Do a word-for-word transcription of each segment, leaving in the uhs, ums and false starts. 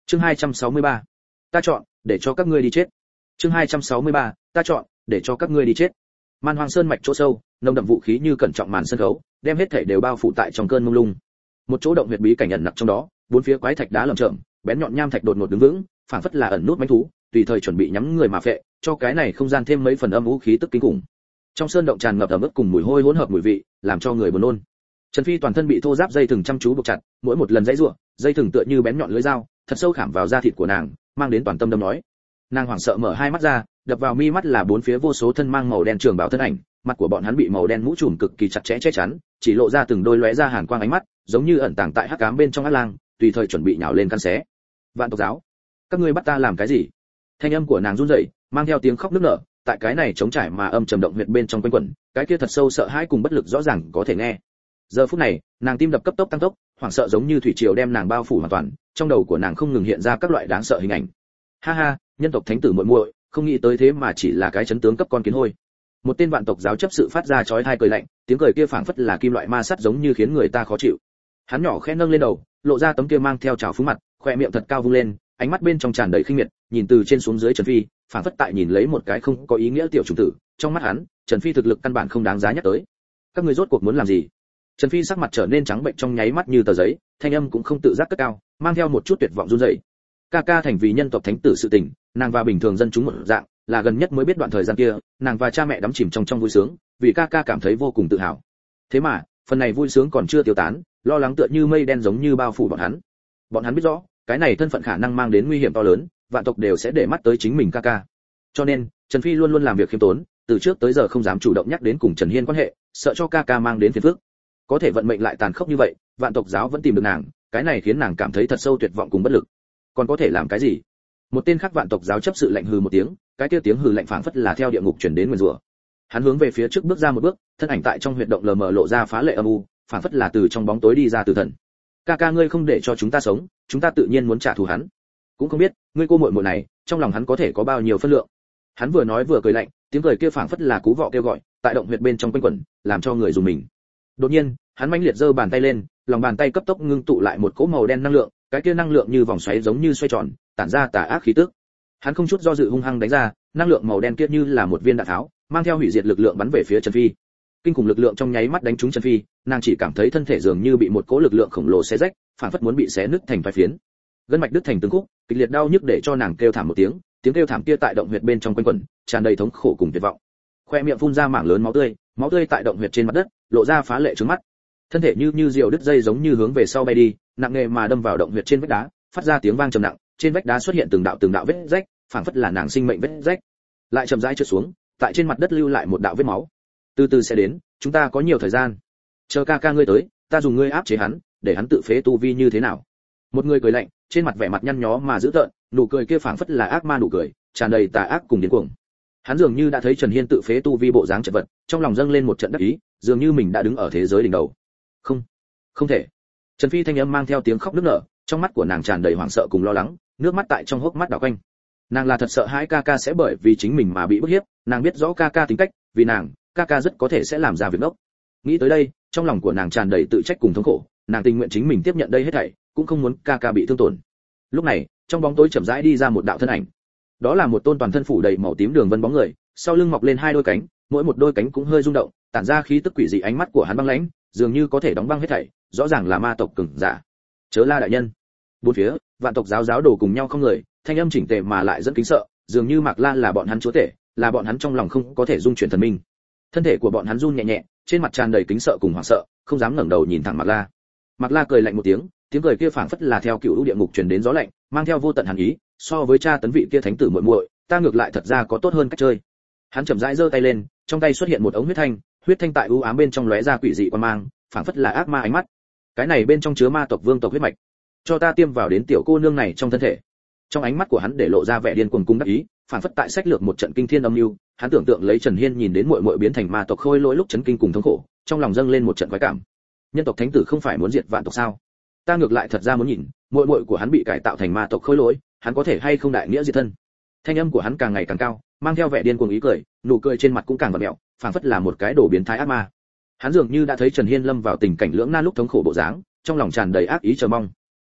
Chương hai trăm sáu mươi ba. Ta chọn để cho các ngươi đi chết. Chương hai trăm sáu mươi ba. Ta chọn để cho các ngươi đi chết. Man Hoang Sơn mạch chỗ sâu, nồng đậm vũ khí như cẩn trọng màn sân khấu, đem hết thảy đều bao phủ tại trong cơn mông lung. Một chỗ động huyệt bí cảnh ẩn nặc trong đó, bốn phía quái thạch đá lởm chởm, bén nhọn nham thạch đột ngột đứng vững, phảng phất là ẩn nút mãnh thú, tùy thời chuẩn bị nhắm người mà phệ, cho cái này không gian thêm mấy phần âm u khí tức kinh khủng. Trong sơn động tràn ngập ẩm ướt cùng mùi hôi hỗn hợp mùi vị, làm cho người buồn nôn. Trần Phi toàn thân bị thô ráp dây thừng chăm chú buộc chặt, mỗi một lần giãy giụa, dây thừng tựa như bén nhọn lưỡi dao, thật sâu khảm vào da thịt của nàng, mang đến toàn tâm đâm nói. Nàng hoảng sợ mở hai mắt ra, đập vào mi mắt là bốn phía vô số thân mang màu đen trường bào thân ảnh, mặt của bọn hắn bị màu đen mũ trùm cực kỳ chặt chẽ che chắn, chỉ lộ ra từng đôi lóe ra hàn quang ánh mắt, giống như ẩn tàng tại hắc ám bên trong ác lang, tùy thời chuẩn bị nhào lên căn xé. Vạn tộc giáo, các ngươi bắt ta làm cái gì? Thanh âm của nàng run rẩy, mang theo tiếng khóc nức nở, tại cái này trống trải mà âm trầm động huyệt bên trong quanh quẩn, cái kia thật sâu sợ hãi cùng bất lực rõ ràng có thể nghe. Giờ phút này, nàng tim đập cấp tốc tăng tốc, hoảng sợ giống như thủy triều đem nàng bao phủ hoàn toàn, trong đầu của nàng không ngừng hiện ra các loại đáng sợ hình ảnh. Ha ha, nhân tộc thánh tử muội muội, không nghĩ tới thế mà chỉ là cái chấn tướng cấp con kiến hôi. Một tên vạn tộc giáo chấp sự phát ra chói tai cười lạnh, tiếng cười kia phảng phất là kim loại ma sắt giống như khiến người ta khó chịu. Hắn nhỏ khẽ nâng lên đầu, lộ ra tấm kia mang theo trào phúng mặt, khóe miệng thật cao vung lên, ánh mắt bên trong tràn đầy khinh miệt, nhìn từ trên xuống dưới Trần Phi, phảng phất tại nhìn lấy một cái không có ý nghĩa tiểu chủng tử, trong mắt hắn, Trần Phi thực lực căn bản không đáng giá nhắc tới. Các ngươi rốt cuộc muốn làm gì? Trần Phi sắc mặt trở nên trắng bệnh trong nháy mắt như tờ giấy, thanh âm cũng không tự giác cất cao, mang theo một chút tuyệt vọng run rẩy. Ca ca thành vì nhân tộc thánh tử sự tình, nàng và bình thường dân chúng một dạng, là gần nhất mới biết đoạn thời gian kia, nàng và cha mẹ đắm chìm trong trong vui sướng, vì ca ca cảm thấy vô cùng tự hào. Thế mà, phần này vui sướng còn chưa tiêu tán, lo lắng tựa như mây đen giống như bao phủ bọn hắn. Bọn hắn biết rõ, cái này thân phận khả năng mang đến nguy hiểm to lớn, vạn tộc đều sẽ để mắt tới chính mình ca ca. Cho nên, Trần Phi luôn luôn làm việc khiêm tốn, từ trước tới giờ không dám chủ động nhắc đến cùng Trần Hiên quan hệ, sợ cho ca ca mang đến phiền phức. Có thể vận mệnh lại tàn khốc như vậy, vạn tộc giáo vẫn tìm được nàng, cái này khiến nàng cảm thấy thật sâu tuyệt vọng cùng bất lực. Còn có thể làm cái gì? Một tên khác vạn tộc giáo chấp sự lạnh hừ một tiếng, cái kia tiếng hừ lạnh phảng phất là theo địa ngục truyền đến nguyền rủa. Hắn hướng về phía trước bước ra một bước, thân ảnh tại trong huyệt động lờ mờ lộ ra phá lệ âm u, phảng phất là từ trong bóng tối đi ra từ thần. Ca ca ngươi không để cho chúng ta sống, chúng ta tự nhiên muốn trả thù hắn. Cũng không biết, ngươi cô muội muội này, trong lòng hắn có thể có bao nhiêu phân lượng. Hắn vừa nói vừa cười lạnh, tiếng cười kia phảng phất là cú vọ kêu gọi, tại động huyệt bên trong quanh quẩn, làm cho người dùng mình. Đột nhiên, hắn mãnh liệt giơ bàn tay lên, lòng bàn tay cấp tốc ngưng tụ lại một cỗ màu đen năng lượng, cái kia năng lượng như vòng xoáy giống như xoay tròn, tản ra tà ác khí tức. Hắn không chút do dự hung hăng đánh ra, năng lượng màu đen kia như là một viên đạn tháo, mang theo hủy diệt lực lượng bắn về phía Trần Phi. Kinh khủng lực lượng trong nháy mắt đánh trúng Trần Phi, nàng chỉ cảm thấy thân thể dường như bị một cỗ lực lượng khổng lồ xé rách, phản phất muốn bị xé nứt thành vài phiến. Gân mạch đứt thành từng khúc, kịch liệt đau nhức để cho nàng kêu thảm một tiếng, tiếng kêu thảm kia tại động huyệt bên trong quanh quẩn, tràn đầy thống khổ cùng tuyệt vọng. Khoe miệng phun ra mảng lớn máu tươi, máu tươi tại động huyệt trên mặt đất, lộ ra phá lệ trướng mắt. Thân thể như như diều đứt dây giống như hướng về sau bay đi, nặng nề mà đâm vào động huyệt trên vách đá, phát ra tiếng vang trầm nặng, trên vách đá xuất hiện từng đạo từng đạo vết rách, phảng phất là nàng sinh mệnh vết rách. Lại chậm rãi trượt xuống, tại trên mặt đất lưu lại một đạo vết máu. Từ từ sẽ đến, chúng ta có nhiều thời gian. Chờ ca ca ngươi tới, ta dùng ngươi áp chế hắn, để hắn tự phế tu vi như thế nào? Một người cười lạnh, trên mặt vẻ mặt nhăn nhó mà dữ tợn, nụ cười kia phảng phất là ác ma nụ cười, tràn đầy tà ác cùng điên cuồng. Hắn dường như đã thấy Trần Hiên tự phế tu vi bộ dáng chật vật, trong lòng dâng lên một trận đắc ý, dường như mình đã đứng ở thế giới đỉnh đầu. Không, không thể. Trần Phi thanh âm mang theo tiếng khóc nức nở, trong mắt của nàng tràn đầy hoảng sợ cùng lo lắng, nước mắt tại trong hốc mắt đảo quanh. Nàng là thật sợ hãi ca ca sẽ bởi vì chính mình mà bị bức hiếp, nàng biết rõ ca ca tính cách, vì nàng, ca ca rất có thể sẽ làm ra việc ngốc. Nghĩ tới đây, trong lòng của nàng tràn đầy tự trách cùng thống khổ, nàng tình nguyện chính mình tiếp nhận đây hết thảy, cũng không muốn ca ca bị thương tổn. Lúc này, trong bóng tối chậm rãi đi ra một đạo thân ảnh. Đó là một tôn toàn thân phủ đầy màu tím đường vân bóng người, sau lưng mọc lên hai đôi cánh, mỗi một đôi cánh cũng hơi rung động, tản ra khí tức quỷ dị, ánh mắt của hắn băng lãnh, dường như có thể đóng băng hết thảy, rõ ràng là ma tộc cường giả. Chớ La đại nhân. Bốn phía, vạn tộc giáo giáo đồ cùng nhau không người, thanh âm chỉnh tề mà lại dẫn kính sợ, dường như Mạc La là bọn hắn chúa tể, là bọn hắn trong lòng không có thể dung chuyển thần minh. Thân thể của bọn hắn run nhẹ nhẹ, trên mặt tràn đầy kính sợ cùng hoảng sợ, không dám ngẩng đầu nhìn thẳng Mạc La. Mạc La cười lạnh một tiếng, tiếng cười kia phảng phất là theo cựu lũ địa ngục truyền đến gió lạnh, mang theo vô tận hàn ý, so với cha tấn vị kia thánh tử muội muội, ta ngược lại thật ra có tốt hơn cách chơi. Hắn chậm rãi giơ tay lên, trong tay xuất hiện một ống huyết thanh, huyết thanh tại u ám bên trong lóe ra quỷ dị quan mang, phảng phất là ác ma ánh mắt. Cái này bên trong chứa ma tộc vương tộc huyết mạch, cho ta tiêm vào đến tiểu cô nương này trong thân thể. Trong ánh mắt của hắn để lộ ra vẻ điên cuồng cung đắc ý, phảng phất tại sách lược một trận kinh thiên âm mưu. Hắn tưởng tượng lấy Trần Hiên nhìn đến muội muội biến thành ma tộc khôi lỗi lúc chấn kinh cùng thống khổ, trong lòng dâng lên một trận khoái cảm. Nhân tộc thánh tử không phải muốn diệt vạn tộc sao? Ta ngược lại thật ra muốn nhìn, muội muội của hắn bị cải tạo thành ma tộc khôi lỗi, hắn có thể hay không đại nghĩa diệt thân. Thanh âm của hắn càng ngày càng cao, mang theo vẻ điên cuồng ý cười, nụ cười trên mặt cũng càng vặn mèo, phảng phất là một cái đồ biến thái ác ma. Hắn dường như đã thấy Trần Hiên lâm vào tình cảnh lưỡng nan lúc thống khổ bộ dáng, trong lòng tràn đầy ác ý chờ mong.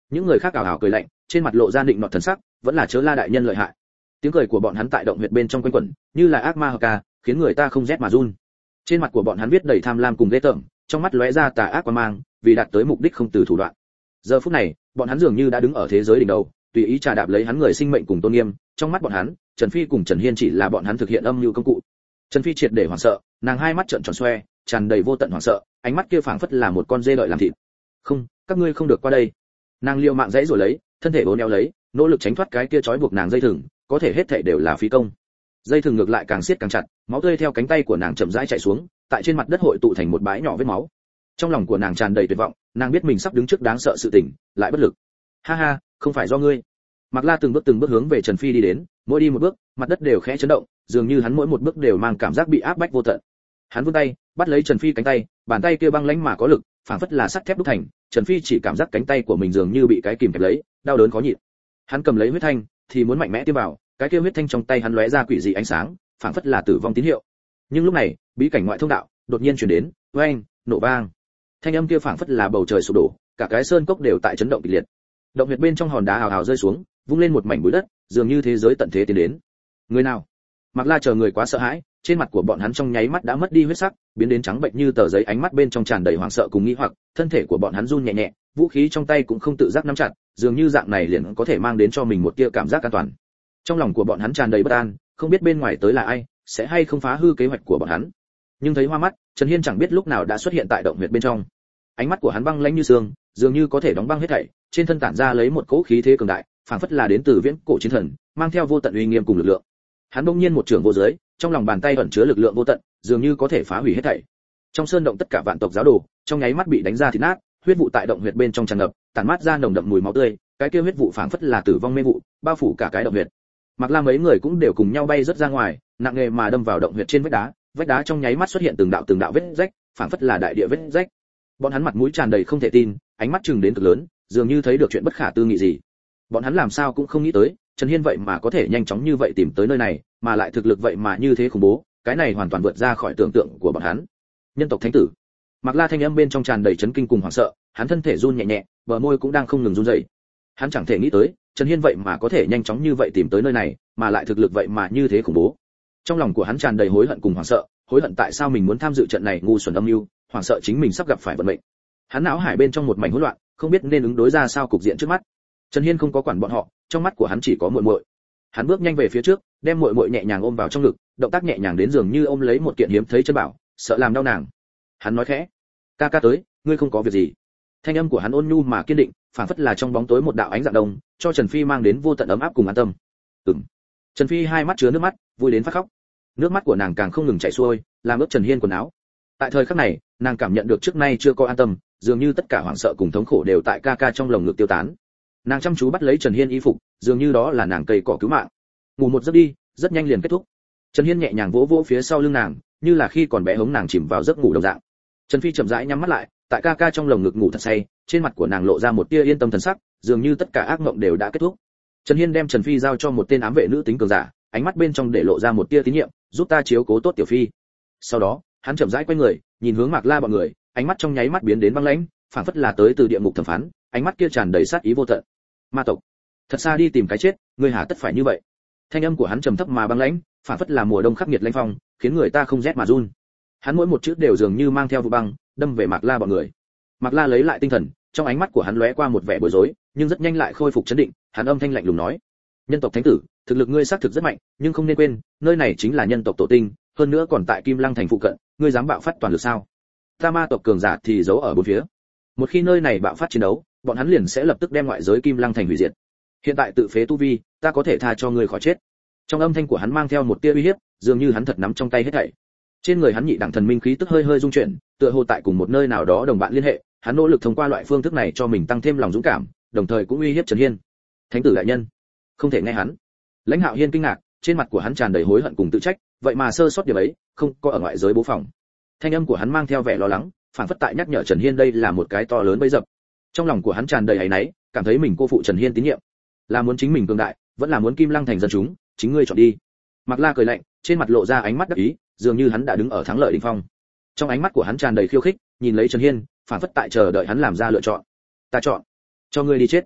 Những người khác ảo ảo cười lạnh, trên mặt lộ ra định nọt thần sắc, vẫn là Chớ La đại nhân lợi hại. Tiếng cười của bọn hắn tại động huyệt bên trong quanh quẩn, như là ác ma hợp ca, khiến người ta không rét mà run. Trên mặt của bọn hắn viết đầy tham lam cùng ghê tởm, trong mắt lóe ra tà ác quan mang, vì đạt tới mục đích không từ thủ đoạn. Giờ phút này, bọn hắn dường như đã đứng ở thế giới đỉnh đầu, tùy ý trà đạp lấy hắn người sinh mệnh cùng tôn nghiêm. Trong mắt bọn hắn, Trần Phi cùng Trần Hiên chỉ là bọn hắn thực hiện âm mưu công cụ. Trần Phi triệt để hoảng sợ, nàng hai mắt trợn tròn xoe, tràn đầy vô tận hoảng sợ, ánh mắt kia phảng phất là một con dê đợi làm thịt. "Không, các ngươi không được qua đây." Nàng liều mạng dãy rồi lấy, thân thể uốn éo lấy, nỗ lực tránh thoát cái kia trói buộc nàng dây thừng, có thể hết thảy đều là phí công. Dây thừng ngược lại càng siết càng chặt, máu tươi theo cánh tay của nàng chậm rãi chảy xuống, tại trên mặt đất hội tụ thành một bãi nhỏ vết máu. Trong lòng của nàng tràn đầy tuyệt vọng, nàng biết mình sắp đứng trước đáng sợ sự tình, lại bất lực. "Ha ha, không phải do ngươi." Mạc La từng bước từng bước hướng về Trần Phi đi đến, mỗi đi một bước, mặt đất đều khẽ chấn động, dường như hắn mỗi một bước đều mang cảm giác bị áp bách vô tận. Hắn vươn tay, bắt lấy Trần Phi cánh tay, bàn tay kia băng lãnh mà có lực, phảng phất là sắt thép đúc thành. Trần Phi chỉ cảm giác cánh tay của mình dường như bị cái kìm kẹp lấy, đau đớn khó nhịn. Hắn cầm lấy huyết thanh, thì muốn mạnh mẽ tiêm vào, cái kia huyết thanh trong tay hắn lóe ra quỷ dị ánh sáng, phảng phất là tử vong tín hiệu. Nhưng lúc này, bí cảnh ngoại thông đạo đột nhiên truyền đến, oeng, nổ vang. Thanh âm kia phảng phất là bầu trời sụp đổ, cả cái sơn cốc đều tại chấn động kịch liệt. Động huyệt bên trong hòn đá hào hào rơi xuống, vung lên một mảnh bụi đất, dường như thế giới tận thế tiến đến. Người nào? Mạc La chờ người quá sợ hãi, trên mặt của bọn hắn trong nháy mắt đã mất đi huyết sắc, biến đến trắng bệnh như tờ giấy, ánh mắt bên trong tràn đầy hoảng sợ cùng nghi hoặc, thân thể của bọn hắn run nhẹ nhẹ, vũ khí trong tay cũng không tự giác nắm chặt, dường như dạng này liền có thể mang đến cho mình một tia cảm giác an toàn. Trong lòng của bọn hắn tràn đầy bất an, không biết bên ngoài tới là ai, sẽ hay không phá hư kế hoạch của bọn hắn. Nhưng thấy hoa mắt, Trần Hiên chẳng biết lúc nào đã xuất hiện tại động huyệt bên trong. Ánh mắt của hắn băng lãnh như xương, dường như có thể đóng băng hết thảy, trên thân tản ra lấy một cỗ khí thế cường đại, phảng phất là đến từ viễn cổ chiến thần, mang theo vô tận uy nghiêm cùng lực lượng. Hắn bỗng nhiên một trường vô giới, trong lòng bàn tay ẩn chứa lực lượng vô tận, dường như có thể phá hủy hết thảy. Trong sơn động tất cả vạn tộc giáo đồ, trong nháy mắt bị đánh ra thịt nát, huyết vụ tại động huyệt bên trong tràn ngập, tản mát ra nồng đậm mùi máu tươi, cái kia huyết vụ phảng phất là tử vong mê vụ, bao phủ cả cái động huyệt. Mạc La mấy người cũng đều cùng nhau bay rất ra ngoài, nặng nề mà đâm vào động huyệt trên vách đá, vách đá trong nháy mắt xuất hiện từng đạo từng đạo vết rách, phảng phất là đại địa vết rách. Bọn hắn mặt mũi tràn đầy không thể tin, ánh mắt chừng đến cực lớn, dường như thấy được chuyện bất khả tư nghị gì. Bọn hắn làm sao cũng không nghĩ tới, Trần Hiên vậy mà có thể nhanh chóng như vậy tìm tới nơi này, mà lại thực lực vậy mà như thế khủng bố, cái này hoàn toàn vượt ra khỏi tưởng tượng của bọn hắn. Nhân tộc thánh tử. Mạc La thanh âm bên trong tràn đầy chấn kinh cùng hoảng sợ, hắn thân thể run nhẹ nhẹ, bờ môi cũng đang không ngừng run rẩy. Hắn chẳng thể nghĩ tới, Trần Hiên vậy mà có thể nhanh chóng như vậy tìm tới nơi này, mà lại thực lực vậy mà như thế khủng bố. Trong lòng của hắn tràn đầy hối hận cùng hoảng sợ, hối hận tại sao mình muốn tham dự trận này ngu xuẩn âm mưu, hoảng sợ chính mình sắp gặp phải vận mệnh. Hắn não hải bên trong một mảnh hỗn loạn, không biết nên ứng đối ra sao cục diện trước mắt. Trần Hiên không có quản bọn họ, trong mắt của hắn chỉ có muội muội. Hắn bước nhanh về phía trước, đem muội muội nhẹ nhàng ôm vào trong ngực, động tác nhẹ nhàng đến dường như ôm lấy một kiện hiếm thấy chân bảo, sợ làm đau nàng. Hắn nói khẽ: "Ca ca tới, ngươi không có việc gì." Thanh âm của hắn ôn nhu mà kiên định, phảng phất là trong bóng tối một đạo ánh dạng đông, cho Trần Phi mang đến vô tận ấm áp cùng an tâm. Ừm. Trần Phi hai mắt chứa nước mắt, vui đến phát khóc. Nước mắt của nàng càng không ngừng chảy xuôi, làm ướt Trần Hiên quần áo. Tại thời khắc này, nàng cảm nhận được trước nay chưa có an tâm, dường như tất cả hoảng sợ cùng thống khổ đều tại ca ca trong lồng ngực tiêu tán. Nàng chăm chú bắt lấy Trần Hiên y phục, dường như đó là nàng cây cỏ cứu mạng. Ngủ một giấc đi, rất nhanh liền kết thúc. Trần Hiên nhẹ nhàng vỗ vỗ phía sau lưng nàng, như là khi còn bé hống nàng chìm vào giấc ngủ đồng dạng. Trần Phi chậm rãi nhắm mắt lại, tại ca ca trong lồng ngực ngủ thật say, trên mặt của nàng lộ ra một tia yên tâm thần sắc, dường như tất cả ác mộng đều đã kết thúc. Trần Hiên đem Trần Phi giao cho một tên ám vệ nữ tính cường giả, ánh mắt bên trong để lộ ra một tia tín nhiệm, giúp ta chiếu cố tốt tiểu Phi. Sau đó, hắn chậm rãi quay người, nhìn hướng Mạc La bọn người, ánh mắt trong nháy mắt biến đến băng lãnh, phảng phất là tới từ địa ngục thẩm phán, ánh mắt kia tràn đầy sát ý vô tận. Ma tộc, thật xa đi tìm cái chết, ngươi hà tất phải như vậy. Thanh âm của hắn trầm thấp mà băng lãnh, phảng phất là mùa đông khắc nghiệt lãnh phong, khiến người ta không rét mà run. Hắn mỗi một chữ đều dường như mang theo vụ băng, đâm về Mạc La bọn người. Mạc La lấy lại tinh thần, trong ánh mắt của hắn lóe qua một vẻ bối rối, nhưng rất nhanh lại khôi phục trấn định, hắn âm thanh lạnh lùng nói: "Nhân tộc thánh tử, thực lực ngươi xác thực rất mạnh, nhưng không nên quên, nơi này chính là nhân tộc tổ tinh, hơn nữa còn tại Kim Lăng thành phụ cận, ngươi dám bạo phát toàn lực sao? Ta ma tộc cường giả thì giấu ở bốn phía. Một khi nơi này bạo phát chiến đấu, bọn hắn liền sẽ lập tức đem ngoại giới Kim Lăng thành hủy diệt. Hiện tại tự phế tu vi, ta có thể tha cho ngươi khỏi chết." Trong âm thanh của hắn mang theo một tia uy hiếp, dường như hắn thật nắm trong tay hết thảy. Trên người hắn nhị đẳng thần minh khí tức hơi hơi rung chuyển, tựa hồ tại cùng một nơi nào đó đồng bạn liên hệ, hắn nỗ lực thông qua loại phương thức này cho mình tăng thêm lòng dũng cảm, đồng thời cũng uy hiếp Trần Hiên. Thánh tử đại nhân, không thể nghe hắn. Lãnh Hạo Hiên kinh ngạc, trên mặt của hắn tràn đầy hối hận cùng tự trách, vậy mà sơ sót điểm ấy, không có ở ngoại giới bố phòng. Thanh âm của hắn mang theo vẻ lo lắng, phản phất tại nhắc nhở Trần Hiên đây là một cái to lớn bẫy dập. Trong lòng của hắn tràn đầy áy náy, cảm thấy mình cô phụ Trần Hiên tín nhiệm. Là muốn chính mình cường đại, vẫn là muốn Kim Lăng thành dân chúng, chính ngươi chọn đi. Mạc La cười lạnh, trên mặt lộ ra ánh mắt đắc ý, dường như hắn đã đứng ở thắng lợi đỉnh phong. Trong ánh mắt của hắn tràn đầy khiêu khích, nhìn lấy Trần Hiên, phản phất tại chờ đợi hắn làm ra lựa chọn. Ta chọn, cho ngươi đi chết.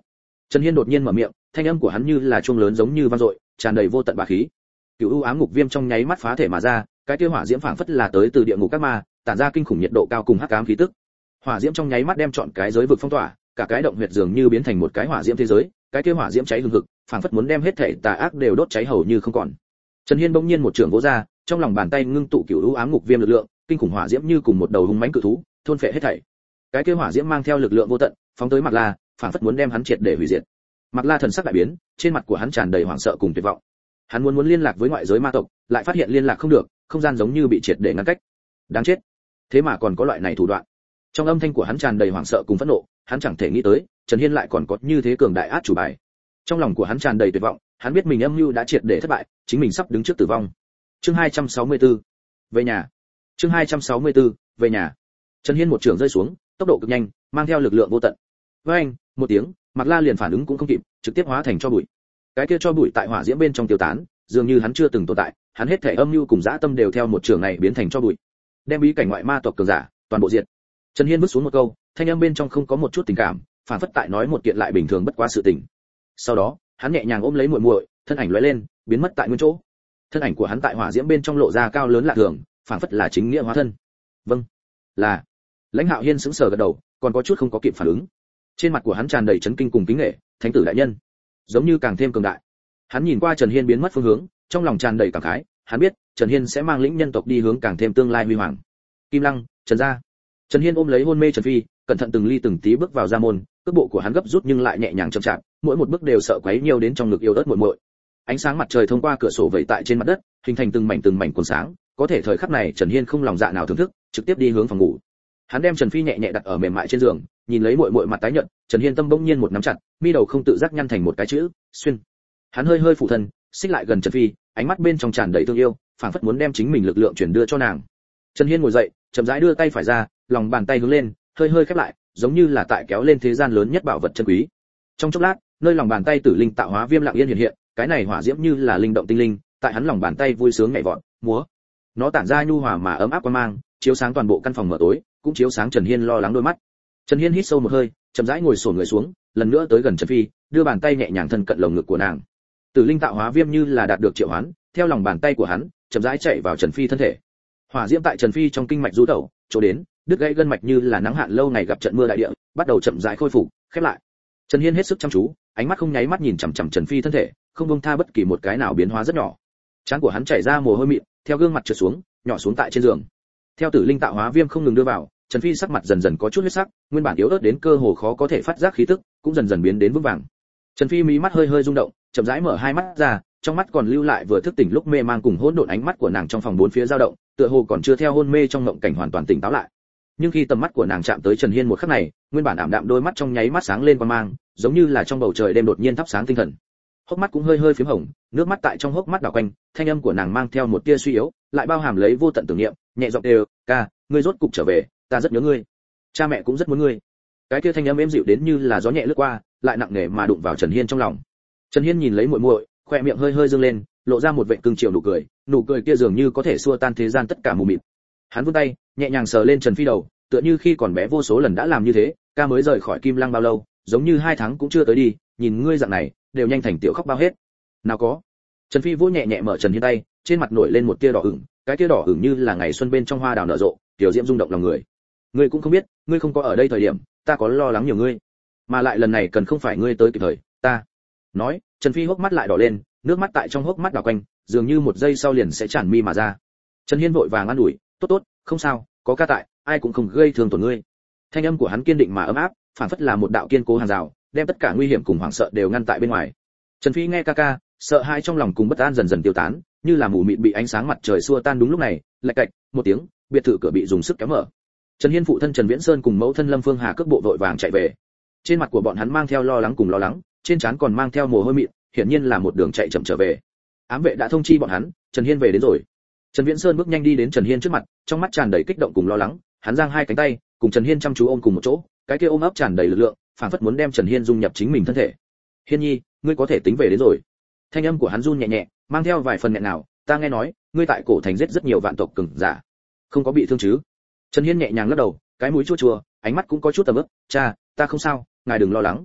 Trần Hiên đột nhiên mở miệng, thanh âm của hắn như là chuông lớn giống như vang dội, tràn đầy vô tận bá khí. Cửu u ám ngục viêm trong nháy mắt phá thể mà ra, cái kia hỏa diễm phảng phất là tới từ địa ngục các ma, tản ra kinh khủng nhiệt độ cao cùng hắc ám khí tức. Hỏa diễm trong nháy mắt đem trọn cái giới vực phong tỏa, cả cái động huyệt dường như biến thành một cái hỏa diễm thế giới, cái kia hỏa diễm cháy hừng hực, phảng phất muốn đem hết thảy tà ác đều đốt cháy hầu như không còn. Trần Hiên bỗng nhiên một trường vỗ ra, trong lòng bàn tay ngưng tụ cửu u ám ngục viêm lực lượng, kinh khủng hỏa diễm như cùng một đầu hung mãnh cự thú, thôn phệ hết thảy. Cái kia hỏa diễm mang theo lực lượng vô tận, phóng tới Mạc La, phảng phất muốn đem hắn triệt để hủy diệt. Mạc La thần sắc đại biến, trên mặt của hắn tràn đầy hoảng sợ cùng tuyệt vọng. Hắn muốn muốn liên lạc với ngoại giới ma tộc, lại phát hiện liên lạc không được, không gian giống như bị triệt để ngăn cách. Đáng chết, thế mà còn có loại này thủ đoạn. Trong âm thanh của hắn tràn đầy hoảng sợ cùng phẫn nộ, hắn chẳng thể nghĩ tới, Trần Hiên lại còn có như thế cường đại át chủ bài. Trong lòng của hắn tràn đầy tuyệt vọng, hắn biết mình âm mưu đã triệt để thất bại, chính mình sắp đứng trước tử vong. Chương hai trăm sáu mươi tư, về nhà. Chương hai trăm sáu mươi tư, về nhà. Trần Hiên một trường rơi xuống, tốc độ cực nhanh, mang theo lực lượng vô tận. Với anh, một tiếng, Mạc La liền phản ứng cũng không kịp, trực tiếp hóa thành tro bụi. Cái kia tro bụi tại hỏa diễm bên trong tiêu tán, dường như hắn chưa từng tồn tại, hắn hết thể âm mưu cùng dã tâm đều theo một trường này biến thành tro bụi. Đem bí cảnh ngoại ma tộc cường giả, toàn bộ diệt. Trần Hiên bước xuống một câu, thanh âm bên trong không có một chút tình cảm, phản phất tại nói một kiện lại bình thường bất quá sự tình. Sau đó, hắn nhẹ nhàng ôm lấy muội muội, thân ảnh lóe lên, biến mất tại nguyên chỗ. Thân ảnh của hắn tại hỏa diễm bên trong lộ ra cao lớn lạ thường, phản phất là chính nghĩa hóa thân. Vâng, là. Lãnh Hạo Hiên sững sờ gật đầu, còn có chút không có kịp phản ứng. Trên mặt của hắn tràn đầy chấn kinh cùng kính nể, thánh tử đại nhân, giống như càng thêm cường đại. Hắn nhìn qua Trần Hiên biến mất phương hướng, trong lòng tràn đầy cảm khái, hắn biết, Trần Hiên sẽ mang lĩnh nhân tộc đi hướng càng thêm tương lai huy hoàng. Kim Lăng, Trần gia. Trần Hiên ôm lấy hôn mê Trần Phi, cẩn thận từng ly từng tí bước vào gia môn, cước bộ của hắn gấp rút nhưng lại nhẹ nhàng chậm chạp, mỗi một bước đều sợ quấy nhiều đến trong ngực yêu ớt muội muội. Ánh sáng mặt trời thông qua cửa sổ vẩy tại trên mặt đất, hình thành từng mảnh từng mảnh cuốn sáng, có thể thời khắc này Trần Hiên không lòng dạ nào thưởng thức, trực tiếp đi hướng phòng ngủ. Hắn đem Trần Phi nhẹ nhẹ đặt ở mềm mại trên giường, nhìn lấy muội muội mặt tái nhợt, Trần Hiên tâm bỗng nhiên một nắm chặt, mi đầu không tự giác nhăn thành một cái chữ, xuyên. Hắn hơi hơi phủ thân, xích lại gần Trần Phi, ánh mắt bên trong tràn đầy thương yêu, phảng phất muốn đem chính mình lực lượng chuyển đưa cho nàng. Trần Hiên ngồi dậy, chậm rãi đưa tay phải ra, lòng bàn tay hướng lên, hơi hơi khép lại, giống như là tại kéo lên thế gian lớn nhất bảo vật chân quý. Trong chốc lát, nơi lòng bàn tay tử linh tạo hóa viêm lặng yên hiện hiện, cái này hỏa diễm như là linh động tinh linh, tại hắn lòng bàn tay vui sướng nhảy vọt, múa. Nó tản ra nhu hòa mà ấm áp quang mang, chiếu sáng toàn bộ căn phòng mở tối, cũng chiếu sáng Trần Hiên lo lắng đôi mắt. Trần Hiên hít sâu một hơi, chậm rãi ngồi xổm người xuống, lần nữa tới gần Trần Phi, đưa bàn tay nhẹ nhàng thân cận lồng ngực của nàng. Tử linh tạo hóa viêm như là đạt được triệu hoán, theo lòng bàn tay của hắn, chậm rãi chạy vào Trần Phi thân thể. Hỏa diễm tại Trần Phi trong kinh mạch du tẩu, chỗ đến, đứt gãy gân mạch như là nắng hạn lâu ngày gặp trận mưa đại địa, bắt đầu chậm rãi khôi phục, khép lại. Trần Hiên hết sức chăm chú, ánh mắt không nháy mắt nhìn chằm chằm Trần Phi thân thể, không buông tha bất kỳ một cái nào biến hóa rất nhỏ. Trán của hắn chảy ra mồ hôi mịn, theo gương mặt trượt xuống, nhỏ xuống tại trên giường. Theo tử linh tạo hóa viêm không ngừng đưa vào, Trần Phi sắc mặt dần dần có chút huyết sắc, nguyên bản yếu ớt đến cơ hồ khó có thể phát giác khí tức, cũng dần dần biến đến vững vàng. Trần Phi mí mắt hơi hơi rung động, chậm rãi mở hai mắt ra, trong mắt còn lưu lại vừa thức tỉnh lúc mê mang cùng hỗn độn ánh mắt của nàng trong phòng bốn phía dao động, tựa hồ còn chưa theo hôn mê trong mộng cảnh hoàn toàn tỉnh táo lại. Nhưng khi tầm mắt của nàng chạm tới Trần Hiên một khắc này, nguyên bản ảm đạm đôi mắt trong nháy mắt sáng lên quang mang, giống như là trong bầu trời đêm đột nhiên thắp sáng tinh thần. Hốc mắt cũng hơi hơi phím hồng, nước mắt tại trong hốc mắt đảo quanh, thanh âm của nàng mang theo một tia suy yếu, lại bao hàm lấy vô tận tưởng niệm, nhẹ giọng đều, "Ca, ngươi rốt cục trở về, ta rất nhớ ngươi. Cha mẹ cũng rất muốn ngươi." Cái tia thanh âm êm dịu đến như là gió nhẹ lướt qua, lại nặng nề mà đụng vào Trần Hiên trong lòng. Trần Hiên nhìn lấy muội muội, khoe miệng hơi hơi dương lên, lộ ra một vệt cưng chiều nụ cười, nụ cười kia dường như có thể xua tan thế gian tất cả mù mịt. Hắn vươn tay, nhẹ nhàng sờ lên Trần Phi đầu, tựa như khi còn bé vô số lần đã làm như thế, "Ca mới rời khỏi Kim Lăng bao lâu, giống như hai tháng cũng chưa tới đi, nhìn ngươi dạng này, đều nhanh thành tiểu khóc bao hết." "Nào có." Trần Phi vỗ nhẹ nhẹ mở Trần Hiên tay, trên mặt nổi lên một tia đỏ ửng, cái tia đỏ ửng như là ngày xuân bên trong hoa đào nở rộ, tiểu diễm rung động lòng người. "Ngươi cũng không biết, ngươi không có ở đây thời điểm, ta có lo lắng nhiều ngươi, mà lại lần này cần không phải ngươi tới kịp thời, ta." Nói, Trần Phi hốc mắt lại đỏ lên, nước mắt tại trong hốc mắt đảo quanh, dường như một giây sau liền sẽ tràn mi mà ra. Trần Hiên vội vàng an ủi, "Tốt tốt, không sao, có ca tại, ai cũng không gây thương tổn ngươi." Thanh âm của hắn kiên định mà ấm áp, phản phất là một đạo kiên cố hàng rào, đem tất cả nguy hiểm cùng hoảng sợ đều ngăn tại bên ngoài. Trần Phi nghe ca ca, sợ hãi trong lòng cùng bất an dần dần tiêu tán, như là mù mịt bị ánh sáng mặt trời xua tan. Đúng lúc này, lạch cạch, một tiếng, biệt thự cửa bị dùng sức kéo mở. Trần Hiên phụ thân Trần Viễn Sơn cùng mẫu thân Lâm Phương Hà cước bộ vội vàng chạy về. Trên mặt của bọn hắn mang theo lo lắng cùng lo lắng, trên trán còn mang theo mồ hôi mịn, hiển nhiên là một đường chạy chậm trở về. Ám vệ đã thông chi bọn hắn, Trần Hiên về đến rồi. Trần Viễn Sơn bước nhanh đi đến Trần Hiên trước mặt, trong mắt tràn đầy kích động cùng lo lắng, hắn giang hai cánh tay, cùng Trần Hiên chăm chú ôm cùng một chỗ, cái kia ôm ấp tràn đầy lực lượng, phảng phất muốn đem Trần Hiên dung nhập chính mình thân thể. "Hiên nhi, ngươi có thể tính về đến rồi." Thanh âm của hắn run nhẹ nhẹ, mang theo vài phần nghẹn nào, "Ta nghe nói, ngươi tại cổ thành giết rất nhiều vạn tộc cường giả, không có bị thương chứ?" Trần Hiên nhẹ nhàng lắc đầu, cái mũi chua chua, ánh mắt cũng có chút tầm ướp, "Cha, ta không sao, ngài đừng lo lắng."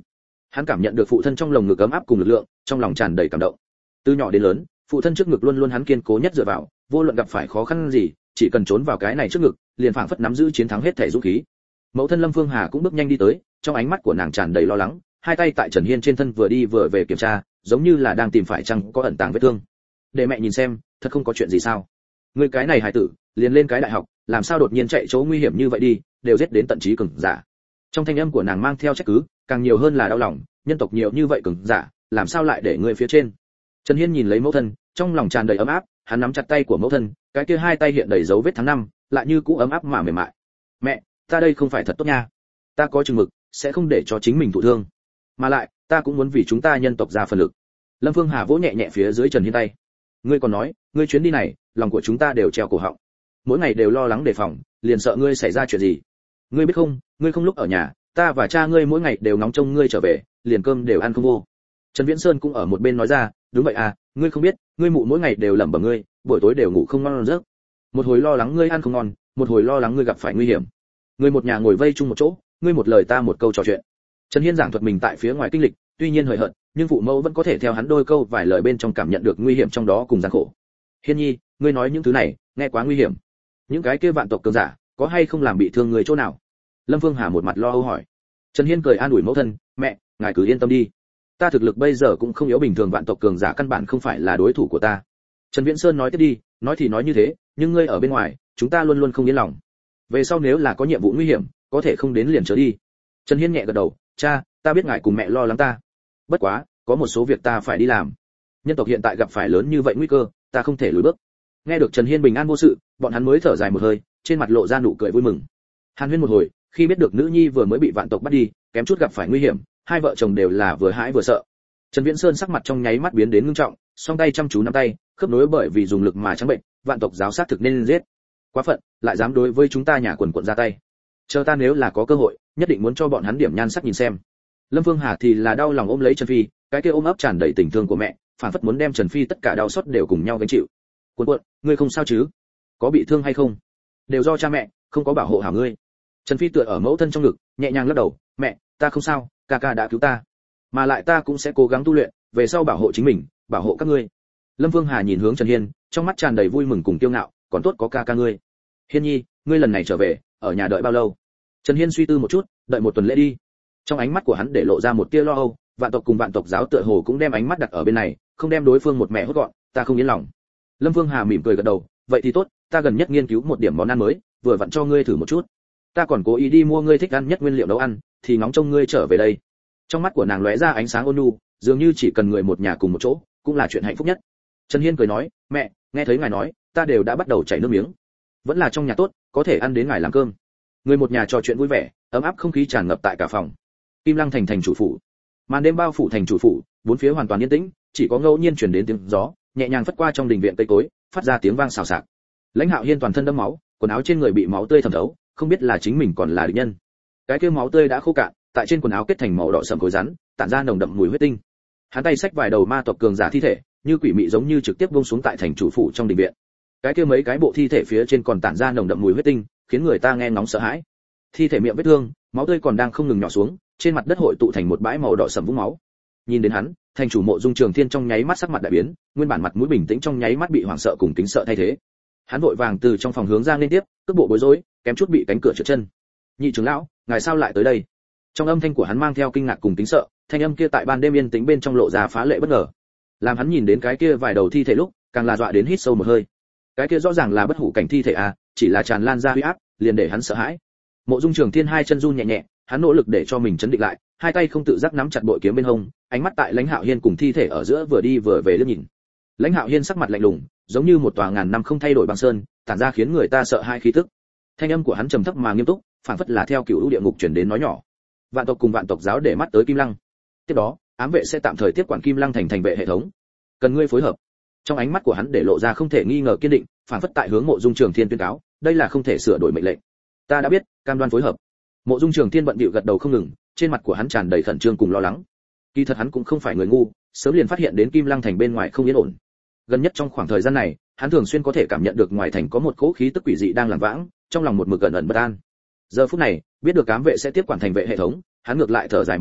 Hắn cảm nhận được phụ thân trong lồng ngực ấm áp cùng lực lượng, trong lòng tràn đầy cảm động. Từ nhỏ đến lớn, phụ thân trước ngực luôn luôn hắn kiên cố nhất dựa vào, vô luận gặp phải khó khăn gì, chỉ cần trốn vào cái này trước ngực, liền phảng phất nắm giữ chiến thắng hết thể dũng khí. Mẫu thân Lâm Phương Hà cũng bước nhanh đi tới, trong ánh mắt của nàng tràn đầy lo lắng, hai tay tại Trần Hiên trên thân vừa đi vừa về kiểm tra, giống như là đang tìm phải chăng có ẩn tàng vết thương. Để mẹ nhìn xem, thật không có chuyện gì sao? Người cái này hài tử, liền lên cái đại học, làm sao đột nhiên chạy chỗ nguy hiểm như vậy đi, đều giết đến tận chí cường giả. Trong thanh âm của nàng mang theo trách cứ, càng nhiều hơn là đau lòng, nhân tộc nhiều như vậy cường giả, làm sao lại để người phía trên? Trần Hiên nhìn lấy mẫu thân, trong lòng tràn đầy ấm áp, hắn nắm chặt tay của mẫu thân, cái kia hai tay hiện đầy dấu vết tháng năm, lại như cũ ấm áp mà mềm mại. Mẹ, ta đây không phải thật tốt nha, ta có chừng mực, sẽ không để cho chính mình thụ thương, mà lại, ta cũng muốn vì chúng ta nhân tộc ra phần lực. Lâm Phương Hà vỗ nhẹ nhẹ phía dưới Trần Hiên tay. Ngươi còn nói, ngươi chuyến đi này, lòng của chúng ta đều treo cổ họng, mỗi ngày đều lo lắng đề phòng, liền sợ ngươi xảy ra chuyện gì. Ngươi biết không, ngươi không lúc ở nhà, ta và cha ngươi mỗi ngày đều ngóng trông ngươi trở về, liền cơm đều ăn không vô. Trần Viễn Sơn cũng ở một bên nói ra, đúng vậy à, ngươi không biết, ngươi mụ mỗi ngày đều lẩm bẩm ngươi, buổi tối đều ngủ không ngon giấc. Một hồi lo lắng ngươi ăn không ngon, một hồi lo lắng ngươi gặp phải nguy hiểm. Ngươi một nhà ngồi vây chung một chỗ, ngươi một lời ta một câu trò chuyện. Trần Hiên giảng thuật mình tại phía ngoài kinh lịch, tuy nhiên hời hợt, nhưng phụ mẫu vẫn có thể theo hắn đôi câu vài lời bên trong cảm nhận được nguy hiểm trong đó cùng gian khổ. Hiên Nhi, ngươi nói những thứ này, nghe quá nguy hiểm. Những cái kia vạn tộc cường giả, có hay không làm bị thương người chỗ nào? Lâm Phương Hà một mặt lo âu hỏi. Trần Hiên cười an ủi mẫu thân, mẹ, ngài cứ yên tâm đi. Ta thực lực bây giờ cũng không yếu bình thường, vạn tộc cường giả căn bản không phải là đối thủ của ta. Trần Viễn Sơn nói tiếp đi, nói thì nói như thế, nhưng ngươi ở bên ngoài, chúng ta luôn luôn không yên lòng. Về sau nếu là có nhiệm vụ nguy hiểm, có thể không đến liền trở đi. Trần Hiên nhẹ gật đầu, cha, ta biết ngài cùng mẹ lo lắng ta. Bất quá, có một số việc ta phải đi làm. Nhân tộc hiện tại gặp phải lớn như vậy nguy cơ, ta không thể lùi bước. Nghe được Trần Hiên bình an vô sự, bọn hắn mới thở dài một hơi, trên mặt lộ ra nụ cười vui mừng. Hàn Huyên một hồi, khi biết được nữ nhi vừa mới bị vạn tộc bắt đi, kém chút gặp phải nguy hiểm, hai vợ chồng đều là vừa hãi vừa sợ. Trần Viễn Sơn sắc mặt trong nháy mắt biến đến ngưng trọng, song tay chăm chú nắm tay, khớp nối bởi vì dùng lực mà trắng bệnh, vạn tộc giáo sát thực nên giết. Quá phận, lại dám đối với chúng ta nhà quần quận ra tay. Chờ ta nếu là có cơ hội, nhất định muốn cho bọn hắn điểm nhan sắc nhìn xem. Lâm Phương Hà thì là đau lòng ôm lấy Trần Phi, cái kia ôm ấp tràn đầy tình thương của mẹ, phản phất muốn đem Trần Phi tất cả đau xót đều cùng nhau gánh chịu. Cuộn cuộn, ngươi không sao chứ? Có bị thương hay không? Đều do cha mẹ, không có bảo hộ hảo ngươi. Trần Phi tựa ở mẫu thân trong ngực, nhẹ nhàng lắc đầu, mẹ, ta không sao, ca ca đã cứu ta, mà lại ta cũng sẽ cố gắng tu luyện, về sau bảo hộ chính mình, bảo hộ các ngươi. Lâm Phương Hà nhìn hướng Trần Hiên, trong mắt tràn đầy vui mừng cùng kiêu ngạo, còn tốt có ca ca ngươi. Hiên Nhi, ngươi lần này trở về, ở nhà đợi bao lâu? Trần Hiên suy tư một chút, đợi một tuần lễ đi. Trong ánh mắt của hắn để lộ ra một tia lo âu, vạn tộc cùng vạn tộc giáo tựa hồ cũng đem ánh mắt đặt ở bên này, không đem đối phương một mẹ hốt gọn, ta không yên lòng. Lâm Phương Hà mỉm cười gật đầu, vậy thì tốt, ta gần nhất nghiên cứu một điểm món ăn mới, vừa vặn cho ngươi thử một chút. Ta còn cố ý đi mua ngươi thích ăn nhất nguyên liệu nấu ăn, thì ngóng trông ngươi trở về đây. Trong mắt của nàng lóe ra ánh sáng ôn nhu, dường như chỉ cần người một nhà cùng một chỗ, cũng là chuyện hạnh phúc nhất. Trần Hiên cười nói, mẹ, nghe thấy ngài nói, ta đều đã bắt đầu chảy nước miếng. Vẫn là trong nhà tốt, có thể ăn đến ngài làm cơm. Người một nhà trò chuyện vui vẻ, ấm áp không khí tràn ngập tại cả phòng. Kim Lăng thành thành chủ phủ, màn đêm bao phủ thành chủ phủ, bốn phía hoàn toàn yên tĩnh, chỉ có ngẫu nhiên truyền đến tiếng gió nhẹ nhàng phất qua trong đình viện cây cối, phát ra tiếng vang xào xạc. Lãnh Hạo Hiên toàn thân đẫm máu, quần áo trên người bị máu tươi thấm thấu, không biết là chính mình còn là địch nhân. Cái kia máu tươi đã khô cạn, tại trên quần áo kết thành màu đỏ sẫm khối rắn, tản ra nồng đậm mùi huyết tinh. Hắn tay xách vài đầu ma tộc cường giả thi thể, như quỷ mị giống như trực tiếp buông xuống tại thành chủ phủ trong đình viện. Cái kia mấy cái bộ thi thể phía trên còn tản ra nồng đậm mùi huyết tinh, khiến người ta nghe ngóng sợ hãi. Thi thể miệng vết thương, máu tươi còn đang không ngừng nhỏ xuống, trên mặt đất hội tụ thành một bãi màu đỏ sẫm vũng máu. Nhìn đến hắn, thành chủ Mộ Dung Trường Thiên trong nháy mắt sắc mặt đại biến, nguyên bản mặt mũi bình tĩnh trong nháy mắt bị hoảng sợ cùng kính sợ thay thế. Hắn vội vàng từ trong phòng hướng ra liên tiếp, cước bộ bối rối, kém chút bị cánh cửa trượt chân. Nhị trưởng lão, ngài sao lại tới đây? Trong âm thanh của hắn mang theo kinh ngạc cùng kính sợ, thanh âm kia tại ban đêm yên tĩnh bên trong lộ ra phá lệ bất ngờ. Làm hắn nhìn đến cái kia vài đầu thi thể lúc, càng là dọa đến hít sâu một hơi. Cái kia rõ ràng là bất hủ cảnh thi thể à, chỉ là tràn lan ra uy áp, liền để hắn sợ hãi. Mộ Dung Trường Thiên hai chân run nhẹ nhẹ, hắn nỗ lực để cho mình chấn định lại, hai tay không tự giác nắm chặt bội kiếm bên hông, ánh mắt tại Lãnh Hạo Hiên cùng thi thể ở giữa vừa đi vừa về liếc nhìn. Lãnh Hạo Hiên sắc mặt lạnh lùng, giống như một tòa ngàn năm không thay đổi băng sơn, tản ra khiến người ta sợ hai khí tức. Thanh âm của hắn trầm thấp mà nghiêm túc, phảng phất là theo cửu lũ địa ngục truyền đến nói nhỏ. Vạn tộc cùng vạn tộc giáo để mắt tới Kim Lăng. Tiếp đó, ám vệ sẽ tạm thời tiếp quản Kim Lăng thành thành vệ hệ thống. Cần ngươi phối hợp. Trong ánh mắt của hắn để lộ ra không thể nghi ngờ kiên định, phảng phất tại hướng Mộ Dung Trường Thiên tuyên cáo, đây là không thể sửa đổi mệnh lệnh. Ta đã biết, cam đoan phối hợp. Mộ Dung Trường Thiên bận bịu gật đầu không ngừng, trên mặt của hắn tràn đầy khẩn trương cùng lo lắng. Kỳ thật hắn cũng không phải người ngu, sớm liền phát hiện đến Kim Lăng thành bên ngoài không yên ổn. Gần nhất trong khoảng thời gian này, hắn thường xuyên có thể cảm nhận được ngoài thành có một cỗ khí tức quỷ dị đang làm vãng, trong lòng một mực ẩn ẩn bất an. Giờ phút này, biết được ám vệ sẽ tiếp quản thành vệ hệ thống, hắn ngược lại thở dài một hơi,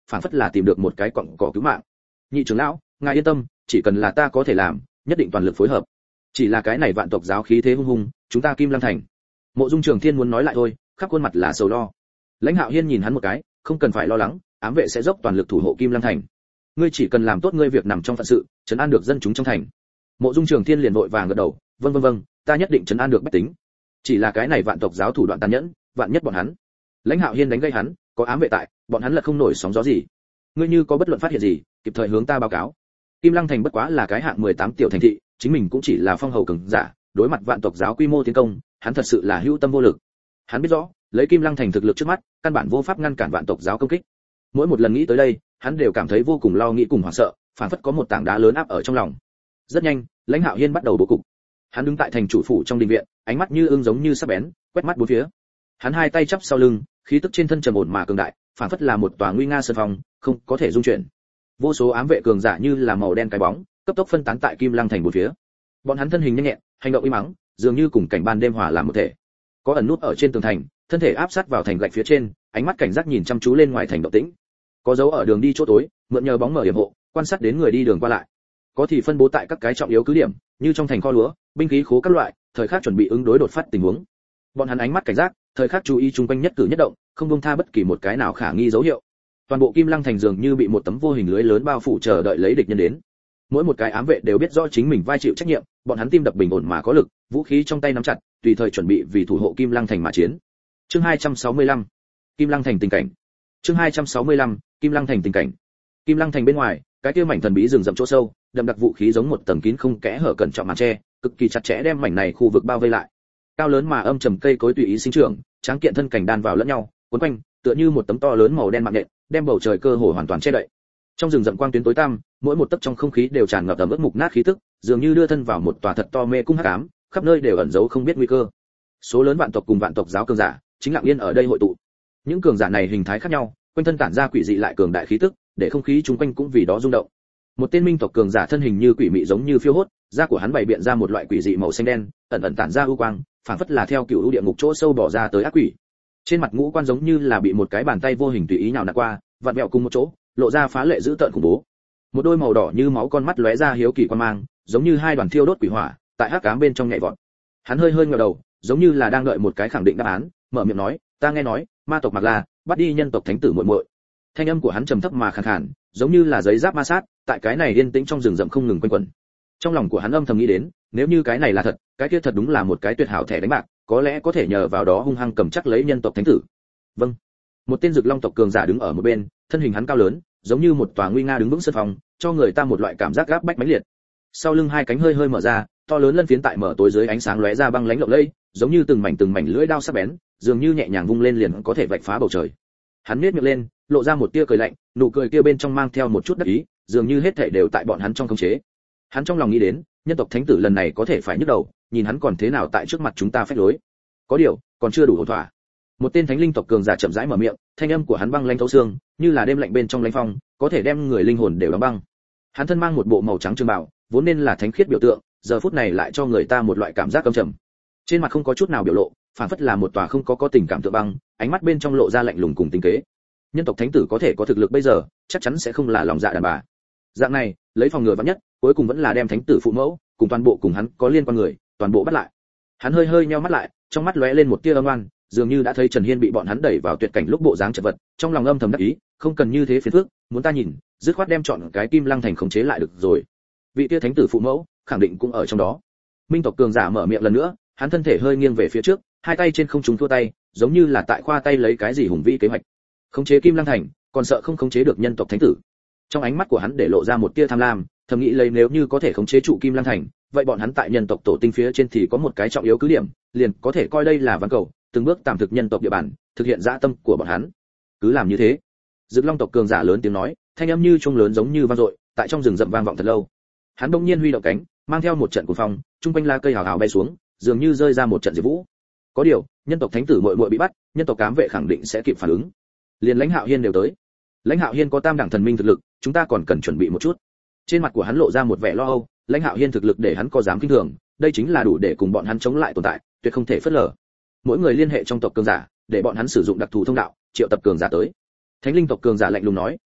phảng phất là tìm được một cái cọng cỏ cứu mạng. Nhị trưởng lão, ngài yên tâm, chỉ cần là ta có thể làm, nhất định toàn lực phối hợp. Chỉ là cái này vạn tộc giáo khí thế hung hùng, chúng ta Kim Lăng thành. Mộ Dung Trường Thiên muốn nói lại thôi, khắp khuôn mặt là sầu lo. Lãnh Hạo Hiên nhìn hắn một cái, không cần phải lo lắng, ám vệ sẽ dốc toàn lực thủ hộ Kim Lăng thành. Ngươi chỉ cần làm tốt ngươi việc nằm trong phận sự, trấn an được dân chúng trong thành. Mộ Dung Trường Thiên liền vội vàng gật đầu, vâng vâng vâng, ta nhất định trấn an được bách tính. Chỉ là cái này vạn tộc giáo thủ đoạn tàn nhẫn, vạn nhất bọn hắn. Lãnh Hạo Hiên đánh gây hắn, có ám vệ tại, bọn hắn là không nổi sóng gió gì. Ngươi như có bất luận phát hiện gì, kịp thời hướng ta báo cáo. Kim Lăng thành bất quá là cái hạng mười tám tiểu thành thị, chính mình cũng chỉ là phong hầu cường giả, đối mặt vạn tộc giáo quy mô tiến công, hắn thật sự là hữu tâm vô lực. Hắn biết rõ, lấy Kim Lăng thành thực lực trước mắt, căn bản vô pháp ngăn cản vạn tộc giáo công kích. Mỗi một lần nghĩ tới đây, hắn đều cảm thấy vô cùng lo nghĩ cùng hoảng sợ, phảng phất có một tảng đá lớn áp ở trong lòng. Rất nhanh, Lãnh Hạo Hiên bắt đầu bố cục. Hắn đứng tại thành chủ phủ trong đình viện, ánh mắt như ương giống như sắc bén, quét mắt bốn phía. Hắn hai tay chắp sau lưng, khí tức trên thân trầm ổn mà cường đại, phảng phất là một tòa nguy nga sơn phong, không có thể dung chuyển. Vô số ám vệ cường giả như là màu đen cái bóng, cấp tốc phân tán tại Kim Lăng thành bốn phía. Bọn hắn thân hình nhanh nhẹn, hành động uy mãnh, dường như cùng cảnh ban đêm hòa làm một thể. Có ẩn nút ở trên tường thành, thân thể áp sát vào thành gạch phía trên, ánh mắt cảnh giác nhìn chăm chú lên ngoài thành động tĩnh. Có dấu ở đường đi chỗ tối, mượn nhờ bóng mở yểm hộ, quan sát đến người đi đường qua lại. Có thì phân bố tại các cái trọng yếu cứ điểm, như trong thành kho lúa, binh khí khố các loại, thời khắc chuẩn bị ứng đối đột phát tình huống. Bọn hắn ánh mắt cảnh giác, thời khắc chú ý chung quanh nhất cử nhất động, không buông tha bất kỳ một cái nào khả nghi dấu hiệu. Toàn bộ Kim Lăng thành dường như bị một tấm vô hình lưới lớn bao phủ chờ đợi lấy địch nhân đến. Mỗi một cái ám vệ đều biết rõ chính mình vai chịu trách nhiệm, bọn hắn tim đập bình ổn mà có lực, vũ khí trong tay nắm chặt, tùy thời chuẩn bị vì thủ hộ Kim Lăng thành mà chiến. Chương hai trăm sáu mươi lăm, Kim Lăng thành tình cảnh. Chương hai trăm sáu mươi lăm, Kim Lăng thành tình cảnh. Kim Lăng thành bên ngoài, cái kia mảnh thần bí rừng rậm chỗ sâu, đậm đặc vũ khí giống một tầng kín không kẽ hở cẩn trọng màn che, cực kỳ chặt chẽ đem mảnh này khu vực bao vây lại. Cao lớn mà âm trầm cây cối tùy ý sinh trưởng, tráng kiện thân cảnh đan vào lẫn nhau, cuốn quanh, tựa như một tấm to lớn màu đen mạng nhện, đem bầu trời cơ hồ hoàn toàn che đậy. Trong rừng rậm quang tuyến tối tăm, mỗi một tấc trong không khí đều tràn ngập ẩm ướt mục nát khí tức, dường như đưa thân vào một tòa thật to mê cung hắc ám, khắp nơi đều ẩn giấu không biết nguy cơ. Số lớn vạn tộc cùng vạn tộc giáo cường giả, chính lặng yên ở đây hội tụ. Những cường giả này hình thái khác nhau, quanh thân tản ra quỷ dị lại cường đại khí tức, để không khí chung quanh cũng vì đó rung động. Một tên minh tộc cường giả thân hình như quỷ mị giống như phiêu hốt, da của hắn bày biện ra một loại quỷ dị màu xanh đen, ẩn ẩn tản ra ưu quang, phảng phất là theo cựu u địa ngục chỗ sâu bỏ ra tới ác quỷ. Trên mặt ngũ quan giống như là bị một cái bàn tay vô hình tùy ý nào nặn qua, vặn vẹo cùng một chỗ, lộ ra phá lệ dữ tợn khủng bố. Một đôi màu đỏ như máu con mắt lóe ra hiếu kỳ quan mang, giống như hai đoàn thiêu đốt quỷ hỏa, tại hắc ám bên trong nhảy vọt. Hắn hơi hơi ngẩng đầu, giống như là đang đợi một cái khẳng định đáp án, mở miệng nói, "Ta nghe nói, ma tộc Mạc La bắt đi nhân tộc thánh tử muội muội." Thanh âm của hắn trầm thấp mà khàn khàn, giống như là giấy giáp ma sát, tại cái này yên tĩnh trong rừng rậm không ngừng quanh quẩn. Trong lòng của hắn âm thầm nghĩ đến, nếu như cái này là thật, cái kia thật đúng là một cái tuyệt hảo thẻ đánh bạc, có lẽ có thể nhờ vào đó hung hăng cầm chắc lấy nhân tộc thánh tử. Vâng. Một tên Dực Long tộc cường giả đứng ở một bên, thân hình hắn cao lớn, giống như một tòa nguy nga đứng vững sân phòng, cho người ta một loại cảm giác gáp bách mãnh liệt. Sau lưng hai cánh hơi hơi mở ra, to lớn lân phiến tại mở tối dưới ánh sáng lóe ra băng lãnh lộng lẫy, giống như từng mảnh từng mảnh lưỡi dao sắc bén, dường như nhẹ nhàng vung lên liền có thể vạch phá bầu trời. Hắn nhếch miệng lên, lộ ra một tia cười lạnh, nụ cười kia bên trong mang theo một chút đắc ý, dường như hết thảy đều tại bọn hắn trong khống chế. Hắn trong lòng nghĩ đến, nhân tộc thánh tử lần này có thể phải nhức đầu, nhìn hắn còn thế nào tại trước mặt chúng ta phách lối. Có điều, còn chưa đủ ổn thỏa. Một tên thánh linh tộc cường giả chậm rãi mở miệng, thanh âm của hắn băng lãnh thấu xương, như là đêm lạnh bên trong lãnh phong, có thể đem người linh hồn đều đóng băng. Hắn thân mang một bộ màu trắng trường bào, vốn nên là thánh khiết biểu tượng, giờ phút này lại cho người ta một loại cảm giác căm trầm. Trên mặt không có chút nào biểu lộ, phản phất là một tòa không có có tình cảm tượng băng, ánh mắt bên trong lộ ra lạnh lùng cùng tinh kế. Nhân tộc thánh tử có thể có thực lực bây giờ, chắc chắn sẽ không là lòng dạ đàn bà. Dạng này, lấy phòng ngừa vạn nhất, cuối cùng vẫn là đem thánh tử phụ mẫu, cùng toàn bộ cùng hắn có liên quan người, toàn bộ bắt lại. Hắn hơi hơi nheo mắt lại, trong mắt lóe lên một tia âm oan, dường như đã thấy Trần Hiên bị bọn hắn đẩy vào tuyệt cảnh lúc bộ dáng chật vật, trong lòng âm thầm đắc ý, không cần như thế phiền phức, muốn ta nhìn, dứt khoát đem chọn cái Kim Lăng thành khống chế lại được rồi. Vị tia thánh tử phụ mẫu, khẳng định cũng ở trong đó. Minh tộc cường giả mở miệng lần nữa, hắn thân thể hơi nghiêng về phía trước, hai tay trên không trung thua tay, giống như là tại khoa tay lấy cái gì hùng vĩ kế hoạch. Khống chế Kim Lăng thành, còn sợ không khống chế được nhân tộc thánh tử. Trong ánh mắt của hắn để lộ ra một tia tham lam, thầm nghĩ lấy nếu như có thể khống chế trụ Kim Lăng thành, vậy bọn hắn tại nhân tộc tổ tinh phía trên thì có một cái trọng yếu cứ điểm, liền có thể coi đây là ván cầu, từng bước tạm thực nhân tộc địa bàn, thực hiện dã tâm của bọn hắn. Cứ làm như thế. Dực Long tộc cường giả lớn tiếng nói, thanh âm như chuông lớn giống như vang dội, tại trong rừng rậm vang vọng thật lâu. Hắn bỗng nhiên huy động cánh, mang theo một trận cuồng phong, trung quanh lá cây hào hào bay xuống, dường như rơi ra một trận diệp vũ. Có điều, nhân tộc thánh tử muội muội bị bắt, nhân tộc cám vệ khẳng định sẽ kịp phản ứng. Liền Lãnh Hạo Hiên đều tới. Lãnh Hạo Hiên có tam đẳng thần minh thực lực, chúng ta còn cần chuẩn bị một chút. Trên mặt của hắn lộ ra một vẻ lo âu, Lãnh Hạo Hiên thực lực để hắn có dám kinh thường, đây chính là đủ để cùng bọn hắn chống lại tồn tại, tuyệt không thể phớt lờ. Mỗi người liên hệ trong tộc cường giả, để bọn hắn sử dụng đặc thù thông đạo, triệu tập cường giả tới. Thánh linh tộc cường giả lạnh lùng nói,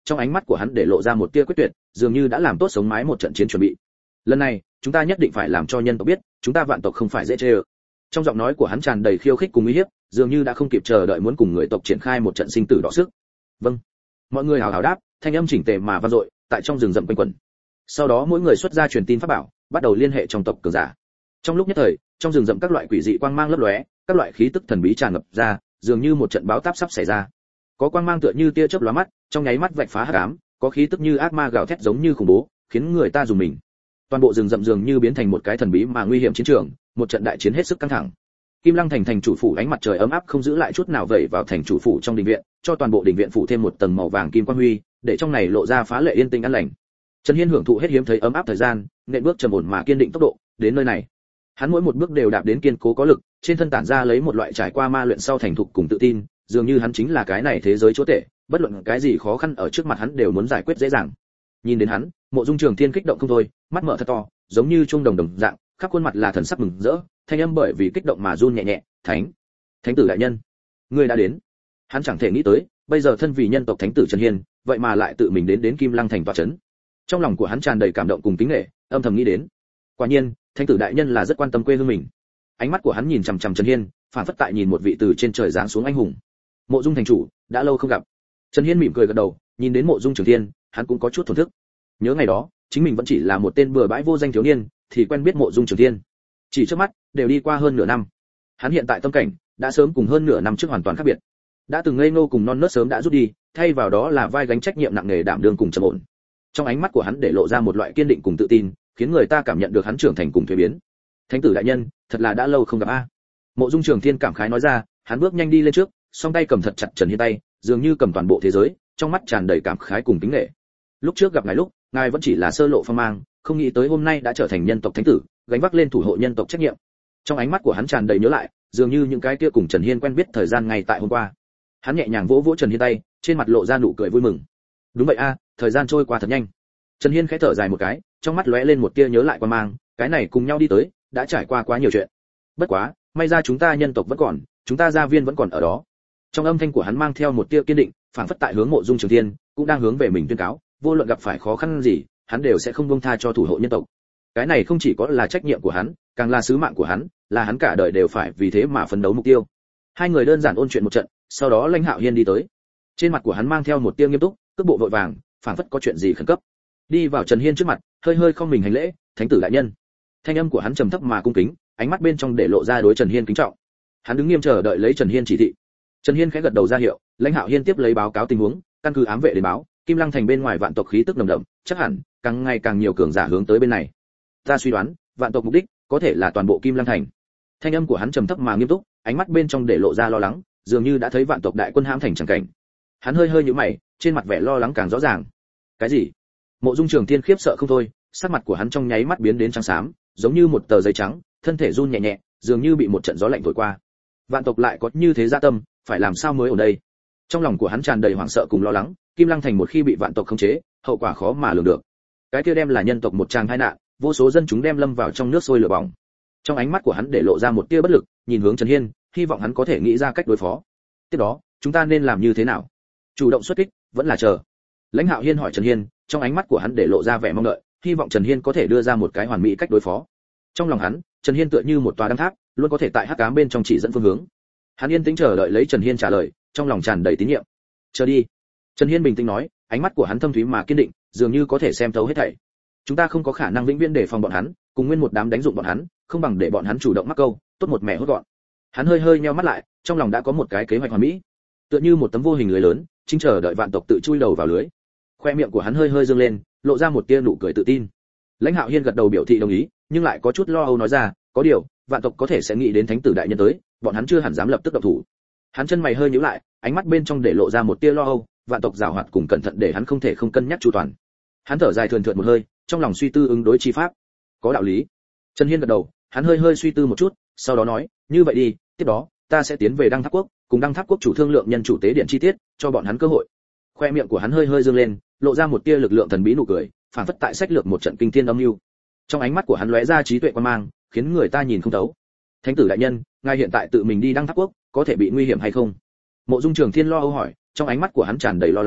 trong ánh mắt của hắn để lộ ra một tia quyết tuyệt, dường như đã làm tốt sống mái một trận chiến chuẩn bị. Lần này, chúng ta nhất định phải làm cho nhân tộc biết, chúng ta vạn tộc không phải dễ chơi. Trong giọng nói của hắn tràn đầy khiêu khích cùng uy hiếp, dường như đã không kịp chờ đợi muốn cùng người tộc triển khai một trận sinh tử đọ sức. Vâng. Mọi người hào hào đáp, thanh âm chỉnh tề mà vang dội, tại trong rừng rậm quanh quẩn. Sau đó mỗi người xuất ra truyền tin pháp bảo, bắt đầu liên hệ trong tộc cường giả. Trong lúc nhất thời, trong rừng rậm các loại quỷ dị quang mang lấp lóe, các loại khí tức thần bí tràn ngập ra, dường như một trận báo táp sắp xảy ra. Có quang mang tựa như tia chớp lóa mắt, trong nháy mắt vạch phá hắc ám, có khí tức như ác ma gào thét giống như khủng bố, khiến người ta dùng mình. Toàn bộ rừng rậm dường như biến thành một cái thần bí mà nguy hiểm chiến trường, một trận đại chiến hết sức căng thẳng. Kim Lăng thành thành chủ phủ ánh mặt trời ấm áp không giữ lại chút nào vẩy vào thành chủ phủ trong đình viện, cho toàn bộ đình viện phủ thêm một tầng màu vàng kim quang huy, để trong này lộ ra phá lệ yên tĩnh an lành. Trần Hiên hưởng thụ hết hiếm thấy ấm áp thời gian, nện bước trầm ổn mà kiên định tốc độ, đến nơi này. Hắn mỗi một bước đều đạp đến kiên cố có lực, trên thân tản ra lấy một loại trải qua ma luyện sau thành thục cùng tự tin, dường như hắn chính là cái này thế giới chúa tể, bất luận cái gì khó khăn ở trước mặt hắn đều muốn giải quyết dễ dàng. Nhìn đến hắn, Mộ Dung Trường Thiên kích động không thôi, mắt mở thật to, giống như trung đồng đồng dạng, khắp khuôn mặt là thần sắc mừng rỡ, thanh âm bởi vì kích động mà run nhẹ nhẹ, "Thánh, Thánh tử đại nhân, ngươi đã đến." Hắn chẳng thể nghĩ tới, bây giờ thân vì nhân tộc thánh tử Trần Hiên, vậy mà lại tự mình đến đến Kim Lăng thành tọa trấn. Trong lòng của hắn tràn đầy cảm động cùng kính nể, âm thầm nghĩ đến, quả nhiên, thánh tử đại nhân là rất quan tâm quê hương mình. Ánh mắt của hắn nhìn chằm chằm Trần Hiên, phản phất tại nhìn một vị từ trên trời giáng xuống anh hùng. Mộ Dung thành chủ, đã lâu không gặp. Trần Hiên mỉm cười gật đầu, nhìn đến Mộ Dung Trường Thiên, hắn cũng có chút thổn thức. Nhớ ngày đó, chính mình vẫn chỉ là một tên bừa bãi vô danh thiếu niên, thì quen biết Mộ Dung Trường Thiên. Chỉ trước mắt, đều đi qua hơn nửa năm. Hắn hiện tại tâm cảnh đã sớm cùng hơn nửa năm trước hoàn toàn khác biệt. Đã từng ngây ngô cùng non nớt sớm đã rút đi, thay vào đó là vai gánh trách nhiệm nặng nề đảm đương cùng trầm ổn. Trong ánh mắt của hắn để lộ ra một loại kiên định cùng tự tin, khiến người ta cảm nhận được hắn trưởng thành cùng thay biến. Thánh tử đại nhân, thật là đã lâu không gặp a. Mộ Dung Trường Thiên cảm khái nói ra, hắn bước nhanh đi lên trước, song tay cầm thật chặt Trần Hiên tay, dường như cầm toàn bộ thế giới, trong mắt tràn đầy cảm khái cùng kính nể. Lúc trước gặp ngài lúc, ngài vẫn chỉ là sơ lộ phong mang, không nghĩ tới hôm nay đã trở thành nhân tộc thánh tử, gánh vác lên thủ hộ nhân tộc trách nhiệm. Trong ánh mắt của hắn tràn đầy nhớ lại, dường như những cái kia cùng Trần Hiên quen biết thời gian ngay tại hôm qua. Hắn nhẹ nhàng vỗ vỗ Trần Hiên tay, trên mặt lộ ra nụ cười vui mừng. Đúng vậy a, thời gian trôi qua thật nhanh. Trần Hiên khẽ thở dài một cái, trong mắt lóe lên một tia nhớ lại quan mang, cái này cùng nhau đi tới, đã trải qua quá nhiều chuyện. Bất quá, may ra chúng ta nhân tộc vẫn còn, chúng ta gia viên vẫn còn ở đó. Trong âm thanh của hắn mang theo một tia kiên định, phảng phất tại hướng Mộ Dung Trường Thiên, cũng đang hướng về mình tuyên cáo, vô luận gặp phải khó khăn gì, hắn đều sẽ không buông tha cho thủ hộ nhân tộc. Cái này không chỉ có là trách nhiệm của hắn, càng là sứ mạng của hắn, là hắn cả đời đều phải vì thế mà phấn đấu mục tiêu. Hai người đơn giản ôn chuyện một trận, sau đó Lãnh Hạo Hiên đi tới. Trên mặt của hắn mang theo một tia nghiêm túc, cước bộ vội vàng, phảng phất có chuyện gì khẩn cấp. Đi vào Trần Hiên trước mặt, hơi hơi không mình hành lễ, "Thánh tử đại nhân." Thanh âm của hắn trầm thấp mà cung kính, ánh mắt bên trong để lộ ra đối Trần Hiên kính trọng. Hắn đứng nghiêm chờ đợi lấy Trần Hiên chỉ thị. Trần Hiên khẽ gật đầu ra hiệu, Lãnh Hạo Hiên tiếp lấy báo cáo tình huống, căn cứ ám vệ đến báo, Kim Lăng thành bên ngoài vạn tộc khí tức nồng đậm, chắc hẳn càng ngày càng nhiều cường giả hướng tới bên này. Ta suy đoán, vạn tộc mục đích có thể là toàn bộ Kim Lăng thành. Thanh âm của hắn trầm thấp mà nghiêm túc, ánh mắt bên trong để lộ ra lo lắng, dường như đã thấy vạn tộc đại quân hãm thành chẳng cảnh. Hắn hơi hơi nhíu mày, trên mặt vẻ lo lắng càng rõ ràng. Cái gì? Mộ Dung Trường Thiên khiếp sợ không thôi, sắc mặt của hắn trong nháy mắt biến đến trắng xám, giống như một tờ giấy trắng, thân thể run nhẹ nhẹ, dường như bị một trận gió lạnh thổi qua. Vạn tộc lại có như thế dạ tâm, phải làm sao mới ở đây? Trong lòng của hắn tràn đầy hoảng sợ cùng lo lắng, Kim Lăng thành một khi bị vạn tộc khống chế, hậu quả khó mà lường được. Cái kia đem là nhân tộc một tràng tai nạn, vô số dân chúng đem lâm vào trong nước sôi lửa bỏng. Trong ánh mắt của hắn để lộ ra một tia bất lực, nhìn hướng Trần Hiên, hy vọng hắn có thể nghĩ ra cách đối phó. Tiếp đó, chúng ta nên làm như thế nào? Chủ động xuất kích, vẫn là chờ? Lãnh Hạo Hiên hỏi Trần Hiên, trong ánh mắt của hắn để lộ ra vẻ mong đợi, hy vọng Trần Hiên có thể đưa ra một cái hoàn mỹ cách đối phó. Trong lòng hắn, Trần Hiên tựa như một tòa đăng tháp, luôn có thể tại hắc ám bên trong chỉ dẫn phương hướng. Hắn yên tĩnh chờ đợi lấy Trần Hiên trả lời, trong lòng tràn đầy tín nhiệm. Chờ đi. Trần Hiên bình tĩnh nói, ánh mắt của hắn thâm thúy mà kiên định, dường như có thể xem thấu hết thảy. Chúng ta không có khả năng vĩnh viễn để phòng bọn hắn, cùng nguyên một đám đánh dụng bọn hắn, không bằng để bọn hắn chủ động mắc câu, tốt một mẹ hốt gọn. Hắn hơi hơi nheo mắt lại, trong lòng đã có một cái kế hoạch hoàn mỹ, tựa như một tấm vô hình lưới lớn, chính chờ đợi vạn tộc tự chui đầu vào lưới. Khoe miệng của hắn hơi hơi dương lên, lộ ra một tia nụ cười tự tin. Lãnh Hạo Hiên gật đầu biểu thị đồng ý, nhưng lại có chút lo âu nói ra, có điều, vạn tộc có thể sẽ nghĩ đến thánh tử đại nhân tới, bọn hắn chưa hẳn dám lập tức động thủ. Hắn chân mày hơi nhíu lại, ánh mắt bên trong để lộ ra một tia lo âu, vạn tộc giàu hoạt cùng cẩn thận để hắn không thể không cân nhắc chu toàn. Hắn thở dài thườn thượt một hơi, trong lòng suy tư ứng đối chi pháp. Có đạo lý. Trần Hiên gật đầu, hắn hơi hơi suy tư một chút, sau đó nói, như vậy đi, tiếp đó, ta sẽ tiến về Đăng Tháp quốc, cùng Đăng Tháp quốc chủ thương lượng nhân chủ tế điện chi tiết, cho bọn hắn cơ hội. Khoe miệng của hắn hơi hơi dương lên, lộ ra một tia lực lượng thần bí nụ cười, phản phất tại sách lược một trận kinh thiên âm mưu. Trong ánh mắt của hắn lóe ra trí tuệ quan mang, khiến người ta nhìn không thấu. Thánh tử đại nhân, ngài hiện tại tự mình đi Đăng Tháp quốc, có thể bị nguy hiểm hay không? Mộ Dung Trường Thiên lo âu hỏi, trong ánh mắt của hắn tràn đầy lo lắng,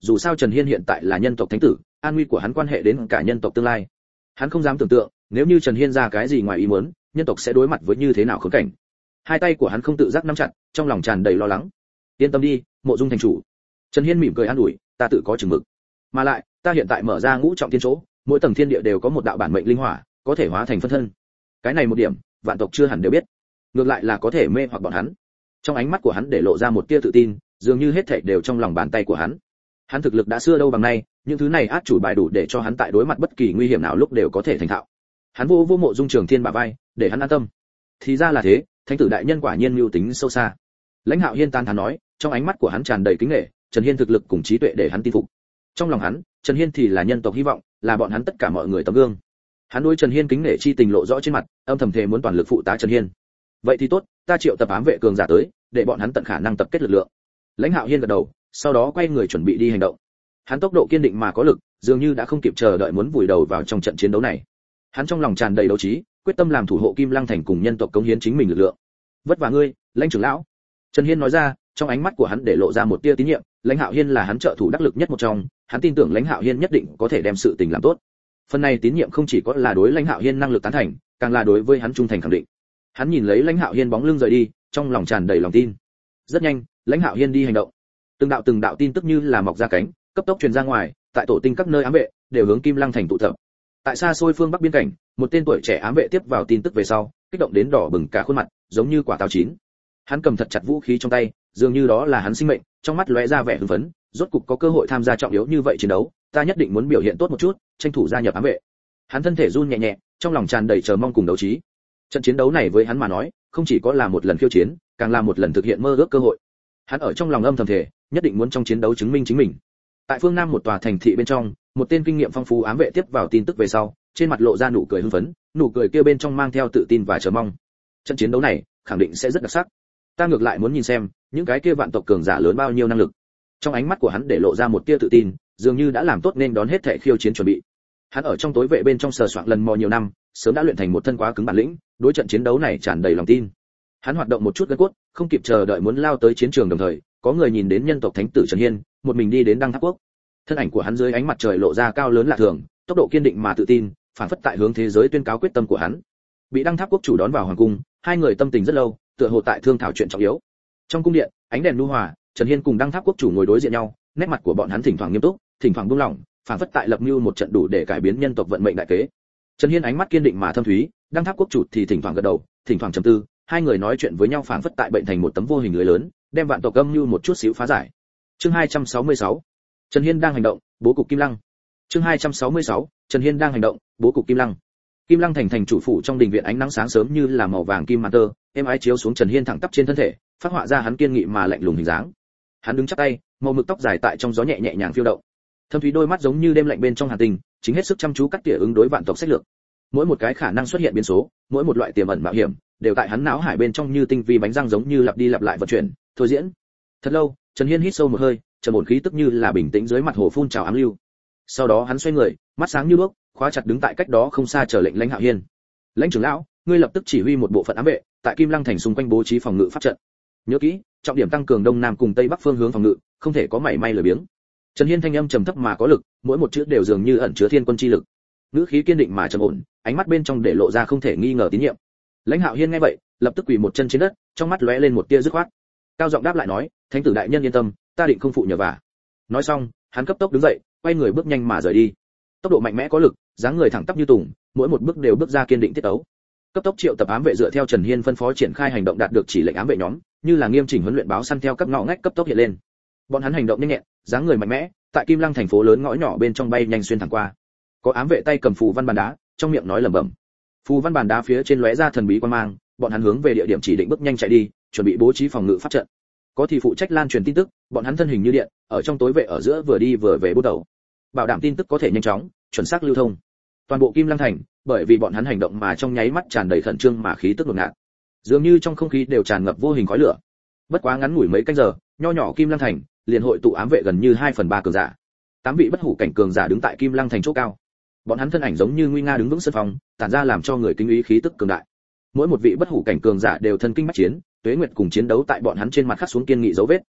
dù sao Trần Hiên hiện tại là nhân tộc thánh tử, an nguy của hắn quan hệ đến cả nhân tộc tương lai. Hắn không dám tưởng tượng, nếu như Trần Hiên ra cái gì ngoài ý muốn, nhân tộc sẽ đối mặt với như thế nào khốn cảnh. Hai tay của hắn không tự giác nắm chặt, trong lòng tràn đầy lo lắng. Yên tâm đi, Mộ Dung thành chủ. Trần Hiên mỉm cười an ủi, ta tự có chừng mực. Mà lại, ta hiện tại mở ra ngũ trọng thiên chỗ, mỗi tầng thiên địa đều có một đạo bản mệnh linh hỏa, có thể hóa thành phân thân. Cái này một điểm, vạn tộc chưa hẳn đều biết. Ngược lại là có thể mê hoặc bọn hắn. Trong ánh mắt của hắn để lộ ra một tia tự tin, dường như hết thảy đều trong lòng bàn tay của hắn. Hắn thực lực đã xưa đâu bằng nay, những thứ này át chủ bài đủ để cho hắn tại đối mặt bất kỳ nguy hiểm nào lúc đều có thể thành thạo. Hắn vô vô Mộ Dung Trường Thiên bả vai, để hắn an tâm. Thì ra là thế, thánh tử đại nhân quả nhiên mưu tính sâu xa. Lãnh Hạo Hiên tán thán nói, trong ánh mắt của hắn tràn đầy kính nể, Trần Hiên thực lực cùng trí tuệ để hắn tin phục. Trong lòng hắn, Trần Hiên thì là nhân tộc hy vọng, là bọn hắn tất cả mọi người tấm gương. Hắn đối Trần Hiên kính nể chi tình lộ rõ trên mặt, âm thầm thề muốn toàn lực phụ tá Trần Hiên. Vậy thì tốt, ta triệu tập ám vệ cường giả tới, để bọn hắn tận khả năng tập kết lực lượng. Lãnh Hạo Hiên gật đầu, sau đó quay người chuẩn bị đi hành động. Hắn tốc độ kiên định mà có lực, dường như đã không kịp chờ đợi muốn vùi đầu vào trong trận chiến đấu này. Hắn trong lòng tràn đầy đấu trí, quyết tâm làm thủ hộ Kim Lăng thành cùng nhân tộc cống hiến chính mình lực lượng. Vất vả ngươi, Lãnh trưởng lão. Trần Hiên nói ra, trong ánh mắt của hắn để lộ ra một tia tín nhiệm, Lãnh Hạo Hiên là hắn trợ thủ đắc lực nhất một trong, hắn tin tưởng Lãnh Hạo Hiên nhất định có thể đem sự tình làm tốt. Phần này tín nhiệm không chỉ có là đối Lãnh Hạo Hiên năng lực tán thành, càng là đối với hắn trung thành khẳng định. Hắn nhìn lấy Lãnh Hạo Hiên bóng lưng rời đi, trong lòng tràn đầy lòng tin. Rất nhanh, Lãnh Hạo Hiên đi hành động. Từng đạo từng đạo tin tức như là mọc ra cánh, cấp tốc truyền ra ngoài, tại tổ tinh các nơi ám vệ đều hướng Kim Lăng thành tụ tập. Tại xa xôi phương bắc biên cảnh, một tên tuổi trẻ ám vệ tiếp vào tin tức về sau, kích động đến đỏ bừng cả khuôn mặt, giống như quả táo chín. Hắn cầm thật chặt vũ khí trong tay, dường như đó là hắn sinh mệnh, trong mắt lóe ra vẻ hưng phấn, rốt cục có cơ hội tham gia trọng yếu như vậy chiến đấu, ta nhất định muốn biểu hiện tốt một chút, tranh thủ gia nhập ám vệ. Hắn thân thể run nhẹ nhẹ, trong lòng tràn đầy chờ mong cùng đấu trí. Trận chiến đấu này với hắn mà nói, không chỉ có là một lần khiêu chiến, càng là một lần thực hiện mơ ước cơ hội. Hắn ở trong lòng âm thầm thề, nhất định muốn trong chiến đấu chứng minh chính mình. Tại phương Nam một tòa thành thị bên trong, một tên kinh nghiệm phong phú ám vệ tiếp vào tin tức về sau, trên mặt lộ ra nụ cười hưng phấn, nụ cười kia bên trong mang theo tự tin và chờ mong. Trận chiến đấu này khẳng định sẽ rất đặc sắc. Ta ngược lại muốn nhìn xem, những cái kia vạn tộc cường giả lớn bao nhiêu năng lực. Trong ánh mắt của hắn để lộ ra một tia tự tin, dường như đã làm tốt nên đón hết thảy khiêu chiến chuẩn bị. Hắn ở trong tối vệ bên trong sờ soạng lần mò nhiều năm, sớm đã luyện thành một thân quá cứng bản lĩnh, đối trận chiến đấu này tràn đầy lòng tin. Hắn hoạt động một chút gân cốt, không kịp chờ đợi muốn lao tới chiến trường, đồng thời có người nhìn đến nhân tộc thánh tử Trần Hiên, một mình đi đến Đăng Tháp Quốc. Thân ảnh của hắn dưới ánh mặt trời lộ ra cao lớn lạ thường, tốc độ kiên định mà tự tin, phản phất tại hướng thế giới tuyên cáo quyết tâm của hắn. Bị Đăng Tháp Quốc chủ đón vào hoàng cung, hai người tâm tình rất lâu, tựa hồ tại thương thảo chuyện trọng yếu. Trong cung điện, ánh đèn nhu hòa, Trần Hiên cùng Đăng Tháp Quốc chủ ngồi đối diện nhau, nét mặt của bọn hắn thỉnh thoảng nghiêm túc, thỉnh thoảng buông lỏng, phản phất tại lập mưu một trận đủ để cải biến nhân tộc vận mệnh đại kế. Trần Hiên ánh mắt kiên định mà thâm thúy, Đăng Tháp Quốc chủ thì thỉnh thoảng gật đầu, thỉnh thoảng trầm tư, hai người nói chuyện với nhau phản phất tại bệnh thành một tấm vô hình lưới lớn, đem vạn tộc âm mưu một chút xíu phá giải. Chương hai trăm sáu mươi sáu, Trần Hiên đang hành động, bố cục Kim Lăng. Chương hai trăm sáu mươi sáu, Trần Hiên đang hành động, bố cục Kim Lăng. Kim Lăng thành thành chủ phủ trong đình viện, ánh nắng sáng sớm như là màu vàng kim màn tơ, êm ái chiếu xuống Trần Hiên thẳng tắp trên thân thể, phát họa ra hắn kiên nghị mà lạnh lùng hình dáng. Hắn đứng chắp tay, màu mực tóc dài tại trong gió nhẹ nhẹ nhàng phiêu động. Thâm thúy đôi mắt giống như đêm lạnh bên trong hàn tình, chính hết sức chăm chú cắt tỉa ứng đối vạn tộc sách lược. Mỗi một cái khả năng xuất hiện biến số, mỗi một loại tiềm ẩn mạo hiểm, đều tại hắn não hải bên trong như tinh vi bánh răng giống như lặp đi lặp lại vận chuyển, thôi diễn. Thật lâu, Trần Hiên hít sâu một hơi, trầm ổn khí tức như là bình tĩnh dưới mặt hồ phun trào ám lưu. Sau đó hắn xoay người, mắt sáng như đuốc, khóa chặt đứng tại cách đó không xa chờ lệnh Lãnh Hạo Hiên. Lãnh trưởng lão, ngươi lập tức chỉ huy một bộ phận ám vệ, tại Kim Lăng thành xung quanh bố trí phòng ngự pháp trận. Nhớ kỹ, trọng điểm tăng cường đông nam cùng tây bắc phương hướng phòng ngự, không thể có mảy may lười biếng. Trần Hiên thanh âm trầm thấp mà có lực, mỗi một chữ đều dường như ẩn chứa thiên quân chi lực. Ngữ khí kiên định mà trầm ổn, ánh mắt bên trong để lộ ra không thể nghi ngờ tín nhiệm. Lãnh Hạo Hiên nghe vậy, lập tức quỳ một chân trên đất, trong mắt lóe lên một tia dứt khoát. Cao giọng đáp lại nói, thánh tử đại nhân yên tâm, ta định không phụ nhờ vả. Nói xong, hắn cấp tốc đứng dậy, quay người bước nhanh mà rời đi. Tốc độ mạnh mẽ có lực, dáng người thẳng tắp như tùng, mỗi một bước đều bước ra kiên định tiết tấu. Cấp tốc triệu tập ám vệ dựa theo Trần Hiên phân phó triển khai hành động, đạt được chỉ lệnh ám vệ nhóm, như là nghiêm chỉnh huấn luyện báo săn theo các ngõ ngách cấp tốc hiện lên. Bọn hắn hành động nhanh nhẹn, dáng người mạnh mẽ, tại Kim Lăng thành phố lớn ngõ nhỏ bên trong bay nhanh xuyên thẳng qua. Có ám vệ tay cầm phù văn bàn đá, trong miệng nói lẩm bẩm. Phù văn bàn đá phía trên lóe ra thần bí quang mang, bọn hắn hướng về địa điểm chỉ định bước nhanh chạy đi, chuẩn bị bố trí phòng ngự pháp trận. Có thì phụ trách lan truyền tin tức, bọn hắn thân hình như điện, ở trong tối vệ ở giữa vừa đi vừa về bút đầu, bảo đảm tin tức có thể nhanh chóng, chuẩn xác lưu thông. Toàn bộ Kim Lăng thành, bởi vì bọn hắn hành động mà trong nháy mắt tràn đầy khẩn trương mà khí tức ngột ngạt, dường như trong không khí đều tràn ngập vô hình khói lửa. Bất quá ngắn ngủi mấy canh giờ, nho nhỏ Kim Lăng thành liền hội tụ ám vệ gần như hai phần ba cường giả. Tám vị bất hủ cảnh cường giả đứng tại Kim Lăng thành chỗ cao. Bọn hắn thân ảnh giống như nguy nga đứng vững sân phòng, tản ra làm cho người kinh ý khí tức cường đại. Mỗi một vị bất hủ cảnh cường giả đều thân kinh bách chiến, tuế nguyệt cùng chiến đấu tại bọn hắn trên mặt khắc xuống kiên nghị dấu vết.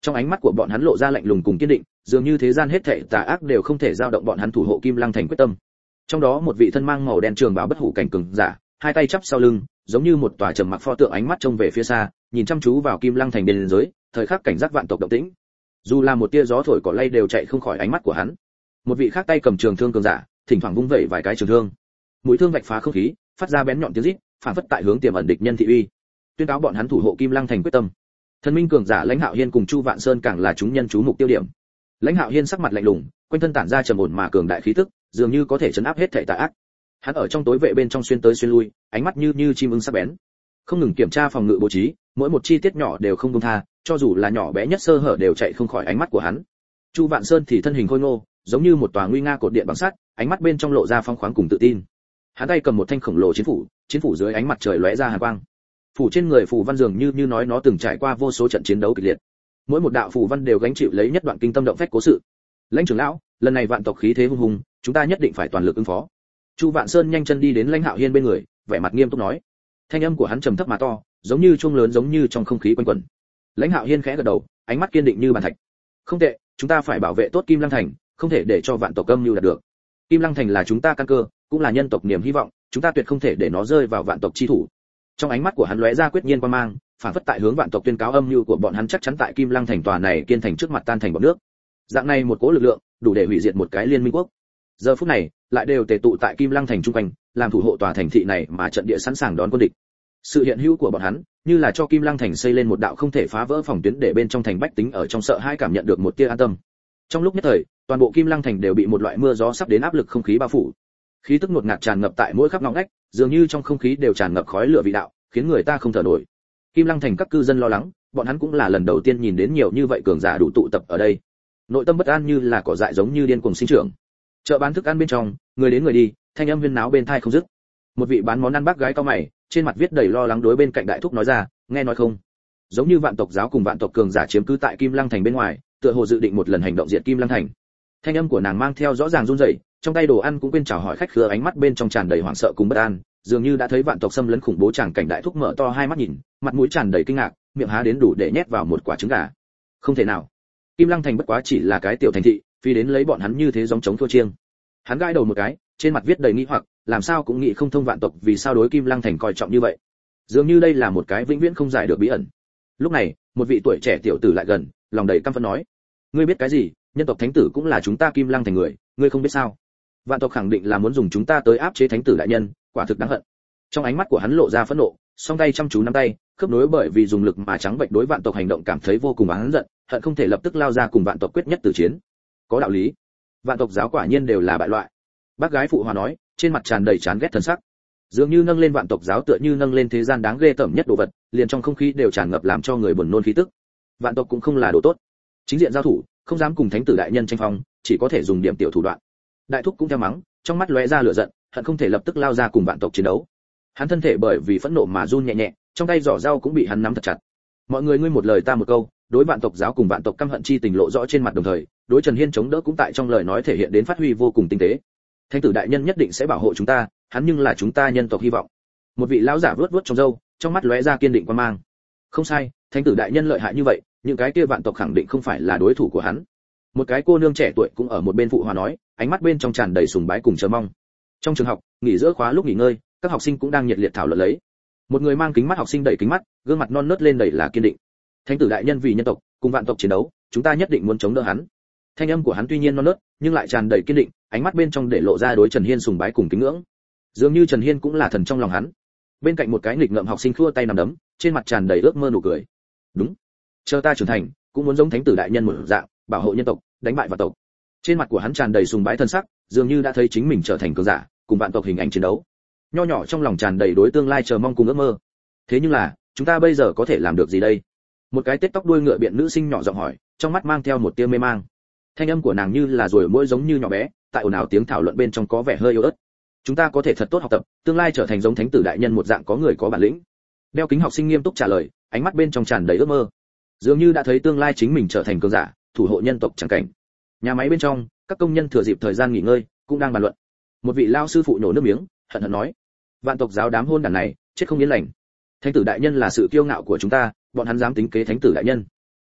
Trong ánh mắt của bọn hắn lộ ra lạnh lùng cùng kiên định, dường như thế gian hết thảy tà ác đều không thể dao động bọn hắn thủ hộ Kim Lăng thành quyết tâm. Trong đó một vị thân mang màu đen trường bào bất hủ cảnh cường giả, hai tay chắp sau lưng, giống như một tòa trầm mặc pho tượng, ánh mắt trông về phía xa, nhìn chăm chú vào Kim Lăng thành biên giới, thời khắc cảnh giác vạn tộc động tĩnh. Dù là một tia gió thổi cỏ lay đều chạy không khỏi ánh mắt của hắn. Một vị khác tay cầm trường thương cường giả, thỉnh thoảng vung vẩy vài cái trường thương. Mũi thương vạch phá không khí, phát ra bén nhọn tiếng rít, phản phất tại hướng tiềm ẩn địch nhân thị uy, tuyên cáo bọn hắn thủ hộ Kim Lăng thành quyết tâm. Thần minh cường giả Lãnh Hạo Hiên cùng Chu Vạn Sơn càng là chúng nhân chú mục tiêu điểm. Lãnh Hạo Hiên sắc mặt lạnh lùng, quanh thân tản ra trầm ổn mà cường đại khí tức, dường như có thể chấn áp hết thảy tà ác. Hắn ở trong tối vệ bên trong xuyên tới xuyên lui, ánh mắt như như chim ưng sắc bén, không ngừng kiểm tra phòng ngự bố trí, mỗi một chi tiết nhỏ đều không buông tha, cho dù là nhỏ bé nhất sơ hở đều chạy không khỏi ánh mắt của hắn. Chu Vạn Sơn thì thân hình khôi ngô, giống như một tòa nguy nga cột điện bằng sắt, ánh mắt bên trong lộ ra phong khoáng cùng tự tin. Hắn tay cầm một thanh khổng lồ chiến phủ, chiến phủ dưới ánh mặt trời lóe ra hàn quang. Phủ trên người phù văn dường như như nói nó từng trải qua vô số trận chiến đấu kịch liệt. Mỗi một đạo phù văn đều gánh chịu lấy nhất đoạn kinh tâm động phách cố sự. Lãnh trưởng lão, lần này vạn tộc khí thế hung hùng, chúng ta nhất định phải toàn lực ứng phó. Chu Vạn Sơn nhanh chân đi đến Lãnh Hạo Hiên bên người, vẻ mặt nghiêm túc nói. Thanh âm của hắn trầm thấp mà to, giống như chuông lớn giống như trong không khí quanh quẩn. Lãnh Hạo Hiên khẽ gật đầu, ánh mắt kiên định như bàn thạch. Không tệ, chúng ta phải bảo vệ tốt Kim Lăng thành, không thể để cho vạn tộc âm mưu đạt được. Kim Lăng thành là chúng ta căn cơ, cũng là nhân tộc niềm hy vọng, chúng ta tuyệt không thể để nó rơi vào vạn tộc chi thủ. Trong ánh mắt của hắn lóe ra quyết nhiên quan mang, phản phất tại hướng vạn tộc tuyên cáo âm mưu của bọn hắn chắc chắn tại Kim Lăng thành tòa này kiên thành trước mặt tan thành bọt nước. Dạng này một cỗ lực lượng, đủ để hủy diệt một cái liên minh quốc. Giờ phút này, lại đều tề tụ tại Kim Lăng thành trung quanh, làm thủ hộ tòa thành thị này mà trận địa sẵn sàng đón quân địch. Sự hiện hữu của bọn hắn, như là cho Kim Lăng thành xây lên một đạo không thể phá vỡ phòng tuyến, để bên trong thành bách tính ở trong sợ hãi cảm nhận được một tia an tâm. Trong lúc nhất thời, toàn bộ Kim Lăng thành đều bị một loại mưa gió sắp đến áp lực không khí bao phủ. Khí tức ngột ngạt tràn ngập tại mỗi khắp ngõ ngách, dường như trong không khí đều tràn ngập khói lửa vị đạo, khiến người ta không thở nổi. Kim Lăng thành các cư dân lo lắng, bọn hắn cũng là lần đầu tiên nhìn đến nhiều như vậy cường giả đủ tụ tập ở đây. Nội tâm bất an như là cỏ dại giống như điên cuồng sinh trưởng. Chợ bán thức ăn bên trong, người đến người đi, thanh âm huyên náo bên tai không dứt. Một vị bán món ăn bác gái cao mày, trên mặt viết đầy lo lắng đối bên cạnh đại thúc nói ra, nghe nói không, giống như vạn tộc giáo cùng vạn tộc cường giả chiếm cứ tại Kim Lăng thành bên ngoài, tựa hồ dự định một lần hành động diệt Kim Lăng thành. Thanh âm của nàng mang theo rõ ràng run rẩy, trong tay đồ ăn cũng quên chào hỏi khách khứa, ánh mắt bên trong tràn đầy hoảng sợ cùng bất an, dường như đã thấy vạn tộc xâm lấn khủng bố tràng cảnh. Đại thúc mở to hai mắt nhìn, mặt mũi tràn đầy kinh ngạc, miệng há đến đủ để nhét vào một quả trứng gà. Không thể nào, Kim Lăng thành bất quá chỉ là cái tiểu thành thị, phi đến lấy bọn hắn như thế giống chống thua chiêng. Hắn gãi đầu một cái, trên mặt viết đầy nghi hoặc, làm sao cũng nghĩ không thông vạn tộc vì sao đối Kim Lăng thành coi trọng như vậy. Dường như đây là một cái vĩnh viễn không giải được bí ẩn. Lúc này, một vị tuổi trẻ tiểu tử lại gần, lòng đầy căm phẫn nói: ngươi biết cái gì? Nhân tộc thánh tử cũng là chúng ta Kim Lăng thành người, ngươi không biết sao? Vạn tộc khẳng định là muốn dùng chúng ta tới áp chế thánh tử đại nhân, quả thực đáng hận. Trong ánh mắt của hắn lộ ra phẫn nộ, song tay chăm chú nắm tay, khớp nối bởi vì dùng lực mà trắng bệch, đối vạn tộc hành động cảm thấy vô cùng oán giận, hận không thể lập tức lao ra cùng vạn tộc quyết nhất tử chiến. Có đạo lý, vạn tộc giáo quả nhiên đều là bại loại. Bác gái phụ hòa nói, trên mặt tràn đầy chán ghét thần sắc. Dường như nâng lên vạn tộc giáo tựa như nâng lên thế gian đáng ghê tởm nhất đồ vật, liền trong không khí đều tràn ngập làm cho người buồn nôn khí tức. Vạn tộc cũng không là đồ tốt. Chính diện giao thủ, không dám cùng thánh tử đại nhân tranh phong, chỉ có thể dùng điểm tiểu thủ đoạn. Đại thúc cũng theo mắng, trong mắt lóe ra lửa giận, hận không thể lập tức lao ra cùng vạn tộc chiến đấu. Hắn thân thể bởi vì phẫn nộ mà run nhẹ nhẹ, trong tay giỏ dao cũng bị hắn nắm thật chặt. Mọi người ngươi một lời ta một câu, đối vạn tộc giáo cùng vạn tộc căm hận chi tình lộ rõ trên mặt, đồng thời, đối Trần Hiên chống đỡ cũng tại trong lời nói thể hiện đến phát huy vô cùng tinh tế. Thánh tử đại nhân nhất định sẽ bảo hộ chúng ta, hắn nhưng là chúng ta nhân tộc hy vọng. Một vị lão giả vuốt vuốt trong râu, trong mắt lóe ra kiên định quan mang. Không sai, thánh tử đại nhân lợi hại như vậy, những cái kia vạn tộc khẳng định không phải là đối thủ của hắn. Một cái cô nương trẻ tuổi cũng ở một bên phụ hòa nói, ánh mắt bên trong tràn đầy sùng bái cùng chờ mong. Trong trường học, nghỉ giữa khóa lúc nghỉ ngơi, các học sinh cũng đang nhiệt liệt thảo luận lấy. Một người mang kính mắt học sinh đẩy kính mắt, gương mặt non nớt lên đầy là kiên định. Thánh tử đại nhân vì nhân tộc, cùng vạn tộc chiến đấu, chúng ta nhất định muốn chống đỡ hắn. Thanh âm của hắn tuy nhiên non nớt, nhưng lại tràn đầy kiên định, ánh mắt bên trong để lộ ra đối Trần Hiên sùng bái cùng kính ngưỡng. Dường như Trần Hiên cũng là thần trong lòng hắn. Bên cạnh một cái nghịch ngợm học sinh khua tay nắm đấm, trên mặt tràn đầy ước mơ nụ cười. Đúng, chờ ta trưởng thành, cũng muốn giống thánh tử đại nhân một dạng, bảo hộ nhân tộc, đánh bại vạn tộc. Trên mặt của hắn tràn đầy sùng bái thân sắc, dường như đã thấy chính mình trở thành cường giả, cùng vạn tộc hình ảnh chiến đấu. Nho nhỏ trong lòng tràn đầy đối tương lai chờ mong cùng ước mơ. Thế nhưng là, chúng ta bây giờ có thể làm được gì đây? Một cái tết tóc đuôi ngựa biện nữ sinh nhỏ giọng hỏi, trong mắt mang theo một tia mê mang. Thanh âm của nàng như là ruồi muỗi giống như nhỏ bé, tại ồn ào tiếng thảo luận bên trong có vẻ hơi yếu ớt. Chúng ta có thể thật tốt học tập, tương lai trở thành giống thánh tử đại nhân một dạng có người có bản lĩnh. Đeo kính học sinh nghiêm túc trả lời, ánh mắt bên trong tràn đầy ước mơ. Dường như đã thấy tương lai chính mình trở thành cường giả, thủ hộ nhân tộc chẳng cảnh. Nhà máy bên trong, các công nhân thừa dịp thời gian nghỉ ngơi, cũng đang bàn luận. Một vị lao sư phụ nhổ nước miếng, hận hận nói: vạn tộc giáo đám hôn đản này, chết không yên lành. Thánh tử đại nhân là sự kiêu ngạo của chúng ta, bọn hắn dám tính kế thánh tử đại nhân.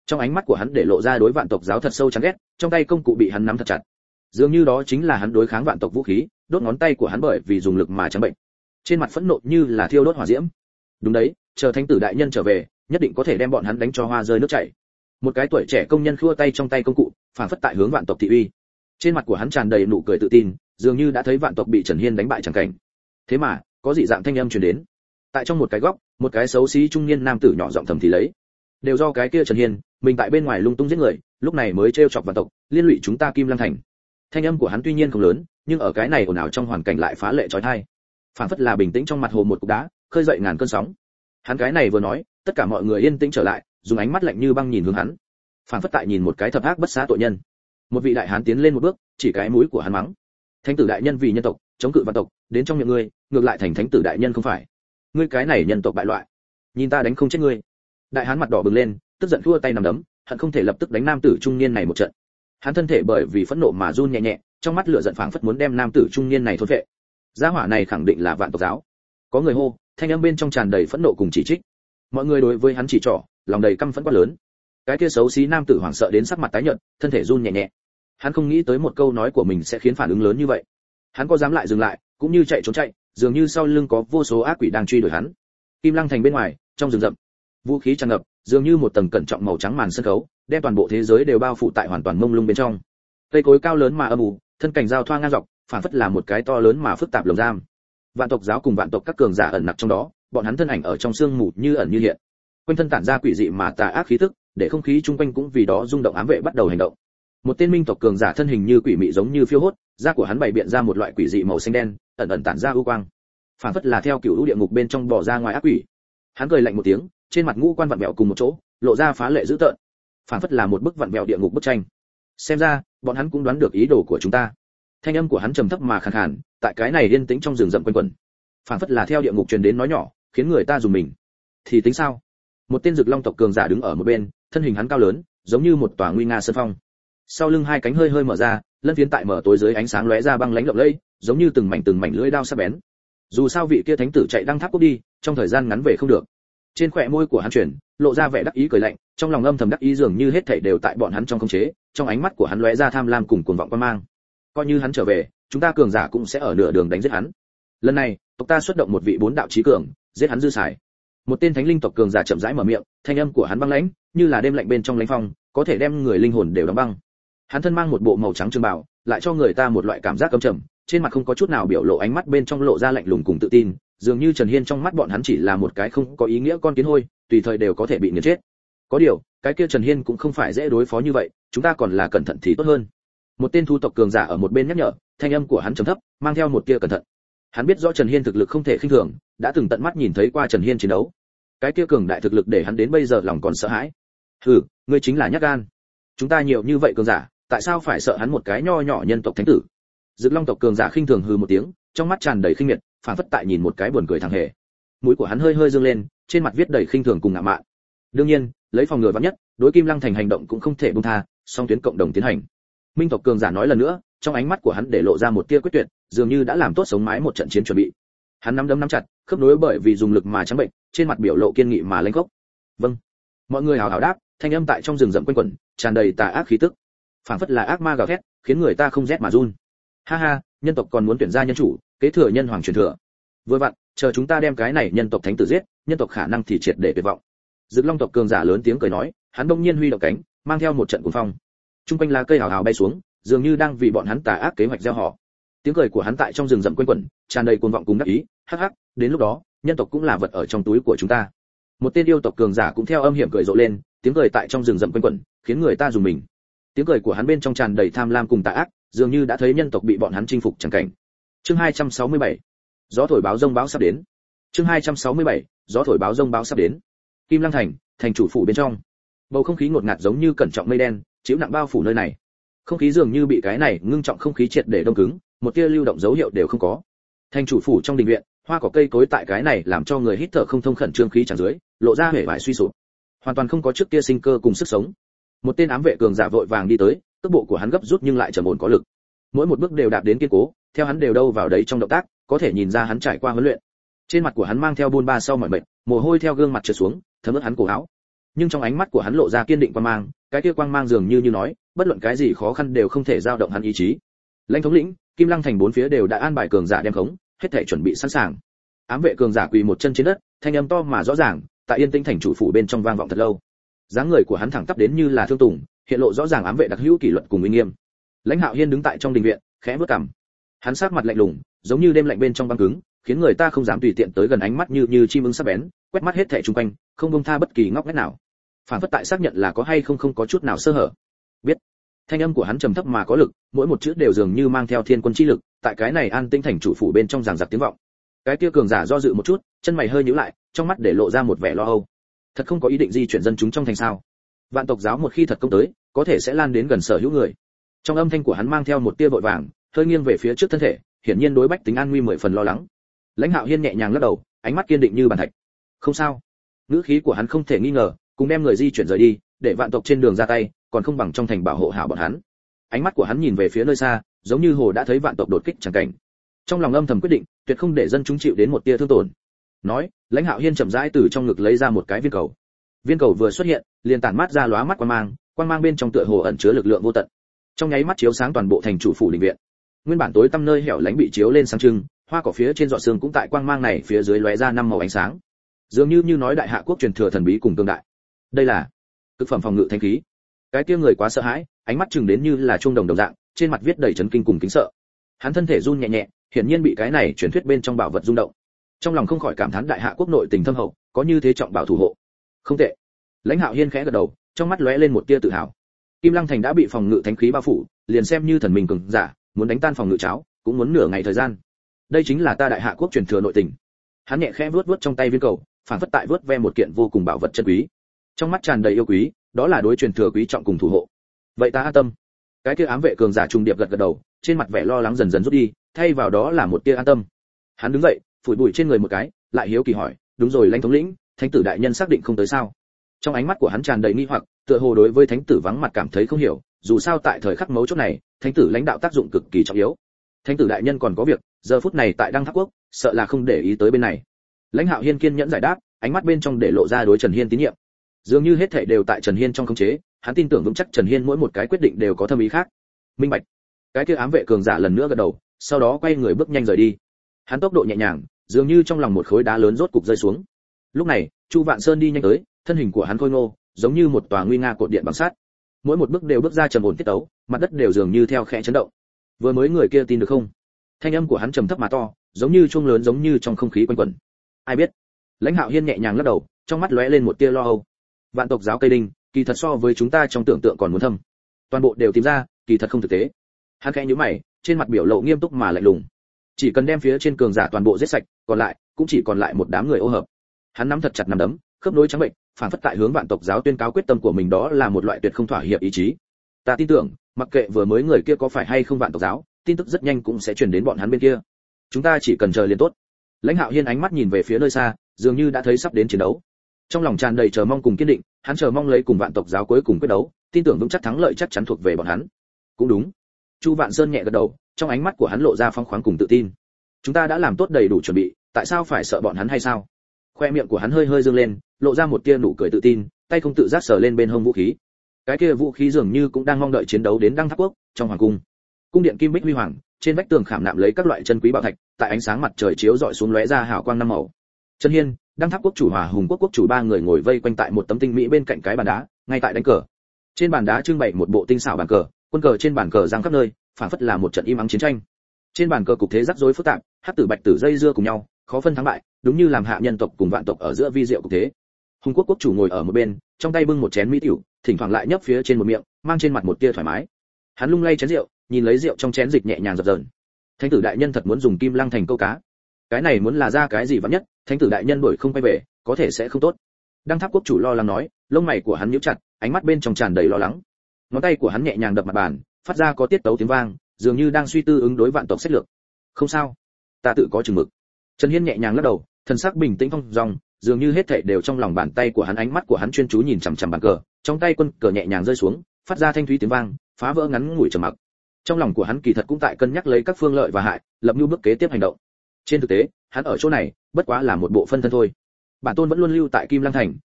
Trong ánh mắt của hắn để lộ ra đối vạn tộc giáo thật sâu chán ghét, trong tay công cụ bị hắn nắm thật chặt. Dường như đó chính là hắn đối kháng vạn tộc vũ khí, đốt ngón tay của hắn bởi vì dùng lực mà trắng bệnh. Trên mặt phẫn nộ như là thiêu đốt hỏa diễm. Đúng đấy, chờ thánh tử đại nhân trở về, nhất định có thể đem bọn hắn đánh cho hoa rơi nước chảy. Một cái tuổi trẻ công nhân khua tay trong tay công cụ, phản phất tại hướng vạn tộc thị uy. Trên mặt của hắn tràn đầy nụ cười tự tin, dường như đã thấy vạn tộc bị Trần Hiên đánh bại chẳng cảnh. Thế mà, có dị dạng thanh âm truyền đến. Tại trong một cái góc, một cái xấu xí trung niên nam tử nhỏ giọng thầm thì lấy. Đều do cái kia Trần Hiên, mình tại bên ngoài lung tung giết người, lúc này mới trêu chọc vạn tộc, liên lụy chúng ta Kim Lăng thành. Thanh âm của hắn tuy nhiên không lớn, nhưng ở cái này ồn ào trong hoàn cảnh lại phá lệ chói tai. Phản phất là bình tĩnh trong mặt hồ một cục đá, khơi dậy ngàn cơn sóng. Hắn cái này vừa nói, tất cả mọi người yên tĩnh trở lại, dùng ánh mắt lạnh như băng nhìn hướng hắn. Phản phất tại nhìn một cái thập ác bất xá tội nhân. Một vị đại hán tiến lên một bước, chỉ cái mũi của hắn mắng: "Thánh tử đại nhân vì nhân tộc, chống cự vạn tộc, đến trong miệng ngươi, ngược lại thành thánh tử đại nhân không phải? Ngươi cái này nhân tộc bại loại, nhìn ta đánh không chết ngươi." Đại hán mặt đỏ bừng lên, tức giận thua tay nằm đấm, hận không thể lập tức đánh nam tử trung niên này một trận. Hắn thân thể bởi vì phẫn nộ mà run nhẹ nhẹ, trong mắt lửa giận phảng phất muốn đem nam tử trung niên này thôn phệ. Gia hỏa này khẳng định là vạn tộc giáo. Có người hô, thanh âm bên trong tràn đầy phẫn nộ cùng chỉ trích. Mọi người đối với hắn chỉ trỏ, lòng đầy căm phẫn quá lớn. Cái kia xấu xí nam tử hoảng sợ đến sắc mặt tái nhợt, thân thể run nhẹ nhẹ. Hắn không nghĩ tới một câu nói của mình sẽ khiến phản ứng lớn như vậy. Hắn có dám lại dừng lại, cũng như chạy trốn chạy, dường như sau lưng có vô số ác quỷ đang truy đuổi hắn. Kim Lăng thành bên ngoài, trong rừng rậm, vũ khí tràn ngập, dường như một tầng cẩn trọng màu trắng màn sân khấu, đem toàn bộ thế giới đều bao phủ tại hoàn toàn mông lung bên trong. Cây cối cao lớn mà âm u, thân cảnh giao thoa ngang dọc, phản phất là một cái to lớn mà phức tạp lồng giam. Vạn tộc giáo cùng vạn tộc các cường giả ẩn nặc trong đó, bọn hắn thân ảnh ở trong sương mù như ẩn như hiện. Quanh thân tản ra quỷ dị mà tà ác khí tức, để không khí chung quanh cũng vì đó rung động ám vệ bắt đầu hành động. Một tên minh tộc cường giả thân hình như quỷ mị giống như phiêu hốt, da của hắn bày biện ra một loại quỷ dị màu xanh đen, ẩn ẩn tản ra u quang. Phản phất là theo cựu lũ địa ngục bên trong bò ra ngoài ác quỷ. Hắn cười lạnh một tiếng, trên mặt ngũ quan vặn vẹo cùng một chỗ, lộ ra phá lệ dữ tợn. Phản phất là một bức vặn vẹo địa ngục bức tranh. Xem ra, bọn hắn cũng đoán được ý đồ của chúng ta. Thanh âm của hắn trầm thấp mà khàn khàn, tại cái này yên tĩnh trong rừng rậm quanh quẩn. Phản phất là theo địa ngục truyền đến nói nhỏ, khiến người ta dùng mình. Thì tính sao? Một tên Dực Long tộc cường giả đứng ở một bên, thân hình hắn cao lớn, giống như một tòa nguy nga sơn phong. Sau lưng hai cánh hơi hơi mở ra, lân phiến tại mở tối dưới ánh sáng lóe ra băng lãnh lộng lẫy, giống như từng mảnh từng mảnh lưỡi dao sắc bén. Dù sao vị kia thánh tử chạy đăng tháp cốc đi, trong thời gian ngắn về không được. Trên khóe môi của hắn chuyển, lộ ra vẻ đắc ý cười lạnh, trong lòng âm thầm đắc ý dường như hết thảy đều tại bọn hắn trong khống chế, trong ánh mắt của hắn lóe ra tham lam cùng cuồng vọng quan mang. Coi như hắn trở về, chúng ta cường giả cũng sẽ ở nửa đường đánh giết hắn. Lần này, tộc ta xuất động một vị bốn đạo chí cường, giết hắn dư xài. Một tên thánh linh tộc cường giả chậm rãi mở miệng, thanh âm của hắn băng lãnh, như là đêm lạnh bên trong lãnh phong, có thể đem người linh hồn đều đóng băng. Hắn thân mang một bộ màu trắng trường bào, lại cho người ta một loại cảm giác căm trầm, trên mặt không có chút nào biểu lộ, ánh mắt bên trong lộ ra lạnh lùng cùng tự tin, dường như Trần Hiên trong mắt bọn hắn chỉ là một cái không có ý nghĩa con kiến hôi, tùy thời đều có thể bị nghiền chết. Có điều, cái kia Trần Hiên cũng không phải dễ đối phó như vậy, chúng ta còn là cẩn thận thì tốt hơn. Một tên thu tộc cường giả ở một bên nhắc nhở, thanh âm của hắn trầm thấp, mang theo một tia cẩn thận. Hắn biết rõ Trần Hiên thực lực không thể khinh thường, đã từng tận mắt nhìn thấy qua Trần Hiên chiến đấu. Cái kia cường đại thực lực để hắn đến bây giờ lòng còn sợ hãi. Hừ, ngươi chính là nhát gan. Chúng ta nhiều như vậy cường giả, tại sao phải sợ hắn một cái nho nhỏ nhân tộc thánh tử? Dực Long tộc cường giả khinh thường hừ một tiếng, trong mắt tràn đầy khinh miệt, phản phất tại nhìn một cái buồn cười thằng hề. Mũi của hắn hơi hơi dương lên, trên mặt viết đầy khinh thường cùng ngạo mạn. Đương nhiên, lấy phòng ngừa vạn nhất, đối Kim Lăng thành hành động cũng không thể buông tha, song tuyến cộng đồng tiến hành. Minh tộc cường giả nói lần nữa, trong ánh mắt của hắn để lộ ra một tia quyết tuyệt, dường như đã làm tốt sống mái một trận chiến chuẩn bị. Hắn nắm đấm nắm chặt, khớp nối bởi vì dùng lực mà trắng bệnh, trên mặt biểu lộ kiên nghị mà lãnh khốc. Vâng. Mọi người hào hào đáp, thanh âm tại trong rừng rậm quanh quẩn, tràn đầy tà ác khí tức. Phảng phất là ác ma gào thét, khiến người ta không rét mà run. Ha ha, nhân tộc còn muốn tuyển ra nhân chủ, kế thừa nhân hoàng truyền thừa. Vừa vặn, chờ chúng ta đem cái này nhân tộc thánh tử giết, nhân tộc khả năng thì triệt để tuyệt vọng. Dực Long tộc cường giả lớn tiếng cười nói, hắn bỗng nhiên huy động cánh, mang theo một trận cuồng phong. Trung quanh lá cây hào hào bay xuống, dường như đang vì bọn hắn tà ác kế hoạch gieo họ. Tiếng cười của hắn tại trong rừng rậm quanh quẩn, tràn đầy cuồng vọng cùng đắc ý, hắc hắc, đến lúc đó, nhân tộc cũng là vật ở trong túi của chúng ta. Một tên yêu tộc cường giả cũng theo âm hiểm cười rộ lên, tiếng cười tại trong rừng rậm quanh quẩn, khiến người ta dùng mình. Tiếng cười của hắn bên trong tràn đầy tham lam cùng tà ác, dường như đã thấy nhân tộc bị bọn hắn chinh phục chẳng cảnh. Chương hai trăm sáu mươi bảy, gió thổi báo rông báo sắp đến. Chương hai trăm sáu mươi bảy, gió thổi báo rông báo sắp đến. Kim Lăng thành, thành chủ phủ bên trong. Bầu không khí ngột ngạt giống như cẩn trọng mây đen, chịu nặng bao phủ nơi này. Không khí dường như bị cái này ngưng trọng không khí triệt để đông cứng, một tia lưu động dấu hiệu đều không có. Thành chủ phủ trong đình viện, hoa cỏ cây cối tại cái này làm cho người hít thở không thông khẩn trương khí tràn dưới, lộ ra vẻ vải suy sụp, hoàn toàn không có trước kia sinh cơ cùng sức sống. Một tên ám vệ cường giả vội vàng đi tới, tốc bộ của hắn gấp rút nhưng lại trầm ổn có lực, mỗi một bước đều đạp đến kiên cố, theo hắn đều đâu vào đấy trong động tác, có thể nhìn ra hắn trải qua huấn luyện. Trên mặt của hắn mang theo buôn ba sau mọi mệt, mồ hôi theo gương mặt trượt xuống, thấm ướt hắn cổ áo. nhưng trong ánh mắt của hắn lộ ra kiên định quang mang, cái kia quang mang dường như như nói, bất luận cái gì khó khăn đều không thể dao động hắn ý chí. Lãnh thống lĩnh, Kim Lăng thành bốn phía đều đã an bài cường giả đem khống, hết thảy chuẩn bị sẵn sàng. Ám vệ cường giả quỳ một chân trên đất, thanh âm to mà rõ ràng, tại Yên Tĩnh thành chủ phủ bên trong vang vọng thật lâu. Dáng người của hắn thẳng tắp đến như là thương tùng, hiện lộ rõ ràng ám vệ đặc hữu kỷ luật cùng uy nghiêm. Lãnh Hạo Hiên đứng tại trong đình viện, khẽ bước cằm. Hắn sắc mặt lạnh lùng, giống như đêm lạnh bên trong băng cứng, khiến người ta không dám tùy tiện tới gần, ánh mắt như như chim ưng sắc bén, quét mắt hết thảy xung quanh, không buông tha bất kỳ ngóc ngách nào. Phản phất tại xác nhận là có hay không không có chút nào sơ hở. Biết. Thanh âm của hắn trầm thấp mà có lực, mỗi một chữ đều dường như mang theo thiên quân chi lực, tại cái này An Tĩnh thành chủ phủ bên trong giằng giặc tiếng vọng. Cái kia cường giả do dự một chút, chân mày hơi nhíu lại, trong mắt để lộ ra một vẻ lo âu. Thật không có ý định di chuyển dân chúng trong thành sao? Vạn tộc giáo một khi thật công tới, có thể sẽ lan đến gần sở hữu người. Trong âm thanh của hắn mang theo một tia vội vàng, hơi nghiêng về phía trước thân thể, hiển nhiên đối bách tính an nguy mười phần lo lắng. Lãnh Hạo Hiên nhẹ nhàng lắc đầu, ánh mắt kiên định như bàn thạch. Không sao. Ngữ khí của hắn không thể nghi ngờ, cùng đem người di chuyển rời đi, để vạn tộc trên đường ra tay, còn không bằng trong thành bảo hộ hảo bọn hắn. Ánh mắt của hắn nhìn về phía nơi xa, giống như hồ đã thấy vạn tộc đột kích chẳng cảnh. Trong lòng âm thầm quyết định, tuyệt không để dân chúng chịu đến một tia thương tổn. Nói, Lãnh Hạo Hiên chậm rãi từ trong ngực lấy ra một cái viên cầu. Viên cầu vừa xuất hiện, liền tản mát ra lóa mắt quang mang, quang mang bên trong tựa hồ ẩn chứa lực lượng vô tận. Trong nháy mắt chiếu sáng toàn bộ thành chủ phủ đình viện. Nguyên bản tối tăm nơi hẻo lánh bị chiếu lên sáng trưng, hoa cỏ phía trên giọt sương cũng tại quang mang này phía dưới lóe ra năm màu ánh sáng. Dường như như nói đại hạ quốc truyền thừa thần bí cùng tương đại. Đây là cực phẩm phòng ngự thanh khí. Cái kia người quá sợ hãi, ánh mắt chừng đến như là chuông đồng đồng dạng, trên mặt viết đầy chấn kinh cùng kính sợ. Hắn thân thể run nhẹ nhẹ, hiển nhiên bị cái này truyền thuyết bên trong bảo vật rung động. Trong lòng không khỏi cảm thán đại hạ quốc nội tình thâm hậu, có như thế trọng bảo thủ hộ. Không tệ. Lãnh Hạo Hiên khẽ gật đầu, trong mắt lóe lên một tia tự hào. Kim Lăng thành đã bị phòng ngự thánh khí bao phủ, liền xem như thần minh cường giả, muốn đánh tan phòng ngự cháo, cũng muốn nửa ngày thời gian. Đây chính là ta đại hạ quốc truyền thừa nội tình. Hắn nhẹ khẽ vuốt vuốt trong tay viên cầu, phản phất tại vuốt ve một kiện vô cùng bảo vật chân quý. Trong mắt tràn đầy yêu quý, đó là đối truyền thừa quý trọng cùng thủ hộ. Vậy ta an tâm. Cái kia ám vệ cường giả trung điệp gật gật đầu, trên mặt vẻ lo lắng dần dần rút đi, thay vào đó là một tia an tâm. Hắn đứng dậy, phủi bụi trên người một cái, lại hiếu kỳ hỏi, đúng rồi Lãnh thống lĩnh, thánh tử đại nhân xác định không tới sao? Trong ánh mắt của hắn tràn đầy nghi hoặc, tựa hồ đối với thánh tử vắng mặt cảm thấy không hiểu, dù sao tại thời khắc mấu chốt này, thánh tử lãnh đạo tác dụng cực kỳ trọng yếu. Thánh tử đại nhân còn có việc, giờ phút này tại Đăng Tháp quốc, sợ là không để ý tới bên này. Lãnh Hạo Hiên kiên nhẫn giải đáp, ánh mắt bên trong để lộ ra đối Trần Hiên tín nhiệm. Dường như hết thảy đều tại Trần Hiên trong khống chế, hắn tin tưởng vững chắc Trần Hiên mỗi một cái quyết định đều có thâm ý khác. Minh bạch. Cái kia ám vệ cường giả lần nữa gật đầu, sau đó quay người bước nhanh rời đi. Hắn tốc độ nhẹ nhàng, dường như trong lòng một khối đá lớn rốt cục rơi xuống. Lúc này, Chu Vạn Sơn đi nhanh tới, thân hình của hắn khôi ngô, giống như một tòa nguy nga cột điện bằng sắt. Mỗi một bước đều bước ra trầm ổn tiết tấu, mặt đất đều dường như theo khẽ chấn động. Vừa mới người kia tin được không? Thanh âm của hắn trầm thấp mà to, giống như chuông lớn, giống như trong không khí quanh quẩn. Ai biết? Lãnh Hạo Hiên nhẹ nhàng lắc đầu, trong mắt lóe lên một tia lo âu. Vạn tộc giáo cây đinh, kỳ thật so với chúng ta trong tưởng tượng còn muốn thâm. Toàn bộ đều tìm ra, kỳ thật không thực tế. Hắn khẽ nhíu mày, trên mặt biểu lộ nghiêm túc mà lạnh lùng. Chỉ cần đem phía trên cường giả toàn bộ giết sạch, còn lại cũng chỉ còn lại một đám người ô hợp. Hắn nắm thật chặt nắm đấm, khớp nối trắng bệnh, phản phất tại hướng vạn tộc giáo tuyên cáo quyết tâm của mình, đó là một loại tuyệt không thỏa hiệp ý chí. Ta tin tưởng, mặc kệ vừa mới người kia có phải hay không vạn tộc giáo, tin tức rất nhanh cũng sẽ truyền đến bọn hắn bên kia. Chúng ta chỉ cần chờ liền tốt. Lãnh Hạo Hiên ánh mắt nhìn về phía nơi xa, dường như đã thấy sắp đến chiến đấu. Trong lòng tràn đầy chờ mong cùng kiên định, hắn chờ mong lấy cùng vạn tộc giáo cuối cùng quyết đấu, tin tưởng vững chắc thắng lợi chắc chắn thuộc về bọn hắn. Cũng đúng. Chu Vạn Sơn nhẹ gật đầu, trong ánh mắt của hắn lộ ra phong khoáng cùng tự tin. Chúng ta đã làm tốt đầy đủ chuẩn bị, tại sao phải sợ bọn hắn hay sao? Khoe miệng của hắn hơi hơi dương lên, lộ ra một tia nụ cười tự tin, tay không tự giác sờ lên bên hông vũ khí. Cái kia vũ khí dường như cũng đang mong đợi chiến đấu đến Đăng Tháp quốc, trong hoàng cung. Cung điện kim bích huy hoàng, trên vách tường khảm nạm lấy các loại chân quý bảo thạch, tại ánh sáng mặt trời chiếu rọi xuống lóe ra hào quang năm màu. Trần Hiên, Đăng Tháp quốc chủ Hòa Hùng quốc quốc chủ ba người ngồi vây quanh tại một tấm tinh mỹ bên cạnh cái bàn đá, ngay tại đánh cờ. Trên bàn đá trưng bày một bộ tinh xảo bàn cờ, quân cờ trên bàn cờ giăng khắp nơi, phản phất là một trận im ắng chiến tranh. Trên bàn cờ cục thế rắc rối phức tạp, hắc tử bạch tử dây dưa cùng nhau, khó phân thắng bại, đúng như làm hạ nhân tộc cùng vạn tộc ở giữa vi diệu cục thế. Hùng quốc quốc chủ ngồi ở một bên, trong tay bưng một chén mỹ tiểu, thỉnh thoảng lại nhấp phía trên một miệng, mang trên mặt một tia thoải mái. Hắn lung lay chén rượu, nhìn lấy rượu trong chén dịch nhẹ nhàng dập dờn. Thánh tử đại nhân thật muốn dùng Kim Lăng thành câu cá. Cái này muốn là ra cái gì vắn nhất, thánh tử đại nhân đổi không quay về, có thể sẽ không tốt. Đăng Tháp quốc chủ lo lắng nói, lông mày của hắn nhíu chặt, ánh mắt bên trong tràn đầy lo lắng. Ngón tay của hắn nhẹ nhàng đập mặt bàn, phát ra có tiết tấu tiếng vang, dường như đang suy tư ứng đối vạn tộc sách lược. Không sao, ta tự có chừng mực. Trần Hiên nhẹ nhàng lắc đầu, thần sắc bình tĩnh phong dong, dường như hết thảy đều trong lòng bàn tay của hắn, ánh mắt của hắn chuyên chú nhìn chằm chằm bàn cờ, trong tay quân cờ nhẹ nhàng rơi xuống, phát ra thanh thúy tiếng vang, phá vỡ ngắn ngủi trầm mặc. Trong lòng của hắn kỳ thật cũng tại cân nhắc lấy các phương lợi và hại, lập mưu bước kế tiếp hành động. Trên thực tế, hắn ở chỗ này, bất quá là một bộ phân thân thôi. Bản tôn vẫn luôn lưu tại Kim Lăng thành,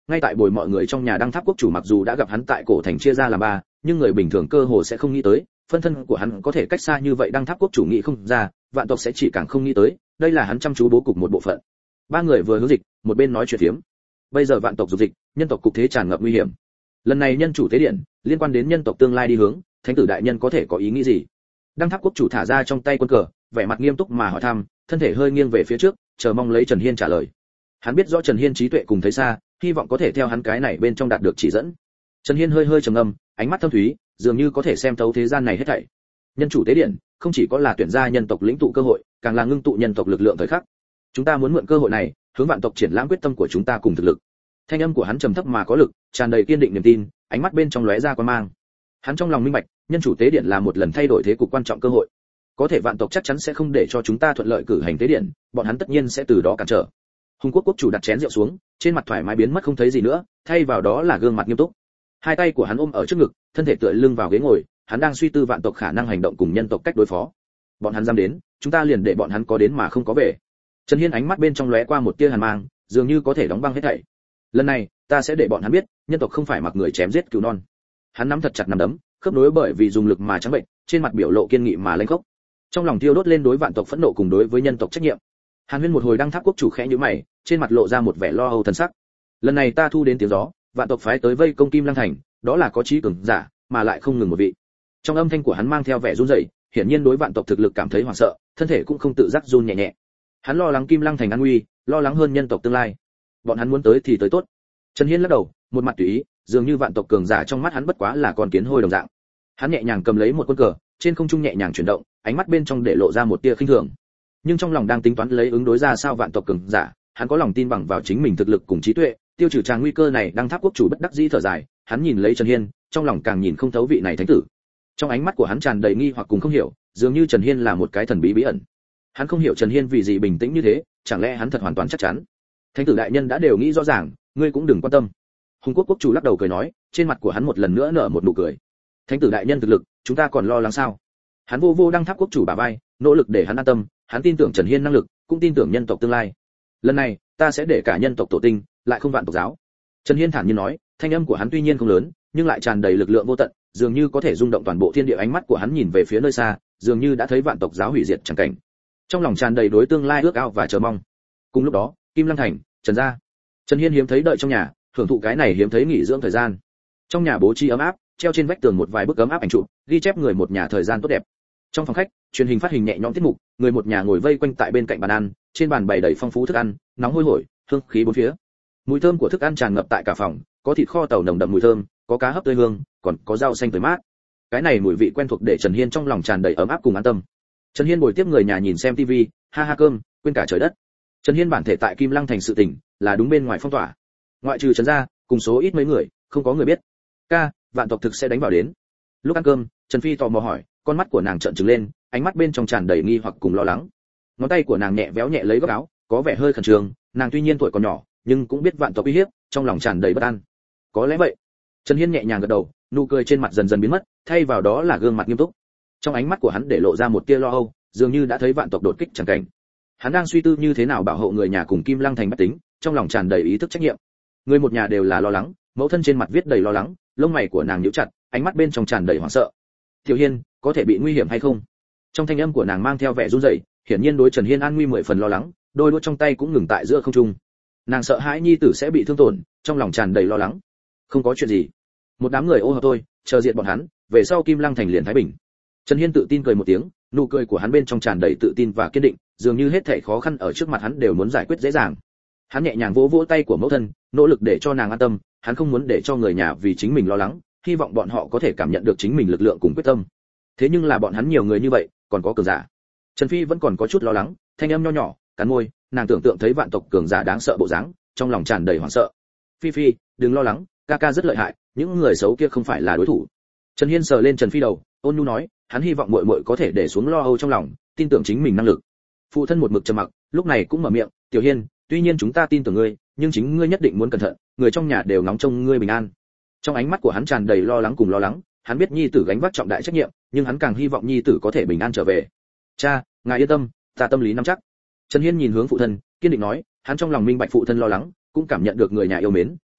ngay tại buổi mọi người trong nhà Đăng Tháp quốc chủ mặc dù đã gặp hắn tại cổ thành chia ra làm ba, nhưng người bình thường cơ hồ sẽ không nghĩ tới, phân thân của hắn có thể cách xa như vậy. Đăng Tháp quốc chủ nghĩ không ra, vạn tộc sẽ chỉ càng không nghĩ tới, đây là hắn chăm chú bố cục một bộ phận. Ba người vừa hướng dịch, một bên nói chuyện phiếm. Bây giờ vạn tộc dục dịch, nhân tộc cục thế tràn ngập nguy hiểm. Lần này nhân chủ tế điện, liên quan đến nhân tộc tương lai đi hướng, thánh tử đại nhân có thể có ý nghĩ gì? Đăng Tháp quốc chủ thả ra trong tay quân cờ, vẻ mặt nghiêm túc mà hỏi thăm, thân thể hơi nghiêng về phía trước, chờ mong lấy Trần Hiên trả lời. Hắn biết rõ Trần Hiên trí tuệ cùng thấy xa, hy vọng có thể theo hắn cái này bên trong đạt được chỉ dẫn. Trần Hiên hơi hơi trầm ngâm, ánh mắt thâm thúy, dường như có thể xem thấu thế gian này hết thảy. Nhân chủ tế điện, không chỉ có là tuyển ra nhân tộc lĩnh tụ cơ hội, càng là ngưng tụ nhân tộc lực lượng thời khắc. Chúng ta muốn mượn cơ hội này, hướng vạn tộc triển lãm quyết tâm của chúng ta cùng thực lực. Thanh âm của hắn trầm thấp mà có lực, tràn đầy kiên định niềm tin, ánh mắt bên trong lóe ra quan mang. Hắn trong lòng minh bạch, nhân chủ tế điện là một lần thay đổi thế cục quan trọng cơ hội. Có thể vạn tộc chắc chắn sẽ không để cho chúng ta thuận lợi cử hành tế điện, bọn hắn tất nhiên sẽ từ đó cản trở. Hùng Quốc quốc chủ đặt chén rượu xuống, trên mặt thoải mái biến mất không thấy gì nữa, thay vào đó là gương mặt nghiêm túc. Hai tay của hắn ôm ở trước ngực, thân thể tựa lưng vào ghế ngồi, hắn đang suy tư vạn tộc khả năng hành động cùng nhân tộc cách đối phó. Bọn hắn dám đến, chúng ta liền để bọn hắn có đến mà không có về. Trần Hiên ánh mắt bên trong lóe qua một tia hàn mang, dường như có thể đóng băng hết thảy. Lần này, ta sẽ để bọn hắn biết, nhân tộc không phải mặc người chém giết cứu non. Hắn nắm thật chặt nắm đấm, khớp nối bởi vì dùng lực mà trắng bệnh, trên mặt biểu lộ kiên nghị mà lênh khốc. Trong lòng thiêu đốt lên đối vạn tộc phẫn nộ cùng đối với nhân tộc trách nhiệm. Hàn Huyên một hồi Đăng Tháp quốc chủ khẽ nhíu mày, trên mặt lộ ra một vẻ lo âu thần sắc. Lần này ta thu đến tiếng gió, vạn tộc phái tới vây công Kim Lăng thành, đó là có chí cường giả, mà lại không ngừng một vị. Trong âm thanh của hắn mang theo vẻ run rẩy, hiển nhiên đối vạn tộc thực lực cảm thấy hoảng sợ, thân thể cũng không tự giác run nhẹ nhẹ. Hắn lo lắng Kim Lăng thành an nguy, lo lắng hơn nhân tộc tương lai. Bọn hắn muốn tới thì tới tốt. Trần Hiên lắc đầu, một mặt tùy ý, dường như vạn tộc cường giả trong mắt hắn bất quá là con kiến hôi đồng dạng. Hắn nhẹ nhàng cầm lấy một quân cờ, trên không trung nhẹ nhàng chuyển động, ánh mắt bên trong để lộ ra một tia khinh thường. Nhưng trong lòng đang tính toán lấy ứng đối ra sao vạn tộc cường giả, hắn có lòng tin bằng vào chính mình thực lực cùng trí tuệ, tiêu trừ tràng nguy cơ này. Đăng Tháp quốc chủ bất đắc dĩ thở dài, hắn nhìn lấy Trần Hiên, trong lòng càng nhìn không thấu vị này thánh tử. Trong ánh mắt của hắn tràn đầy nghi hoặc cùng không hiểu, dường như Trần Hiên là một cái thần bí bí ẩn. Hắn không hiểu Trần Hiên vì gì bình tĩnh như thế, chẳng lẽ hắn thật hoàn toàn chắc chắn? Thánh tử đại nhân đã đều nghĩ rõ ràng, ngươi cũng đừng quan tâm. Hùng Quốc quốc chủ lắc đầu cười nói, trên mặt của hắn một lần nữa nở một nụ cười. Thánh tử đại nhân thực lực, chúng ta còn lo lắng sao? Hắn vô vô Đăng Tháp quốc chủ bả vai, nỗ lực để hắn an tâm, hắn tin tưởng Trần Hiên năng lực, cũng tin tưởng nhân tộc tương lai. Lần này, ta sẽ để cả nhân tộc tổ tinh, lại không vạn tộc giáo. Trần Hiên thản nhiên nói, thanh âm của hắn tuy nhiên không lớn, nhưng lại tràn đầy lực lượng vô tận, dường như có thể rung động toàn bộ thiên địa. Ánh mắt của hắn nhìn về phía nơi xa, dường như đã thấy vạn tộc giáo hủy diệt chẳng cảnh. Trong lòng tràn đầy đối tương lai ước ao và chờ mong. Cùng lúc đó, Kim Lăng thành, Trần gia. Trần Hiên hiếm thấy đợi trong nhà, hưởng thụ cái này hiếm thấy nghỉ dưỡng thời gian. Trong nhà bố trí ấm áp, treo trên vách tường một vài bức ấm áp ảnh chụp, ghi chép người một nhà thời gian tốt đẹp. Trong phòng khách, truyền hình phát hình nhẹ nhõm tiết mục, người một nhà ngồi vây quanh tại bên cạnh bàn ăn, trên bàn bày đầy phong phú thức ăn, nóng hôi hổi, hương khí bốn phía. Mùi thơm của thức ăn tràn ngập tại cả phòng, có thịt kho tàu nồng đậm mùi thơm, có cá hấp tươi hương, còn có rau xanh tươi mát. Cái này mùi vị quen thuộc để Trần Hiên trong lòng tràn đầy ấm áp cùng an tâm. Trần Hiên bồi tiếp người nhà nhìn xem tivi, ha ha cơm, quên cả trời đất. Trần Hiên bản thể tại Kim Lăng thành sự tình, là đúng bên ngoài phong tỏa. Ngoại trừ Trần gia, cùng số ít mấy người, không có người biết. Ca, vạn tộc thực sẽ đánh vào đến. Lúc ăn cơm, Trần Phi tò mò hỏi, con mắt của nàng trợn trừng lên, ánh mắt bên trong tràn đầy nghi hoặc cùng lo lắng. Ngón tay của nàng nhẹ véo nhẹ lấy góc áo, có vẻ hơi khẩn trương, nàng tuy nhiên tuổi còn nhỏ, nhưng cũng biết vạn tộc uy hiếp, trong lòng tràn đầy bất an. Có lẽ vậy. Trần Hiên nhẹ nhàng gật đầu, nụ cười trên mặt dần dần biến mất, thay vào đó là gương mặt nghiêm túc. Trong ánh mắt của hắn để lộ ra một tia lo âu, dường như đã thấy vạn tộc đột kích chẳng cảnh. Hắn đang suy tư như thế nào bảo hộ người nhà cùng Kim Lăng thành bách tính, trong lòng tràn đầy ý thức trách nhiệm. Người một nhà đều là lo lắng, mẫu thân trên mặt viết đầy lo lắng, lông mày của nàng nhíu chặt, ánh mắt bên trong tràn đầy hoảng sợ. Tiểu Hiên, có thể bị nguy hiểm hay không? Trong thanh âm của nàng mang theo vẻ run rẩy, hiển nhiên đối Trần Hiên an nguy mười phần lo lắng, đôi đũa trong tay cũng ngừng tại giữa không trung. Nàng sợ hãi nhi tử sẽ bị thương tổn, trong lòng tràn đầy lo lắng. Không có chuyện gì, một đám người ô hợp tôi, chờ diệt bọn hắn, về sau Kim Lăng thành liền thái bình. Trần Hiên tự tin cười một tiếng, nụ cười của hắn bên trong tràn đầy tự tin và kiên định, dường như hết thảy khó khăn ở trước mặt hắn đều muốn giải quyết dễ dàng. Hắn nhẹ nhàng vỗ vỗ tay của mẫu thân, nỗ lực để cho nàng an tâm, hắn không muốn để cho người nhà vì chính mình lo lắng, hy vọng bọn họ có thể cảm nhận được chính mình lực lượng cùng quyết tâm. Thế nhưng là bọn hắn nhiều người như vậy, còn có cường giả. Trần Phi vẫn còn có chút lo lắng, thanh âm nho nhỏ, cắn môi, nàng tưởng tượng thấy vạn tộc cường giả đáng sợ bộ dáng, trong lòng tràn đầy hoảng sợ. Phi Phi, đừng lo lắng, ca ca rất lợi hại, những người xấu kia không phải là đối thủ. Trần Hiên sờ lên Trần Phi đầu, ôn nhu nói, hắn hy vọng muội muội có thể để xuống lo âu trong lòng, tin tưởng chính mình năng lực. Phụ thân một mực trầm mặc, lúc này cũng mở miệng, Tiểu Hiên, tuy nhiên chúng ta tin tưởng ngươi, nhưng chính ngươi nhất định muốn cẩn thận, người trong nhà đều ngóng trông ngươi bình an. Trong ánh mắt của hắn tràn đầy lo lắng cùng lo lắng, hắn biết nhi tử gánh vác trọng đại trách nhiệm, nhưng hắn càng hy vọng nhi tử có thể bình an trở về. Cha, ngài yên tâm, ta tâm lý nắm chắc. Trần Hiên nhìn hướng phụ thân, kiên định nói, hắn trong lòng minh bạch phụ thân lo lắng, cũng cảm nhận được người nhà yêu mến,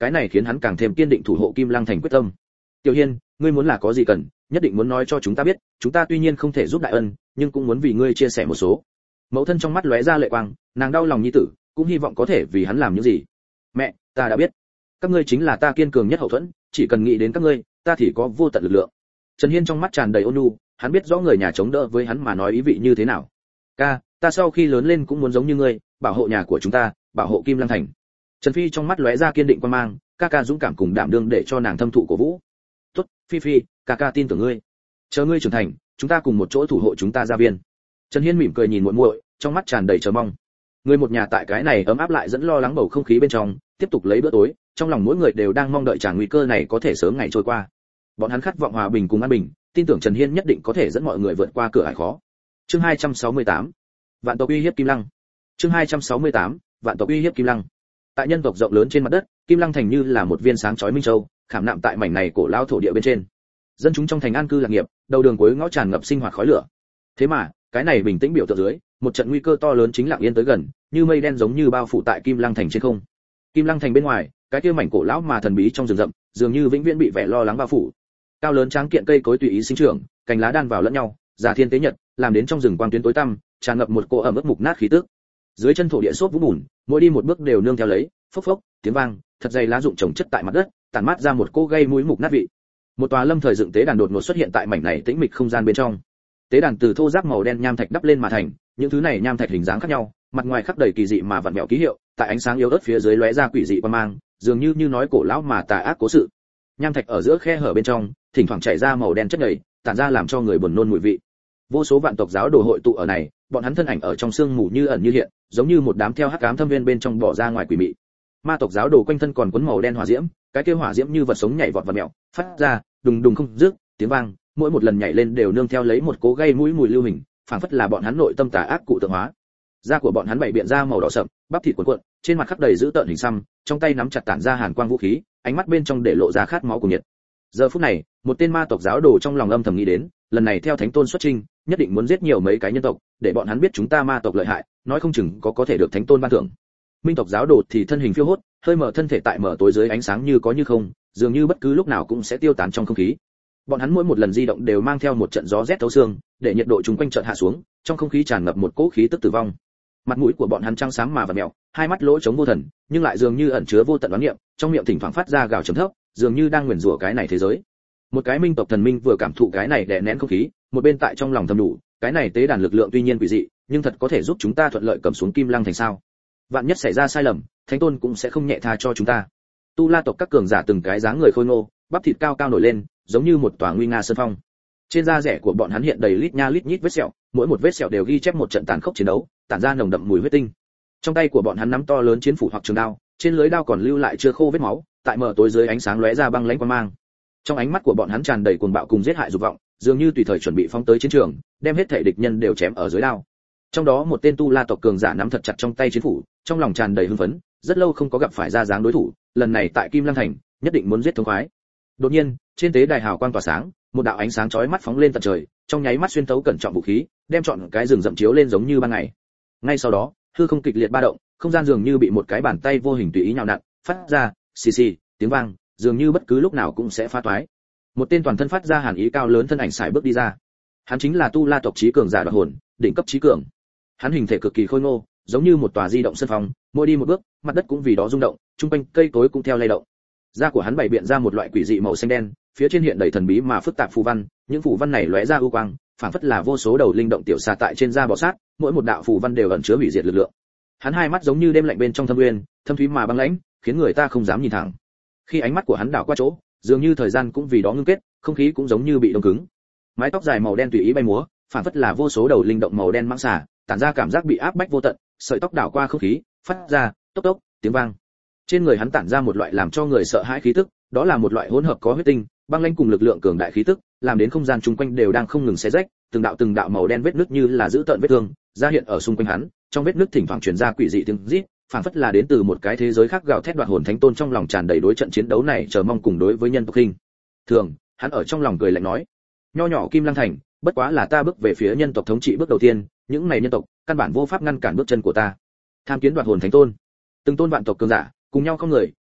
cái này khiến hắn càng thêm kiên định thủ hộ Kim Lăng thành quyết tâm. Tiểu Hiên, ngươi muốn là có gì cần, nhất định muốn nói cho chúng ta biết, chúng ta tuy nhiên không thể giúp đại ân, nhưng cũng muốn vì ngươi chia sẻ một số. Mẫu thân trong mắt lóe ra lệ quang, nàng đau lòng nhi tử, cũng hy vọng có thể vì hắn làm những gì. Mẹ, ta đã biết. Các ngươi chính là ta kiên cường nhất hậu thuẫn, chỉ cần nghĩ đến các ngươi, ta thì có vô tận lực lượng. Trần Hiên trong mắt tràn đầy ôn nhu, hắn biết rõ người nhà chống đỡ với hắn mà nói ý vị như thế nào. Ca, ta sau khi lớn lên cũng muốn giống như ngươi, bảo hộ nhà của chúng ta, bảo hộ Kim Lăng thành. Trần Phi trong mắt lóe ra kiên định quan mang, ca ca dũng cảm cùng đảm đương để cho nàng thâm thụ cổ vũ. Tốt, Phi Phi, ca ca tin tưởng ngươi. Chờ ngươi trưởng thành, chúng ta cùng một chỗ thủ hộ chúng ta gia viên. Trần Hiên mỉm cười nhìn muội muội, trong mắt tràn đầy chờ mong. Người một nhà tại cái này ấm áp lại dẫn lo lắng bầu không khí bên trong, tiếp tục lấy bữa tối, trong lòng mỗi người đều đang mong đợi tràng nguy cơ này có thể sớm ngày trôi qua. Bọn hắn khát vọng hòa bình cùng an bình, tin tưởng Trần Hiên nhất định có thể dẫn mọi người vượt qua cửa ải khó. Chương hai trăm sáu mươi tám, vạn tộc uy hiếp Kim Lăng. Chương hai trăm sáu mươi tám, vạn tộc uy hiếp Kim Lăng. Tại nhân tộc rộng lớn trên mặt đất, Kim Lăng thành như là một viên sáng chói minh châu, khảm nạm tại mảnh này cổ lao thổ địa bên trên. Dân chúng trong thành an cư lạc nghiệp, đầu đường cuối ngõ tràn ngập sinh hoạt khói lửa. Thế mà, cái này bình tĩnh biểu tượng dưới, một trận nguy cơ to lớn chính lặng yên tới gần, như mây đen giống như bao phủ tại Kim Lăng thành trên không. Kim Lăng thành bên ngoài, cái kia mảnh cổ lão mà thần bí trong rừng rậm, dường như vĩnh viễn bị vẻ lo lắng bao phủ. Cao lớn tráng kiện cây cối tùy ý sinh trưởng, cành lá đan vào lẫn nhau, giả thiên tế nhật, làm đến trong rừng quang tuyến tối tăm, tràn ngập một cỗ ẩm ướt mục nát khí tức. Dưới chân thổ địa xốp vũng bùn, mỗi đi một bước đều nương theo lấy, phốc phốc, tiếng vang, thật dày lá rụng chồng chất tại mặt đất, tản mát ra một cỗ gây mũi mục nát vị. Một tòa lâm thời dựng tế đàn đột ngột xuất hiện tại mảnh này tĩnh mịch không gian bên trong. Tế đàn từ thô ráp màu đen nham thạch đắp lên mà thành, những thứ này nham thạch hình dáng khác nhau, mặt ngoài khắc đầy kỳ dị mà vặn vẹo ký hiệu, tại ánh sáng yếu ớt phía dưới lóe ra quỷ dị quang mang, dường như như nói cổ lão mà tà ác cố sự. Nham thạch ở giữa khe hở bên trong, thỉnh thoảng chảy ra màu đen chất nhầy, tản ra làm cho người buồn nôn mùi vị. Vô số vạn tộc giáo đồ hội tụ ở này, bọn hắn thân ảnh ở trong sương mù như ẩn như hiện, giống như một đám theo hắc ám thâm viên bên trong bỏ ra ngoài quỷ mị. Ma tộc giáo đồ quanh thân còn quấn màu đen hỏa diễm, cái kia hỏa diễm như vật sống nhảy vọt vặn mèo, phát ra đùng đùng không dứt tiếng vang, mỗi một lần nhảy lên đều nương theo lấy một cố gây mũi mùi lưu hình, phảng phất là bọn hắn nội tâm tà ác cụ tượng hóa. Da của bọn hắn bảy biện ra màu đỏ sậm, bắp thịt cuộn cuộn, trên mặt khắc đầy dữ tợn hình xăm, trong tay nắm chặt tản ra hàn quang vũ khí, ánh mắt bên trong để lộ ra khát máu cùng nhiệt. Giờ phút này, một tên ma tộc giáo đồ trong lòng âm thầm nghĩ đến, lần này theo thánh tôn xuất chinh, nhất định muốn giết nhiều mấy cái nhân tộc, để bọn hắn biết chúng ta ma tộc lợi hại, nói không chừng có có thể được thánh tôn ban thưởng. Minh tộc giáo đồ thì thân hình phiêu hốt, hơi mở thân thể tại mở tối dưới ánh sáng như có như không, dường như bất cứ lúc nào cũng sẽ tiêu tán trong không khí. Bọn hắn mỗi một lần di động đều mang theo một trận gió rét thấu xương, để nhiệt độ chung quanh chợt hạ xuống, trong không khí tràn ngập một cỗ khí tức tử vong. Mặt mũi của bọn hắn trắng xám mà vặn mèo, hai mắt lỗ trống vô thần, nhưng lại dường như ẩn chứa vô tận đoán niệm, trong miệng thỉnh thoảng phát ra gào trầm thấp, dường như đang nguyền rủa cái này thế giới. Một cái minh tộc thần minh vừa cảm thụ cái này đè nén không khí, một bên tại trong lòng thầm đủ, cái này tế đàn lực lượng tuy nhiên quỷ dị, nhưng thật có thể giúp chúng ta thuận lợi cầm xuống Kim Lăng thành sao? Vạn nhất xảy ra sai lầm, thánh tôn cũng sẽ không nhẹ tha cho chúng ta. Tu La tộc các cường giả từng cái dáng người khôi ngô, bắp thịt cao cao nổi lên, giống như một tòa nguy nga sơn phong. Trên da rẻ của bọn hắn hiện đầy lít nha lít nhít vết sẹo, mỗi một vết sẹo đều ghi chép một trận tàn khốc chiến đấu, tản ra nồng đậm mùi huyết tinh. Trong tay của bọn hắn nắm to lớn chiến phủ hoặc trường đao, trên lưới đao còn lưu lại chưa khô vết máu, tại mở tối dưới ánh sáng lóe ra băng lãnh quang mang. Trong ánh mắt của bọn hắn tràn đầy cuồng bạo cùng giết hại dục vọng, dường như tùy thời chuẩn bị phóng tới chiến trường, đem hết thể địch nhân đều chém ở dưới đao. Trong đó một tên tu La tộc cường giả nắm thật chặt trong tay chiến phủ, trong lòng tràn đầy hưng phấn, rất lâu không có gặp phải ra dáng đối thủ, lần này tại Kim Lăng thành, nhất định muốn giết thống khoái. Đột nhiên, trên tế đài hào quang tỏa sáng, một đạo ánh sáng chói mắt phóng lên tận trời, trong nháy mắt xuyên thấu cẩn trọng vũ khí, đem trọn cái rừng rậm chiếu lên giống như ban ngày. Ngay sau đó, hư không kịch liệt ba động, không gian dường như bị một cái bàn tay vô hình tùy ý nhào nặn, phát ra xì xì tiếng vang, dường như bất cứ lúc nào cũng sẽ phá toái. Một tên toàn thân phát ra hàn ý cao lớn thân ảnh sải bước đi ra. Hắn chính là Tu La tộc chí cường giả Đoạt Hồn, đỉnh cấp chí cường. Hắn hình thể cực kỳ khôi ngô, giống như một tòa di động sân phong, mỗi đi một bước, mặt đất cũng vì đó rung động, trung quanh cây cối cũng theo lay động. Da của hắn bày biện ra một loại quỷ dị màu xanh đen, phía trên hiện đầy thần bí mà phức tạp phù văn, những phù văn này lóe ra ưu quang, phảng phất là vô số đầu linh động tiểu xà tại trên da bò sát, mỗi một đạo phù văn đều ẩn chứa hủy diệt lực lượng. Hắn hai mắt giống như đêm lạnh bên trong thâm nguyên, thâm thúy mà băng lãnh, khiến người ta không dám nhìn thẳng. Khi ánh mắt của hắn đảo qua chỗ, dường như thời gian cũng vì đó ngưng kết, không khí cũng giống như bị đông cứng. Mái tóc dài màu đen tùy ý bay múa, phảng phất là vô số đầu linh động màu đen mãng xà, tản ra cảm giác bị áp bách vô tận, sợi tóc đảo qua không khí, phát ra tốc tốc tiếng vang. Trên người hắn tản ra một loại làm cho người sợ hãi khí tức, đó là một loại hỗn hợp có huyết tinh, băng lãnh cùng lực lượng cường đại khí tức, làm đến không gian chung quanh đều đang không ngừng xé rách, từng đạo từng đạo màu đen vết nứt như là giữ tợn vết thương, ra hiện ở xung quanh hắn, trong vết nứt thỉnh thoảng truyền ra quỷ dị tiếng rít, phảng phất là đến từ một cái thế giới khác gào thét Đoạt Hồn thánh tôn trong lòng tràn đầy đối trận chiến đấu này chờ mong cùng đối với nhân tộc hình. Thường, hắn ở trong lòng cười lạnh nói, nho nhỏ Kim Lăng thành, bất quá là ta bước về phía nhân tộc thống trị bước đầu tiên, những này nhân tộc, căn bản vô pháp ngăn cản bước chân của ta. Tham kiến Đoạt Hồn thánh tôn. Từng tôn vạn tộc cường giả, cùng nhau không người,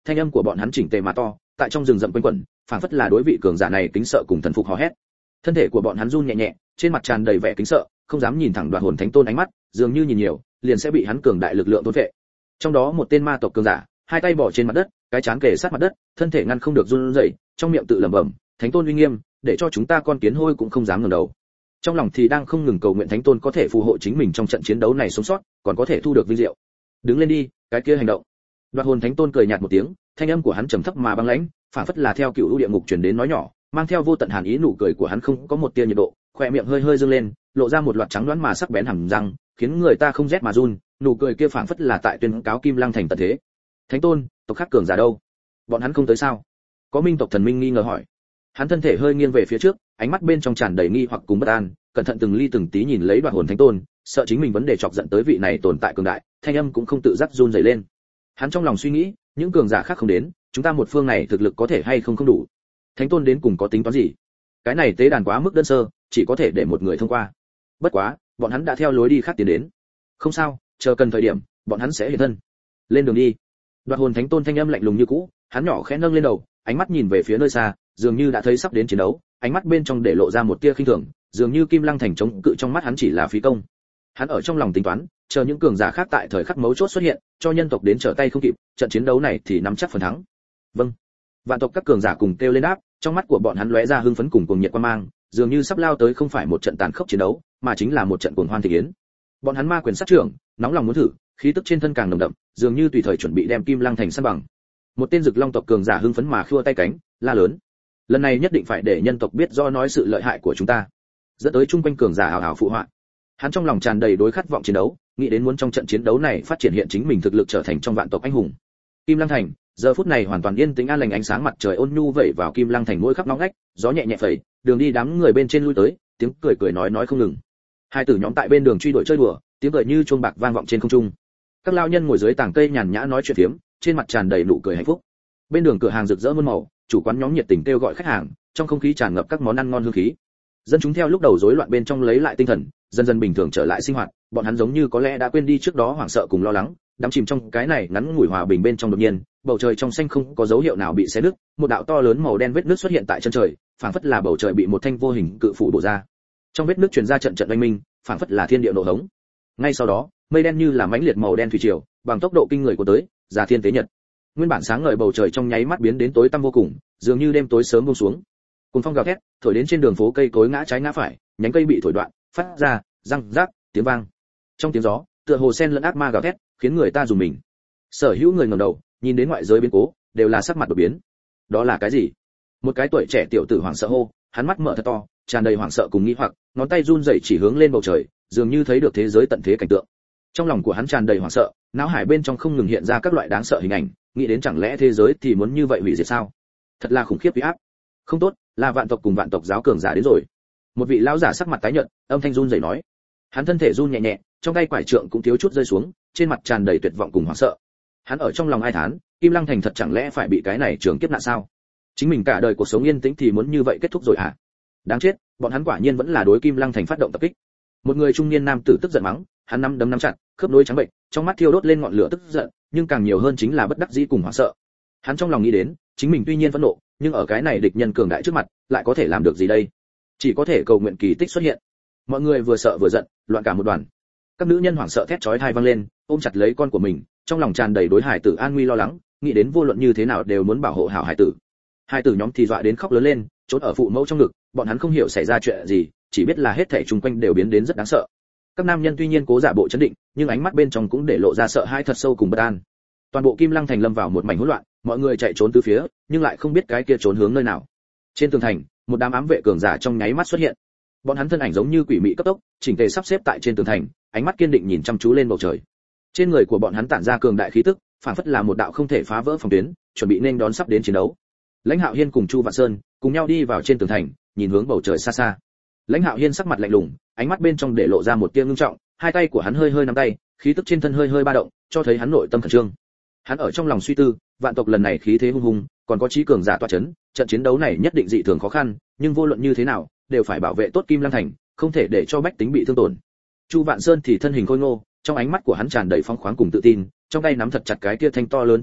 thanh âm của bọn hắn chỉnh tề mà to, tại trong rừng rậm quanh quẩn, phảng phất là đối vị cường giả này kính sợ cùng thần phục hò hét. Thân thể của bọn hắn run nhẹ nhẹ, trên mặt tràn đầy vẻ kính sợ, không dám nhìn thẳng Đoạt Hồn Thánh Tôn ánh mắt, dường như nhìn nhiều, liền sẽ bị hắn cường đại lực lượng thôn phệ. Trong đó một tên ma tộc cường giả, hai tay bỏ trên mặt đất, cái trán kề sát mặt đất, thân thể ngăn không được run rẩy, trong miệng tự lẩm bẩm, Thánh Tôn uy nghiêm, để cho chúng ta con kiến hôi cũng không dám ngẩng đầu. Trong lòng thì đang không ngừng cầu nguyện Thánh Tôn có thể phù hộ chính mình trong trận chiến đấu này sống sót, còn có thể thu được vinh diệu. Đứng lên đi, cái kia hành động. Đoạt Hồn Thánh Tôn cười nhạt một tiếng, thanh âm của hắn trầm thấp mà băng lãnh, phản phất là theo cựu u địa ngục truyền đến nói nhỏ, mang theo vô tận hàn ý. Nụ cười của hắn không có một tia nhiệt độ, khóe miệng hơi hơi dương lên, lộ ra một loạt trắng đoán mà sắc bén hàm răng, khiến người ta không rét mà run. Nụ cười kia phản phất là tại tuyên cáo Kim Lăng thành tận thế. Thánh Tôn, tộc khác cường giả đâu? Bọn hắn không tới sao? Có Minh tộc thần minh nghi ngờ hỏi. Hắn thân thể hơi nghiêng về phía trước, ánh mắt bên trong tràn đầy nghi hoặc cùng bất an, cẩn thận từng ly từng tí nhìn lấy Đoạt Hồn Thánh Tôn, sợ chính mình vấn đề chọc giận tới vị này tồn tại cường đại, thanh âm cũng không tự giác run rẩy lên. Hắn trong lòng suy nghĩ, những cường giả khác không đến, chúng ta một phương này thực lực có thể hay không không đủ. Thánh Tôn đến cùng có tính toán gì? Cái này tế đàn quá mức đơn sơ, chỉ có thể để một người thông qua. Bất quá, bọn hắn đã theo lối đi khác tiến đến. Không sao, chờ cần thời điểm, bọn hắn sẽ hiện thân. Lên đường đi. Đoạt Hồn Thánh Tôn thanh âm lạnh lùng như cũ, hắn nhỏ khẽ nâng lên đầu, ánh mắt nhìn về phía nơi xa, dường như đã thấy sắp đến chiến đấu, ánh mắt bên trong để lộ ra một tia khinh thường, dường như Kim Lăng thành chống cự trong mắt hắn chỉ là phí công. Hắn ở trong lòng tính toán, chờ những cường giả khác tại thời khắc mấu chốt xuất hiện, cho nhân tộc đến trở tay không kịp, trận chiến đấu này thì nắm chắc phần thắng. Vâng. Vạn tộc các cường giả cùng kêu lên đáp, trong mắt của bọn hắn lóe ra hưng phấn cùng cuồng nhiệt quan mang, dường như sắp lao tới không phải một trận tàn khốc chiến đấu, mà chính là một trận cuồng hoan thị yến. Bọn hắn ma quyền sát trưởng, nóng lòng muốn thử, khí tức trên thân càng nồng đậm, dường như tùy thời chuẩn bị đem Kim Lăng thành san bằng. Một tên Dực Long tộc cường giả hưng phấn mà khua tay cánh, la lớn: lần này nhất định phải để nhân tộc biết do nói sự lợi hại của chúng ta. Dẫn tới chung quanh cường giả hào hào phụ họa. Hắn trong lòng tràn đầy đối khát vọng chiến đấu, nghĩ đến muốn trong trận chiến đấu này phát triển hiện chính mình thực lực trở thành trong vạn tộc anh hùng. Kim Lăng thành, giờ phút này hoàn toàn yên tĩnh an lành, ánh sáng mặt trời ôn nhu vẩy vào Kim Lăng thành mỗi khắp ngóc ngách, gió nhẹ nhẹ phẩy, đường đi đám người bên trên lui tới, tiếng cười cười nói nói không ngừng. Hai tử nhóm tại bên đường truy đuổi chơi đùa, tiếng cười như chuông bạc vang vọng trên không trung. Các lao nhân ngồi dưới tảng cây nhàn nhã nói chuyện phiếm, trên mặt tràn đầy nụ cười hạnh phúc. Bên đường cửa hàng rực rỡ muôn màu, chủ quán nhóm nhiệt tình kêu gọi khách hàng, trong không khí tràn ngập các món ăn ngon hương khí. Dân chúng theo lúc đầu rối loạn bên trong lấy lại tinh thần, dần dần bình thường trở lại sinh hoạt, bọn hắn giống như có lẽ đã quên đi trước đó hoảng sợ cùng lo lắng, đắm chìm trong cái này ngắn ngủi hòa bình bên trong. Đột nhiên, bầu trời trong xanh không có dấu hiệu nào bị xé nứt, một đạo to lớn màu đen vết nứt xuất hiện tại chân trời, phảng phất là bầu trời bị một thanh vô hình cự phủ bổ ra. Trong vết nứt truyền ra trận trận oanh minh, phảng phất là thiên địa nổ hống. Ngay sau đó, mây đen như là mãnh liệt màu đen thủy triều, bằng tốc độ kinh người của tới, giả thiên tế nhật. Nguyên bản sáng ngời bầu trời trong nháy mắt biến đến tối tăm vô cùng, dường như đêm tối sớm buông xuống. Cuồng phong gào thét, thổi đến trên đường phố cây cối ngã trái ngã phải, nhánh cây bị thổi đoạn, phát ra răng rác tiếng vang. Trong tiếng gió, tựa hồ sen lẫn ác ma gào thét, khiến người ta rùng mình. Sở hữu người ngẩng đầu, nhìn đến ngoại giới biến cố, đều là sắc mặt đột biến. Đó là cái gì? Một cái tuổi trẻ tiểu tử hoảng sợ hô, hắn mắt mở thật to, tràn đầy hoảng sợ cùng nghi hoặc, ngón tay run rẩy chỉ hướng lên bầu trời, dường như thấy được thế giới tận thế cảnh tượng. Trong lòng của hắn tràn đầy hoảng sợ, não hải bên trong không ngừng hiện ra các loại đáng sợ hình ảnh, nghĩ đến chẳng lẽ thế giới thì muốn như vậy hủy diệt sao? Thật là khủng khiếp uy áp. Không tốt, là vạn tộc cùng vạn tộc giáo cường giả đến rồi. Một vị lão giả sắc mặt tái nhợt, âm thanh run rẩy nói. Hắn thân thể run nhẹ nhẹ, trong tay quải trượng cũng thiếu chút rơi xuống, trên mặt tràn đầy tuyệt vọng cùng hoảng sợ. Hắn ở trong lòng ai thán, Kim Lăng thành thật chẳng lẽ phải bị cái này trường kiếp nạn sao? Chính mình cả đời cuộc sống yên tĩnh thì muốn như vậy kết thúc rồi à? Đáng chết, bọn hắn quả nhiên vẫn là đối Kim Lăng thành phát động tập kích. Một người trung niên nam tử tức giận mắng, hắn nắm đấm nắm chặt, khớp nối trắng bệnh, trong mắt thiêu đốt lên ngọn lửa tức giận, nhưng càng nhiều hơn chính là bất đắc dĩ cùng hoảng sợ. Hắn trong lòng nghĩ đến, chính mình tuy nhiên phẫn nộ, nhưng ở cái này địch nhân cường đại trước mặt, lại có thể làm được gì đây? Chỉ có thể cầu nguyện kỳ tích xuất hiện. Mọi người vừa sợ vừa giận, loạn cả một đoàn. Các nữ nhân hoảng sợ thét chói tai vang lên, ôm chặt lấy con của mình, trong lòng tràn đầy đối hải tử an nguy lo lắng, nghĩ đến vô luận như thế nào đều muốn bảo hộ hảo hải tử. Hải tử nhóm thì dọa đến khóc lớn lên, trốn ở phụ mẫu trong ngực, bọn hắn không hiểu xảy ra chuyện gì, chỉ biết là hết thảy xung quanh đều biến đến rất đáng sợ. Các nam nhân tuy nhiên cố giả bộ trấn định, nhưng ánh mắt bên trong cũng để lộ ra sợ hãi thật sâu cùng bất an. Toàn bộ Kim Lăng thành lâm vào một mảnh hỗn loạn, mọi người chạy trốn tứ phía, nhưng lại không biết cái kia trốn hướng nơi nào. Trên tường thành, một đám ám vệ cường giả trong nháy mắt xuất hiện. Bọn hắn thân ảnh giống như quỷ mị cấp tốc, chỉnh tề sắp xếp tại trên tường thành, ánh mắt kiên định nhìn chăm chú lên bầu trời. Trên người của bọn hắn tản ra cường đại khí tức, phản phất là một đạo không thể phá vỡ phòng tuyến, chuẩn bị nên đón sắp đến chiến đấu. Lãnh Hạo Hiên cùng Chu Vạn Sơn cùng nhau đi vào trên tường thành, nhìn hướng bầu trời xa xa. Lãnh Hạo Hiên sắc mặt lạnh lùng, ánh mắt bên trong để lộ ra một tia ngưng trọng, hai tay của hắn hơi hơi nắm tay, khí tức trên thân hơi hơi ba động, cho thấy hắn nội tâm khẩn trương. Hắn ở trong lòng suy tư, vạn tộc lần này khí thế hung hùng, còn có chí cường giả tọa chấn, trận chiến đấu này nhất định dị thường khó khăn, nhưng vô luận như thế nào, đều phải bảo vệ tốt Kim Lăng thành, không thể để cho bách tính bị thương tổn. Chu Vạn Sơn thì thân hình khôi ngô, trong ánh mắt của hắn tràn đầy phong khoáng cùng tự tin, trong tay nắm thật chặt cái kia thanh to lớn chiến phủ,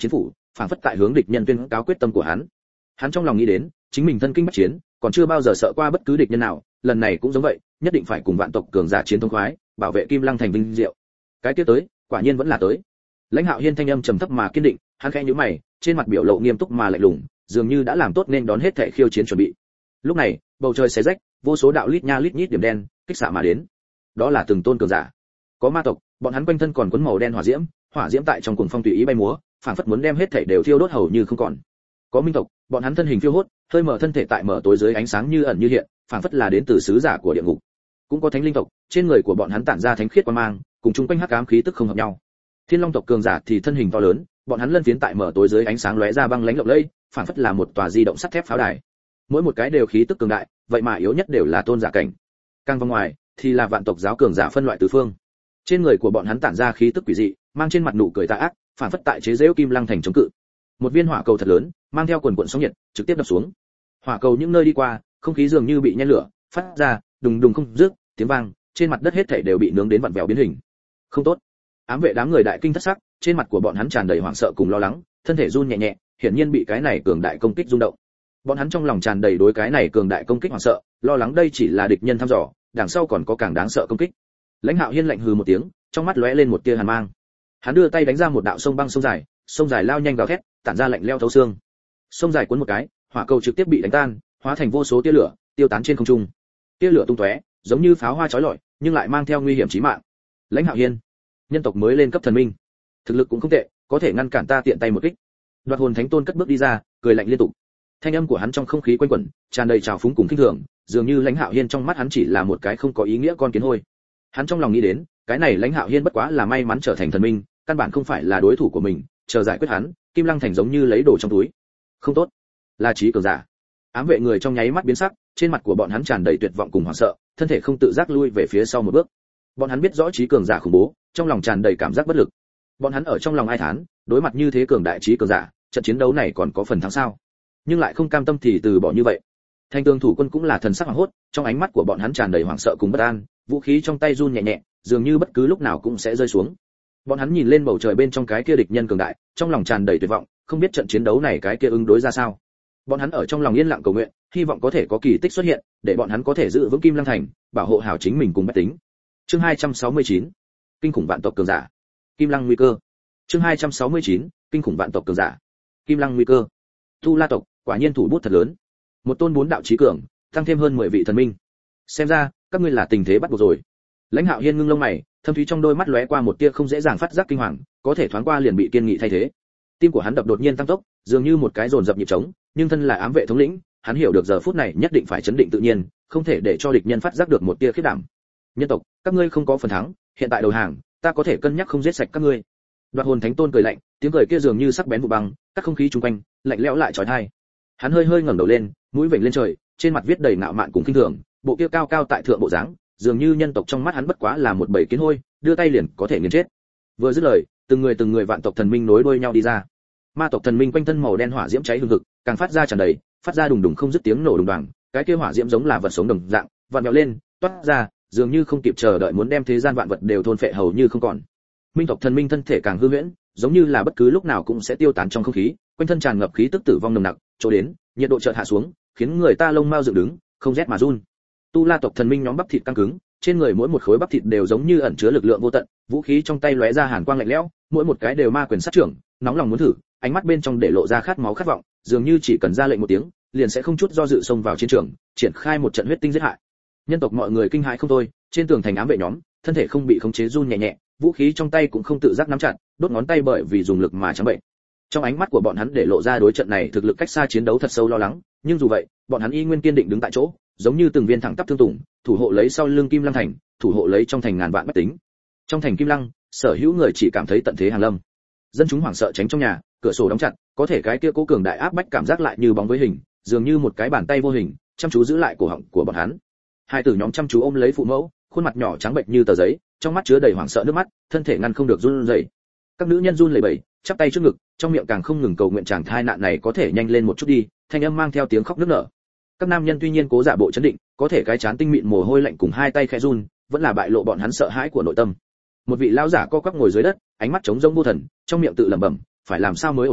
phảng phất tại hướng địch nhân tuyên cáo quyết tâm của hắn. Hắn trong lòng nghĩ đến, chính mình thân kinh bách chiến, còn chưa bao giờ sợ qua bất cứ địch nhân nào, lần này cũng giống vậy, nhất định phải cùng vạn tộc cường giả chiến thông khoái, bảo vệ Kim Lăng thành vinh diệu. Cái tiếp tới, quả nhiên vẫn là tới. Lãnh Hạo Hiên thanh âm trầm thấp mà kiên định, hắn khẽ nhíu mày, trên mặt biểu lộ nghiêm túc mà lạnh lùng, dường như đã làm tốt nên đón hết thảy khiêu chiến chuẩn bị. Lúc này, bầu trời xé rách, vô số đạo lít nha lít nhít điểm đen kích xạ mà đến. Đó là từng tôn cường giả. Có ma tộc, bọn hắn quanh thân còn quấn màu đen hỏa diễm, hỏa diễm tại trong cuồng phong tùy ý bay múa, phảng phất muốn đem hết thảy đều thiêu đốt hầu như không còn. Có minh tộc, bọn hắn thân hình phiêu hốt, hơi mở thân thể tại mở tối dưới ánh sáng như ẩn như hiện, phảng phất là đến từ sứ giả của địa ngục. Cũng có thánh linh tộc, trên người của bọn hắn tản ra thánh khiết quang mang, cùng chung quanh hắc ám khí tức không hợp nhau. Thiên Long tộc cường giả thì thân hình to lớn, bọn hắn lân phiến tại mở tối dưới ánh sáng lóe ra băng lãnh lộng lẫy, phảng phất là một tòa di động sắt thép pháo đài. Mỗi một cái đều khí tức cường đại, vậy mà yếu nhất đều là tôn giả cảnh. Càng vòng ngoài thì là vạn tộc giáo cường giả phân loại tứ phương. Trên người của bọn hắn tản ra khí tức quỷ dị, mang trên mặt nụ cười tà ác, phảng phất tại chế giễu Kim Lăng thành chống cự. Một viên hỏa cầu thật lớn, mang theo quần quần sóng nhiệt, trực tiếp đập xuống. Hỏa cầu những nơi đi qua, không khí dường như bị nhen lửa, phát ra đùng đùng không dứt tiếng vang, trên mặt đất hết thảy đều bị nướng đến vặn vẹo biến hình. Không tốt. Ám vệ đám người đại kinh thất sắc, trên mặt của bọn hắn tràn đầy hoảng sợ cùng lo lắng, thân thể run nhẹ nhẹ, hiển nhiên bị cái này cường đại công kích rung động. Bọn hắn trong lòng tràn đầy đối cái này cường đại công kích hoảng sợ, lo lắng đây chỉ là địch nhân thăm dò, đằng sau còn có càng đáng sợ công kích. Lãnh Hạo Hiên lạnh hừ một tiếng, trong mắt lóe lên một tia hàn mang. Hắn đưa tay đánh ra một đạo sông băng sông dài, sông dài lao nhanh gào thét, tản ra lạnh lẽo thấu xương. Sông dài cuốn một cái, hỏa cầu trực tiếp bị đánh tan, hóa thành vô số tia lửa, tiêu tán trên không trung. Tia lửa tung tóe, giống như pháo hoa chói lọi, nhưng lại mang theo nguy hiểm chí mạng. Lãnh Hạo Hiên, nhân tộc mới lên cấp thần minh, thực lực cũng không tệ, có thể ngăn cản ta tiện tay một kích. Đoạt hồn thánh tôn cất bước đi ra, cười lạnh liên tục. Thanh âm của hắn trong không khí quanh quẩn, tràn đầy trào phúng cùng khinh thường, dường như Lãnh Hạo Hiên trong mắt hắn chỉ là một cái không có ý nghĩa con kiến hôi. Hắn trong lòng nghĩ đến, cái này Lãnh Hạo Hiên bất quá là may mắn trở thành thần minh, căn bản không phải là đối thủ của mình, chờ giải quyết hắn, Kim Lăng thành giống như lấy đồ trong túi. Không tốt, là trí cường giả. Ám vệ người trong nháy mắt biến sắc, trên mặt của bọn hắn tràn đầy tuyệt vọng cùng hoảng sợ, thân thể không tự giác lui về phía sau một bước. Bọn hắn biết rõ trí cường giả khủng bố, trong lòng tràn đầy cảm giác bất lực. Bọn hắn ở trong lòng ai thán, đối mặt như thế cường đại trí cường giả, trận chiến đấu này còn có phần thắng sao? Nhưng lại không cam tâm thì từ bỏ như vậy. Thanh Tương thủ quân cũng là thần sắc hoảng hốt, trong ánh mắt của bọn hắn tràn đầy hoảng sợ cùng bất an, vũ khí trong tay run nhẹ nhẹ, dường như bất cứ lúc nào cũng sẽ rơi xuống. Bọn hắn nhìn lên bầu trời bên trong cái kia địch nhân cường đại, trong lòng tràn đầy tuyệt vọng, không biết trận chiến đấu này cái kia ứng đối ra sao. Bọn hắn ở trong lòng yên lặng cầu nguyện, hy vọng có thể có kỳ tích xuất hiện, để bọn hắn có thể giữ vững Kim Lăng thành, bảo hộ hảo chính mình cùng bách tính. Chương hai trăm sáu mươi chín, kinh khủng vạn tộc cường giả. Kim Lăng nguy cơ. Chương hai trăm sáu mươi chín, kinh khủng vạn tộc cường giả. Kim Lăng nguy cơ. Tu La tộc, quả nhiên thủ bút thật lớn. Một tôn bốn đạo chí cường, tăng thêm hơn mười vị thần minh. Xem ra, các ngươi là tình thế bắt buộc rồi. Lãnh Hạo Hiên ngưng lông mày, thâm thúy trong đôi mắt lóe qua một tia không dễ dàng phát giác kinh hoàng, có thể thoáng qua liền bị kiên nghị thay thế. Tim của hắn đập đột nhiên tăng tốc, dường như một cái dồn dập nhịp trống, nhưng thân là ám vệ thống lĩnh, hắn hiểu được giờ phút này nhất định phải chấn định tự nhiên, không thể để cho địch nhân phát giác được một tia khiếp đảm. Nhân tộc, các ngươi không có phần thắng, hiện tại đầu hàng, ta có thể cân nhắc không giết sạch các ngươi. Đoạt hồn thánh tôn cười lạnh, tiếng cười kia dường như sắc bén vụ băng, các không khí chung quanh lạnh lẽo lại chói tai. Hắn hơi hơi ngẩng đầu lên, mũi vểnh lên trời, trên mặt viết đầy ngạo mạn cùng khinh thường, bộ kia cao cao tại thượng bộ dáng, dường như nhân tộc trong mắt hắn bất quá là một bầy kiến hôi, đưa tay liền có thể nghiền chết. Vừa dứt lời, từng người từng người vạn tộc thần minh nối đuôi nhau đi ra. Ma tộc thần minh quanh thân màu đen hỏa diễm cháy hừng hực, càng phát ra tràn đầy, phát ra đùng đùng không dứt tiếng nổ đùng đoàng, cái kia hỏa diễm giống là vật sống đồng dạng, vặn vẹo lên, toát ra, dường như không kịp chờ đợi muốn đem thế gian vạn vật đều thôn phệ hầu như không còn. Minh tộc thần minh thân thể càng hư huyễn, giống như là bất cứ lúc nào cũng sẽ tiêu tán trong không khí, quanh thân tràn ngập khí tức tử vong nồng nặc, chỗ đến, nhiệt độ chợt hạ xuống, khiến người ta lông mao dựng đứng, không rét mà run. Tu La tộc thần minh nhóm bắp thịt căng cứng, trên người mỗi một khối bắp thịt đều giống như ẩn chứa lực lượng vô tận, vũ khí trong tay lóe ra hàn quang lạnh lẽo, mỗi một cái đều ma quyền sát trưởng, nóng lòng muốn thử, ánh mắt bên trong để lộ ra khát máu khát vọng, dường như chỉ cần ra lệnh một tiếng, liền sẽ không chút do dự xông vào chiến trường, triển khai một trận huyết tinh giết hại. Nhân tộc mọi người kinh hãi không thôi, trên tường thành ám vệ nhóm, thân thể không bị khống chế run nhẹ nhẹ, vũ khí trong tay cũng không tự giác nắm chặt, đốt ngón tay bởi vì dùng lực mà trắng bệnh. Trong ánh mắt của bọn hắn để lộ ra đối trận này thực lực cách xa chiến đấu thật sâu lo lắng, nhưng dù vậy, bọn hắn y nguyên kiên định đứng tại chỗ, giống như từng viên thẳng tắp thương tùng, thủ hộ lấy sau lưng Kim Lăng thành, thủ hộ lấy trong thành ngàn vạn bách tính. Trong thành Kim Lăng, sở hữu người chỉ cảm thấy tận thế hàng lâm. Dân chúng hoảng sợ tránh trong nhà, cửa sổ đóng chặt, có thể cái kia cố cường đại áp bách cảm giác lại như bóng với hình, dường như một cái bàn tay vô hình, chăm chú giữ lại cổ họng của bọn hắn. Hai tử nhóm chăm chú ôm lấy phụ mẫu, khuôn mặt nhỏ trắng bệch như tờ giấy, trong mắt chứa đầy hoảng sợ nước mắt, thân thể ngăn không được run rẩy. Các nữ nhân run lẩy bẩy, chắp tay trước ngực, trong miệng càng không ngừng cầu nguyện chàng thai nạn này có thể nhanh lên một chút đi, thanh âm mang theo tiếng khóc nức nở. Các nam nhân tuy nhiên cố giả bộ chấn định, có thể cái chán tinh mịn mồ hôi lạnh cùng hai tay khẽ run, vẫn là bại lộ bọn hắn sợ hãi của nội tâm. Một vị lão giả co quắp ngồi dưới đất, ánh mắt trống rỗng vô thần, trong miệng tự lẩm bẩm, phải làm sao mới ở đây,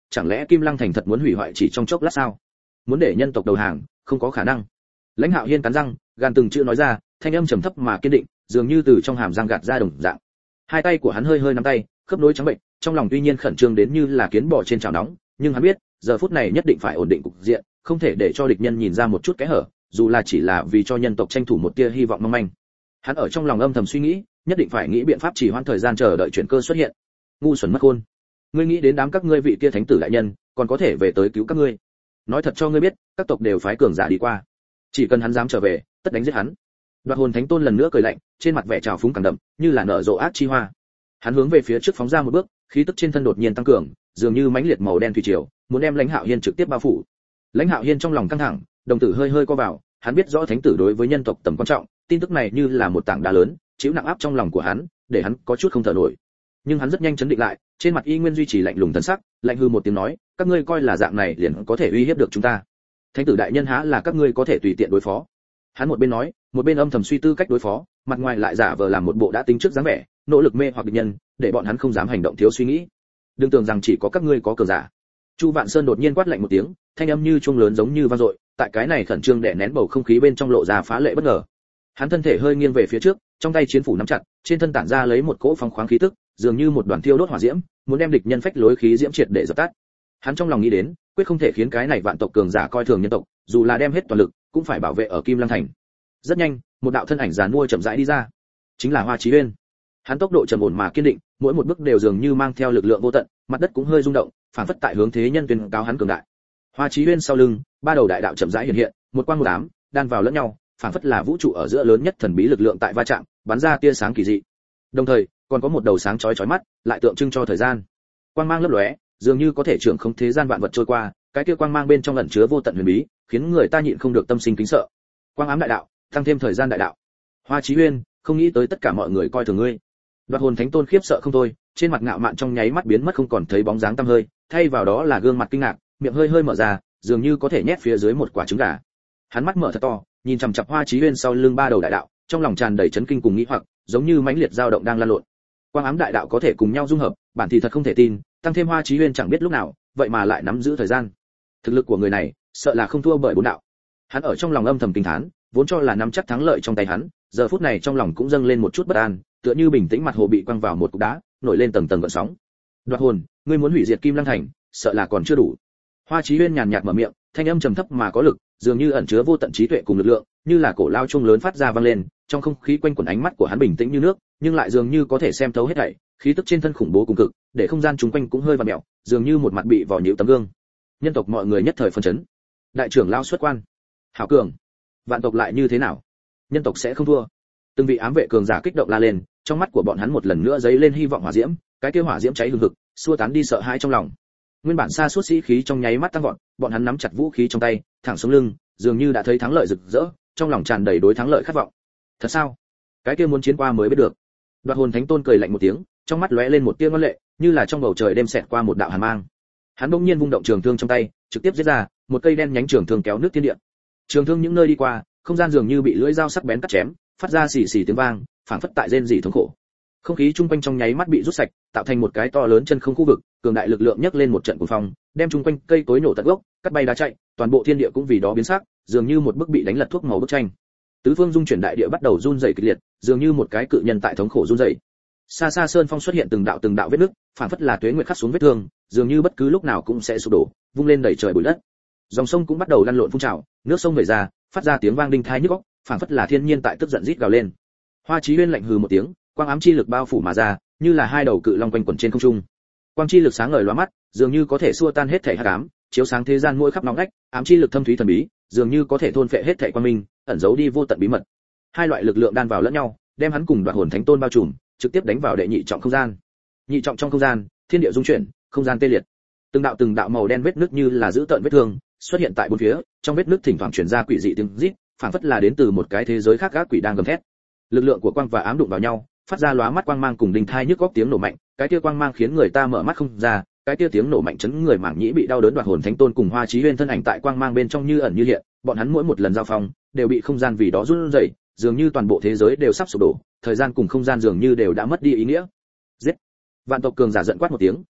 chẳng lẽ Kim Lăng thành thật muốn hủy hoại chỉ trong chốc lát sao? Muốn để nhân tộc đầu hàng, không có khả năng. Lãnh Hạo Hiên cắn răng, gan từng chữ nói ra, thanh âm trầm thấp mà kiên định, dường như từ trong hàm răng gạt ra đồng dạng. Hai tay của hắn hơi hơi nắm tay, khớp nối trắng bệnh, trong lòng tuy nhiên khẩn trương đến như là kiến bò trên chảo nóng, nhưng hắn biết, giờ phút này nhất định phải ổn định cục diện, không thể để cho địch nhân nhìn ra một chút kẽ hở, dù là chỉ là vì cho nhân tộc tranh thủ một tia hy vọng mong manh. Hắn ở trong lòng âm thầm suy nghĩ, nhất định phải nghĩ biện pháp chỉ hoãn thời gian chờ đợi chuyển cơ xuất hiện. Ngu xuẩn mất khôn. Ngươi nghĩ đến đám các ngươi vị kia thánh tử đại nhân, còn có thể về tới cứu các ngươi. Nói thật cho ngươi biết, các tộc đều phái cường giả đi qua. Chỉ cần hắn dám trở về, tất đánh giết hắn. Đoạt hồn thánh tôn lần nữa cười lạnh, trên mặt vẻ trào phúng càng đậm, như là nở rộ ác chi hoa. Hắn hướng về phía trước phóng ra một bước, khí tức trên thân đột nhiên tăng cường, dường như mãnh liệt màu đen thủy triều, muốn đem Lãnh Hạo Hiên trực tiếp bao phủ. Lãnh Hạo Hiên trong lòng căng thẳng, đồng tử hơi hơi co vào, hắn biết rõ thánh tử đối với nhân tộc tầm quan trọng, tin tức này như là một tảng đá lớn, chịu nặng áp trong lòng của hắn, để hắn có chút không thở nổi. Nhưng hắn rất nhanh chấn định lại, trên mặt y nguyên duy trì lạnh lùng thần sắc, lạnh hư một tiếng nói, các ngươi coi là dạng này liền có thể uy hiếp được chúng ta? Thánh tử đại nhân há là các ngươi có thể tùy tiện đối phó? Hắn một bên nói, một bên âm thầm suy tư cách đối phó, mặt ngoài lại giả vờ làm một bộ đã tính trước dáng vẻ, nỗ lực mê hoặc địch nhân, để bọn hắn không dám hành động thiếu suy nghĩ. Đừng tưởng rằng chỉ có các ngươi có cường giả. Chu Vạn Sơn đột nhiên quát lạnh một tiếng, thanh âm như chuông lớn giống như vang dội, tại cái này khẩn trương đè nén bầu không khí bên trong lộ ra phá lệ bất ngờ. Hắn thân thể hơi nghiêng về phía trước, trong tay chiến phủ nắm chặt, trên thân tản ra lấy một cỗ phong khoáng khí tức, dường như một đoàn thiêu đốt hỏa diễm, muốn đem địch nhân phách lối khí diễm triệt để dập tắt. Hắn trong lòng nghĩ đến, quyết không thể khiến cái này vạn tộc cường giả coi thường nhân tộc, dù là đem hết toàn lực, cũng phải bảo vệ ở Kim Lăng thành. Rất nhanh, một đạo thân ảnh giàn mua chậm rãi đi ra, chính là Hoa Chí Uyên. Hắn tốc độ trầm ổn mà kiên định, mỗi một bước đều dường như mang theo lực lượng vô tận, mặt đất cũng hơi rung động, phản phất tại hướng thế nhân tuyên cáo hắn cường đại. Hoa Chí Uyên sau lưng, ba đầu đại đạo chậm rãi hiện hiện, một quang một ám, đan vào lẫn nhau, phản phất là vũ trụ ở giữa lớn nhất thần bí lực lượng tại va chạm, bắn ra tia sáng kỳ dị. Đồng thời, còn có một đầu sáng chói chói mắt, lại tượng trưng cho thời gian. Quang mang lấp lóe, dường như có thể trưởng không thế gian vạn vật trôi qua, cái kia quang mang bên trong ẩn chứa vô tận huyền bí, khiến người ta nhịn không được tâm sinh kính sợ. Quang ám đại đạo, tăng thêm thời gian đại đạo. Hoa Chí Uyên, không nghĩ tới tất cả mọi người coi thường ngươi. Đoạt hồn thánh tôn khiếp sợ không thôi, trên mặt ngạo mạn trong nháy mắt biến mất không còn thấy bóng dáng tăm hơi, thay vào đó là gương mặt kinh ngạc, miệng hơi hơi mở ra, dường như có thể nhét phía dưới một quả trứng gà. Hắn mắt mở thật to, nhìn chằm chằm Hoa Chí Uyên sau lưng ba đầu đại đạo, trong lòng tràn đầy chấn kinh cùng nghĩ hoặc, giống như mãnh liệt dao động đang lan lộn. Quang ám đại đạo có thể cùng nhau dung hợp, bản thì thật không thể tin, tăng thêm Hoa Chí Uyên chẳng biết lúc nào, vậy mà lại nắm giữ thời gian. Thực lực của người này, sợ là không thua bởi bốn đạo. Hắn ở trong lòng âm thầm kinh thán, vốn cho là nắm chắc thắng lợi trong tay hắn, giờ phút này trong lòng cũng dâng lên một chút bất an, tựa như bình tĩnh mặt hồ bị quăng vào một cục đá, nổi lên tầng tầng gợn sóng. Đoạt hồn, ngươi muốn hủy diệt Kim Lăng thành, sợ là còn chưa đủ. Hoa Chí Uyên nhàn nhạt mở miệng, thanh âm trầm thấp mà có lực, dường như ẩn chứa vô tận trí tuệ cùng lực lượng, như là cổ lao chuông lớn phát ra vang lên, trong không khí quanh quẩn ánh mắt của hắn bình tĩnh như nước, nhưng lại dường như có thể xem thấu hết thảy, khí tức trên thân khủng bố cùng cực, để không gian chúng quanh cũng hơi vặn mèo, dường như một mặt bị vò nhũ tấm gương. Nhân tộc mọi người nhất thời phân chấn. Đại trưởng lao xuất quan. Hảo cường. Vạn tộc lại như thế nào? Nhân tộc sẽ không thua. Từng vị ám vệ cường giả kích động la lên, trong mắt của bọn hắn một lần nữa dấy lên hy vọng hỏa diễm, cái kia hỏa diễm cháy hừng hực, xua tán đi sợ hãi trong lòng. Nguyên bản xa suốt sĩ khí trong nháy mắt tăng vọt, bọn hắn nắm chặt vũ khí trong tay, thẳng xuống lưng, dường như đã thấy thắng lợi rực rỡ, trong lòng tràn đầy đối thắng lợi khát vọng. Thật sao? Cái kia muốn chiến qua mới biết được. Đoạt hồn thánh tôn cười lạnh một tiếng, trong mắt lóe lên một tia ngoan lệ, như là trong bầu trời đêm xẹt qua một đạo hàn mang. Hắn bỗng nhiên vung động trường thương trong tay, trực tiếp giết ra, một cây đen nhánh trường thương kéo nước thiên địa. Trường thương những nơi đi qua, không gian dường như bị lưỡi dao sắc bén cắt chém, phát ra xì xì tiếng vang, phảng phất tại rên rỉ thống khổ. Không khí chung quanh trong nháy mắt bị rút sạch, tạo thành một cái to lớn chân không khu vực, cường đại lực lượng nhấc lên một trận cuồng phong, đem chung quanh cây cối nổ tận gốc, cắt bay đá chạy, toàn bộ thiên địa cũng vì đó biến sắc, dường như một bức bị đánh lật thuốc màu bức tranh. Tứ phương dung chuyển đại địa bắt đầu run rẩy kịch liệt, dường như một cái cự nhân tại thống khổ run rẩy. Xa xa sơn phong xuất hiện từng đạo từng đạo vết nứt, phảng phất là tuế nguyệt khắc xuống vết thương, dường như bất cứ lúc nào cũng sẽ sụp đổ, vung lên đầy trời bụi đất. Dòng sông cũng bắt đầu lăn lộn phun trào, nước sông vẩy ra, phát ra tiếng vang đinh tai nhức óc, phảng phất là thiên nhiên tại tức giận rít gào lên. Hoa Chí Uyên lạnh hừ một tiếng, quang ám chi lực bao phủ mà ra, như là hai đầu cự long quanh quẩn trên không trung. Quang chi lực sáng ngời lóa mắt, dường như có thể xua tan hết thảy hắc ám, chiếu sáng thế gian mỗi khắp nóng nách, ám chi lực thâm thúy thần bí, dường như có thể thôn phệ hết thảy quang minh, ẩn giấu đi vô tận bí mật. Hai loại lực lượng đan vào lẫn nhau, đem hắn cùng Đoạt hồn thánh tôn bao trùm, trực tiếp đánh vào đệ nhị trọng không gian. Nhị trọng trong không gian, thiên địa rung chuyển, không gian tê liệt. Từng đạo từng đạo màu đen vết nứt như là giữ tợn vết thương, xuất hiện tại bốn phía, trong vết nứt thỉnh thoảng truyền ra quỷ dị tiếng rít, phảng phất là đến từ một cái thế giới khác gác quỷ đang gầm thét. Lực lượng của quang và ám đụng vào nhau, phát ra lóa mắt quang mang cùng đinh thai nhức góc tiếng nổ mạnh, cái kia quang mang khiến người ta mở mắt không ra, cái kia tiếng nổ mạnh chấn người mảng nhĩ bị đau đớn. Đoạt hồn thánh tôn cùng Hoa Chí Uyên thân ảnh tại quang mang bên trong như ẩn như hiện, bọn hắn mỗi một lần giao phong đều bị không gian vì đó run rẩy, dường như toàn bộ thế giới đều sắp sụp đổ, thời gian cùng không gian dường như đều đã mất đi ý nghĩa. Giết! Vạn tộc cường giả giận quát một tiếng,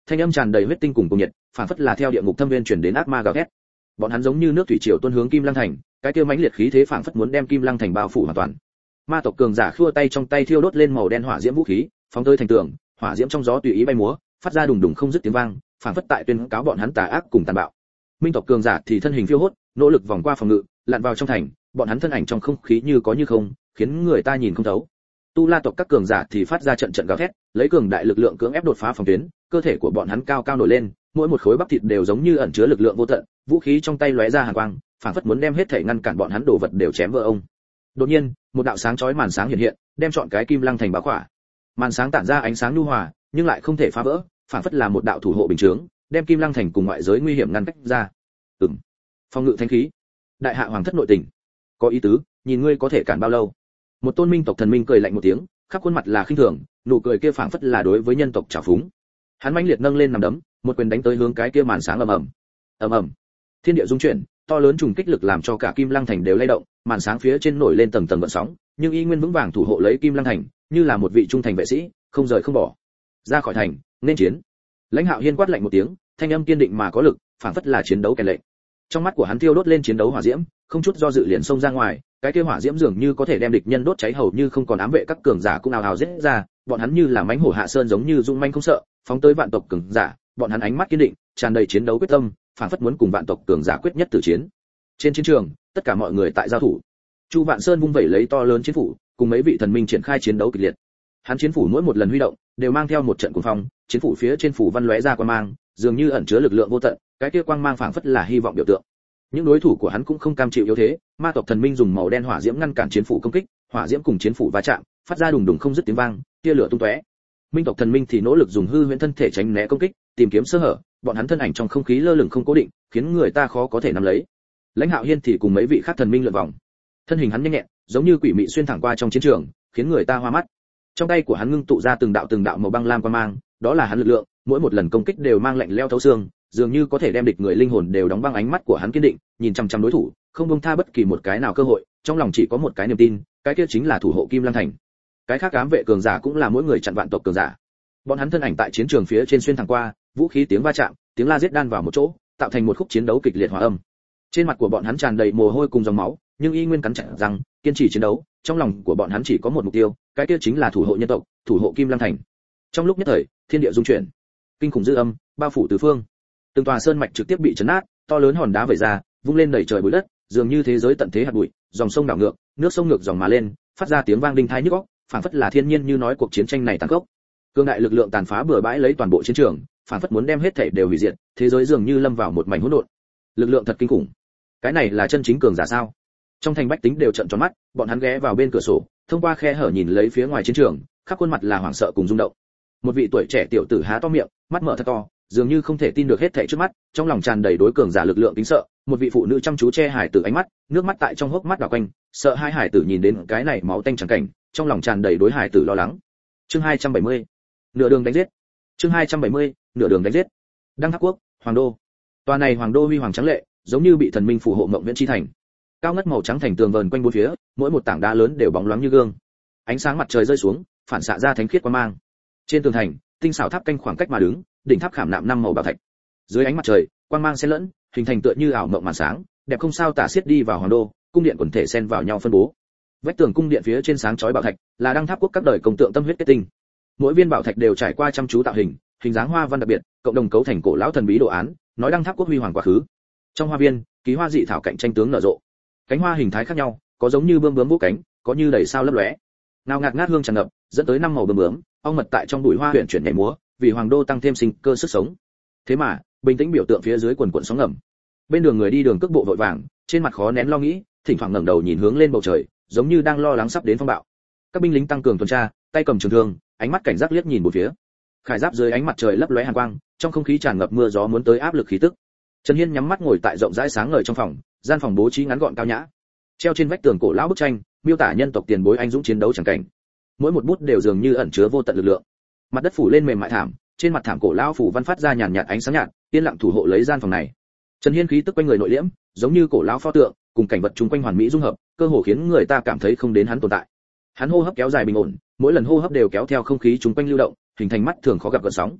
thanh âm tràn đầy huyết tinh cùng cùng nhiệt, phản phất là theo địa ngục thâm viên truyền đến ác ma gào thét. Bọn hắn giống như nước thủy triều tuôn hướng Kim Lăng thành, cái kia mãnh liệt khí thế phản phất muốn đem Kim Lăng thành bao phủ hoàn toàn. Ma tộc cường giả khua tay trong tay thiêu đốt lên màu đen hỏa diễm vũ khí, phóng tới thành tường, hỏa diễm trong gió tùy ý bay múa, phát ra đùng đùng không dứt tiếng vang, phản phất tại tuyên cáo bọn hắn tà ác cùng tàn bạo. Minh tộc cường giả thì thân hình phiêu hốt, nỗ lực vòng qua phòng ngự, lặn vào trong thành, bọn hắn thân ảnh trong không khí như có như không, khiến người ta nhìn không thấu. Tu La tộc các cường giả thì phát ra trận trận gào thét, lấy cường đại lực lượng cưỡng ép đột phá phòng tuyến, cơ thể của bọn hắn cao cao nổi lên, mỗi một khối bắp thịt đều giống như ẩn chứa lực lượng vô tận, vũ khí trong tay lóe ra hàn quang, phảng phất muốn đem hết thể ngăn cản bọn hắn đổ vật đều chém vỡ ông. Đột nhiên, một đạo sáng chói màn sáng hiện hiện, đem trọn cái Kim Lăng thành bao khỏa. Màn sáng tản ra ánh sáng nhu hòa, nhưng lại không thể phá vỡ, phảng phất là một đạo thủ hộ bình chướng, đem Kim Lăng thành cùng ngoại giới nguy hiểm ngăn cách ra. Ừm. Phong ngự thánh khí. Đại hạ hoàng thất nội tình. Có ý tứ, nhìn ngươi có thể cản bao lâu. Một tôn minh tộc thần minh cười lạnh một tiếng, khắp khuôn mặt là khinh thường, nụ cười kia phảng phất là đối với nhân tộc trào phúng. Hắn mãnh liệt nâng lên nằm đấm, một quyền đánh tới hướng cái kia màn sáng ầm ầm. Ầm ầm. Thiên địa rung chuyển, to lớn trùng kích lực làm cho cả Kim Lăng thành đều lay động, màn sáng phía trên nổi lên tầng tầng gợn sóng, nhưng y nguyên vững vàng thủ hộ lấy Kim Lăng thành, như là một vị trung thành vệ sĩ, không rời không bỏ. Ra khỏi thành, nên chiến. Lãnh Hạo Hiên quát lạnh một tiếng, thanh âm kiên định mà có lực, phảng phất là chiến đấu kèn lệnh. Trong mắt của hắn thiêu đốt lên chiến đấu hỏa diễm, không chút do dự liền xông ra ngoài, cái kia hỏa diễm dường như có thể đem địch nhân đốt cháy hầu như không còn, ám vệ các cường giả cũng ào ào giết ra, bọn hắn như là mãnh hổ hạ sơn giống như dung manh không sợ, phóng tới vạn tộc cường giả, bọn hắn ánh mắt kiên định, tràn đầy chiến đấu quyết tâm, phảng phất muốn cùng vạn tộc cường giả quyết nhất tử chiến. Trên chiến trường, tất cả mọi người tại giao thủ. Chu Vạn Sơn vung vẩy lấy to lớn chiến phủ, cùng mấy vị thần minh triển khai chiến đấu kịch liệt. Hắn chiến phủ mỗi một lần huy động, đều mang theo một trận cuồng phong, chiến phủ phía trên phủ văn lóe ra quang mang, dường như ẩn chứa lực lượng vô tận, cái kia quang mang phảng phất là hy vọng biểu tượng. Những đối thủ của hắn cũng không cam chịu yếu thế, ma tộc thần minh dùng màu đen hỏa diễm ngăn cản chiến phủ công kích, hỏa diễm cùng chiến phủ va chạm, phát ra đùng đùng không dứt tiếng vang, tia lửa tung tóe. Minh tộc thần minh thì nỗ lực dùng hư huyễn thân thể tránh né công kích, tìm kiếm sơ hở, bọn hắn thân ảnh trong không khí lơ lửng không cố định, khiến người ta khó có thể nắm lấy. Lãnh Hạo Hiên thì cùng mấy vị khác thần minh lượn vòng, thân hình hắn nhanh nhẹn, giống như quỷ mị xuyên thẳng qua trong chiến trường, khiến người ta hoa mắt. Trong tay của hắn ngưng tụ ra từng đạo từng đạo màu băng lam quang mang, đó là hắn lực lượng, mỗi một lần công kích đều mang lạnh lẽo thấu xương, dường như có thể đem địch người linh hồn đều đóng băng. Ánh mắt của hắn kiên định, nhìn chăm chăm đối thủ, không buông tha bất kỳ một cái nào cơ hội, trong lòng chỉ có một cái niềm tin, cái kia chính là thủ hộ Kim Lăng thành. Cái khác ám vệ cường giả cũng là mỗi người chặn vạn tộc cường giả. Bọn hắn thân ảnh tại chiến trường phía trên xuyên thẳng qua, vũ khí tiếng va chạm, tiếng la giết đan vào một chỗ, tạo thành một khúc chiến đấu kịch liệt hòa âm. Trên mặt của bọn hắn tràn đầy mồ hôi cùng dòng máu, nhưng y nguyên cắn chặt răng, kiên trì chiến đấu, trong lòng của bọn hắn chỉ có một mục tiêu, cái kia chính là thủ hộ nhân tộc, thủ hộ Kim Lăng thành. Trong lúc nhất thời, thiên địa rung chuyển, kinh khủng dư âm bao phủ tứ phương. Từng tòa sơn mạch trực tiếp bị chấn nát, to lớn hòn đá vẩy ra, vung lên đầy trời bụi đất, dường như thế giới tận thế hạt bụi, dòng sông đảo ngược, nước sông ngược dòng mà lên, phát ra tiếng vang đinh tai nhức óc, phảng phất là thiên nhiên như nói cuộc chiến tranh này tàn khốc. Cương đại lực lượng tàn phá bừa bãi lấy toàn bộ chiến trường, phảng phất muốn đem hết thảy đều hủy diệt, thế giới dường như lâm vào một mảnh hỗn độn. Lực lượng thật kinh khủng. Cái này là chân chính cường giả sao? Trong thành bách tính đều trợn tròn mắt, bọn hắn ghé vào bên cửa sổ, thông qua khe hở nhìn lấy phía ngoài chiến trường, khắp khuôn mặt là hoảng sợ cùng rung động. Một vị tuổi trẻ tiểu tử há to miệng, mắt mở thật to, dường như không thể tin được hết thảy trước mắt, trong lòng tràn đầy đối cường giả lực lượng kính sợ. Một vị phụ nữ chăm chú che hải tử ánh mắt, nước mắt tại trong hốc mắt đảo quanh, sợ hai hải tử nhìn đến cái này máu tanh chẳng cảnh, trong lòng tràn đầy đối hải tử lo lắng. Chương hai trăm bảy mươi, nửa đường đánh giết. Chương hai trăm bảy mươi, nửa đường đánh giết. Đăng Tháp quốc, Hoàng đô. Tòa này Hoàng đô huy hoàng trắng lệ, giống như bị thần minh phù hộ mộng viễn chi thành. Cao ngất màu trắng thành tường vờn quanh bốn phía, mỗi một tảng đá lớn đều bóng loáng như gương. Ánh sáng mặt trời rơi xuống, phản xạ ra thánh khiết quang mang. Trên tường thành, tinh xảo tháp canh khoảng cách mà đứng, đỉnh tháp khảm nạm năm màu bảo thạch. Dưới ánh mặt trời, quang mang xen lẫn, hình thành tựa như ảo mộng màn sáng, đẹp không sao tả xiết đi vào Hoàng đô, cung điện quần thể xen vào nhau phân bố. Vách tường cung điện phía trên sáng chói bảo thạch, là Đăng Tháp quốc các đời công tượng tâm huyết kết tinh. Mỗi viên bảo thạch đều trải qua chăm chú tạo hình, hình dáng hoa văn đặc biệt, cộng đồng cấu thành cổ lão thần bí đồ án, nói Đăng Tháp quốc huy hoàng quá khứ. Trong hoa viên, kỳ hoa dị thảo cạnh tranh tướng nở rộ. Cánh hoa hình thái khác nhau, có giống như bướm bướm vỗ cánh, có như đầy sao lấp lóe. Nào ngạt ngát hương tràn ngập, dẫn tới năm màu bướm bướm, ong mật tại trong bụi hoa huyền chuyển nhảy múa, vì Hoàng đô tăng thêm sinh cơ sức sống. Thế mà, bình tĩnh biểu tượng phía dưới quần quần sóng ngầm. Bên đường người đi đường cước bộ vội vàng, trên mặt khó nén lo nghĩ, thỉnh thoảng ngẩng đầu nhìn hướng lên bầu trời, giống như đang lo lắng sắp đến phong bạo. Các binh lính tăng cường tuần tra, tay cầm trường thương, ánh mắt cảnh giác liếc nhìn bốn phía. Khải giáp dưới ánh mặt trời lấp lóe hàn quang, trong không khí tràn ngập mưa gió muốn tới áp lực khí tức. Trần Hiên nhắm mắt ngồi tại rộng rãi sáng ngời trong phòng, gian phòng bố trí ngắn gọn cao nhã. Treo trên vách tường cổ lão bức tranh, miêu tả nhân tộc tiền bối anh dũng chiến đấu chẳng cảnh. Mỗi một bút đều dường như ẩn chứa vô tận lực lượng. Mặt đất phủ lên mềm mại thảm, trên mặt thảm cổ lão phủ văn phát ra nhàn nhạt ánh sáng nhạt, yên lặng thủ hộ lấy gian phòng này. Trần Hiên khí tức quanh người nội liễm, giống như cổ lão pho tượng, cùng cảnh vật chung quanh hoàn mỹ dung hợp, cơ hồ khiến người ta cảm thấy không đến hắn tồn tại. Hắn hô hấp kéo dài bình ổn, mỗi lần hô hấp đều kéo theo không khí chung quanh lưu động, hình thành mắt thường khó gặp gợn sóng.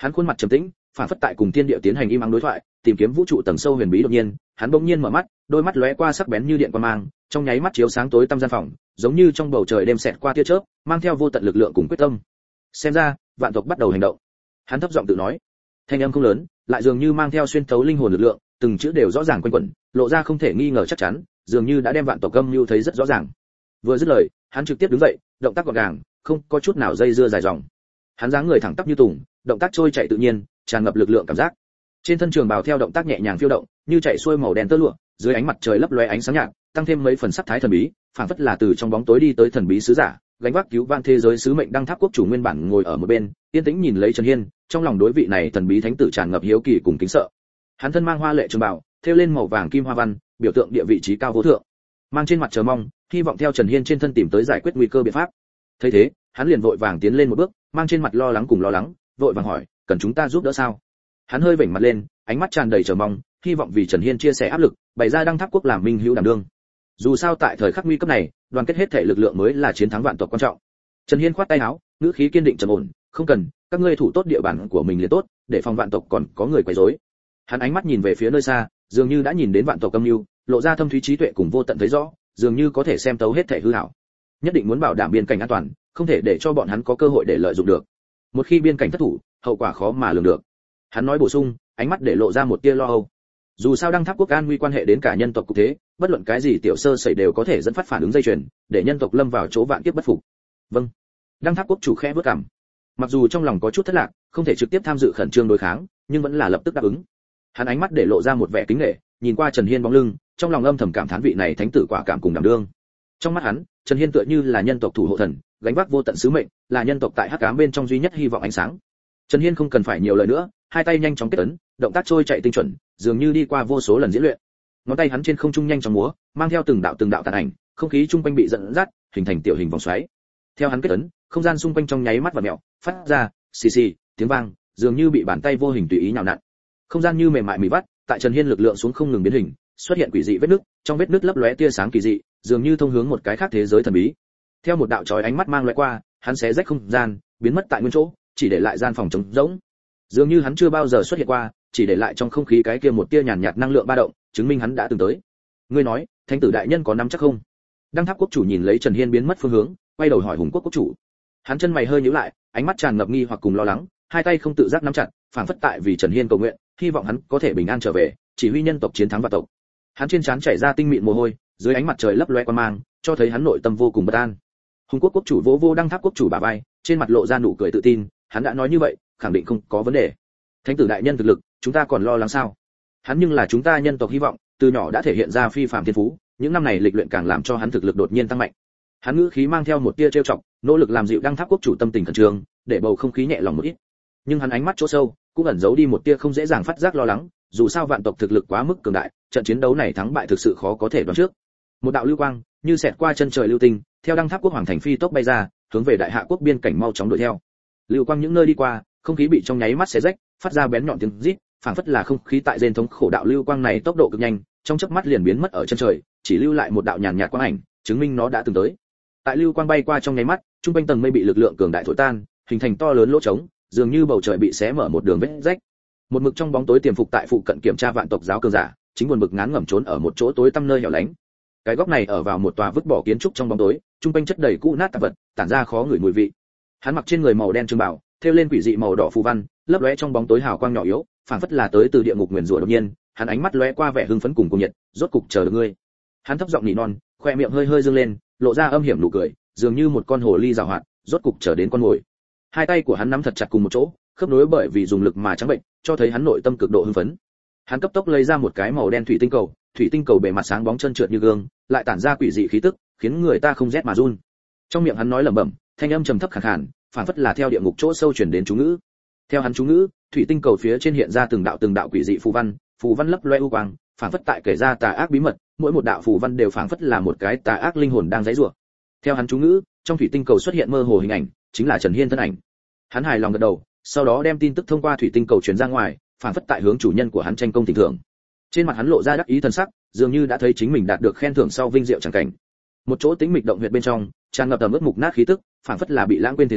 Hắn khuôn mặt trầm tĩnh, phản phất tại cùng thiên địa tiến hành im ắng đối thoại, tìm kiếm vũ trụ tầng sâu huyền bí. Đột nhiên, hắn bỗng nhiên mở mắt, đôi mắt lóe qua sắc bén như điện quang mang, trong nháy mắt chiếu sáng tối tăm gian phòng, giống như trong bầu trời đêm xẹt qua tia chớp, mang theo vô tận lực lượng cùng quyết tâm. Xem ra, vạn tộc bắt đầu hành động. Hắn thấp giọng tự nói, thanh âm không lớn, lại dường như mang theo xuyên thấu linh hồn lực lượng, từng chữ đều rõ ràng quanh quẩn, lộ ra không thể nghi ngờ chắc chắn, dường như đã đem vạn tộc âm lưu thấy rất rõ ràng. Vừa dứt lời, hắn trực tiếp đứng dậy, động tác gọn gàng, không có chút nào dây dưa dài dòng. Hắn dáng người thẳng tắp như tùng, động tác trôi chạy tự nhiên, tràn ngập lực lượng cảm giác. Trên thân trường bào theo động tác nhẹ nhàng phiêu động, như chạy xuôi màu đen tơ lụa, dưới ánh mặt trời lấp lóe ánh sáng nhạt, tăng thêm mấy phần sắc thái thần bí, phảng phất là từ trong bóng tối đi tới thần bí sứ giả, gánh vác cứu vãn thế giới sứ mệnh. Đăng Tháp quốc chủ nguyên bản ngồi ở một bên, yên tĩnh nhìn lấy Trần Hiên, trong lòng đối vị này thần bí thánh tử tràn ngập hiếu kỳ cùng kính sợ. Hắn thân mang hoa lệ trường bào, thêu lên màu vàng kim hoa văn, biểu tượng địa vị trí cao vô thượng, mang trên mặt chờ mong, hy vọng theo Trần Hiên trên thân tìm tới giải quyết nguy cơ biện pháp. Thấy thế, hắn liền vội vàng tiến lên một bước, mang trên mặt lo lắng cùng lo lắng, vội vàng hỏi, cần chúng ta giúp đỡ sao? Hắn hơi vểnh mặt lên, ánh mắt tràn đầy chờ mong, hy vọng vì Trần Hiên chia sẻ áp lực, bày ra Đăng Tháp quốc làm minh hữu đảm đương. Dù sao tại thời khắc nguy cấp này, đoàn kết hết thể lực lượng mới là chiến thắng vạn tộc quan trọng. Trần Hiên khoát tay áo, ngữ khí kiên định trầm ổn, không cần, các ngươi thủ tốt địa bàn của mình liền tốt, để phòng vạn tộc còn có người quấy rối. Hắn ánh mắt nhìn về phía nơi xa, dường như đã nhìn đến vạn tộc âm mưu, lộ ra thâm thúy trí tuệ cùng vô tận thấy rõ, dường như có thể xem tấu hết thể hư ảo. Nhất định muốn bảo đảm biên cảnh an toàn, không thể để cho bọn hắn có cơ hội để lợi dụng được. Một khi biên cảnh thất thủ, hậu quả khó mà lường được. Hắn nói bổ sung, ánh mắt để lộ ra một tia lo âu. Dù sao Đăng Tháp quốc an nguy quan hệ đến cả nhân tộc cục thế, bất luận cái gì tiểu sơ sẩy đều có thể dẫn phát phản ứng dây chuyền, để nhân tộc lâm vào chỗ vạn kiếp bất phục. Vâng. Đăng Tháp quốc chủ khẽ bước cằm. Mặc dù trong lòng có chút thất lạc, không thể trực tiếp tham dự khẩn trương đối kháng, nhưng vẫn là lập tức đáp ứng. Hắn ánh mắt để lộ ra một vẻ kính nể, nhìn qua Trần Hiên bóng lưng, trong lòng âm thầm cảm thán vị này thánh tử quả cảm cùng đảm đương. Trong mắt hắn, Trần Hiên tựa như là nhân tộc thủ hộ thần, gánh vác vô tận sứ mệnh, là nhân tộc tại hắc ám bên trong duy nhất hy vọng ánh sáng. Trần Hiên không cần phải nhiều lời nữa, hai tay nhanh chóng kết ấn, động tác trôi chạy tinh chuẩn, dường như đi qua vô số lần diễn luyện. Ngón tay hắn trên không trung nhanh chóng múa, mang theo từng đạo từng đạo tàn ảnh, không khí trung quanh bị dẫn dắt, hình thành tiểu hình vòng xoáy. Theo hắn kết ấn, không gian xung quanh trong nháy mắt và mèo, phát ra xì xì tiếng vang, dường như bị bàn tay vô hình tùy ý nhào nặn. Không gian như mềm mại mì vắt, tại Trần Hiên lực lượng xuống không ngừng biến hình, xuất hiện quỷ dị vết nứt, trong vết nứt lấp lóe tia sáng kỳ dị, dường như thông hướng một cái khác thế giới thần bí. Theo một đạo chói ánh mắt mang lóe qua, hắn xé rách không gian, biến mất tại nguyên chỗ, chỉ để lại gian phòng trống rỗng. Dường như hắn chưa bao giờ xuất hiện qua, chỉ để lại trong không khí cái kia một tia nhàn nhạt năng lượng ba động, chứng minh hắn đã từng tới. Ngươi nói, thánh tử đại nhân có nắm chắc không? Đăng Tháp quốc chủ nhìn lấy Trần Hiên biến mất phương hướng, quay đầu hỏi Hùng quốc quốc chủ. Hắn chân mày hơi nhíu lại, ánh mắt tràn ngập nghi hoặc cùng lo lắng, hai tay không tự giác nắm chặt, phảng phất tại vì Trần Hiên cầu nguyện, hy vọng hắn có thể bình an trở về, chỉ huy nhân tộc chiến thắng vạn tộc. Hắn trên trán chảy ra tinh mịn mồ hôi, dưới ánh mặt trời lấp loe quan mang, cho thấy hắn nội tâm vô cùng bất an. Hùng quốc quốc chủ vỗ vô Đăng Tháp quốc chủ bả vai, trên mặt lộ ra nụ cười tự tin, hắn đã nói như vậy, khẳng định không có vấn đề. Thánh tử đại nhân thực lực, chúng ta còn lo lắng sao? Hắn nhưng là chúng ta nhân tộc hy vọng, từ nhỏ đã thể hiện ra phi phàm thiên phú, những năm này lịch luyện càng làm cho hắn thực lực đột nhiên tăng mạnh. Hắn ngữ khí mang theo một tia trêu chọc, nỗ lực làm dịu Đăng Tháp quốc chủ tâm tình khẩn trương, để bầu không khí nhẹ lòng một ít. Nhưng hắn ánh mắt chỗ sâu cũng ẩn giấu đi một tia không dễ dàng phát giác lo lắng, dù sao vạn tộc thực lực quá mức cường đại, trận chiến đấu này thắng bại thực sự khó có thể đoán trước. Một đạo lưu quang như xẹt qua chân trời lưu tinh, theo Đăng Tháp quốc hoàng thành phi tốc bay ra, hướng về Đại Hạ quốc biên cảnh mau chóng đuổi theo. Lưu quang những nơi đi qua, không khí bị trong nháy mắt xé rách, phát ra bén nhọn tiếng rít, phảng phất là không khí tại rên thống khổ. Đạo lưu quang này tốc độ cực nhanh, trong chớp mắt liền biến mất ở chân trời, chỉ lưu lại một đạo nhàn nhạt quang ảnh, chứng minh nó đã từng tới. Tại lưu quang bay qua trong nháy mắt, trung quanh tầng mây bị lực lượng cường đại thổi tan, hình thành to lớn lỗ trống, dường như bầu trời bị xé mở một đường vết rách. Một mực trong bóng tối tiềm phục tại phụ cận kiểm tra vạn tộc giáo cường giả, chính buồn bực ngán ngẩm trốn ở một chỗ tối tăm nơi hẻo lánh. Cái góc này ở vào một tòa vứt bỏ kiến trúc trong bóng tối, trung quanh chất đầy cũ nát tạp vật, tản ra khó ngửi mùi vị. Hắn mặc trên người màu đen trường bào, thêu lên quỷ dị màu đỏ phù văn, lấp lóe trong bóng tối hào quang nhỏ yếu, phảng phất là tới từ địa ngục nguyền rủa. Đột nhiên, hắn ánh mắt lóe qua vẻ hưng phấn cùng cuồng nhiệt, rốt cục chờ được ngươi. Hắn thấp giọng nỉ non, khoe miệng hơi hơi dương lên, lộ ra âm hiểm nụ cười, dường như một con hồ ly giàu hoạt, rốt cục chờ đến con mồi. Hai tay của hắn nắm thật chặt cùng một chỗ, khớp nối bởi vì dùng lực mà trắng bệnh, cho thấy hắn nội tâm cực độ hưng phấn. Hắn cấp tốc lấy ra một cái màu đen thủy tinh cầu, thủy tinh cầu bề mặt sáng bóng trơn trượt như gương, lại tản ra quỷ dị khí tức, khiến người ta không rét mà run. Trong miệng hắn nói lẩm bẩm, thanh âm trầm thấp khàn khàn, phảng phất là theo địa ngục chỗ sâu truyền đến chú ngữ. Theo hắn chú ngữ, thủy tinh cầu phía trên hiện ra từng đạo từng đạo quỷ dị phù văn, phù văn lấp loe u quang, phảng phất tại kể ra tà ác bí mật, mỗi một đạo phù văn đều phảng phất là một cái tà ác linh hồn đang giãy giụa. Theo hắn chú ngữ, trong thủy tinh cầu xuất hiện mơ hồ hình ảnh, chính là Trần Hiên thân ảnh. Hắn hài lòng gật đầu, sau đó đem tin tức thông qua thủy tinh cầu truyền ra ngoài, phảng phất tại hướng chủ nhân của hắn tranh công thịnh thưởng. Trên mặt hắn lộ ra đắc ý thần sắc, dường như đã thấy chính mình đạt được khen thưởng sau vinh diệu chẳng cảnh. Một chỗ tĩnh mịch động huyệt bên trong, tràn ngập tầm ướt mục nát khí tức, phảng phất là bị lãng quên thế giới,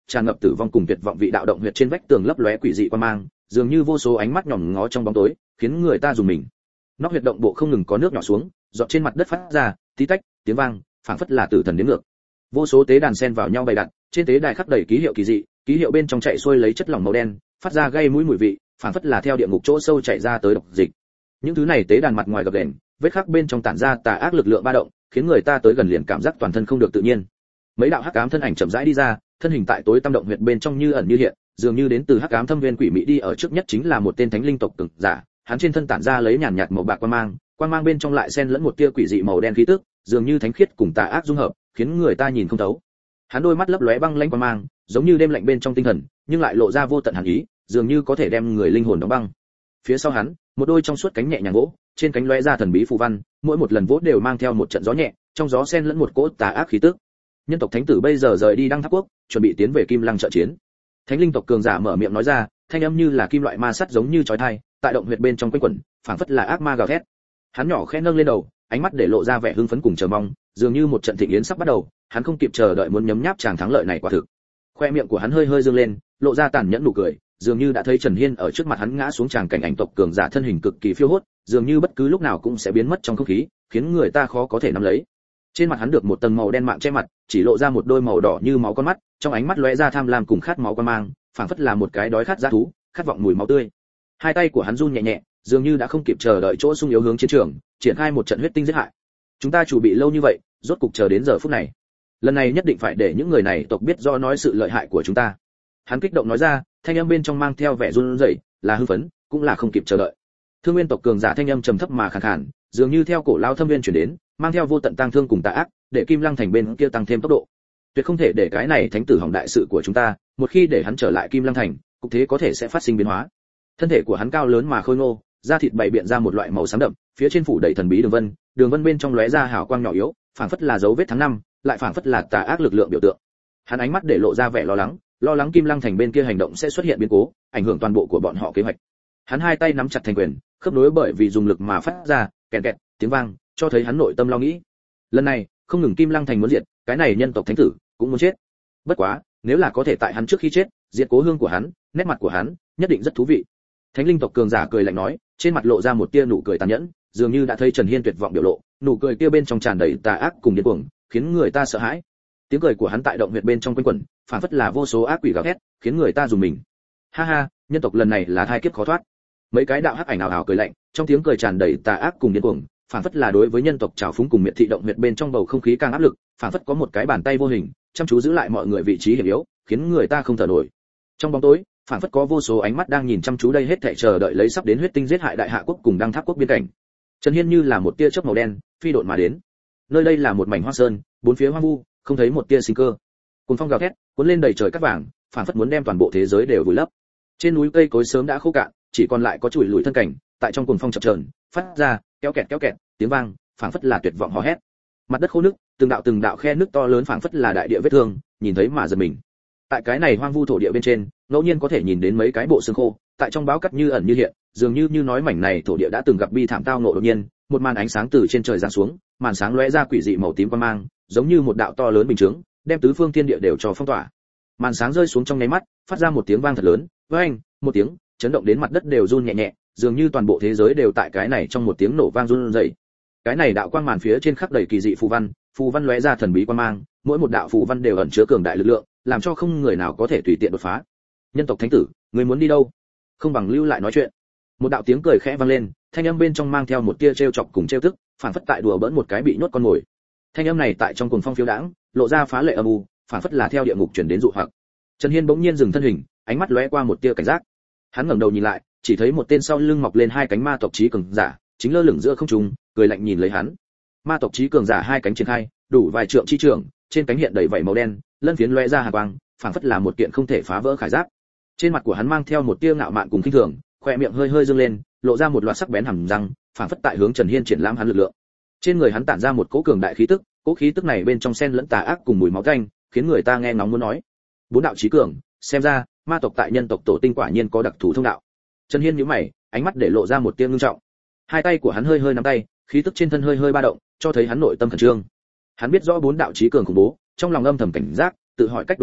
tràn ngập tử vong cùng tuyệt vọng vị đạo động huyệt trên vách tường lấp lóe quỷ dị qua mang, dường như vô số ánh mắt nhòm ngó trong bóng tối, khiến người ta dùng mình. Nóc huyệt động bộ không ngừng có nước nhỏ xuống, giọt trên mặt đất phát ra tí tách tiếng vang, phảng phất là tử thần đến ngược. Vô số tế đàn xen vào nhau bày đặt, trên tế đài khắc đầy ký hiệu kỳ dị, ký hiệu bên trong chạy xuôi lấy chất lỏng màu đen, phát ra gây mũi mùi vị, phảng phất là theo địa ngục chỗ sâu chạy ra tới độc dịch. Những thứ này tế đàn mặt ngoài gập ghềnh, vết khắc bên trong tản ra tà ác lực lượng ba động, khiến người ta tới gần liền cảm giác toàn thân không được tự nhiên. Mấy đạo hắc ám thân ảnh chậm rãi đi ra, thân hình tại tối tăm động huyệt bên trong như ẩn như hiện, dường như đến từ hắc ám thâm viên quỷ mị đi ở trước nhất chính là một tên thánh linh tộc cường giả, hắn trên thân tản ra lấy nhàn nhạt màu bạc quang mang, quang mang bên trong lại xen lẫn một tia quỷ dị màu đen khí tức, dường như thánh khiết cùng tà ác dung hợp, khiến người ta nhìn không thấu. Hắn đôi mắt lấp lóe băng lãnh quang mang, giống như đêm lạnh bên trong tinh thần, nhưng lại lộ ra vô tận hàn ý, dường như có thể đem người linh hồn đóng băng. Phía sau hắn, một đôi trong suốt cánh nhẹ nhàng vỗ, trên cánh lóe ra thần bí phù văn, mỗi một lần vỗ đều mang theo một trận gió nhẹ, trong gió xen lẫn một cỗ tà ác khí tức. Nhân tộc thánh tử bây giờ rời đi Đăng Tháp quốc, chuẩn bị tiến về Kim Lăng trợ chiến. Thánh linh tộc cường giả mở miệng nói ra, thanh âm như là kim loại ma sắt giống như chói tai, tại động huyệt bên trong quanh quẩn, phảng phất là ác ma gào thét. Hắn nhỏ khẽ nâng lên đầu, ánh mắt để lộ ra vẻ hưng phấn cùng chờ mong, dường như một trận thịnh yến sắp bắt đầu, hắn không kịp chờ đợi muốn nhấm nháp tràng thắng lợi này quả thực. Khoe miệng của hắn hơi hơi dương lên, lộ ra tàn nhẫn nụ cười, dường như đã thấy Trần Hiên ở trước mặt hắn ngã xuống tràng cảnh ảnh tộc cường giả thân hình cực kỳ phiêu hốt, dường như bất cứ lúc nào cũng sẽ biến mất trong không khí, khiến người ta khó có thể nắm lấy. Trên mặt hắn được một tầng màu đen mạng che mặt, chỉ lộ ra một đôi màu đỏ như máu con mắt, trong ánh mắt lóe ra tham lam cùng khát máu quan mang, phảng phất là một cái đói khát dã thú, khát vọng mùi máu tươi. Hai tay của hắn run nhẹ nhẹ, dường như đã không kịp chờ đợi chỗ sung yếu hướng chiến trường, triển khai một trận huyết tinh giết hại. Chúng ta chuẩn bị lâu như vậy, rốt cục chờ đến giờ phút này. Lần này nhất định phải để những người này tộc biết do nói sự lợi hại của chúng ta. Hắn kích động nói ra, thanh âm bên trong mang theo vẻ run rẩy, là hưng phấn, cũng là không kịp chờ đợi. Thương Nguyên tộc cường giả thanh âm trầm thấp mà khàn khàn, dường như theo cổ lao thâm viên truyền đến, mang theo vô tận tang thương cùng tà ác, để Kim Lăng thành bên kia tăng thêm tốc độ. Tuyệt không thể để cái này thánh tử hỏng đại sự của chúng ta, một khi để hắn trở lại Kim Lăng thành, cục thế có thể sẽ phát sinh biến hóa. Thân thể của hắn cao lớn mà khôi ngô, da thịt bảy biện ra một loại màu xám đậm, phía trên phủ đầy thần bí đường vân, đường vân bên trong lóe ra hào quang nhỏ yếu, phảng phất là dấu vết tháng năm, lại phảng phất là tà ác lực lượng biểu tượng. Hắn ánh mắt để lộ ra vẻ lo lắng, lo lắng Kim Lăng thành bên kia hành động sẽ xuất hiện biến cố, ảnh hưởng toàn bộ của bọn họ kế hoạch. Hắn hai tay nắm chặt thành quyền, khớp nối bởi vì dùng lực mà phát ra kẹt kẹt tiếng vang, cho thấy hắn nội tâm lo nghĩ. Lần này, không ngừng Kim Lăng thành muốn diệt, cái này nhân tộc thánh tử cũng muốn chết. Bất quá, nếu là có thể tại hắn trước khi chết, diệt cố hương của hắn, nét mặt của hắn nhất định rất thú vị. Thánh linh tộc cường giả cười lạnh nói, trên mặt lộ ra một tia nụ cười tàn nhẫn, dường như đã thấy Trần Hiên tuyệt vọng biểu lộ, nụ cười kia bên trong tràn đầy tà ác cùng điên cuồng, khiến người ta sợ hãi. Tiếng cười của hắn tại động huyệt bên trong quanh quẩn, phản phất là vô số ác quỷ gào thét, khiến người ta dùng mình. Ha ha, nhân tộc lần này là thai kiếp khó thoát. Mấy cái đạo hắc ảnh ảo ảo cười lạnh, trong tiếng cười tràn đầy tà ác cùng điên cuồng, phản phất là đối với nhân tộc trào phúng cùng miệt thị động huyệt bên trong bầu không khí càng áp lực, phản phất có một cái bàn tay vô hình, chăm chú giữ lại mọi người vị trí hiểm yếu, khiến người ta không thở nổi. Trong bóng tối, phản phất có vô số ánh mắt đang nhìn chăm chú đây hết thảy chờ đợi lấy sắp đến huyết tinh giết hại đại hạ quốc cùng Đăng Tháp quốc biên cảnh. Trần Hiên như là một tia chớp màu đen, phi độn mà đến. Nơi đây là một mảnh hoa sơn, bốn phía hoang vu, không thấy một tia sinh cơ. Cùng phong gào thét, cuốn lên đầy trời cát vàng, phản phất muốn đem toàn bộ thế giới đều vùi lấp. Trên núi cây cối sớm đã khô cạn, chỉ còn lại có chùi lùi thân cảnh, tại trong cuồng phong chập chờn, phát ra kéo kẹt kéo kẹt, tiếng vang, phảng phất là tuyệt vọng hò hét. Mặt đất khô nước, từng đạo từng đạo khe nước to lớn phảng phất là đại địa vết thương, nhìn thấy mà giật mình. Tại cái này hoang vu thổ địa bên trên, ngẫu nhiên có thể nhìn đến mấy cái bộ xương khô, tại trong báo cát như ẩn như hiện, dường như như nói mảnh này thổ địa đã từng gặp bi thảm tao ngộ đột nhiên, một màn ánh sáng từ trên trời giáng xuống, màn sáng lóe ra quỷ dị màu tím quang mang, giống như một đạo to lớn bình chướng, đem tứ phương thiên địa đều cho phong tỏa. Màn sáng rơi xuống trong nháy mắt, phát ra một tiếng vang thật lớn, oeng, một tiếng, chấn động đến mặt đất đều run nhẹ nhẹ, dường như toàn bộ thế giới đều tại cái này trong một tiếng nổ vang run rẩy. Cái này đạo quang màn phía trên khắc đầy kỳ dị phù văn, phù văn lóe ra thần bí quang mang, mỗi một đạo phù văn đều ẩn chứa cường đại lực lượng, làm cho không người nào có thể tùy tiện đột phá. Nhân tộc thánh tử, người muốn đi đâu? Không bằng lưu lại nói chuyện. Một đạo tiếng cười khẽ vang lên, thanh âm bên trong mang theo một tia trêu chọc cùng trêu tức, phản phất tại đùa bỡn một cái bị nhốt con mồi. Thanh âm này tại trong cuồng phong phiêu đãng, lộ ra phá lệ âm u, phản phất là theo địa ngục truyền đến dụ hoặc. Trần Hiên bỗng nhiên dừng thân hình, ánh mắt lóe qua một tia cảnh giác. Hắn ngẩng đầu nhìn lại, chỉ thấy một tên sau lưng mọc lên hai cánh ma tộc chí cường giả, chính lơ lửng giữa không trung, cười lạnh nhìn lấy hắn. Ma tộc chí cường giả hai cánh triển khai, đủ vài trượng chi trường, trên cánh hiện đầy vảy màu đen, lân phiến lóe ra hàn quang, phảng phất là một kiện không thể phá vỡ khải giáp. Trên mặt của hắn mang theo một tia ngạo mạn cùng khinh thường, khóe miệng hơi hơi dương lên, lộ ra một loạt sắc bén hàm răng, phảng phất tại hướng Trần Hiên triển lãm hắn lực lượng. Trên người hắn tản ra một cỗ cường đại khí tức, cỗ khí tức này bên trong xen lẫn tà ác cùng mùi máu tanh, khiến người ta nghe ngóng muốn nói. Bốn đạo chí cường, xem ra ma tộc tại nhân tộc tổ tinh quả nhiên có đặc thù thông đạo. Trần Hiên nhíu mày, ánh mắt để lộ ra một tia ngưng trọng. Hai tay của hắn hơi hơi nắm tay, khí tức trên thân hơi hơi ba động, cho thấy hắn nội tâm khẩn trương. Hắn biết rõ bốn đạo chí cường khủng bố, trong lòng âm thầm cảnh giác, tự hỏi cách đối phó,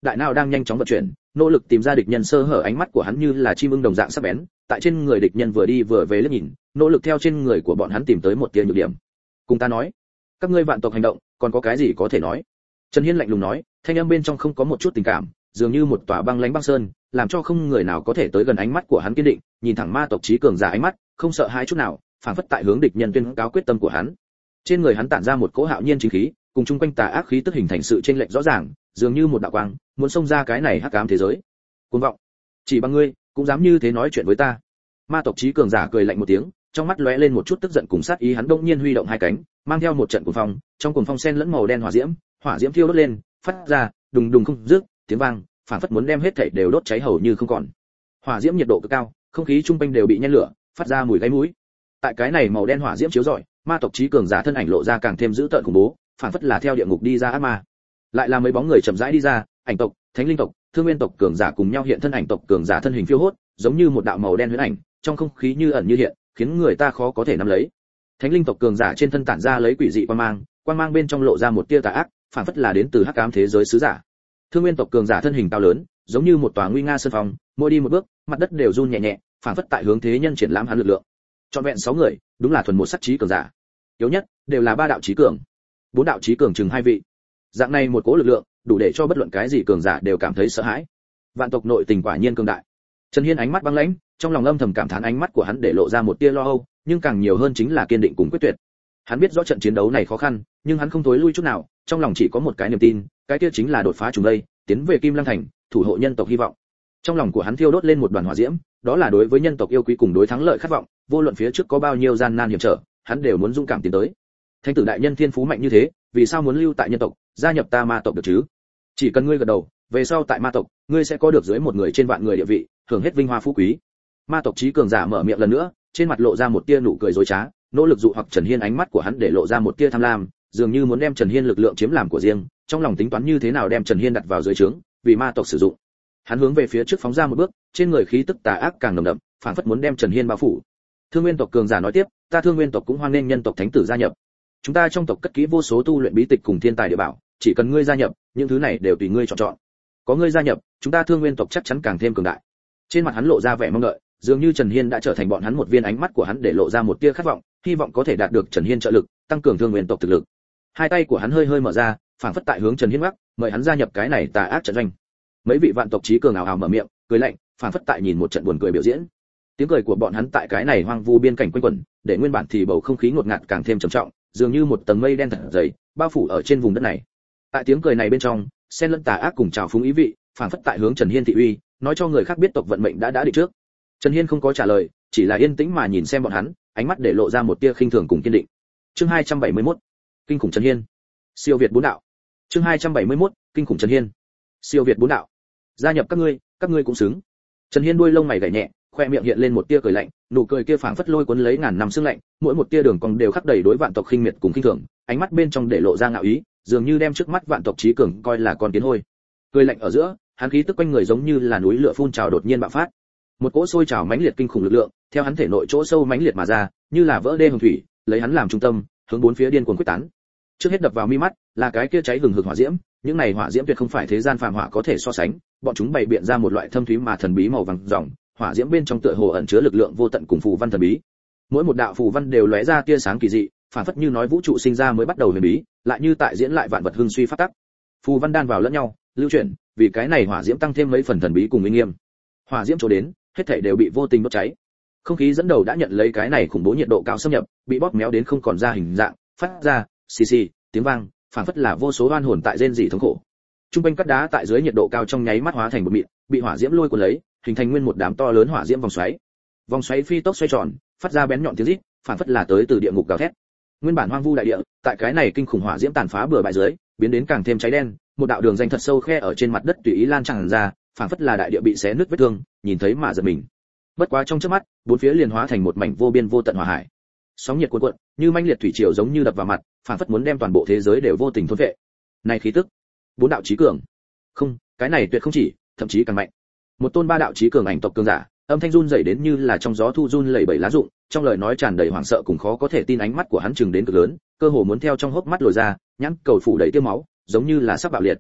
đại não đang nhanh chóng vận chuyển, nỗ lực tìm ra địch nhân sơ hở. Ánh mắt của hắn như là chim ưng đồng dạng sắc bén, tại trên người địch nhân vừa đi vừa về liếc nhìn, nỗ lực theo trên người của bọn hắn tìm tới một tia nhược điểm. Cùng ta nói, các ngươi vạn tộc hành động, còn có cái gì có thể nói? Trần Hiên lạnh lùng nói, thanh âm bên trong không có một chút tình cảm, dường như một tòa băng lãnh băng sơn, làm cho không người nào có thể tới gần. Ánh mắt của hắn kiên định, nhìn thẳng ma tộc trí cường giả ánh mắt, không sợ hãi chút nào, phảng phất tại hướng địch nhân tuyên cáo quyết tâm của hắn. Trên người hắn tản ra một cỗ hạo nhiên chính khí, cùng chung quanh tà ác khí tức hình thành sự chênh lệch rõ ràng, dường như một đạo quang, muốn xông ra cái này hắc ám thế giới. Cuồng vọng, chỉ bằng ngươi, cũng dám như thế nói chuyện với ta? Ma tộc trí cường giả cười lạnh một tiếng, trong mắt lóe lên một chút tức giận cùng sát ý. Hắn đột nhiên huy động hai cánh, mang theo một trận cuồng phong, trong cuồng phong xen lẫn màu đen hỏa diễm, hỏa diễm thiêu đốt lên, phát ra đùng đùng không dứt tiếng vang, phảng phất muốn đem hết thảy đều đốt cháy hầu như không còn. Hỏa diễm nhiệt độ cực cao, không khí trung quanh đều bị nhen lửa, phát ra mùi gáy mũi. Tại cái này màu đen hỏa diễm chiếu rọi, ma tộc trí cường giả thân ảnh lộ ra càng thêm dữ tợn khủng bố, phảng phất là theo địa ngục đi ra ác ma. Lại là mấy bóng người chậm rãi đi ra, ảnh tộc, thánh linh tộc, thương nguyên tộc cường giả cùng nhau hiện thân. Ảnh tộc cường giả thân hình phiêu hốt, giống như một đạo màu đen huyễn ảnh, trong không khí như ẩn như hiện, khiến người ta khó có thể nắm lấy. Thánh linh tộc cường giả trên thân tản ra lấy quỷ dị quang mang, quang mang bên trong lộ ra một tia tà ác, phảng phất là đến từ hắc ám thế giới sứ giả. Thương nguyên tộc cường giả thân hình cao lớn, giống như một tòa nguy nga sơn phong, mỗi đi một bước, mặt đất đều run nhẹ nhẹ, phảng phất tại hướng thế nhân triển lãm hắn lực lượng. Trọn vẹn sáu người, đúng là thuần một sắc trí cường giả. Yếu nhất đều là ba đạo trí cường, bốn đạo trí cường chừng hai vị. Dạng này một cỗ lực lượng, đủ để cho bất luận cái gì cường giả đều cảm thấy sợ hãi. Vạn tộc nội tình quả nhiên cường đại. Trần Hiên ánh mắt băng lãnh, trong lòng âm thầm cảm thán. Ánh mắt của hắn để lộ ra một tia lo âu, nhưng càng nhiều hơn chính là kiên định cùng quyết tuyệt. Hắn biết rõ trận chiến đấu này khó khăn, nhưng hắn không thối lui chút nào, trong lòng chỉ có một cái niềm tin, cái kia chính là đột phá trùng đây, tiến về Kim Lăng thành, thủ hộ nhân tộc hy vọng. Trong lòng của hắn thiêu đốt lên một đoàn hỏa diễm, đó là đối với nhân tộc yêu quý cùng đối thắng lợi khát vọng, vô luận phía trước có bao nhiêu gian nan hiểm trở, hắn đều muốn dũng cảm tiến tới. Thánh tử đại nhân thiên phú mạnh như thế, vì sao muốn lưu tại nhân tộc, gia nhập ta ma tộc được chứ? Chỉ cần ngươi gật đầu, về sau tại ma tộc, ngươi sẽ có được dưới một người trên vạn người địa vị, hưởng hết vinh hoa phú quý. Ma tộc trí cường giả mở miệng lần nữa, trên mặt lộ ra một tia nụ cười dối trá, nỗ lực dụ hoặc Trần Hiên. Ánh mắt của hắn để lộ ra một tia tham lam, dường như muốn đem Trần Hiên lực lượng chiếm làm của riêng, trong lòng tính toán như thế nào đem Trần Hiên đặt vào dưới trướng, vì ma tộc sử dụng. Hắn hướng về phía trước phóng ra một bước, trên người khí tức tà ác càng nồng đậm, phảng phất muốn đem Trần Hiên bao phủ. Thương Nguyên tộc cường giả nói tiếp, ta Thương Nguyên tộc cũng hoan nghênh nhân tộc thánh tử gia nhập. Chúng ta trong tộc cất kỹ vô số tu luyện bí tịch cùng thiên tài địa bảo, chỉ cần ngươi gia nhập, những thứ này đều tùy ngươi chọn chọn. Có ngươi gia nhập, chúng ta Thương Nguyên tộc chắc chắn càng thêm cường đại. Trên mặt hắn lộ ra vẻ mong đợi, dường như Trần Hiên đã trở thành bọn hắn một viên. Ánh mắt của hắn để lộ ra một tia khát vọng, hy vọng có thể đạt được Trần Hiên trợ lực, tăng cường Thương Nguyên tộc thực lực. Hai tay của hắn hơi hơi mở ra, phảng phất tại hướng Trần Hiên gác, mời hắn gia nhập cái này tà ác trận doanh. Mấy vị vạn tộc trí cường ảo ảo mở miệng, cười lạnh, phảng phất tại nhìn một trận buồn cười biểu diễn. Tiếng cười của bọn hắn tại cái này hoang vu biên cảnh quanh quẩn, để nguyên bản thì bầu không khí ngột ngạt càng thêm trầm trọng, dường như một tầng mây đen thật dày bao phủ ở trên vùng đất này. Tại tiếng cười này bên trong, xen lẫn tà ác cùng trào phúng ý vị, phảng phất tại hướng Trần Hiên thị uy, nói cho người khác biết tộc vận mệnh đã đã định trước. Trần Hiên không có trả lời, chỉ là yên tĩnh mà nhìn xem bọn hắn, ánh mắt để lộ ra một tia khinh thường cùng kiên định. Chương hai trăm bảy mươi mốt, kinh khủng Trần Hiên, siêu việt bốn đạo. Chương hai trăm bảy mươi mốt, kinh khủng Trần Hiên, siêu việt bốn đạo. Gia nhập các ngươi, các ngươi cũng xứng. Trần Hiên đuôi lông mày gảy nhẹ, khoe miệng hiện lên một tia cười lạnh, nụ cười kia phảng phất lôi cuốn lấy ngàn năm sương lạnh, mỗi một tia đường cong đều khắc đầy đối vạn tộc khinh miệt cùng khinh thường, ánh mắt bên trong để lộ ra ngạo ý, dường như đem trước mắt vạn tộc trí cường coi là con kiến hôi. Cười lạnh ở giữa, hắn khí tức quanh người giống như là núi lửa phun trào đột nhiên bạo phát. Một cỗ sôi trào mãnh liệt kinh khủng lực lượng, theo hắn thể nội chỗ sâu mãnh liệt mà ra, như là vỡ đê hồng thủy, lấy hắn làm trung tâm, hướng bốn phía điên cuồng quyết tán. Trước hết đập vào mi mắt là cái kia cháy hừng hực hỏa diễm, những này hỏa diễm tuyệt không phải thế gian phàm hỏa có thể so sánh, bọn chúng bày biện ra một loại thâm thúy mà thần bí màu vàng ròng, hỏa diễm bên trong tựa hồ ẩn chứa lực lượng vô tận cùng phù văn thần bí. Mỗi một đạo phù văn đều lóe ra tia sáng kỳ dị, phản phất như nói vũ trụ sinh ra mới bắt đầu huyền bí, lại như tại diễn lại vạn vật hưng suy phát tắc. Phù văn đan vào lẫn nhau, lưu chuyển, vì cái này hỏa diễm tăng thêm mấy phần thần bí cùng uy nghiêm. Hỏa diễm chỗ đến, hết thảy đều bị vô tình đốt cháy. Không khí dẫn đầu đã nhận lấy cái này khủng bố nhiệt độ cao xâm nhập, bị bóp méo đến không còn ra hình dạng, phát ra xì xì tiếng vang, phản phất là vô số oan hồn tại rên rỉ thống khổ. Trung quanh cắt đá tại dưới nhiệt độ cao trong nháy mắt hóa thành một mịn, bị hỏa diễm lôi cuốn lấy, hình thành nguyên một đám to lớn hỏa diễm vòng xoáy. Vòng xoáy phi tốc xoay tròn, phát ra bén nhọn tiếng rít, phản phất là tới từ địa ngục gào thét. Nguyên bản hoang vu đại địa, tại cái này kinh khủng hỏa diễm tàn phá bừa bãi dưới, biến đến càng thêm cháy đen, một đạo đường danh thật sâu khe ở trên mặt đất tùy ý lan tràn ra, phản phất là đại địa bị xé nứt vết thương, nhìn thấy mà giật mình. Bất quá trong chớp mắt, bốn phía liền hóa thành một mảnh vô biên vô tận hỏa hải. Sóng nhiệt cuồn cuộn, như manh liệt thủy triều giống như đập vào mặt, phản phất muốn đem toàn bộ thế giới đều vô tình thôn phệ. Này khí tức, bốn đạo chí cường. Không, cái này tuyệt không chỉ, thậm chí càng mạnh. Một tôn ba đạo chí cường ảnh tộc cường giả, âm thanh run rẩy đến như là trong gió thu run lẩy bẩy lá rụng, trong lời nói tràn đầy hoảng sợ cùng khó có thể tin. Ánh mắt của hắn trừng đến cực lớn, cơ hồ muốn theo trong hốc mắt lồi ra, nhãn cầu phủ đầy tia máu, giống như là sắp bạo liệt.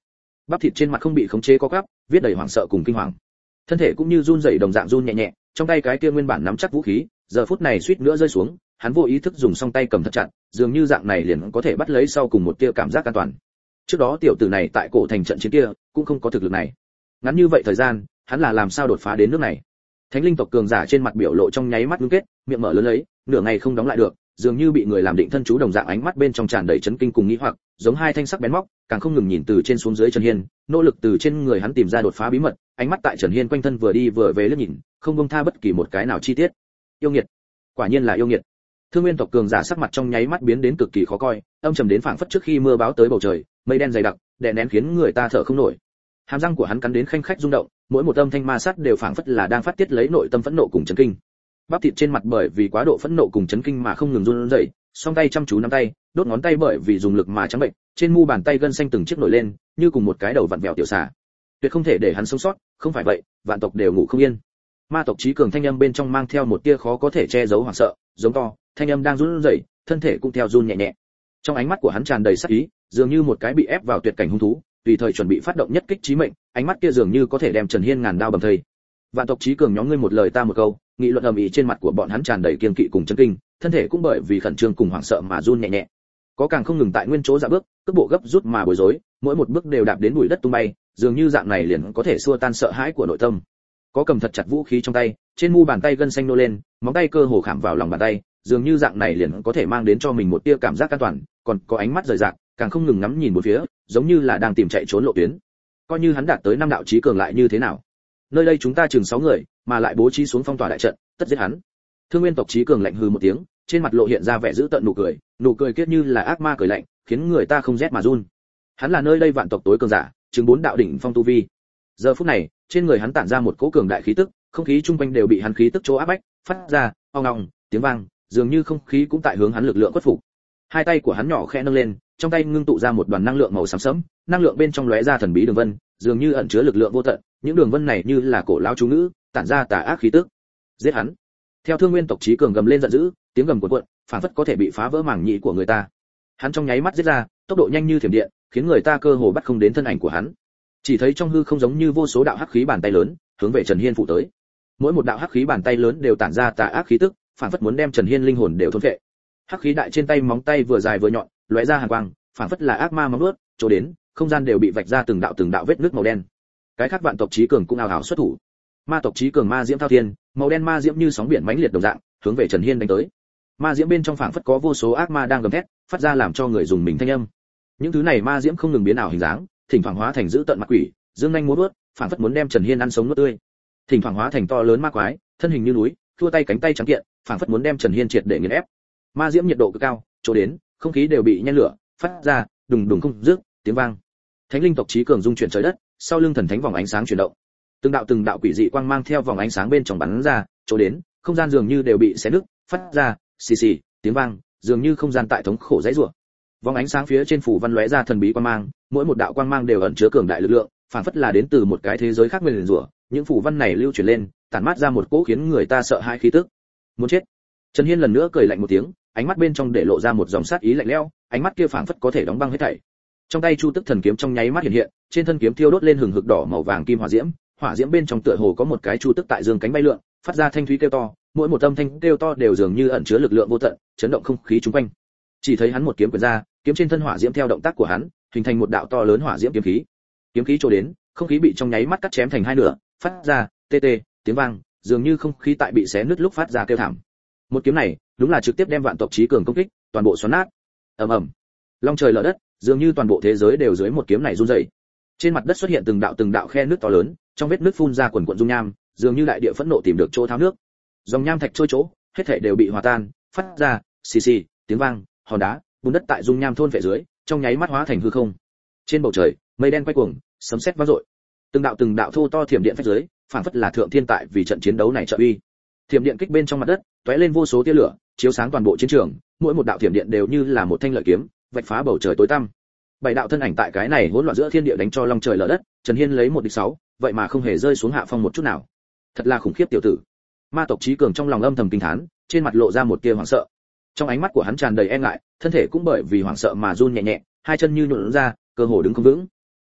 bắp thịt trên mặt không bị khống chế co quắp, viết đầy hoảng sợ cùng kinh hoàng. Thân thể cũng như run rẩy đồng dạng run nhẹ nhẹ, trong tay cái kia nguyên bản nắm chắc vũ khí, giờ phút này suýt nữa rơi xuống, hắn vô ý thức dùng song tay cầm thật chặt, dường như dạng này liền có thể bắt lấy sau cùng một tia cảm giác an toàn. Trước đó tiểu tử này tại cổ thành trận chiến kia, cũng không có thực lực này. Ngắn như vậy thời gian, hắn là làm sao đột phá đến nước này? Thánh linh tộc cường giả trên mặt biểu lộ trong nháy mắt ngưng kết, miệng mở lớn lấy, nửa ngày không đóng lại được, dường như bị người làm định thân chú đồng dạng, ánh mắt bên trong tràn đầy chấn kinh cùng nghi hoặc, giống hai thanh sắc bén móc, càng không ngừng nhìn từ trên xuống dưới Trần Hiên, nỗ lực từ trên người hắn tìm ra đột phá bí mật, ánh mắt tại Trần Hiên quanh thân vừa đi vừa về liếc nhìn, không buông tha bất kỳ một cái nào chi tiết. Yêu nghiệt, quả nhiên là yêu nghiệt. Thương Nguyên tộc cường giả sắc mặt trong nháy mắt biến đến cực kỳ khó coi, âm trầm đến phảng phất trước khi mưa báo tới bầu trời, mây đen dày đặc, đè nén khiến người ta thở không nổi. Hàm răng của hắn cắn đến khanh khách rung động, mỗi một âm thanh ma sát đều phảng phất là đang phát tiết lấy nội tâm phẫn nộ cùng chấn kinh. Bắp thịt trên mặt bởi vì quá độ phẫn nộ cùng chấn kinh mà không ngừng run rẩy, song tay chăm chú nắm tay, đốt ngón tay bởi vì dùng lực mà trắng bệnh, trên mu bàn tay gân xanh từng chiếc nổi lên, như cùng một cái đầu vặn vẹo tiểu xà. Tuyệt không thể để hắn sống sót, không phải vậy, vạn tộc đều ngủ không yên. Ma tộc chí cường thanh âm bên trong mang theo một tia khó có thể che giấu hoảng sợ, giống to, thanh âm đang run rẩy, thân thể cũng theo run nhẹ nhẹ. Trong ánh mắt của hắn tràn đầy sát ý, dường như một cái bị ép vào tuyệt cảnh hung thú, tùy thời chuẩn bị phát động nhất kích chí mệnh, ánh mắt kia dường như có thể đem Trần Hiên ngàn đao bầm thây. Vạn tộc chí cường nhóm ngươi một lời ta một câu, nghị luận ầm ĩ trên mặt của bọn hắn tràn đầy kiên kỵ cùng chấn kinh, thân thể cũng bởi vì khẩn trương cùng hoảng sợ mà run nhẹ nhẹ. Có càng không ngừng tại nguyên chỗ dạo bước, cước bộ gấp rút mà bối rối, mỗi một bước đều đạp đến bụi đất tung bay, dường như dạng này liền có thể xua tan sợ hãi của nội tâm. Có cầm thật chặt vũ khí trong tay, trên mu bàn tay gân xanh nô lên, móng tay cơ hồ khảm vào lòng bàn tay, dường như dạng này liền có thể mang đến cho mình một tia cảm giác an toàn, còn có ánh mắt rời rạc, càng không ngừng ngắm nhìn một phía, giống như là đang tìm chạy trốn lộ tuyến. Coi như hắn đạt tới năm đạo chí cường lại như thế nào? Nơi đây chúng ta chừng sáu người, mà lại bố trí xuống phong tỏa đại trận, tất giết hắn. Thương Nguyên tộc chí cường lạnh hừ một tiếng, trên mặt lộ hiện ra vẻ dữ tợn nụ cười, nụ cười kiết như là ác ma cười lạnh, khiến người ta không rét mà run. Hắn là nơi đây vạn tộc tối cường giả, chứng bốn đạo đỉnh phong tu vi. Giờ phút này, trên người hắn tản ra một cỗ cường đại khí tức, không khí chung quanh đều bị hắn khí tức chỗ áp bách, phát ra ong ong tiếng vang, dường như không khí cũng tại hướng hắn lực lượng khuất phục. Hai tay của hắn nhỏ khẽ nâng lên, trong tay ngưng tụ ra một đoàn năng lượng màu xám sẫm, năng lượng bên trong lóe ra thần bí đường vân, dường như ẩn chứa lực lượng vô tận, những đường vân này như là cổ lão chú ngữ, tản ra tà ác khí tức. Giết hắn! Theo Thương Nguyên tộc chí cường gầm lên giận dữ, tiếng gầm cuộn cuộn, phảng phất có thể bị phá vỡ màng nhĩ của người ta. Hắn trong nháy mắt giết ra, tốc độ nhanh như thiểm điện, khiến người ta cơ hồ bắt không đến thân ảnh của hắn. Chỉ thấy trong hư không giống như vô số đạo hắc khí bàn tay lớn, hướng về Trần Hiên phụ tới. Mỗi một đạo hắc khí bàn tay lớn đều tản ra tà ác khí tức, phảng phất muốn đem Trần Hiên linh hồn đều thôn phệ. Hắc khí đại trên tay móng tay vừa dài vừa nhọn, lóe ra hàn quang, phảng phất là ác ma móng vuốt, chỗ đến, không gian đều bị vạch ra từng đạo từng đạo vết nứt màu đen. Cái khác vạn tộc chí cường cũng ào ào xuất thủ. Ma tộc chí cường ma diễm thao thiên, màu đen ma diễm như sóng biển mãnh liệt đồng dạng, hướng về Trần Hiên đánh tới. Ma diễm bên trong phảng phất có vô số ác ma đang gầm thét, phát ra làm cho người dùng mình thanh âm. Những thứ này ma diễm không ngừng biến ảo hình dáng, thỉnh thoảng hóa thành dữ tợn mặt quỷ, dương nhanh múa vuốt, phảng phất muốn đem Trần Hiên ăn sống nuốt tươi. Thỉnh thoảng hóa thành to lớn ma quái, thân hình như núi, thua tay cánh tay trắng kiện, phảng phất muốn đem Trần Hiên triệt để nghiền ép. Ma diễm nhiệt độ cực cao, chỗ đến, không khí đều bị nhen lửa, phát ra đùng đùng không dứt tiếng vang. Thánh linh tộc chí cường dung chuyển trời đất, sau lưng thần thánh vòng ánh sáng chuyển động. Từng đạo từng đạo quỷ dị quang mang theo vòng ánh sáng bên trong bắn ra, chỗ đến, không gian dường như đều bị xé nứt, phát ra xì xì tiếng vang, dường như không gian tại thống khổ dãy rủa. Vòng ánh sáng phía trên phủ văn lóe ra thần bí quang mang, mỗi một đạo quang mang đều ẩn chứa cường đại lực lượng, phản phất là đến từ một cái thế giới khác nguyền rủa. Những phủ văn này lưu chuyển lên, tản mát ra một cỗ khiến người ta sợ hãi khí tức. Muốn chết. Trần Hiên lần nữa cười lạnh một tiếng, ánh mắt bên trong để lộ ra một dòng sát ý lạnh lẽo, ánh mắt kia phảng phất có thể đóng băng hết thảy. Trong tay Chu Tức Thần kiếm trong nháy mắt hiện hiện, trên thân kiếm thiêu đốt lên hừng hực đỏ màu vàng kim hỏa diễm, hỏa diễm bên trong tựa hồ có một cái chu tức tại dương cánh bay lượn, phát ra thanh thúy kêu to, mỗi một âm thanh kêu to đều dường như ẩn chứa lực lượng vô tận, chấn động không khí xung quanh. Chỉ thấy hắn một kiếm quyền ra, kiếm trên thân hỏa diễm theo động tác của hắn, hình thành một đạo to lớn hỏa diễm kiếm khí. Kiếm khí trổ đến, không khí bị trong nháy mắt cắt chém thành hai nửa, phát ra tê tê tiếng vang, dường như không khí tại bị xé nứt lúc phát ra kêu thảm. Một kiếm này, đúng là trực tiếp đem vạn tộc chí cường công kích, toàn bộ xoắn nát. Ầm ầm. Long trời lở đất, dường như toàn bộ thế giới đều dưới một kiếm này run rẩy. Trên mặt đất xuất hiện từng đạo từng đạo khe nước to lớn, trong vết nước phun ra quần quần dung nham, dường như đại địa phẫn nộ tìm được chỗ tháo nước. Dòng nham thạch trôi chỗ, hết thảy đều bị hòa tan, phát ra xì xì tiếng vang, hòn đá, bùn đất tại dung nham thôn vệ dưới, trong nháy mắt hóa thành hư không. Trên bầu trời, mây đen quay cuồng, sấm sét vang dội. Từng đạo từng đạo thô to thiểm điện phách dưới, phảng phất là thượng thiên tại vì trận chiến đấu này trợ uy. Thiểm điện kích bên trong mặt đất, tóe lên vô số tia lửa, chiếu sáng toàn bộ chiến trường, mỗi một đạo thiểm điện đều như là một thanh lợi kiếm, vạch phá bầu trời tối tăm. Bảy đạo thân ảnh tại cái này hỗn loạn giữa thiên địa đánh cho long trời lở đất, Trần Hiên lấy một địch sáu, vậy mà không hề rơi xuống hạ phong một chút nào. Thật là khủng khiếp tiểu tử. Ma tộc chí cường trong lòng âm thầm kinh thán, trên mặt lộ ra một tia hoảng sợ. Trong ánh mắt của hắn tràn đầy e ngại, thân thể cũng bởi vì hoảng sợ mà run nhẹ nhẹ, hai chân như nhũn ra, cơ hồ đứng không vững.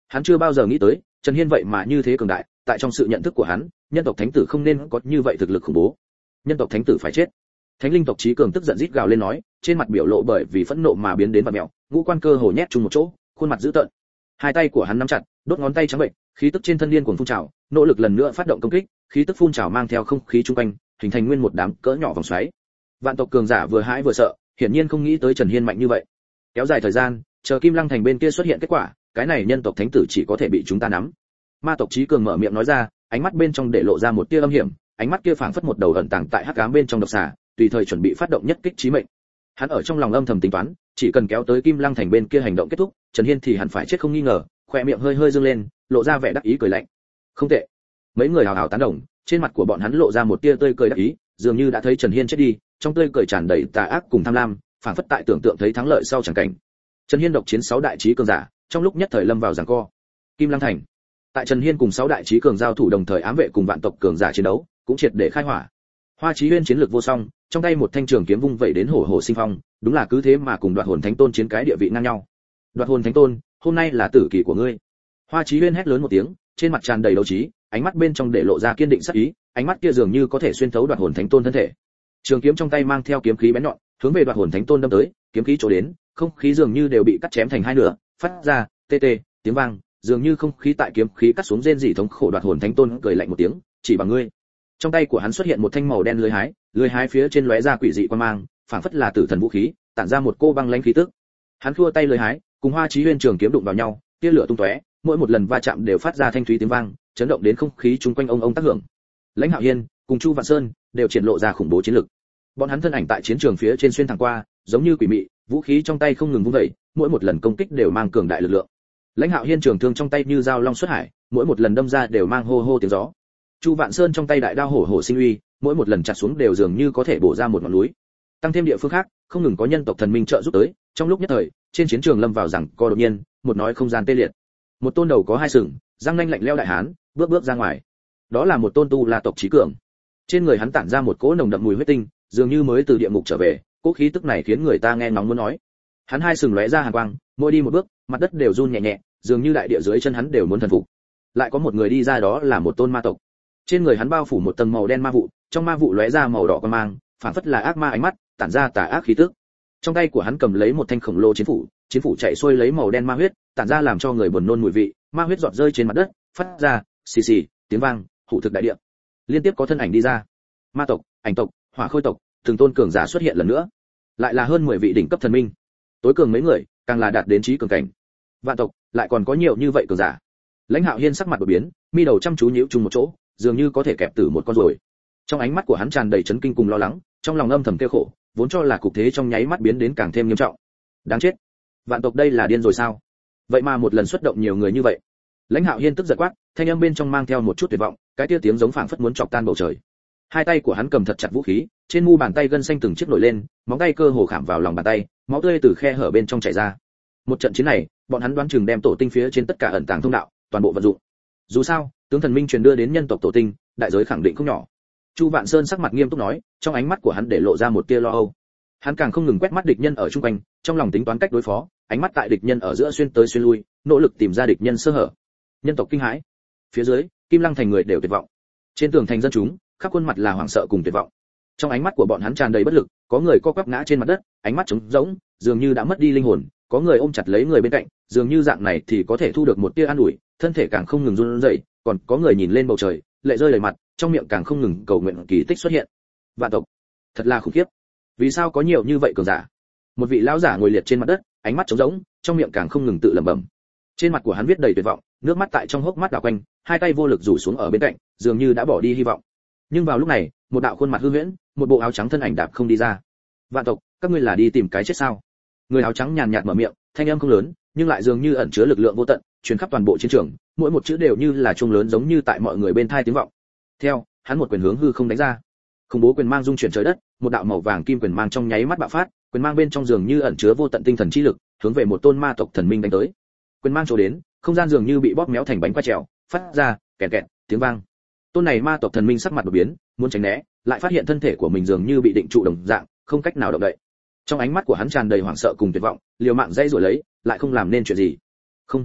hắn chưa bao giờ nghĩ tới Trần Hiên vậy mà như thế cường đại, tại trong sự nhận thức của hắn, nhân tộc thánh tử không nên có như vậy thực lực khủng bố. Nhân tộc thánh tử phải chết. Thánh linh tộc Chí Cường tức giận rít gào lên nói, trên mặt biểu lộ bởi vì phẫn nộ mà biến đến vặn mèo, ngũ quan cơ hồ nhét chung một chỗ, khuôn mặt dữ tợn. Hai tay của hắn nắm chặt, đốt ngón tay trắng bệnh, khí tức trên thân liên cuồng phun trào, nỗ lực lần nữa phát động công kích, khí tức phun trào mang theo không khí trung quanh, hình thành nguyên một đám cỡ nhỏ vòng xoáy. Vạn tộc cường giả vừa hãi vừa sợ, hiển nhiên không nghĩ tới Trần Hiên mạnh như vậy. Kéo dài thời gian, chờ Kim Lăng thành bên kia xuất hiện kết quả, cái này nhân tộc thánh tử chỉ có thể bị chúng ta nắm. Ma tộc Chí Cường mở miệng nói ra, ánh mắt bên trong để lộ ra một tia âm hiểm, ánh mắt kia phảng phất một đầu ẩn tàng tại hắc ám bên trong độc xà, tùy thời chuẩn bị phát động nhất kích chí mệnh. Hắn ở trong lòng âm thầm tính toán, chỉ cần kéo tới Kim Lăng thành bên kia hành động kết thúc, Trần Hiên thì hẳn phải chết không nghi ngờ, khóe miệng hơi hơi dương lên, lộ ra vẻ đắc ý cười lạnh. Không tệ. Mấy người hào hào tán đồng, trên mặt của bọn hắn lộ ra một tia tươi cười đắc ý, dường như đã thấy Trần Hiên chết đi, trong tươi cười tràn đầy tà ác cùng tham lam, phảng phất tại tưởng tượng thấy thắng lợi sau chẳng cảnh. Trần Hiên độc chiến sáu đại chí cường giả, trong lúc nhất thời lâm vào giằng co. Kim Lăng thành. Tại Trần Hiên cùng sáu đại chí cường giao thủ đồng thời ám vệ cùng vạn tộc cường giả chiến đấu, cũng triệt để khai hỏa. Hoa Chí Huyên chiến lược vô song, trong tay một thanh trường kiếm vung vẩy đến hổ hổ sinh phong, đúng là cứ thế mà cùng Đoạt Hồn Thánh Tôn chiến cái địa vị ngang nhau. Đoạt Hồn Thánh Tôn, hôm nay là tử kỳ của ngươi. Hoa Chí Huyên hét lớn một tiếng, trên mặt tràn đầy đấu trí, ánh mắt bên trong để lộ ra kiên định sắc ý, ánh mắt kia dường như có thể xuyên thấu Đoạt Hồn Thánh Tôn thân thể. Trường kiếm trong tay mang theo kiếm khí bén nhọn, hướng về Đoạt Hồn Thánh Tôn đâm tới, kiếm khí chỗ đến, không khí dường như đều bị cắt chém thành hai nửa, phát ra tê tê tiếng vang, dường như không khí tại kiếm khí cắt xuống rên rỉ thống khổ. Đoạt Hồn Thánh Tôn cười lạnh một tiếng, chỉ bằng ngươi. Trong tay của hắn xuất hiện một thanh màu đen lưới hái, lưới hái phía trên lóe ra quỷ dị quang mang, phảng phất là tử thần vũ khí, tản ra một cô băng lãnh khí tức. Hắn khua tay lưới hái, cùng Hoa Chí Huyên trường kiếm đụng vào nhau, tia lửa tung tóe, mỗi một lần va chạm đều phát ra thanh thúy tiếng vang, chấn động đến không khí chung quanh ông ông tác hưởng. Lãnh Hạo Hiên cùng Chu Vạn Sơn đều triển lộ ra khủng bố chiến lực. Bọn hắn thân ảnh tại chiến trường phía trên xuyên thẳng qua, giống như quỷ mị, vũ khí trong tay không ngừng vung dậy, mỗi một lần công kích đều mang cường đại lực lượng. Lãnh Hạo Hiên trường thương trong tay như dao long xuất hải, mỗi một lần đâm ra đều mang hô hô tiếng gió. Chu Vạn Sơn trong tay đại đao hổ hổ sinh uy, mỗi một lần chặt xuống đều dường như có thể bổ ra một ngọn núi. Tăng thêm địa phương khác, không ngừng có nhân tộc thần minh trợ giúp tới, trong lúc nhất thời, trên chiến trường lâm vào rằng co đột nhiên, một nói không gian tê liệt. Một tôn đầu có hai sừng, răng nanh lạnh lẽo đại hán, bước bước ra ngoài. Đó là một tôn tu La tộc Chí Cường. Trên người hắn tản ra một cỗ nồng đậm mùi huyết tinh, dường như mới từ địa ngục trở về, cỗ khí tức này khiến người ta nghe ngóng muốn nói. Hắn hai sừng lóe ra hàn quang, mỗi đi một bước, mặt đất đều run nhẹ nhẹ, dường như đại địa dưới chân hắn đều muốn thần phục. Lại có một người đi ra, đó là một tôn ma tộc. Trên người hắn bao phủ một tầng màu đen ma vụ, trong ma vụ lóe ra màu đỏ quang mang, phản phất là ác ma ánh mắt, tản ra tà ác khí tức. Trong tay của hắn cầm lấy một thanh khổng lồ chiến phủ, chiến phủ chạy xuôi lấy màu đen ma huyết, tản ra làm cho người buồn nôn mùi vị, ma huyết giọt rơi trên mặt đất, phát ra xì xì tiếng vang, hủ thực đại địa. Liên tiếp có thân ảnh đi ra. Ma tộc, ảnh tộc, hỏa khôi tộc, từng tôn cường giả xuất hiện lần nữa. Lại là hơn mười vị đỉnh cấp thần minh. Tối cường mấy người, càng là đạt đến chí cường cảnh. Vạn tộc, lại còn có nhiều như vậy cường giả. Lãnh Hạo Hiên sắc mặt đổi biến, mi đầu chăm chú nhíu chung một chỗ, dường như có thể kẹp tử một con ruồi. Trong ánh mắt của hắn tràn đầy chấn kinh cùng lo lắng, trong lòng âm thầm kêu khổ, vốn cho là cục thế trong nháy mắt biến đến càng thêm nghiêm trọng. Đáng chết, vạn tộc đây là điên rồi sao? Vậy mà một lần xuất động nhiều người như vậy. Lãnh Hạo Hiên tức giận quát, thanh âm bên trong mang theo một chút tuyệt vọng, cái tia tiếng giống phảng phất muốn chọc tan bầu trời. Hai tay của hắn cầm thật chặt vũ khí, trên mu bàn tay gân xanh từng chiếc nổi lên, móng tay cơ hồ khảm vào lòng bàn tay, máu tươi từ khe hở bên trong chảy ra. Một trận chiến này, bọn hắn đoán chừng đem tổ tinh phía trên tất cả ẩn tàng thông đạo, toàn bộ vận dụng. Dù sao, tướng thần minh truyền đưa đến nhân tộc tổ tinh, đại giới khẳng định không nhỏ. Chu Vạn Sơn sắc mặt nghiêm túc nói, trong ánh mắt của hắn để lộ ra một tia lo âu. Hắn càng không ngừng quét mắt địch nhân ở chung quanh, trong lòng tính toán cách đối phó, ánh mắt tại địch nhân ở giữa xuyên tới xuyên lui, nỗ lực tìm ra địch nhân sơ hở. Nhân tộc kinh hãi. Phía dưới, Kim Lăng thành người đều tuyệt vọng. Trên tường thành dân chúng, khắp khuôn mặt là hoảng sợ cùng tuyệt vọng. Trong ánh mắt của bọn hắn tràn đầy bất lực, có người co quắp ngã trên mặt đất, ánh mắt trống rỗng, dường như đã mất đi linh hồn, có người ôm chặt lấy người bên cạnh, dường như dạng này thì có thể thu được một tia an ủi, thân thể càng không ngừng run rẩy, còn có người nhìn lên bầu trời, lệ rơi đầy mặt, trong miệng càng không ngừng cầu nguyện kỳ tích xuất hiện. Vạn tộc, thật là khủng khiếp. Vì sao có nhiều như vậy cường giả? Một vị lão giả ngồi liệt trên mặt đất, ánh mắt trống rỗng, trong miệng càng không ngừng tự lẩm bẩm. Trên mặt của hắn viết đầy tuyệt vọng, nước mắt tại trong hốc mắt đảo quanh, hai tay vô lực rủ xuống ở bên cạnh, dường như đã bỏ đi hy vọng. Nhưng vào lúc này, một đạo khuôn mặt hư huyễn, một bộ áo trắng thân ảnh đạp không đi ra. Vạn tộc, các ngươi là đi tìm cái chết sao? Người áo trắng nhàn nhạt mở miệng, thanh âm không lớn, nhưng lại dường như ẩn chứa lực lượng vô tận, truyền khắp toàn bộ chiến trường, mỗi một chữ đều như là chuông lớn giống như tại mọi người bên tai tiếng vọng. Theo, hắn một quyền hướng hư không đánh ra. Khủng bố quyền mang dung chuyển trời đất, một đạo màu vàng kim quyền mang trong nháy mắt bạo phát, quyền mang bên trong dường như ẩn chứa vô tận tinh thần chi lực, hướng về một tôn ma tộc thần minh đánh tới. Quyền mang chỗ đến, không gian dường như bị bóp méo thành bánh quay trèo, phát ra kẹt kẹt tiếng vang. Tôn này ma tộc thần minh sắc mặt đột biến, muốn tránh né, lại phát hiện thân thể của mình dường như bị định trụ đồng dạng, không cách nào động đậy. Trong ánh mắt của hắn tràn đầy hoảng sợ cùng tuyệt vọng, liều mạng dây rủa lấy, lại không làm nên chuyện gì. Không,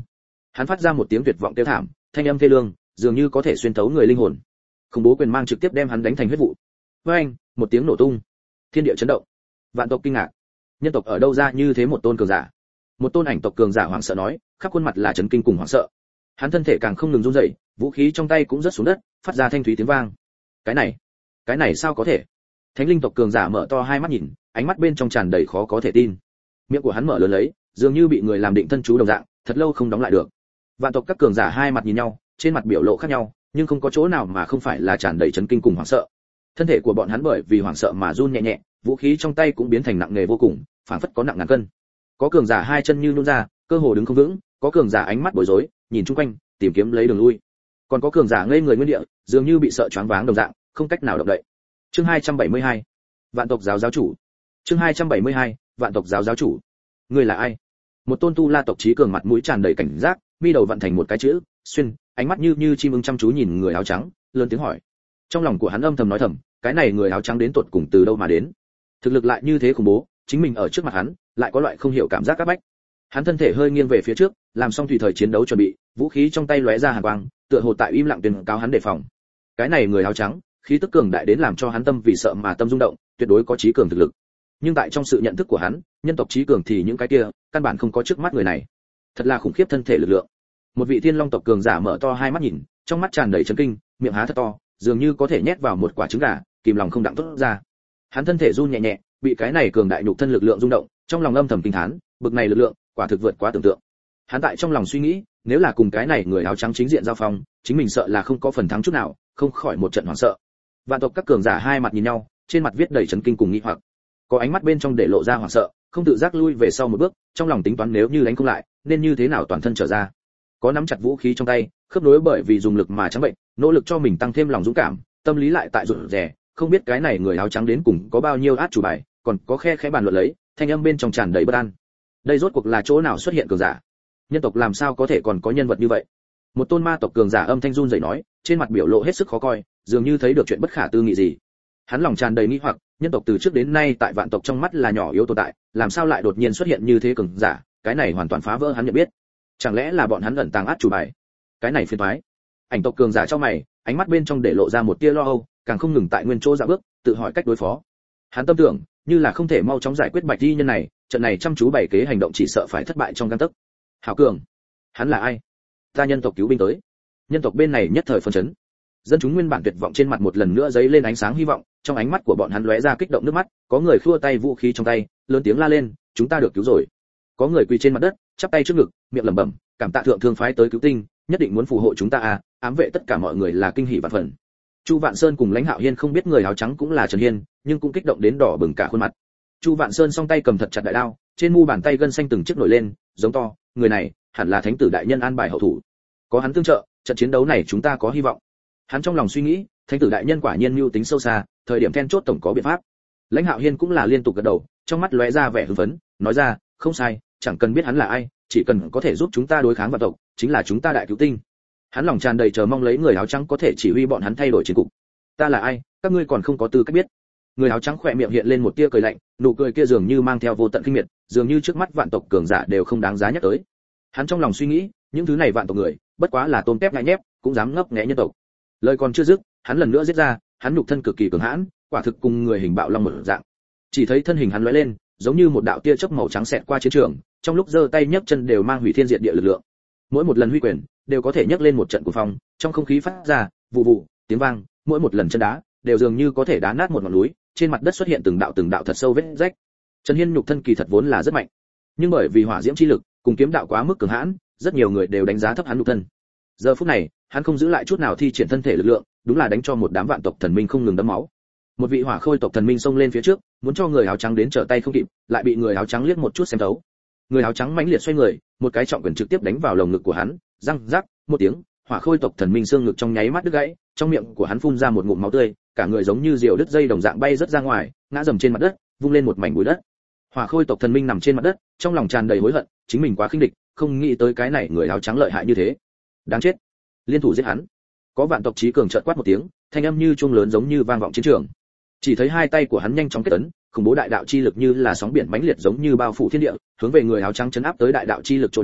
Hắn phát ra một tiếng tuyệt vọng kêu thảm, thanh âm thê lương, dường như có thể xuyên thấu người linh hồn. Khủng bố quyền mang trực tiếp đem hắn đánh thành huyết vụ. Với anh, một tiếng nổ tung, thiên địa chấn động. Vạn tộc kinh ngạc. Nhân tộc ở đâu ra như thế một tôn cường giả? Một tôn ảnh tộc cường giả hoảng sợ nói, khắp khuôn mặt là chấn kinh cùng hoảng sợ. Hắn thân thể càng không ngừng run rẩy, vũ khí trong tay cũng rớt xuống đất, phát ra thanh thúy tiếng vang. Cái này, cái này sao có thể? Thánh linh tộc cường giả mở to hai mắt nhìn, ánh mắt bên trong tràn đầy khó có thể tin. Miệng của hắn mở lớn lấy, dường như bị người làm định thân chú đồng dạng, thật lâu không đóng lại được. Vạn tộc các cường giả hai mặt nhìn nhau, trên mặt biểu lộ khác nhau, nhưng không có chỗ nào mà không phải là tràn đầy chấn kinh cùng hoảng sợ. Thân thể của bọn hắn bởi vì hoảng sợ mà run nhẹ nhẹ, vũ khí trong tay cũng biến thành nặng nề vô cùng, phảng phất có nặng ngàn cân. Có cường giả hai chân như nhũn ra, cơ hồ đứng không vững, có cường giả ánh mắt bối rối, nhìn chung quanh, tìm kiếm lấy đường lui. Còn có cường giả ngây người nguyên địa, dường như bị sợ choáng váng đồng dạng, không cách nào động đậy. Chương hai trăm bảy mươi hai, Vạn tộc giáo giáo chủ. Chương hai trăm bảy mươi hai, Vạn tộc giáo giáo chủ. Ngươi là ai? Một tôn tu la tộc trí cường mặt mũi tràn đầy cảnh giác, mi đầu vặn thành một cái chữ, xuyên, ánh mắt như như chim ưng chăm chú nhìn người áo trắng, lớn tiếng hỏi. Trong lòng của hắn âm thầm nói thầm, cái này người áo trắng đến tột cùng từ đâu mà đến? Thực lực lại như thế khủng bố, chính mình ở trước mặt hắn, lại có loại không hiểu cảm giác các bách. Hắn thân thể hơi nghiêng về phía trước, làm xong tùy thời chiến đấu chuẩn bị, vũ khí trong tay lóe ra hàn quang, tựa hồ tại im lặng tuyên cáo hắn đề phòng. Cái này người áo trắng, khí tức cường đại đến làm cho hắn tâm vì sợ mà tâm rung động, tuyệt đối có trí cường thực lực. Nhưng tại trong sự nhận thức của hắn, nhân tộc trí cường thì những cái kia, căn bản không có trước mắt người này. Thật là khủng khiếp thân thể lực lượng. Một vị thiên long tộc cường giả mở to hai mắt nhìn, trong mắt tràn đầy chấn kinh, miệng há thật to, dường như có thể nhét vào một quả trứng gà, kìm lòng không đặng tốt ra. Hắn thân thể run nhẹ nhẹ, bị cái này cường đại nhục thân lực lượng rung động, trong lòng âm thầm kinh thán, bực này lực lượng, quả thực vượt quá tưởng tượng. Hắn tại trong lòng suy nghĩ, nếu là cùng cái này người áo trắng chính diện giao phong, chính mình sợ là không có phần thắng chút nào, không khỏi một trận hoảng sợ. Vạn tộc các cường giả hai mặt nhìn nhau, trên mặt viết đầy chấn kinh cùng nghi hoặc. Có ánh mắt bên trong để lộ ra hoảng sợ, không tự giác lui về sau một bước, trong lòng tính toán nếu như đánh không lại, nên như thế nào toàn thân trở ra. Có nắm chặt vũ khí trong tay, khớp nối bởi vì dùng lực mà trắng bệnh, nỗ lực cho mình tăng thêm lòng dũng cảm, tâm lý lại tại rụt rè, không biết cái này người áo trắng đến cùng có bao nhiêu át chủ bài, còn có khe khẽ bàn luận lấy, thanh âm bên trong tràn đầy bất an. Đây rốt cuộc là chỗ nào xuất hiện cường giả? Nhân tộc làm sao có thể còn có nhân vật như vậy? Một tôn ma tộc cường giả âm thanh run rẩy nói, trên mặt biểu lộ hết sức khó coi, dường như thấy được chuyện bất khả tư nghị gì. Hắn lòng tràn đầy nghi hoặc, nhân tộc từ trước đến nay tại vạn tộc trong mắt là nhỏ yếu tồn tại, làm sao lại đột nhiên xuất hiện như thế cường giả? Cái này hoàn toàn phá vỡ hắn nhận biết. Chẳng lẽ là bọn hắn ẩn tàng át chủ bài? Cái này phiền toái. Ảnh tộc cường giả trong mày, ánh mắt bên trong để lộ ra một tia lo âu, càng không ngừng tại nguyên chỗ dạo bước, tự hỏi cách đối phó. Hắn tâm tưởng, như là không thể mau chóng giải quyết bạch y nhân này, trận này chăm chú bày kế hành động chỉ sợ phải thất bại trong gang tấc. Hảo cường, hắn là ai? Ta nhân tộc cứu binh tới. Nhân tộc bên này nhất thời phấn chấn. Dân chúng nguyên bản tuyệt vọng trên mặt một lần nữa dấy lên ánh sáng hy vọng, trong ánh mắt của bọn hắn lóe ra kích động nước mắt, có người khua tay vũ khí trong tay, lớn tiếng la lên, chúng ta được cứu rồi. Có người quỳ trên mặt đất, chắp tay trước ngực, miệng lẩm bẩm, cảm tạ thượng thương phái tới cứu tinh, nhất định muốn phù hộ chúng ta à, ám vệ tất cả mọi người là kinh hỉ vạn phần. Chu Vạn Sơn cùng Lãnh Hạo Hiên không biết người áo trắng cũng là Trần Hiên, nhưng cũng kích động đến đỏ bừng cả khuôn mặt. Chu Vạn Sơn song tay cầm thật chặt đại đao, trên mu bàn tay gân xanh từng chiếc nổi lên, giống to, người này hẳn là thánh tử đại nhân an bài hậu thủ. Có hắn tương trợ, trận chiến đấu này chúng ta có hy vọng. Hắn trong lòng suy nghĩ, thánh tử đại nhân quả nhiên mưu tính sâu xa, thời điểm then chốt tổng có biện pháp. Lãnh Hạo Hiên cũng là liên tục gật đầu, trong mắt lóe ra vẻ hưng phấn, nói ra, không sai, chẳng cần biết hắn là ai, chỉ cần có thể giúp chúng ta đối kháng vạn tộc, chính là chúng ta đại cứu tinh. Hắn lòng tràn đầy chờ mong lấy người áo trắng có thể chỉ huy bọn hắn thay đổi chiến cục. Ta là ai, các ngươi còn không có tư cách biết. Người áo trắng khỏe miệng hiện lên một tia cười lạnh, nụ cười kia dường như mang theo vô tận kinh miệt, dường như trước mắt vạn tộc cường giả đều không đáng giá nhắc tới. Hắn trong lòng suy nghĩ, những thứ này vạn tộc người, bất quá là tôm tép ngại nhép, cũng dám ngấp nghé nhân tộc. Lời còn chưa dứt, hắn lần nữa giết ra, hắn nhục thân cực kỳ cường hãn, quả thực cùng người hình bạo long một dạng. Chỉ thấy thân hình hắn lóe lên, giống như một đạo tia chớp màu trắng xẹt qua chiến trường, trong lúc giơ tay nhấc chân đều mang hủy thiên diệt địa lực lượng. Mỗi một lần huy quyền, đều có thể nhấc lên một trận cuồng phong, trong không khí phát ra vụ vụ tiếng vang, mỗi một lần chân đá, đều dường như có thể đá nát một ngọn núi, trên mặt đất xuất hiện từng đạo từng đạo thật sâu vết rách. Trần Hiên nhục thân kỳ thật vốn là rất mạnh, nhưng bởi vì hỏa diễm chi lực cùng kiếm đạo quá mức cường hãn, rất nhiều người đều đánh giá thấp hắn nhục thân. Giờ phút này, hắn không giữ lại chút nào thi triển thân thể lực lượng, đúng là đánh cho một đám vạn tộc thần minh không ngừng đấm máu. Một vị hỏa khôi tộc thần minh xông lên phía trước, muốn cho người áo trắng đến trở tay không kịp, lại bị người áo trắng liếc một chút xem thấu. Người áo trắng mãnh liệt xoay người, một cái trọng quyền trực tiếp đánh vào lồng ngực của hắn, răng rắc, một tiếng, hỏa khôi tộc thần minh xương ngực trong nháy mắt đứt gãy, trong miệng của hắn phun ra một ngụm máu tươi, cả người giống như diều đứt dây đồng dạng bay rất ra ngoài, ngã dầm trên mặt đất, vung lên một mảnh bụi đất. Hỏa khôi tộc thần minh nằm trên mặt đất, trong lòng tràn đầy hối hận, chính mình quá khinh địch, không nghĩ tới cái này người áo trắng lợi hại như thế. Đáng chết, liên thủ giết hắn. Có vạn tộc chí cường chợt quát một tiếng, thanh âm như chuông lớn giống như vang vọng chiến trường. Chỉ thấy hai tay của hắn nhanh chóng kết ấn, khủng bố đại đạo chi lực như là sóng biển mãnh liệt giống như bao phủ thiên địa, hướng về người áo trắng chấn áp tới đại đạo chi lực chỗ đến,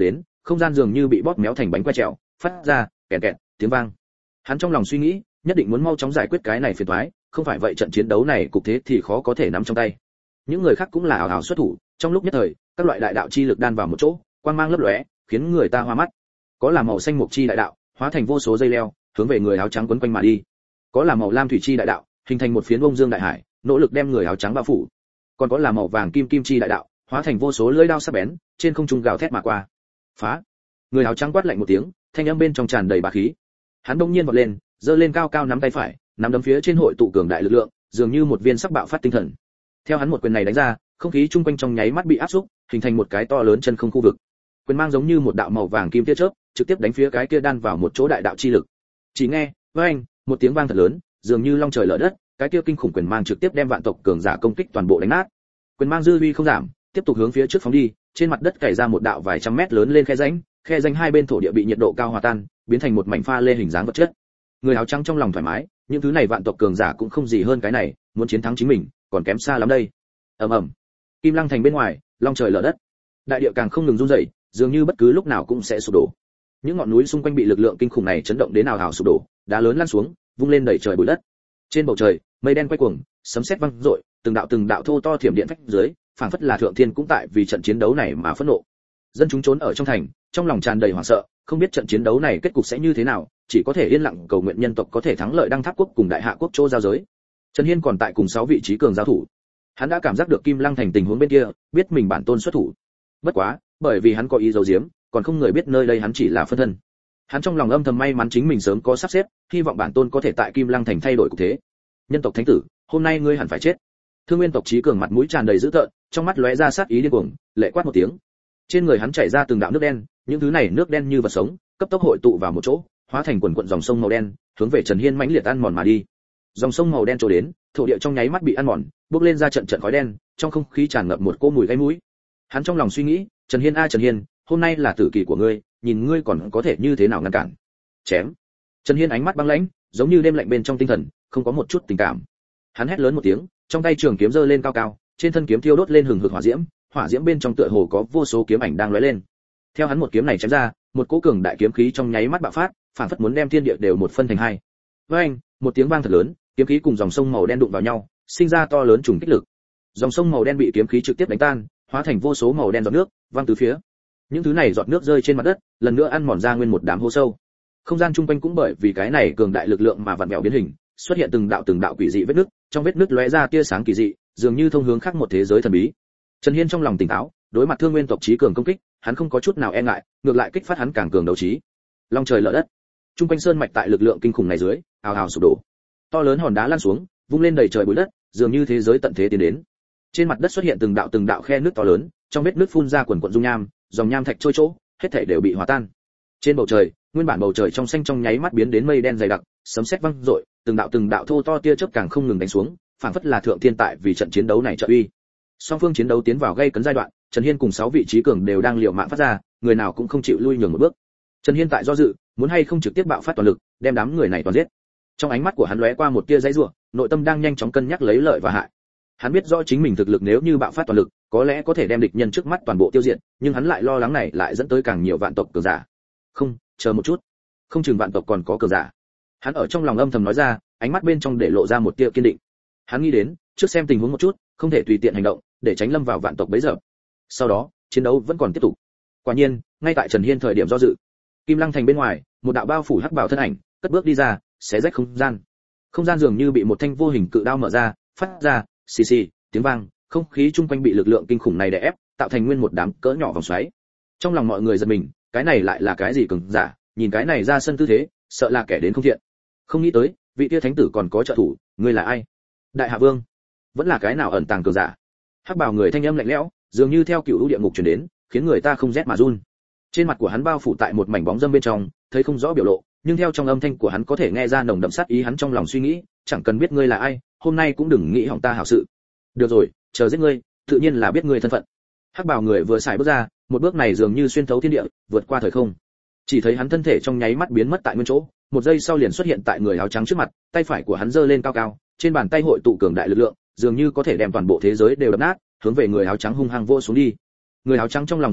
không gian dường như bị bóp méo thành bánh quay trèo, phát ra kẹt kẹt tiếng vang. Hắn trong lòng suy nghĩ, nhất định muốn mau chóng giải quyết cái này phiền toái, không phải vậy trận chiến đấu này cục thế thì khó có thể nắm trong tay. Những người khác cũng là ảo ảo xuất thủ, trong lúc nhất thời, các loại đại đạo chi lực đan vào một chỗ, quang mang lấp lóe, khiến người ta hoa mắt. Có là màu xanh mộc chi đại đạo, hóa thành vô số dây leo, hướng về người áo trắng quấn quanh mà đi. Có là màu lam thủy chi đại đạo, hình thành một phiến bông dương đại hải, nỗ lực đem người áo trắng bao phủ. Còn có là màu vàng kim kim chi đại đạo, hóa thành vô số lưỡi đao sắc bén, trên không trung gào thét mà qua. Phá! Người áo trắng quát lạnh một tiếng, thanh âm bên trong tràn đầy bá khí. Hắn bỗng nhiên vọt lên, giơ lên cao cao nắm tay phải, nắm đấm phía trên hội tụ cường đại lực lượng, dường như một viên sắc bạo phát tinh thần. Theo hắn một quyền này đánh ra, không khí chung quanh trong nháy mắt bị áp xúc, hình thành một cái to lớn chân không khu vực. Quyền mang giống như một đạo màu vàng kim tia chớp, trực tiếp đánh phía cái kia đan vào một chỗ đại đạo chi lực. Chỉ nghe, oeng, một tiếng vang thật lớn, dường như long trời lở đất, cái kia kinh khủng quyền mang trực tiếp đem vạn tộc cường giả công kích toàn bộ đánh nát. Quyền mang dư uy không giảm, tiếp tục hướng phía trước phóng đi, trên mặt đất cày ra một đạo vài trăm mét lớn lên khe rãnh, khe rãnh hai bên thổ địa bị nhiệt độ cao hòa tan, biến thành một mảnh pha lê hình dáng vật chất. Người áo trắng trong lòng thoải mái, những thứ này vạn tộc cường giả cũng không gì hơn cái này, muốn chiến thắng chính mình, còn kém xa lắm đây. Ầm ầm. Kim Lăng thành bên ngoài, long trời lở đất. Đại địa càng không ngừng rung rẩy, dường như bất cứ lúc nào cũng sẽ sụp đổ. Những ngọn núi xung quanh bị lực lượng kinh khủng này chấn động đến nào hào sụp đổ, đá lớn lăn xuống, vung lên đẩy trời bụi đất. Trên bầu trời, mây đen quay cuồng, sấm sét vang rội, từng đạo từng đạo thô to thiểm điện phách dưới, phảng phất là thượng thiên cũng tại vì trận chiến đấu này mà phẫn nộ. Dân chúng trốn ở trong thành, trong lòng tràn đầy hoảng sợ, không biết trận chiến đấu này kết cục sẽ như thế nào, chỉ có thể yên lặng cầu nguyện nhân tộc có thể thắng lợi đăng tháp quốc cùng đại hạ quốc châu giao giới. Trần Hiên còn tại cùng sáu vị trí cường giao thủ. Hắn đã cảm giác được Kim Lăng thành tình huống bên kia, biết mình bản tôn xuất thủ. Bất quá, bởi vì hắn có ý giấu giếm, còn không người biết nơi đây hắn chỉ là phân thân. Hắn trong lòng âm thầm may mắn chính mình sớm có sắp xếp, hy vọng bản tôn có thể tại Kim Lăng thành thay đổi cục thế. Nhân tộc thánh tử, hôm nay ngươi hẳn phải chết. Thương Nguyên tộc trí cường mặt mũi tràn đầy dữ tợn, trong mắt lóe ra sát ý điên cuồng, lệ quát một tiếng. Trên người hắn chảy ra từng đạo nước đen, những thứ này nước đen như vật sống, cấp tốc hội tụ vào một chỗ, hóa thành quần quần dòng sông màu đen, hướng về Trần Hiên mãnh liệt ăn mòn mà đi. Dòng sông màu đen trôi đến, thổ địa trong nháy mắt bị ăn mòn, bốc lên ra trận trận khói đen, trong không khí tràn ngập một cỗ mùi gai mũi. Hắn trong lòng suy nghĩ, Trần Hiên a Trần Hiên, hôm nay là tử kỳ của ngươi, nhìn ngươi còn có thể như thế nào ngăn cản. Chém. Trần Hiên ánh mắt băng lãnh, giống như đêm lạnh bên trong tinh thần, không có một chút tình cảm. Hắn hét lớn một tiếng, trong tay trường kiếm giơ lên cao cao, trên thân kiếm thiêu đốt lên hừng hực hỏa diễm, hỏa diễm bên trong tựa hồ có vô số kiếm ảnh đang lóe lên. Theo hắn một kiếm này chém ra, một cỗ cường đại kiếm khí trong nháy mắt bạo phát, phản phất muốn đem thiên địa đều một phân thành hai. Với anh, một tiếng vang thật lớn, kiếm khí cùng dòng sông màu đen đụng vào nhau, sinh ra to lớn trùng kích lực. Dòng sông màu đen bị kiếm khí trực tiếp đánh tan, hóa thành vô số màu đen giọt nước, văng tứ phía. Những thứ này giọt nước rơi trên mặt đất, lần nữa ăn mòn ra nguyên một đám hố sâu. Không gian chung quanh cũng bởi vì cái này cường đại lực lượng mà vặn vẹo biến hình, xuất hiện từng đạo từng đạo quỷ dị vết nứt, trong vết nứt lóe ra tia sáng kỳ dị, dường như thông hướng khác một thế giới thần bí. Trần Hiên trong lòng tỉnh táo, đối mặt Thương Nguyên tộc chí cường công kích, hắn không có chút nào e ngại, ngược lại kích phát hắn càng cường đấu trí. Long trời lở đất. Trung quanh sơn mạch tại lực lượng kinh khủng này dưới, ào ào sụp đổ. To lớn hòn đá lăn xuống, vung lên đầy trời bụi đất, dường như thế giới tận thế tiến đến. Trên mặt đất xuất hiện từng đạo từng đạo khe nước to lớn, trong vết nước phun ra quần quần dung nham, dòng nham thạch trôi chỗ, hết thảy đều bị hòa tan. Trên bầu trời, nguyên bản bầu trời trong xanh trong nháy mắt biến đến mây đen dày đặc, sấm sét vang rội, từng đạo từng đạo thô to tia chớp càng không ngừng đánh xuống, phảng phất là thượng thiên tại vì trận chiến đấu này trợ uy. Song phương chiến đấu tiến vào gây cấn giai đoạn, Trần Hiên cùng sáu vị trí cường đều đang liều mạng phát ra, người nào cũng không chịu lui nhường một bước. Trần Hiên tại do dự, muốn hay không trực tiếp bạo phát toàn lực, đem đám người này toàn giết. Trong ánh mắt của hắn lóe qua một tia dãy rủa, nội tâm đang nhanh chóng cân nhắc lấy lợi và hại. Hắn biết rõ chính mình thực lực nếu như bạo phát toàn lực, có lẽ có thể đem địch nhân trước mắt toàn bộ tiêu diệt, nhưng hắn lại lo lắng này lại dẫn tới càng nhiều vạn tộc cường giả. Không, chờ một chút, không chừng vạn tộc còn có cường giả. Hắn ở trong lòng âm thầm nói ra, ánh mắt bên trong để lộ ra một tia kiên định. Hắn nghĩ đến, trước xem tình huống một chút, không thể tùy tiện hành động, để tránh lâm vào vạn tộc bấy giờ. Sau đó, chiến đấu vẫn còn tiếp tục. Quả nhiên, ngay tại Trần Hiên thời điểm do dự, Kim Lăng thành bên ngoài, một đạo bao phủ hắc bào thân ảnh, cất bước đi ra, xé rách không gian. Không gian dường như bị một thanh vô hình cự đao mở ra, phát ra xì xì tiếng vang, không khí chung quanh bị lực lượng kinh khủng này đè ép, tạo thành nguyên một đám cỡ nhỏ vòng xoáy. Trong lòng mọi người giật mình, cái này lại là cái gì cường giả, nhìn cái này ra sân tư thế, sợ là kẻ đến không thiện. Không nghĩ tới, vị kia thánh tử còn có trợ thủ, ngươi là ai? Đại Hạ Vương? Vẫn là cái nào ẩn tàng cường giả? Hắc bào người thanh âm lạnh lẽo, dường như theo cựu địa ngục truyền đến, khiến người ta không rét mà run. Trên mặt của hắn bao phủ tại một mảnh bóng râm bên trong, thấy không rõ biểu lộ, nhưng theo trong âm thanh của hắn có thể nghe ra nồng đậm sát ý. Hắn trong lòng suy nghĩ, chẳng cần biết ngươi là ai, hôm nay cũng đừng nghĩ hỏng ta hảo sự. Được rồi, chờ giết ngươi, tự nhiên là biết ngươi thân phận. Hắc bào người vừa xài bước ra, một bước này dường như xuyên thấu thiên địa, vượt qua thời không. Chỉ thấy hắn thân thể trong nháy mắt biến mất tại nguyên chỗ, một giây sau liền xuất hiện tại người áo trắng trước mặt, tay phải của hắn giơ lên cao cao, trên bàn tay hội tụ cường đại lực lượng, dường như có thể đem toàn bộ thế giới đều đập nát, hướng về người áo trắng hung hăng vô xuống đi. Người áo trắng trong lòng run lên,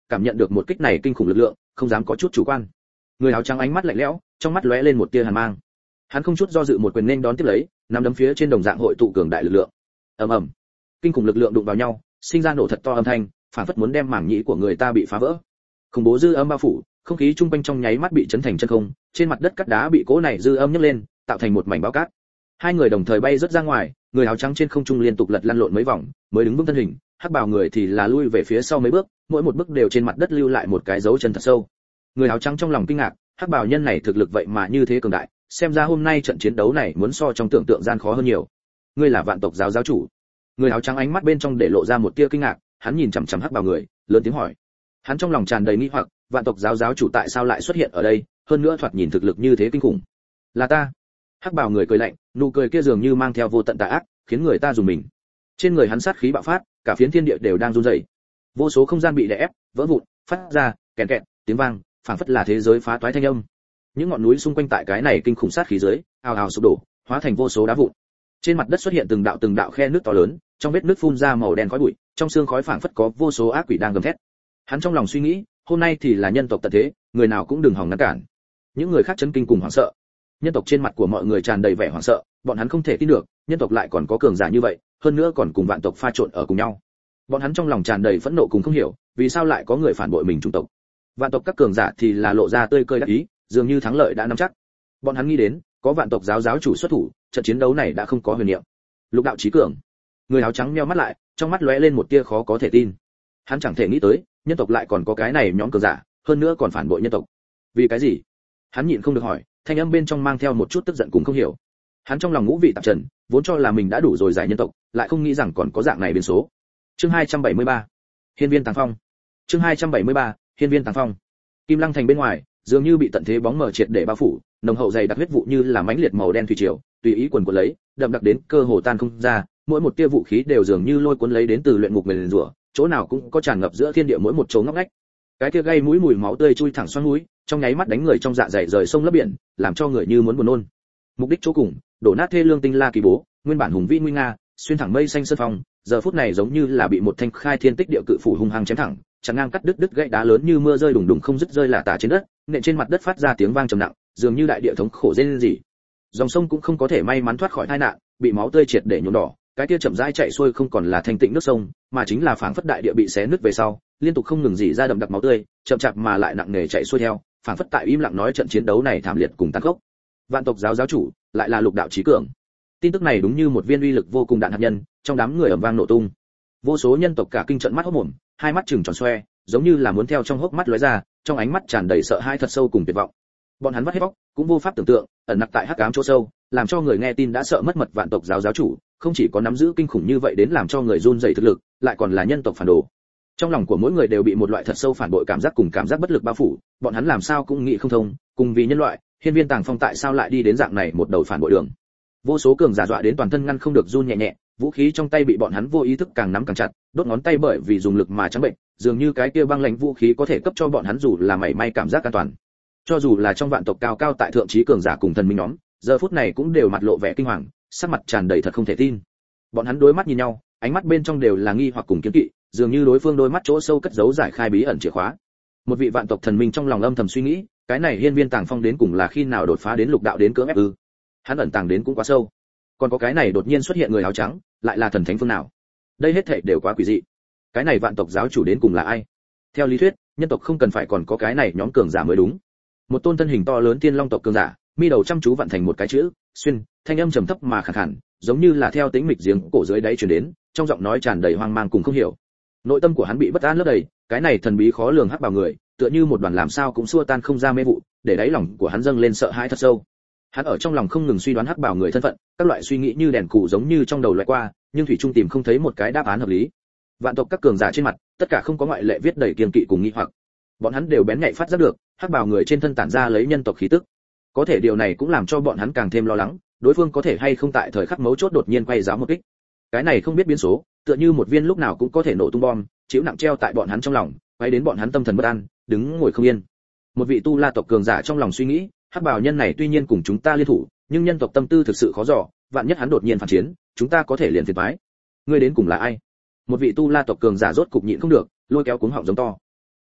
cảm nhận được một kích này kinh khủng lực lượng, không dám có chút chủ quan. Người áo trắng ánh mắt lạnh lẽo, trong mắt lóe lên một tia hàn mang. Hắn không chút do dự một quyền nên đón tiếp lấy, nắm đấm phía trên đồng dạng hội tụ cường đại lực lượng. Ầm ầm, kinh khủng lực lượng đụng vào nhau, sinh ra nổ thật to âm thanh, phản phất muốn đem mảng nhĩ của người ta bị phá vỡ. Khủng bố dư âm bao phủ, không khí trung quanh trong nháy mắt bị chấn thành chân không, trên mặt đất cát đá bị cỗ này dư âm nhấc lên, tạo thành một mảnh bão cát. Hai người đồng thời bay rất ra ngoài, người áo trắng trên không trung liên tục lật lăn lộn mấy vòng, mới đứng vững thân hình, hắc bào người thì là lui về phía sau mấy bước, mỗi một bước đều trên mặt đất lưu lại một cái dấu chân thật sâu. Người áo trắng trong lòng kinh ngạc, hắc bào nhân này thực lực vậy mà như thế cường đại, xem ra hôm nay trận chiến đấu này muốn so trong tưởng tượng gian khó hơn nhiều. Ngươi là vạn tộc giáo giáo chủ? Người áo trắng ánh mắt bên trong để lộ ra một tia kinh ngạc, hắn nhìn chằm chằm hắc bào người, lớn tiếng hỏi. Hắn trong lòng tràn đầy nghi hoặc, vạn tộc giáo giáo chủ tại sao lại xuất hiện ở đây, hơn nữa thoạt nhìn thực lực như thế kinh khủng. Là ta. Hắc bào người cười lạnh, nụ cười kia dường như mang theo vô tận tà ác, khiến người ta dùng mình. Trên người hắn sát khí bạo phát, cả phiến thiên địa đều đang run rẩy. Vô số không gian bị đè ép, vỡ vụn, phát ra kèn kẹt tiếng vang, phảng phất là thế giới phá toái thanh âm. Những ngọn núi xung quanh tại cái này kinh khủng sát khí dưới, ào ào sụp đổ, hóa thành vô số đá vụn. Trên mặt đất xuất hiện từng đạo từng đạo khe nước to lớn, trong vết nước phun ra màu đen khói bụi, trong xương khói phảng phất có vô số ác quỷ đang gầm thét. Hắn trong lòng suy nghĩ, hôm nay thì là nhân tộc tận thế, người nào cũng đừng hòng ngăn cản. Những người khác chấn kinh cùng hoảng sợ. Nhân tộc trên mặt của mọi người tràn đầy vẻ hoảng sợ, bọn hắn không thể tin được, nhân tộc lại còn có cường giả như vậy, hơn nữa còn cùng vạn tộc pha trộn ở cùng nhau. Bọn hắn trong lòng tràn đầy phẫn nộ cùng không hiểu, vì sao lại có người phản bội mình chủng tộc. Vạn tộc các cường giả thì là lộ ra tươi cười đắc ý, dường như thắng lợi đã nắm chắc. Bọn hắn nghĩ đến, có vạn tộc giáo giáo chủ xuất thủ, trận chiến đấu này đã không có huyền niệm. Lục đạo chí cường. Người áo trắng nheo mắt lại, trong mắt lóe lên một tia khó có thể tin. Hắn chẳng thể nghĩ tới, nhân tộc lại còn có cái này nhóm cường giả, hơn nữa còn phản bội nhân tộc. Vì cái gì? Hắn nhịn không được hỏi, thanh âm bên trong mang theo một chút tức giận cùng không hiểu. Hắn trong lòng ngũ vị tạp trần, vốn cho là mình đã đủ rồi giải nhân tộc, lại không nghĩ rằng còn có dạng này biến số. Chương hai trăm bảy mươi ba, Hiên Viên Tàng Phong. Chương hai trăm bảy mươi ba, Hiên Viên Tàng Phong. Kim Lăng thành bên ngoài, dường như bị tận thế bóng mờ triệt để bao phủ, nồng hậu dày đặc huyết vụ như là mãnh liệt màu đen thủy triều, tùy ý quần quật lấy, đậm đặc đến cơ hồ tan không ra, mỗi một tia vũ khí đều dường như lôi cuốn lấy đến từ luyện ngục mền rủa, chỗ nào cũng có tràn ngập giữa thiên địa mỗi một chỗ ngóc ngách. Cái kia gây mũi mùi máu tươi chui thẳng xoắn mũi, trong nháy mắt đánh người trong dạ dày rời sông lấp biển, làm cho người như muốn buồn nôn. Mục đích chỗ cùng, đổ nát thê lương tinh la kỳ bố, nguyên bản hùng vĩ nguy nga, xuyên thẳng mây xanh sơn phong, giờ phút này giống như là bị một thanh khai thiên tích địa cự phủ hung hăng chém thẳng, chặn ngang cắt đứt đứt gãy đá lớn như mưa rơi đùng đùng không dứt rơi lả tả trên đất, nện trên mặt đất phát ra tiếng vang trầm nặng, dường như đại địa thống khổ rên rỉ. Dòng sông cũng không có thể may mắn thoát khỏi tai nạn, bị máu tươi triệt để nhuộm đỏ, cái kia chậm rãi chạy xuôi không còn là thanh tịnh nước sông, mà chính là phảng phất đại địa bị xé nứt về sau, liên tục không ngừng rỉ ra đậm đặc máu tươi, chậm chạp mà lại nặng nề chạy xuôi theo, phảng phất tại im lặng nói trận chiến đấu này thảm liệt cùng tàn khốc. Vạn tộc giáo giáo chủ, lại là Lục đạo chí cường. Tin tức này đúng như một viên uy lực vô cùng đạn hạt nhân, trong đám người ầm vang nổ tung. Vô số nhân tộc cả kinh trận mắt hốt mồm, hai mắt trừng tròn xoe, giống như là muốn theo trong hốc mắt lóe ra, trong ánh mắt tràn đầy sợ hãi thật sâu cùng tuyệt vọng. Bọn hắn vắt hết vóc, cũng vô pháp tưởng tượng, ẩn nặc tại hắc ám chỗ sâu, làm cho người nghe tin đã sợ mất mật vạn tộc giáo giáo chủ, không chỉ có nắm giữ kinh khủng như vậy đến làm cho người run rẩy thực lực, lại còn là nhân tộc phản đồ. Trong lòng của mỗi người đều bị một loại thật sâu phản bội cảm giác cùng cảm giác bất lực bao phủ, bọn hắn làm sao cũng nghĩ không thông, cùng vì nhân loại, Hiên Viên Tàng Phong tại sao lại đi đến dạng này một đầu phản bội đường. Vô số cường giả dọa đến toàn thân ngăn không được run nhẹ nhẹ, vũ khí trong tay bị bọn hắn vô ý thức càng nắm càng chặt, đốt ngón tay bởi vì dùng lực mà trắng bệnh, dường như cái kia băng lãnh vũ khí có thể cấp cho bọn hắn dù là mảy may cảm giác an toàn. Cho dù là trong vạn tộc cao cao tại thượng trí cường giả cùng thần minh nhóm, giờ phút này cũng đều mặt lộ vẻ kinh hoàng, sắc mặt tràn đầy thật không thể tin. Bọn hắn đối mắt nhìn nhau, ánh mắt bên trong đều là nghi hoặc cùng kiêng kỵ, dường như đối phương đôi mắt chỗ sâu cất giấu giải khai bí ẩn chìa khóa. Một vị vạn tộc thần minh trong lòng âm thầm suy nghĩ, cái này Hiên Viên Tàng Phong đến cùng là khi nào đột phá đến lục đạo đến cưỡng ép ư? Hắn ẩn tàng đến cũng quá sâu. Còn có cái này đột nhiên xuất hiện người áo trắng, lại là thần thánh phương nào? Đây hết thảy đều quá quỷ dị. Cái này vạn tộc giáo chủ đến cùng là ai? Theo lý thuyết, nhân tộc không cần phải còn có cái này nhóm cường giả mới đúng. Một tôn thân hình to lớn tiên long tộc cường giả, mi đầu chăm chú vặn thành một cái chữ, xuyên, thanh âm trầm thấp mà khàn khàn, giống như là theo tĩnh mịch giếng cổ dưới đáy truyền đến, trong giọng nói tràn đầy hoang mang cùng không hiểu. Nội tâm của hắn bị bất an lấp đầy, cái này thần bí khó lường hắc bào người, tựa như một đoàn làm sao cũng xua tan không ra mê vụ, để đáy lòng của hắn dâng lên sợ hãi thật sâu. Hắn ở trong lòng không ngừng suy đoán hắc bào người thân phận, các loại suy nghĩ như đèn cụ giống như trong đầu lóe qua, nhưng thủy trung tìm không thấy một cái đáp án hợp lý. Vạn tộc các cường giả trên mặt, tất cả không có ngoại lệ viết đầy kiêng kỵ cùng nghi hoặc. Bọn hắn đều bén nhạy phát giác được, hắc bào người trên thân tản ra lấy nhân tộc khí tức. Có thể điều này cũng làm cho bọn hắn càng thêm lo lắng, đối phương có thể hay không tại thời khắc mấu chốt đột nhiên quay giáo một kích. Cái này không biết biến số, tựa như một viên lúc nào cũng có thể nổ tung bom, chịu nặng treo tại bọn hắn trong lòng, quay đến bọn hắn tâm thần bất an, đứng ngồi không yên. Một vị tu la tộc cường giả trong lòng suy nghĩ, hắc bào nhân này tuy nhiên cùng chúng ta liên thủ, nhưng nhân tộc tâm tư thực sự khó dò, vạn nhất hắn đột nhiên phản chiến, chúng ta có thể liền phiền toái. Ngươi đến cùng là ai? Một vị tu la tộc cường giả rốt cục nhịn không được, lôi kéo cuống họng giống to.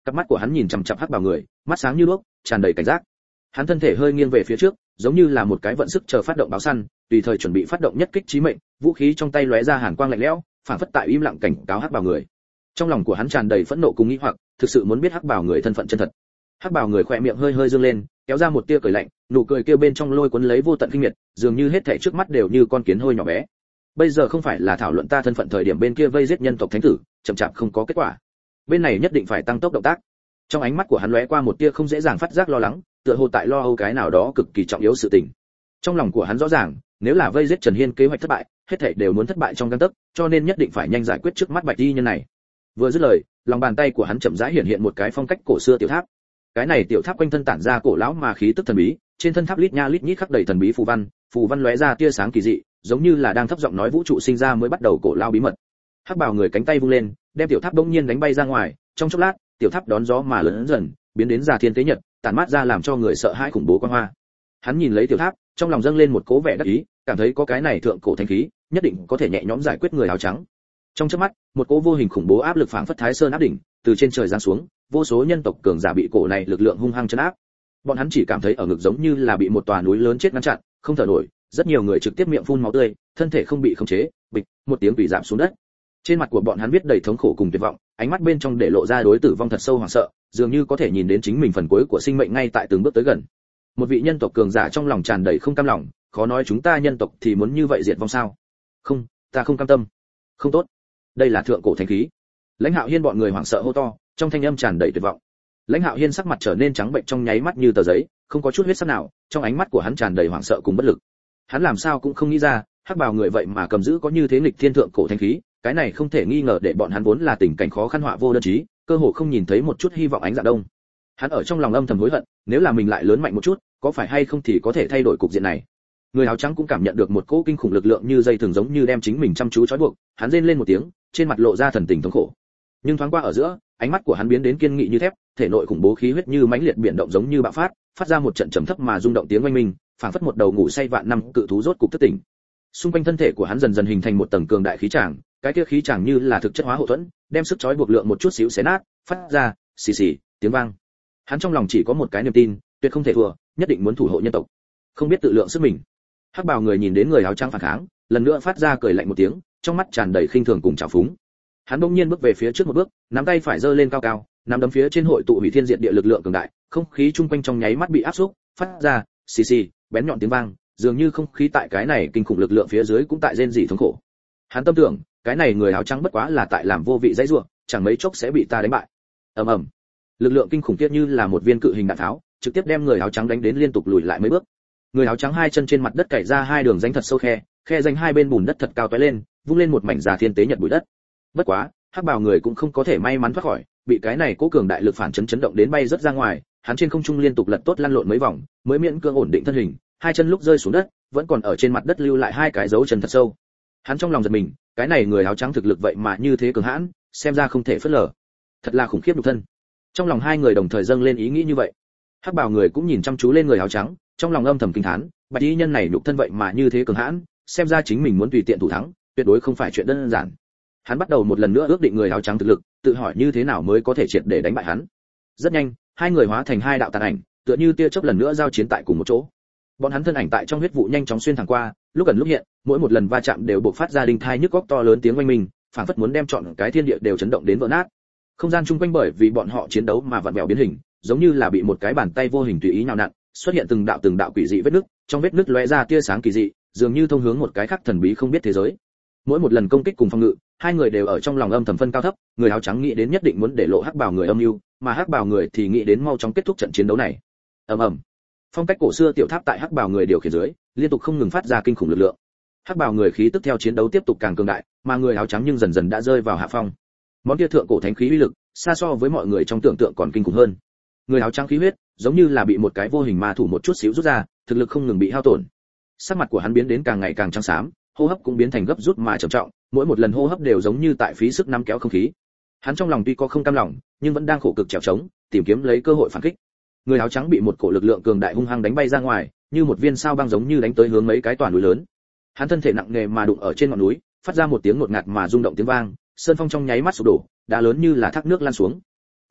cặp mắt của hắn nhìn chằm chằm hắc bào người, mắt sáng như đuốc, tràn đầy cảnh giác. Hắn thân thể hơi nghiêng về phía trước, giống như là một cái vận sức chờ phát động báo săn, tùy thời chuẩn bị phát động nhất kích chí mệnh, vũ khí trong tay lóe ra hàn quang lạnh lẽo, phảng phất tại im lặng cảnh cáo hắc bào người. Trong lòng của hắn tràn đầy phẫn nộ cùng nghi hoặc, thực sự muốn biết hắc bào người thân phận chân thật. Hắc bào người khỏe miệng hơi hơi dương lên, kéo ra một tia cười lạnh, nụ cười kia bên trong lôi cuốn lấy vô tận kinh miệt, dường như hết thảy trước mắt đều như con kiến hôi nhỏ bé. Bây giờ không phải là thảo luận ta thân phận thời điểm bên kia vây giết nhân tộc thánh tử, chậm chạp không có kết quả. Bên này nhất định phải tăng tốc động tác. Trong ánh mắt của hắn lóe qua một tia không dễ dàng phát giác lo lắng, tựa hồ tại lo âu cái nào đó cực kỳ trọng yếu sự tình. Trong lòng của hắn rõ ràng, nếu là vây giết Trần Hiên kế hoạch thất bại, hết thảy đều muốn thất bại trong gang tấc, cho nên nhất định phải nhanh giải quyết trước mắt Bạch Y nhân này. Vừa dứt lời, lòng bàn tay của hắn chậm rãi hiện hiện một cái phong cách cổ xưa tiểu tháp. Cái này tiểu tháp quanh thân tản ra cổ lão mà khí tức thần bí, trên thân tháp lít nha lít nhít khắc đầy thần bí phù văn, phù văn lóe ra tia sáng kỳ dị, giống như là đang thấp giọng nói vũ trụ sinh ra mới bắt đầu cổ lão bí mật. Hắc bào người cánh tay vung lên, đem tiểu tháp bỗng nhiên đánh bay ra ngoài, trong chốc lát, tiểu tháp đón gió mà lớn dần, biến đến già thiên tế nhật, tản mát ra làm cho người sợ hãi khủng bố quang hoa. Hắn nhìn lấy tiểu tháp, trong lòng dâng lên một cố vẻ đắc ý, cảm thấy có cái này thượng cổ thánh khí, nhất định có thể nhẹ nhõm giải quyết người áo trắng. Trong chớp mắt, một cỗ vô hình khủng bố áp lực phảng phất Thái Sơn áp đỉnh, từ trên trời giáng xuống, vô số nhân tộc cường giả bị cổ này lực lượng hung hăng trấn áp. Bọn hắn chỉ cảm thấy ở ngực giống như là bị một tòa núi lớn chết ngăn chặn, không thở nổi, rất nhiều người trực tiếp miệng phun máu tươi, thân thể không bị khống chế, bịch, một tiếng quỷ giảm xuống đất. Trên mặt của bọn hắn viết đầy thống khổ cùng tuyệt vọng, ánh mắt bên trong để lộ ra đối tử vong thật sâu hoảng sợ, dường như có thể nhìn đến chính mình phần cuối của sinh mệnh ngay tại từng bước tới gần. Một vị nhân tộc cường giả trong lòng tràn đầy không cam lòng, khó nói chúng ta nhân tộc thì muốn như vậy diệt vong sao? Không, ta không cam tâm. Không tốt. Đây là thượng cổ thánh khí. Lãnh Hạo Hiên bọn người hoảng sợ hô to, trong thanh âm tràn đầy tuyệt vọng. Lãnh Hạo Hiên sắc mặt trở nên trắng bệch trong nháy mắt như tờ giấy, không có chút huyết sắc nào, trong ánh mắt của hắn tràn đầy hoảng sợ cùng bất lực. Hắn làm sao cũng không nghĩ ra, hắc bào người vậy mà cầm giữ có như thế nghịch thiên thượng cổ thánh khí, cái này không thể nghi ngờ để bọn hắn vốn là tình cảnh khó khăn họa vô đơn chí, cơ hồ không nhìn thấy một chút hy vọng ánh dạng đông. Hắn ở trong lòng âm thầm hối hận, nếu là mình lại lớn mạnh một chút, có phải hay không thì có thể thay đổi cục diện này. Người áo trắng cũng cảm nhận được một cỗ kinh khủng lực lượng như dây thừng giống như đem chính mình chăm chú trói buộc, hắn rên lên một tiếng, trên mặt lộ ra thần tình thống khổ. Nhưng thoáng qua ở giữa, ánh mắt của hắn biến đến kiên nghị như thép, thể nội khủng bố khí huyết như mãnh liệt biển động giống như bạo phát, phát ra một trận trầm thấp mà rung động tiếng oanh minh, phảng phất một đầu ngủ say vạn năm cự thú rốt cục thức tỉnh. Xung quanh thân thể của hắn dần dần hình thành một tầng cường đại khí tràng, cái kia khí tràng như là thực chất hóa hậu thuẫn, đem sức trói buộc lượng một chút xíu xé nát, phát ra xì xì tiếng vang. Hắn trong lòng chỉ có một cái niềm tin, tuyệt không thể thua, nhất định muốn thủ hộ nhân tộc. Không biết tự lượng sức mình. Hắc bào người nhìn đến người áo trắng phản kháng, lần nữa phát ra cười lạnh một tiếng, trong mắt tràn đầy khinh thường cùng trào phúng. Hắn bỗng nhiên bước về phía trước một bước, nắm tay phải giơ lên cao cao, nắm đấm phía trên hội tụ hủy thiên diệt địa lực lượng cường đại, không khí chung quanh trong nháy mắt bị áp xúc, phát ra xì xì bén nhọn tiếng vang, dường như không khí tại cái này kinh khủng lực lượng phía dưới cũng tại rên rỉ thống khổ. Hắn tâm tưởng, cái này người áo trắng bất quá là tại làm vô vị dãy rủa, chẳng mấy chốc sẽ bị ta đánh bại. Ầm ầm. Lực lượng kinh khủng kia như là một viên cự hình đạn tháo, trực tiếp đem người áo trắng đánh đến liên tục lùi lại mấy bước. Người áo trắng hai chân trên mặt đất cày ra hai đường rãnh thật sâu khe, khe rãnh hai bên bùn đất thật cao tóe lên, vung lên một mảnh già thiên tế nhật bụi đất. Bất quá, hắc bào người cũng không có thể may mắn thoát khỏi, bị cái này cố cường đại lực phản chấn chấn động đến bay rất ra ngoài, hắn trên không trung liên tục lật tốt lăn lộn mấy vòng, mới miễn cưỡng ổn định thân hình, hai chân lúc rơi xuống đất, vẫn còn ở trên mặt đất lưu lại hai cái dấu chân thật sâu. Hắn trong lòng giật mình, cái này người áo trắng thực lực vậy mà như thế cường hãn, xem ra không thể phớt lờ. Thật là khủng khiếp nhục thân. Trong lòng hai người đồng thời dâng lên ý nghĩ như vậy. Hắc bào người cũng nhìn chăm chú lên người áo trắng, trong lòng âm thầm kinh thán, bạch y nhân này nhục thân vậy mà như thế cường hãn, xem ra chính mình muốn tùy tiện thủ thắng, tuyệt đối không phải chuyện đơn giản. Hắn bắt đầu một lần nữa ước định người áo trắng thực lực, tự hỏi như thế nào mới có thể triệt để đánh bại hắn. Rất nhanh, hai người hóa thành hai đạo tàn ảnh, tựa như tia chớp lần nữa giao chiến tại cùng một chỗ. Bọn hắn thân ảnh tại trong huyết vụ nhanh chóng xuyên thẳng qua, lúc gần lúc hiện, mỗi một lần va chạm đều bộc phát ra đinh thai nhức óc to lớn tiếng oanh minh, phảng phất muốn đem trọn cái thiên địa đều chấn động đến vỡ nát. Không gian chung quanh bởi vì bọn họ chiến đấu mà vặn vẹo biến hình, giống như là bị một cái bàn tay vô hình tùy ý nhào nặn, xuất hiện từng đạo từng đạo quỷ dị vết nứt, trong vết nứt lóe ra tia sáng kỳ dị, dường như thông hướng một cái khác thần bí không biết thế giới. Mỗi một lần công kích cùng phòng ngự, hai người đều ở trong lòng âm thầm phân cao thấp, người áo trắng nghĩ đến nhất định muốn để lộ hắc bào người âm mưu, mà hắc bào người thì nghĩ đến mau chóng kết thúc trận chiến đấu này. Ầm ầm. Phong cách cổ xưa tiểu tháp tại hắc bào người điều khiển dưới, liên tục không ngừng phát ra kinh khủng lực lượng. Hắc bào người khí tức theo chiến đấu tiếp tục càng cường đại, mà người áo trắng nhưng dần dần đã rơi vào hạ phong. Món kia thượng cổ thánh khí uy lực, xa so với mọi người trong tưởng tượng còn kinh khủng hơn. Người áo trắng khí huyết, giống như là bị một cái vô hình ma thủ một chút xíu rút ra, thực lực không ngừng bị hao tổn. Sắc mặt của hắn biến đến càng ngày càng trắng xám, hô hấp cũng biến thành gấp rút mà trầm trọng, mỗi một lần hô hấp đều giống như tại phí sức nắm kéo không khí. Hắn trong lòng tuy có không cam lòng, nhưng vẫn đang khổ cực trèo trống, tìm kiếm lấy cơ hội phản kích. Người áo trắng bị một cổ lực lượng cường đại hung hăng đánh bay ra ngoài, như một viên sao băng giống như đánh tới hướng mấy cái toàn núi lớn. Hắn thân thể nặng nề mà đụng ở trên ngọn núi, phát ra một tiếng ngột ngạt mà rung động tiếng vang, sơn phong trong nháy mắt sụp đổ, đá lớn như là thác nước lan xuống.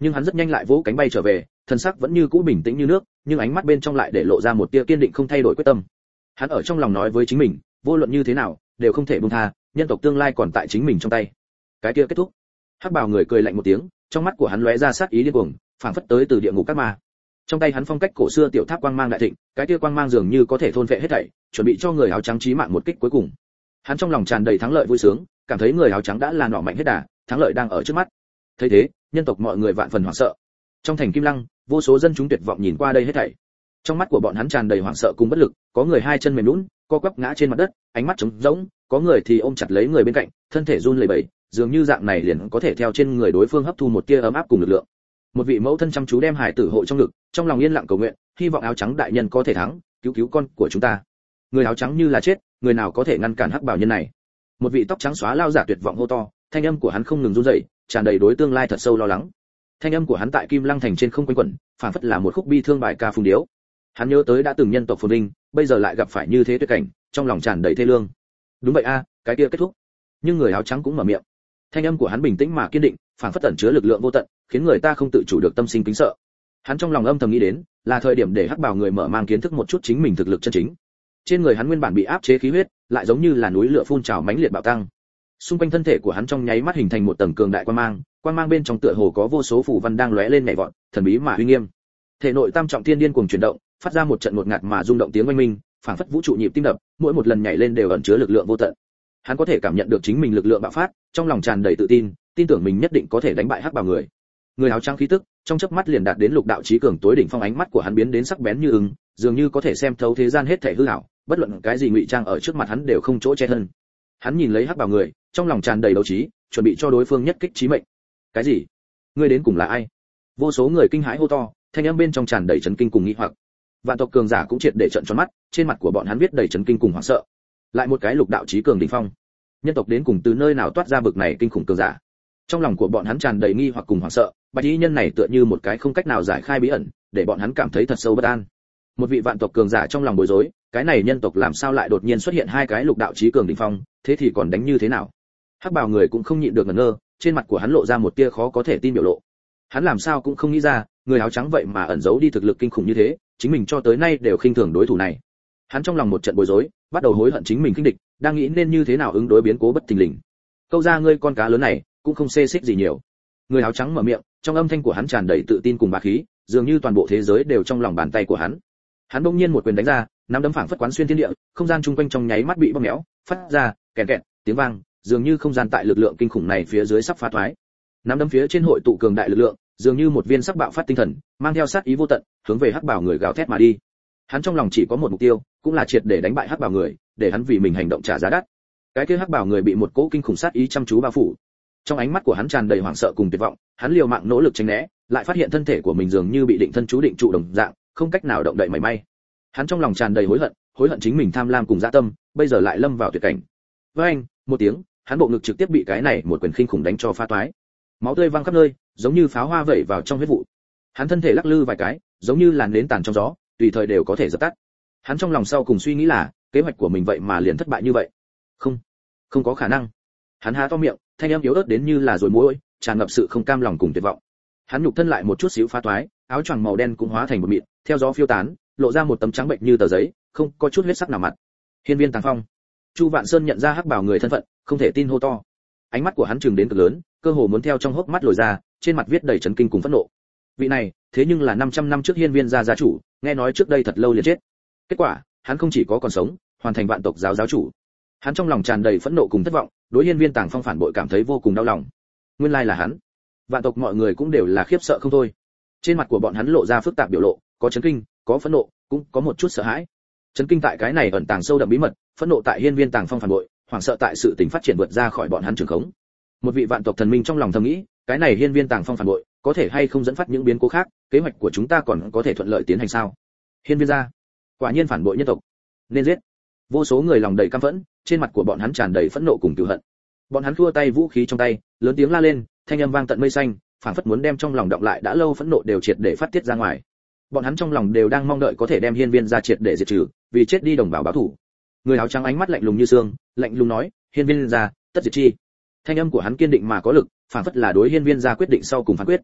nhưng hắn rất nhanh lại vỗ cánh bay trở về, thân sắc vẫn như cũ bình tĩnh như nước, nhưng ánh mắt bên trong lại để lộ ra một tia kiên định không thay đổi quyết tâm. Hắn ở trong lòng nói với chính mình, vô luận như thế nào đều không thể buông tha, nhân tộc tương lai còn tại chính mình trong tay. Cái kia kết thúc. Hắc Bảo người cười lạnh một tiếng, trong mắt của hắn lóe ra sát ý điên cuồng, phảng phất tới từ địa ngục các ma. Trong tay hắn phong cách cổ xưa tiểu tháp quang mang đại thịnh, cái kia quang mang dường như có thể thôn phệ hết thảy, chuẩn bị cho người áo trắng chí mạng một kích cuối cùng. Hắn trong lòng tràn đầy thắng lợi vui sướng, cảm thấy người áo trắng đã là nọ mạnh hết đà, thắng lợi đang ở trước mắt. Thấy thế, nhân tộc mọi người vạn phần hoảng sợ. Trong thành Kim Lăng, vô số dân chúng tuyệt vọng nhìn qua đây hết thảy. Trong mắt của bọn hắn tràn đầy hoảng sợ cùng bất lực, có người hai chân mềm nhũn, co quắp ngã trên mặt đất, ánh mắt trống rỗng, có người thì ôm chặt lấy người bên cạnh, thân thể run lẩy bẩy, dường như dạng này liền có thể theo trên người đối phương hấp thu một tia ấm áp cùng lực lượng. Một vị mẫu thân chăm chú đem hải tử hộ trong ngực, trong lòng yên lặng cầu nguyện, hy vọng áo trắng đại nhân có thể thắng, cứu cứu con của chúng ta. Người áo trắng như là chết, người nào có thể ngăn cản hắc bảo nhân này? Một vị tóc trắng xóa lao giả tuyệt vọng hô to, thanh âm của hắn không ngừng run rẩy, tràn đầy đối tương lai thật sâu lo lắng. Thanh âm của hắn tại Kim Lăng thành trên không quanh quẩn, phảng phất là một khúc bi thương bài ca phùng điếu. Hắn nhớ tới đã từng nhân tộc phồn vinh, bây giờ lại gặp phải như thế tuyệt cảnh, trong lòng tràn đầy thê lương. Đúng vậy a, cái kia kết thúc. Nhưng người áo trắng cũng mở miệng. Thanh âm của hắn bình tĩnh mà kiên định, phảng phất ẩn chứa lực lượng vô tận, khiến người ta không tự chủ được tâm sinh kính sợ. Hắn trong lòng âm thầm nghĩ đến, là thời điểm để hắc bảo người mở mang kiến thức một chút chính mình thực lực chân chính. Trên người hắn nguyên bản bị áp chế khí huyết, lại giống như là núi lửa phun trào mãnh liệt bạo tăng. Xung quanh thân thể của hắn trong nháy mắt hình thành một tầng cường đại quang mang, quang mang bên trong tựa hồ có vô số phù văn đang lóe lên nhảy vọt, thần bí mà uy nghiêm. Thể nội tam trọng thiên điên cuồng chuyển động, phát ra một trận ngột ngạt mà rung động tiếng oanh minh, phảng phất vũ trụ nhịp tim đập, mỗi một lần nhảy lên đều ẩn chứa lực lượng vô tận. Hắn có thể cảm nhận được chính mình lực lượng bạo phát, trong lòng tràn đầy tự tin, tin tưởng mình nhất định có thể đánh bại hắc bảo người. Người áo trắng khí tức, trong chớp mắt liền đạt đến lục đạo chí cường tối đỉnh phong, ánh mắt của hắn biến đến sắc bén như ưng, dường như có thể xem thấu thế gian hết thảy hư ảo, bất luận cái gì ngụy trang ở trước mặt hắn đều không chỗ che thân. Hắn nhìn lấy hắc bảo người, trong lòng tràn đầy đấu trí, chuẩn bị cho đối phương nhất kích chí mệnh. Cái gì? Ngươi đến cùng là ai? Vô số người kinh hãi hô to, thanh âm bên trong tràn đầy chấn kinh cùng nghi hoặc. Vạn tộc cường giả cũng triệt để trợn tròn mắt, trên mặt của bọn hắn viết đầy chấn kinh cùng hoảng sợ. Lại một cái lục đạo chí cường đỉnh phong. Nhân tộc đến cùng từ nơi nào toát ra bực này kinh khủng cường giả? Trong lòng của bọn hắn tràn đầy nghi hoặc cùng hoảng sợ, bạch y nhân này tựa như một cái không cách nào giải khai bí ẩn, để bọn hắn cảm thấy thật sâu bất an. Một vị vạn tộc cường giả trong lòng bối rối, cái này nhân tộc làm sao lại đột nhiên xuất hiện hai cái lục đạo chí cường đỉnh phong, thế thì còn đánh như thế nào? Hắc bào người cũng không nhịn được ngẩn ngơ, trên mặt của hắn lộ ra một tia khó có thể tin biểu lộ. Hắn làm sao cũng không nghĩ ra, người áo trắng vậy mà ẩn giấu đi thực lực kinh khủng như thế, chính mình cho tới nay đều khinh thường đối thủ này. Hắn trong lòng một trận bối rối, bắt đầu hối hận chính mình khinh địch, đang nghĩ nên như thế nào ứng đối biến cố bất thình lình. Câu ra ngươi con cá lớn này, cũng không xê xích gì nhiều. Người áo trắng mở miệng, trong âm thanh của hắn tràn đầy tự tin cùng bá khí, dường như toàn bộ thế giới đều trong lòng bàn tay của hắn. Hắn bỗng nhiên một quyền đánh ra, nắm đấm phảng phất quán xuyên thiên địa, không gian chung quanh trong nháy mắt bị bóp méo, phát ra kèn kẹt tiếng vang, dường như không gian tại lực lượng kinh khủng này phía dưới sắp phá thoái. Nắm đấm phía trên hội tụ cường đại lực lượng, dường như một viên sắc bạo phát tinh thần, mang theo sát ý vô tận, hướng về hắc bảo người gào thét mà đi. Hắn trong lòng chỉ có một mục tiêu, cũng là triệt để đánh bại hắc bảo người, để hắn vì mình hành động trả giá đắt. Cái kia hắc bảo người bị một cỗ kinh khủng sát ý chăm chú bao phủ. Trong ánh mắt của hắn tràn đầy hoảng sợ cùng tuyệt vọng, hắn liều mạng nỗ lực tránh né, lại phát hiện thân thể của mình dường như bị định thân chú định trụ đồng dạng, không cách nào động đậy mảy may. Hắn trong lòng tràn đầy hối hận, hối hận chính mình tham lam cùng dã tâm, bây giờ lại lâm vào tuyệt cảnh. Với anh, một tiếng, hắn bộ ngực trực tiếp bị cái này một quyền khinh khủng đánh cho phá toái. Máu tươi văng khắp nơi, giống như pháo hoa vẩy vào trong huyết vụ. Hắn thân thể lắc lư vài cái, giống như làn nến tàn trong gió, tùy thời đều có thể dập tắt. Hắn trong lòng sau cùng suy nghĩ là, kế hoạch của mình vậy mà liền thất bại như vậy. Không, không có khả năng. Hắn há to miệng, thanh âm yếu ớt đến như là rồi môi, tràn ngập sự không cam lòng cùng tuyệt vọng. Hắn nhục thân lại một chút xíu phá toái, áo choàng màu đen cũng hóa thành một mịn, theo gió phiêu tán, lộ ra một tấm trắng bệnh như tờ giấy, không có chút huyết sắc nào mặt. Hiên Viên Tàng Phong. Chu Vạn Sơn nhận ra hắc bảo người thân phận, không thể tin hô to. Ánh mắt của hắn trừng đến cực lớn, cơ hồ muốn theo trong hốc mắt lồi ra, trên mặt viết đầy chấn kinh cùng phẫn nộ. Vị này, thế nhưng là năm trăm năm trước Hiên Viên gia gia chủ, nghe nói trước đây thật lâu liền chết. Kết quả, hắn không chỉ có còn sống, hoàn thành vạn tộc giáo giáo chủ. Hắn trong lòng tràn đầy phẫn nộ cùng thất vọng, đối Hiên Viên Tàng Phong phản bội cảm thấy vô cùng đau lòng. Nguyên lai là hắn. Vạn tộc mọi người cũng đều là khiếp sợ không thôi. Trên mặt của bọn hắn lộ ra phức tạp biểu lộ, có chấn kinh, có phẫn nộ, cũng có một chút sợ hãi. Chấn kinh tại cái này ẩn tàng sâu đậm bí mật, phẫn nộ tại Hiên Viên Tàng Phong phản bội, hoảng sợ tại sự tình phát triển vượt ra khỏi bọn hắn trường khống. Một vị vạn tộc thần minh trong lòng thầm nghĩ, cái này Hiên Viên Tàng Phong phản bội, có thể hay không dẫn phát những biến cố khác, kế hoạch của chúng ta còn có thể thuận lợi tiến hành sao? Hiên Viên gia, quả nhiên phản bội nhân tộc, nên giết. Vô số người lòng đầy căm phẫn, trên mặt của bọn hắn tràn đầy phẫn nộ cùng cừu hận. Bọn hắn khua tay vũ khí trong tay, lớn tiếng la lên, thanh âm vang tận mây xanh, phảng phất muốn đem trong lòng động lại đã lâu phẫn nộ đều triệt để phát tiết ra ngoài. Bọn hắn trong lòng đều đang mong đợi có thể đem Hiên Viên gia triệt để diệt trừ, vì chết đi đồng bào báo thù. Người áo trắng ánh mắt lạnh lùng như xương, lạnh lùng nói, Hiên Viên gia, tất diệt chi. Thanh âm của hắn kiên định mà có lực, phảng phất là đối Hiên Viên gia quyết định sau cùng phán quyết.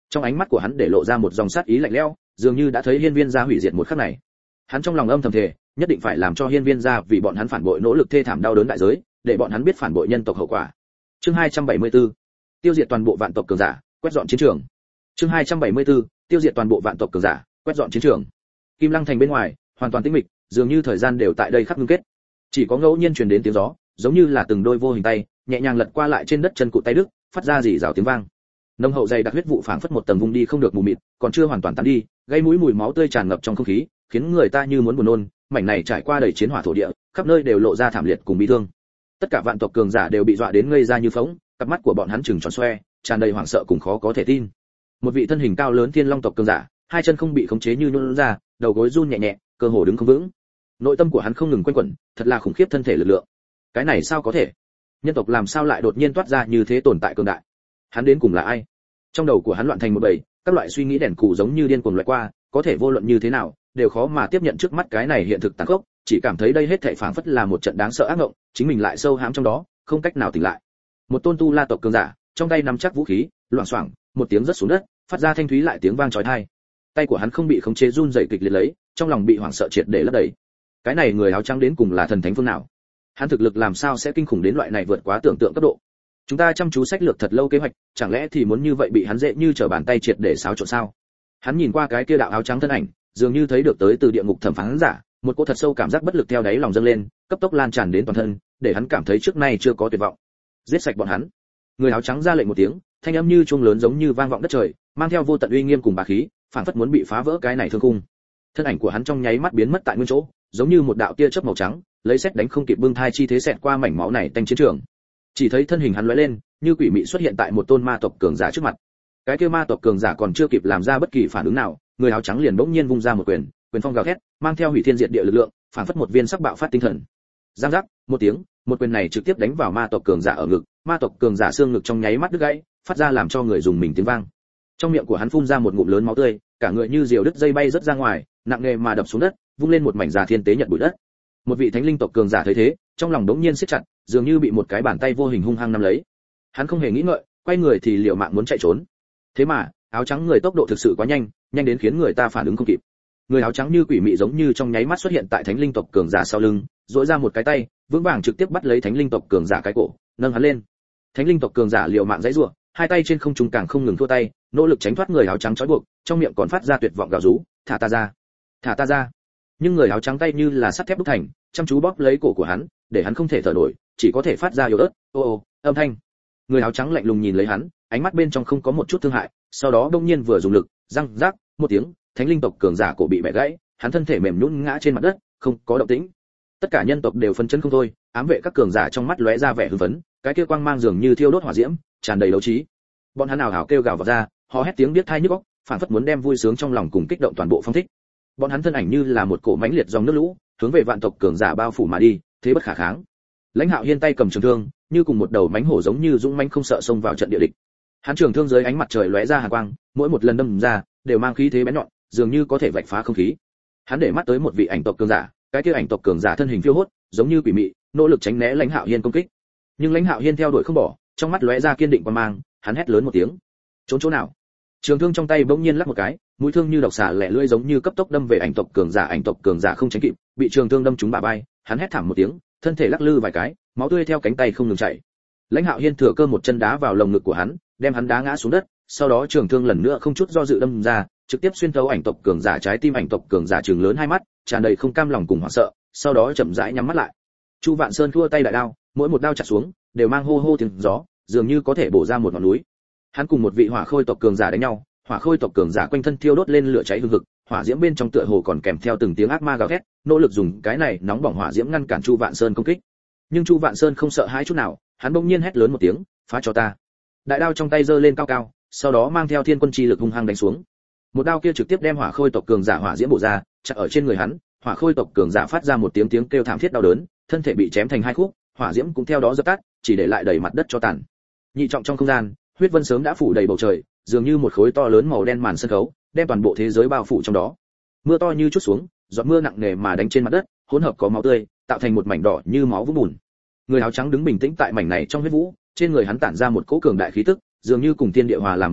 Trong ánh mắt của hắn để lộ ra một dòng sát ý lạnh lẽo, dường như đã thấy hiên viên gia hủy diệt một khắc này. Hắn trong lòng âm thầm thề, nhất định phải làm cho hiên viên gia vì bọn hắn phản bội nỗ lực thê thảm đau đớn đại giới, để bọn hắn biết phản bội nhân tộc hậu quả. Chương hai trăm bảy mươi tư, tiêu diệt toàn bộ vạn tộc cường giả, quét dọn chiến trường. Chương hai trăm bảy mươi tư, tiêu diệt toàn bộ vạn tộc cường giả, quét dọn chiến trường. Kim Lăng thành bên ngoài, hoàn toàn tĩnh mịch, dường như thời gian đều tại đây khắc ngưng kết. Chỉ có ngẫu nhiên truyền đến tiếng gió, giống như là từng đôi vô hình tay, nhẹ nhàng lật qua lại trên đất chân cụt tay đức, phát ra rỉ rào tiếng vang. Nông hậu dày đặc huyết vụ phảng phất một tầng vung đi không được mù mịt, còn chưa hoàn toàn tan đi, gây mũi mùi máu tươi tràn ngập trong không khí, khiến người ta như muốn buồn nôn. Mảnh này trải qua đầy chiến hỏa thổ địa, khắp nơi đều lộ ra thảm liệt cùng bi thương. Tất cả vạn tộc cường giả đều bị dọa đến ngây ra như phỗng, cặp mắt của bọn hắn trừng tròn xoe, tràn đầy hoảng sợ cùng khó có thể tin. Một vị thân hình cao lớn thiên long tộc cường giả, hai chân không bị khống chế như nhũn ra, đầu gối run nhẹ nhẹ, cơ hồ đứng không vững. Nội tâm của hắn không ngừng quanh quẩn, thật là khủng khiếp thân thể lực lượng. Cái này sao có thể? Nhân tộc làm sao lại đột nhiên toát ra như thế tồn tại cường đại? Hắn đến cùng là ai? Trong đầu của hắn loạn thành một bầy, các loại suy nghĩ đèn cụ giống như điên cuồng loại qua, có thể vô luận như thế nào, đều khó mà tiếp nhận trước mắt cái này hiện thực tàn khốc, chỉ cảm thấy đây hết thảy phảng phất là một trận đáng sợ ác mộng, chính mình lại sâu hãm trong đó, không cách nào tỉnh lại. Một tôn tu la tộc cường giả, trong tay nắm chắc vũ khí, loạng choạng, một tiếng rớt xuống đất, phát ra thanh thúy lại tiếng vang chói tai. Tay của hắn không bị khống chế run rẩy kịch liệt lấy, trong lòng bị hoảng sợ triệt để lấp đầy. Cái này người áo trắng đến cùng là thần thánh phương nào? Hắn thực lực làm sao sẽ kinh khủng đến loại này vượt quá tưởng tượng cấp độ? Chúng ta chăm chú sách lược thật lâu kế hoạch, chẳng lẽ thì muốn như vậy bị hắn dễ như trở bàn tay triệt để xáo trộn sao? Hắn nhìn qua cái kia đạo áo trắng thân ảnh, dường như thấy được tới từ địa ngục thẩm phán giả, một cỗ thật sâu cảm giác bất lực theo đáy lòng dâng lên, cấp tốc lan tràn đến toàn thân, để hắn cảm thấy trước nay chưa có tuyệt vọng. Giết sạch bọn hắn. Người áo trắng ra lệnh một tiếng, thanh âm như chuông lớn giống như vang vọng đất trời, mang theo vô tận uy nghiêm cùng bá khí, phảng phất muốn bị phá vỡ cái này thương khung. Thân ảnh của hắn trong nháy mắt biến mất tại nguyên chỗ, giống như một đạo tia chớp màu trắng, lấy xét đánh không kịp bưng thai chi thế xẹt qua mảnh máu này tanh chiến trường. Chỉ thấy thân hình hắn lóe lên, như quỷ mị xuất hiện tại một tôn ma tộc cường giả trước mặt. Cái kia ma tộc cường giả còn chưa kịp làm ra bất kỳ phản ứng nào, người áo trắng liền bỗng nhiên vung ra một quyền, quyền phong gào thét, mang theo hủy thiên diệt địa lực lượng, phảng phất một viên sắc bạo phát tinh thần. Giang giác, một tiếng, một quyền này trực tiếp đánh vào ma tộc cường giả ở ngực, ma tộc cường giả xương ngực trong nháy mắt đứt gãy, phát ra làm cho người dùng mình tiếng vang. Trong miệng của hắn phun ra một ngụm lớn máu tươi, cả người như diều đứt dây bay rất ra ngoài, nặng nề mà đập xuống đất, vung lên một mảnh già thiên tế nhật bụi đất. Một vị thánh linh tộc cường giả thấy thế, trong lòng đống nhiên siết chặt, dường như bị một cái bàn tay vô hình hung hăng nắm lấy. Hắn không hề nghĩ ngợi, quay người thì liều mạng muốn chạy trốn. Thế mà, áo trắng người tốc độ thực sự quá nhanh, nhanh đến khiến người ta phản ứng không kịp. Người áo trắng như quỷ mị giống như trong nháy mắt xuất hiện tại thánh linh tộc cường giả sau lưng, duỗi ra một cái tay, vững vàng trực tiếp bắt lấy thánh linh tộc cường giả cái cổ, nâng hắn lên. Thánh linh tộc cường giả liều mạng giãy giụa, hai tay trên không trung càng không ngừng thua tay, nỗ lực tránh thoát người áo trắng trói buộc, trong miệng còn phát ra tuyệt vọng gào rú, "Thả ta ra, thả ta ra!" Nhưng người áo trắng tay như là sắt thép đúc thành, chăm chú bóp lấy cổ của hắn, để hắn không thể thở nổi, chỉ có thể phát ra yếu ớt, ô ô âm thanh. Người áo trắng lạnh lùng nhìn lấy hắn, ánh mắt bên trong không có một chút thương hại, sau đó đông nhiên vừa dùng lực, răng rác, một tiếng, thánh linh tộc cường giả cổ bị bẻ gãy, hắn thân thể mềm nhũn ngã trên mặt đất, không có động tĩnh. Tất cả nhân tộc đều phân chấn không thôi, ám vệ các cường giả trong mắt lóe ra vẻ hưng phấn, cái kia quang mang dường như thiêu đốt hỏa diễm, tràn đầy đấu trí. Bọn hắn ảo ảo kêu gào vào ra, họ hét tiếng biết tai nhức óc, phản phất muốn đem vui sướng trong lòng cùng kích động toàn bộ phong thích. Bọn hắn thân ảnh như là một cổ mãnh liệt dòng nước lũ, hướng về vạn tộc cường giả bao phủ mà đi, thế bất khả kháng. Lãnh Hạo Hiên tay cầm trường thương, như cùng một đầu mãnh hổ giống như dũng mãnh không sợ xông vào trận địa địch. Hắn trường thương dưới ánh mặt trời lóe ra hàn quang, mỗi một lần đâm ra, đều mang khí thế bén nhọn, dường như có thể vạch phá không khí. Hắn để mắt tới một vị ảnh tộc cường giả, cái kia ảnh tộc cường giả thân hình phiêu hốt, giống như quỷ mị, nỗ lực tránh né Lãnh Hạo Hiên công kích. Nhưng Lãnh Hạo Hiên theo đuổi không bỏ, trong mắt lóe ra kiên định quan mang, hắn hét lớn một tiếng: "Trốn chỗ nào?" Trường thương trong tay bỗng nhiên lắc một cái, mũi thương như độc xà lẻ lưỡi giống như cấp tốc đâm về ảnh tộc cường giả, ảnh tộc cường giả không tránh kịp, bị trường thương đâm trúng bả vai, hắn hét thảm một tiếng, thân thể lắc lư vài cái, máu tươi theo cánh tay không ngừng chảy. Lãnh Hạo Hiên thừa cơ một chân đá vào lồng ngực của hắn, đem hắn đá ngã xuống đất, sau đó trường thương lần nữa không chút do dự đâm ra, trực tiếp xuyên thấu ảnh tộc cường giả trái tim. Ảnh tộc cường giả trừng lớn hai mắt, tràn đầy không cam lòng cùng hoảng sợ, sau đó chậm rãi nhắm mắt lại. Chu Vạn Sơn thua tay đại đao, mỗi một đao chặt xuống, đều mang hô hô tiếng gió, dường như có thể bổ ra một ngọn núi. Hắn cùng một vị hỏa khôi tộc cường giả đánh nhau, hỏa khôi tộc cường giả quanh thân thiêu đốt lên lửa cháy hừng hực, hỏa diễm bên trong tựa hồ còn kèm theo từng tiếng ác ma gào thét, nỗ lực dùng cái này nóng bỏng hỏa diễm ngăn cản Chu Vạn Sơn công kích. Nhưng Chu Vạn Sơn không sợ hãi chút nào, hắn bỗng nhiên hét lớn một tiếng, "Phá cho ta!" Đại đao trong tay giơ lên cao cao, sau đó mang theo thiên quân chi lực hung hăng đánh xuống. Một đao kia trực tiếp đem hỏa khôi tộc cường giả hỏa diễm bổ ra, chặt ở trên người hắn, hỏa khôi tộc cường giả phát ra một tiếng tiếng kêu thảm thiết đau đớn, thân thể bị chém thành hai khúc, hỏa diễm cũng theo đó dập tắt, chỉ để lại đầy mặt đất cho tàn. Nhị trọng trong không gian, huyết vân sớm đã phủ đầy bầu trời, dường như một khối to lớn màu đen màn sân khấu, đem toàn bộ thế giới bao phủ trong đó. Mưa to như chút xuống, giọt mưa nặng nề mà đánh trên mặt đất, hỗn hợp có máu tươi, tạo thành một mảnh đỏ như máu vũng bùn. Người áo trắng đứng bình tĩnh tại mảnh này trong huyết vũ, trên người hắn tản ra một cỗ cường đại khí tức, dường như cùng thiên địa hòa làm một thể,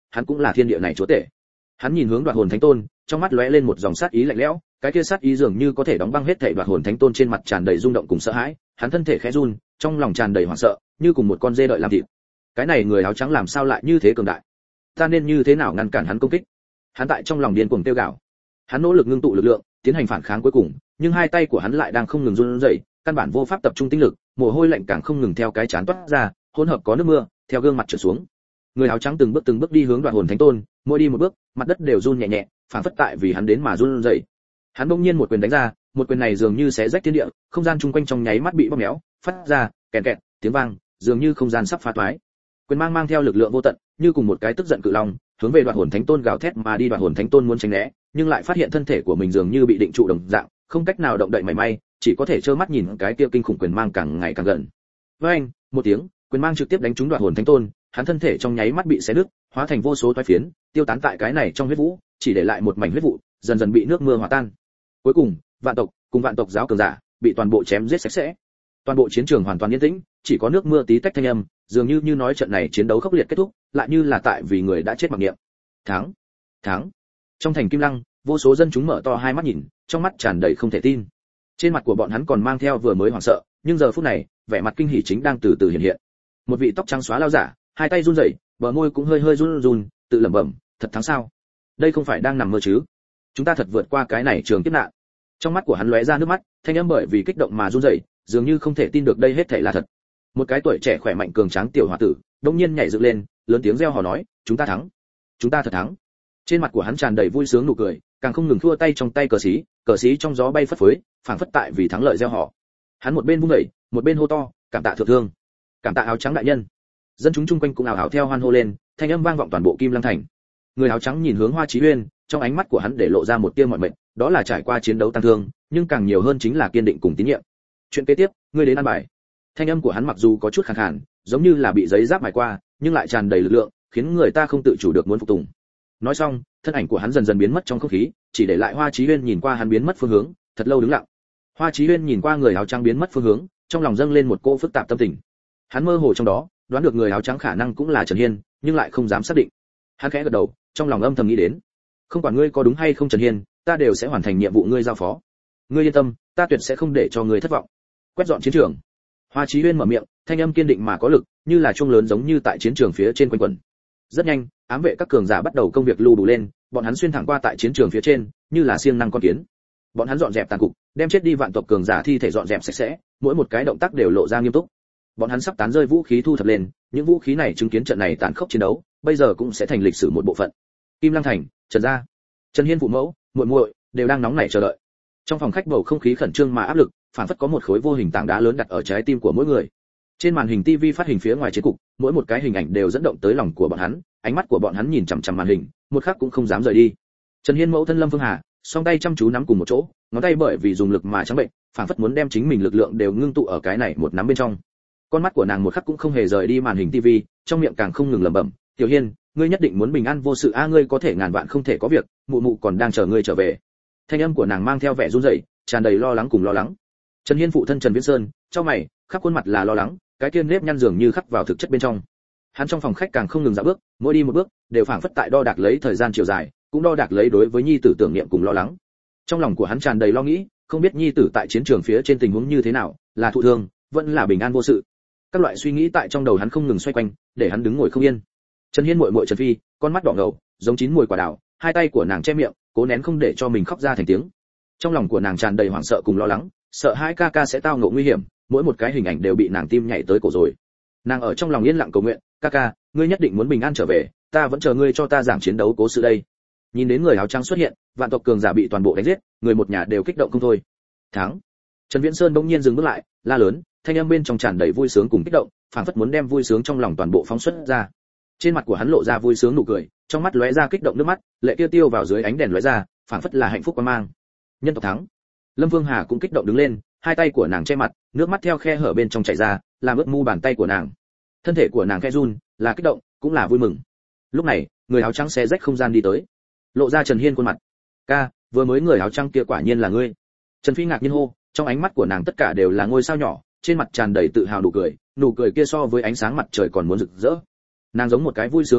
hắn cũng là thiên địa này chúa tể. Hắn nhìn hướng Đoạt Hồn Thánh Tôn, trong mắt lóe lên một dòng sát ý lạnh lẽo, cái kia sát ý dường như có thể đóng băng hết thảy. Đoạt Hồn Thánh Tôn trên mặt tràn đầy rung động cùng sợ hãi, hắn thân thể khẽ run, trong lòng tràn đầy hoảng sợ, như cùng một con dê đợi làm thịt. Cái này người áo trắng làm sao lại như thế cường đại? Ta nên như thế nào ngăn cản hắn công kích? Hắn tại trong lòng điên cuồng kêu gào. Hắn nỗ lực ngưng tụ lực lượng, tiến hành phản kháng cuối cùng, nhưng hai tay của hắn lại đang không ngừng run rẩy, căn bản vô pháp tập trung tinh lực, mồ hôi lạnh càng không ngừng theo cái trán toát ra, hỗn hợp có nước mưa, theo gương mặt trượt xuống. Người áo trắng từng bước từng bước đi hướng Đoạt Hồn Thánh Tôn, mỗi đi một bước, mặt đất đều run nhẹ nhẹ, phản phất tại vì hắn đến mà run rẩy. Hắn bỗng nhiên một quyền đánh ra, một quyền này dường như xé rách thiên địa, không gian chung quanh trong nháy mắt bị bóp méo, phát ra kẹt kẹt tiếng vang, dường như không gian sắp phá toái. Quyền mang mang theo lực lượng vô tận, như cùng một cái tức giận cự long, hướng về Đoạt Hồn Thánh Tôn gào thét mà đi. Đoạt Hồn Thánh Tôn muốn tránh né, nhưng lại phát hiện thân thể của mình dường như bị định trụ đồng dạng, không cách nào động đậy mảy may, chỉ có thể trơ mắt nhìn cái kia kinh khủng quyền mang càng ngày càng gần. Với anh, một tiếng, quyền mang trực tiếp đánh trúng Đoạt Hồn Thánh Tôn, hắn thân thể trong nháy mắt bị xé nứt, hóa thành vô số toái phiến, tiêu tán tại cái này trong huyết vũ, chỉ để lại một mảnh huyết vụ, dần dần bị nước mưa hòa tan. Cuối cùng, vạn tộc cùng vạn tộc giáo cường giả bị toàn bộ chém giết sạch sẽ. Toàn bộ chiến trường hoàn toàn yên tĩnh, chỉ có nước mưa tí tách thanh âm, dường như như nói trận này chiến đấu khốc liệt kết thúc, lại như là tại vì người đã chết mặc niệm. Thắng, thắng. Trong thành Kim Lăng, vô số dân chúng mở to hai mắt nhìn, trong mắt tràn đầy không thể tin. Trên mặt của bọn hắn còn mang theo vừa mới hoảng sợ, nhưng giờ phút này, vẻ mặt kinh hỉ chính đang từ từ hiện hiện. Một vị tóc trắng xóa lao giả, hai tay run rẩy, bờ môi cũng hơi hơi run run, tự lẩm bẩm, thật thắng sao? Đây không phải đang nằm mơ chứ? Chúng ta thật vượt qua cái này trường kiếp nạn. Trong mắt của hắn lóe ra nước mắt, thanh âm bởi vì kích động mà run rẩy, dường như không thể tin được đây hết thảy là thật. Một cái tuổi trẻ khỏe mạnh cường tráng tiểu hòa tử, đột nhiên nhảy dựng lên, lớn tiếng reo hò nói, chúng ta thắng, chúng ta thật thắng. Trên mặt của hắn tràn đầy vui sướng nụ cười, càng không ngừng thua tay trong tay cờ xí, cờ xí trong gió bay phất phới, phảng phất tại vì thắng lợi reo hò. Hắn một bên vung đẩy, một bên hô to, cảm tạ thượng thương, cảm tạ áo trắng đại nhân. Dân chúng chung quanh cũng ào ào theo hoan hô lên, thanh âm vang vọng toàn bộ Kim Lăng thành. Người áo trắng nhìn hướng Hoa Chí Uyên, trong ánh mắt của hắn để lộ ra một tia mỏi mệt, đó là trải qua chiến đấu tăng thương, nhưng càng nhiều hơn chính là kiên định cùng tín nhiệm. Chuyện kế tiếp, ngươi đến ăn bài. Thanh âm của hắn mặc dù có chút khàn khàn, giống như là bị giấy giáp mài qua, nhưng lại tràn đầy lực lượng, khiến người ta không tự chủ được muốn phục tùng. Nói xong, thân ảnh của hắn dần dần biến mất trong không khí, chỉ để lại Hoa Chí Uyên nhìn qua hắn biến mất phương hướng, thật lâu đứng lặng. Hoa Chí Uyên nhìn qua người áo trắng biến mất phương hướng, trong lòng dâng lên một cỗ phức tạp tâm tình. Hắn mơ hồ trong đó, đoán được người áo trắng khả năng cũng là Trần Hiên, nhưng lại không dám xác định. Hắn khẽ gật đầu, trong lòng âm thầm nghĩ đến, không quản ngươi có đúng hay không Trần Hiên, ta đều sẽ hoàn thành nhiệm vụ ngươi giao phó. Ngươi yên tâm, ta tuyệt sẽ không để cho ngươi thất vọng. Quét dọn chiến trường. Hoa Chí Uyên mở miệng, thanh âm kiên định mà có lực, như là chuông lớn giống như tại chiến trường phía trên quanh quẩn. Rất nhanh, ám vệ các cường giả bắt đầu công việc lưu đủ lên, bọn hắn xuyên thẳng qua tại chiến trường phía trên, như là xiềng năng con kiến. Bọn hắn dọn dẹp tàn cục, đem chết đi vạn tộc cường giả thi thể dọn dẹp sạch sẽ, mỗi một cái động tác đều lộ ra nghiêm túc. Bọn hắn sắp tán rơi vũ khí thu thập lên, những vũ khí này chứng kiến trận này tàn khốc chiến đấu, bây giờ cũng sẽ thành lịch sử một bộ phận. Kim Lăng thành, Trần gia, Trần Hiên phụ mẫu, muội muội đều đang nóng nảy chờ đợi. Trong phòng khách bầu không khí khẩn trương mà áp lực, phản phất có một khối vô hình tảng đá lớn đặt ở trái tim của mỗi người. Trên màn hình tivi phát hình phía ngoài chiến cục, mỗi một cái hình ảnh đều dẫn động tới lòng của bọn hắn, ánh mắt của bọn hắn nhìn chằm chằm màn hình, một khắc cũng không dám rời đi. Trần Hiên mẫu thân Lâm Phương Hà, song tay chăm chú nắm cùng một chỗ, ngón tay bởi vì dùng lực mà trắng bệnh, phản phất muốn đem chính mình lực lượng đều ngưng tụ ở cái này một nắm bên trong. Con mắt của nàng một khắc cũng không hề rời đi màn hình tivi, trong miệng càng không ngừng lẩm bẩm, "Tiểu Hiên, ngươi nhất định muốn bình an vô sự a, ngươi có thể ngàn vạn không thể có việc, mụ mụ còn đang chờ ngươi trở về." Thanh âm của nàng mang theo vẻ run rẩy, tràn đầy lo lắng cùng lo lắng. Trần Hiên phụ thân Trần Viễn Sơn, trong mày, khắp khuôn mặt là lo lắng, cái kia nếp nhăn dường như khắc vào thực chất bên trong. Hắn trong phòng khách càng không ngừng dạo bước, mỗi đi một bước, đều phảng phất tại đo đạc lấy thời gian chiều dài, cũng đo đạc lấy đối với nhi tử tưởng niệm cùng lo lắng. Trong lòng của hắn tràn đầy lo nghĩ, không biết nhi tử tại chiến trường phía trên tình huống như thế nào, là thụ thương, vẫn là bình an vô sự. Các loại suy nghĩ tại trong đầu hắn không ngừng xoay quanh, để hắn đứng ngồi không yên. Trần Hiên muội muội Trần Phi, con mắt đỏ ngầu, giống chín mùi quả đào, hai tay của nàng che miệng, cố nén không để cho mình khóc ra thành tiếng. Trong lòng của nàng tràn đầy hoảng sợ cùng lo lắng, sợ hai ca ca sẽ tao ngộ nguy hiểm, mỗi một cái hình ảnh đều bị nàng tim nhảy tới cổ rồi. Nàng ở trong lòng yên lặng cầu nguyện, "Ca ca, ngươi nhất định muốn bình an trở về, ta vẫn chờ ngươi cho ta giảng chiến đấu cố sự đây." Nhìn đến người áo trắng xuất hiện, vạn tộc cường giả bị toàn bộ đánh giết, người một nhà đều kích động không thôi. Thắng! Trần Viễn Sơn bỗng nhiên dừng bước lại, la lớn, thanh âm bên trong tràn đầy vui sướng cùng kích động, phảng phất muốn đem vui sướng trong lòng toàn bộ phóng xuất ra. Trên mặt của hắn lộ ra vui sướng nụ cười, trong mắt lóe ra kích động nước mắt, lệ kia tiêu vào dưới ánh đèn lóe ra, phảng phất là hạnh phúc quang mang. Nhân tộc thắng! Lâm Vương Hà cũng kích động đứng lên, hai tay của nàng che mặt, nước mắt theo khe hở bên trong chảy ra, làm ướt mu bàn tay của nàng. Thân thể của nàng khẽ run, là kích động, cũng là vui mừng. Lúc này, người áo trắng xé rách không gian đi tới, lộ ra Trần Hiên khuôn mặt. "Ca, vừa mới người áo trắng kia quả nhiên là ngươi." Trần Phi ngạc nhiên hô, trong ánh mắt của nàng tất cả đều là ngôi sao nhỏ, trên mặt tràn đầy tự hào nụ cười, nụ cười kia so với ánh sáng mặt trời còn muốn rực rỡ. Nàng giống một cái vui sướng tiểu lộc,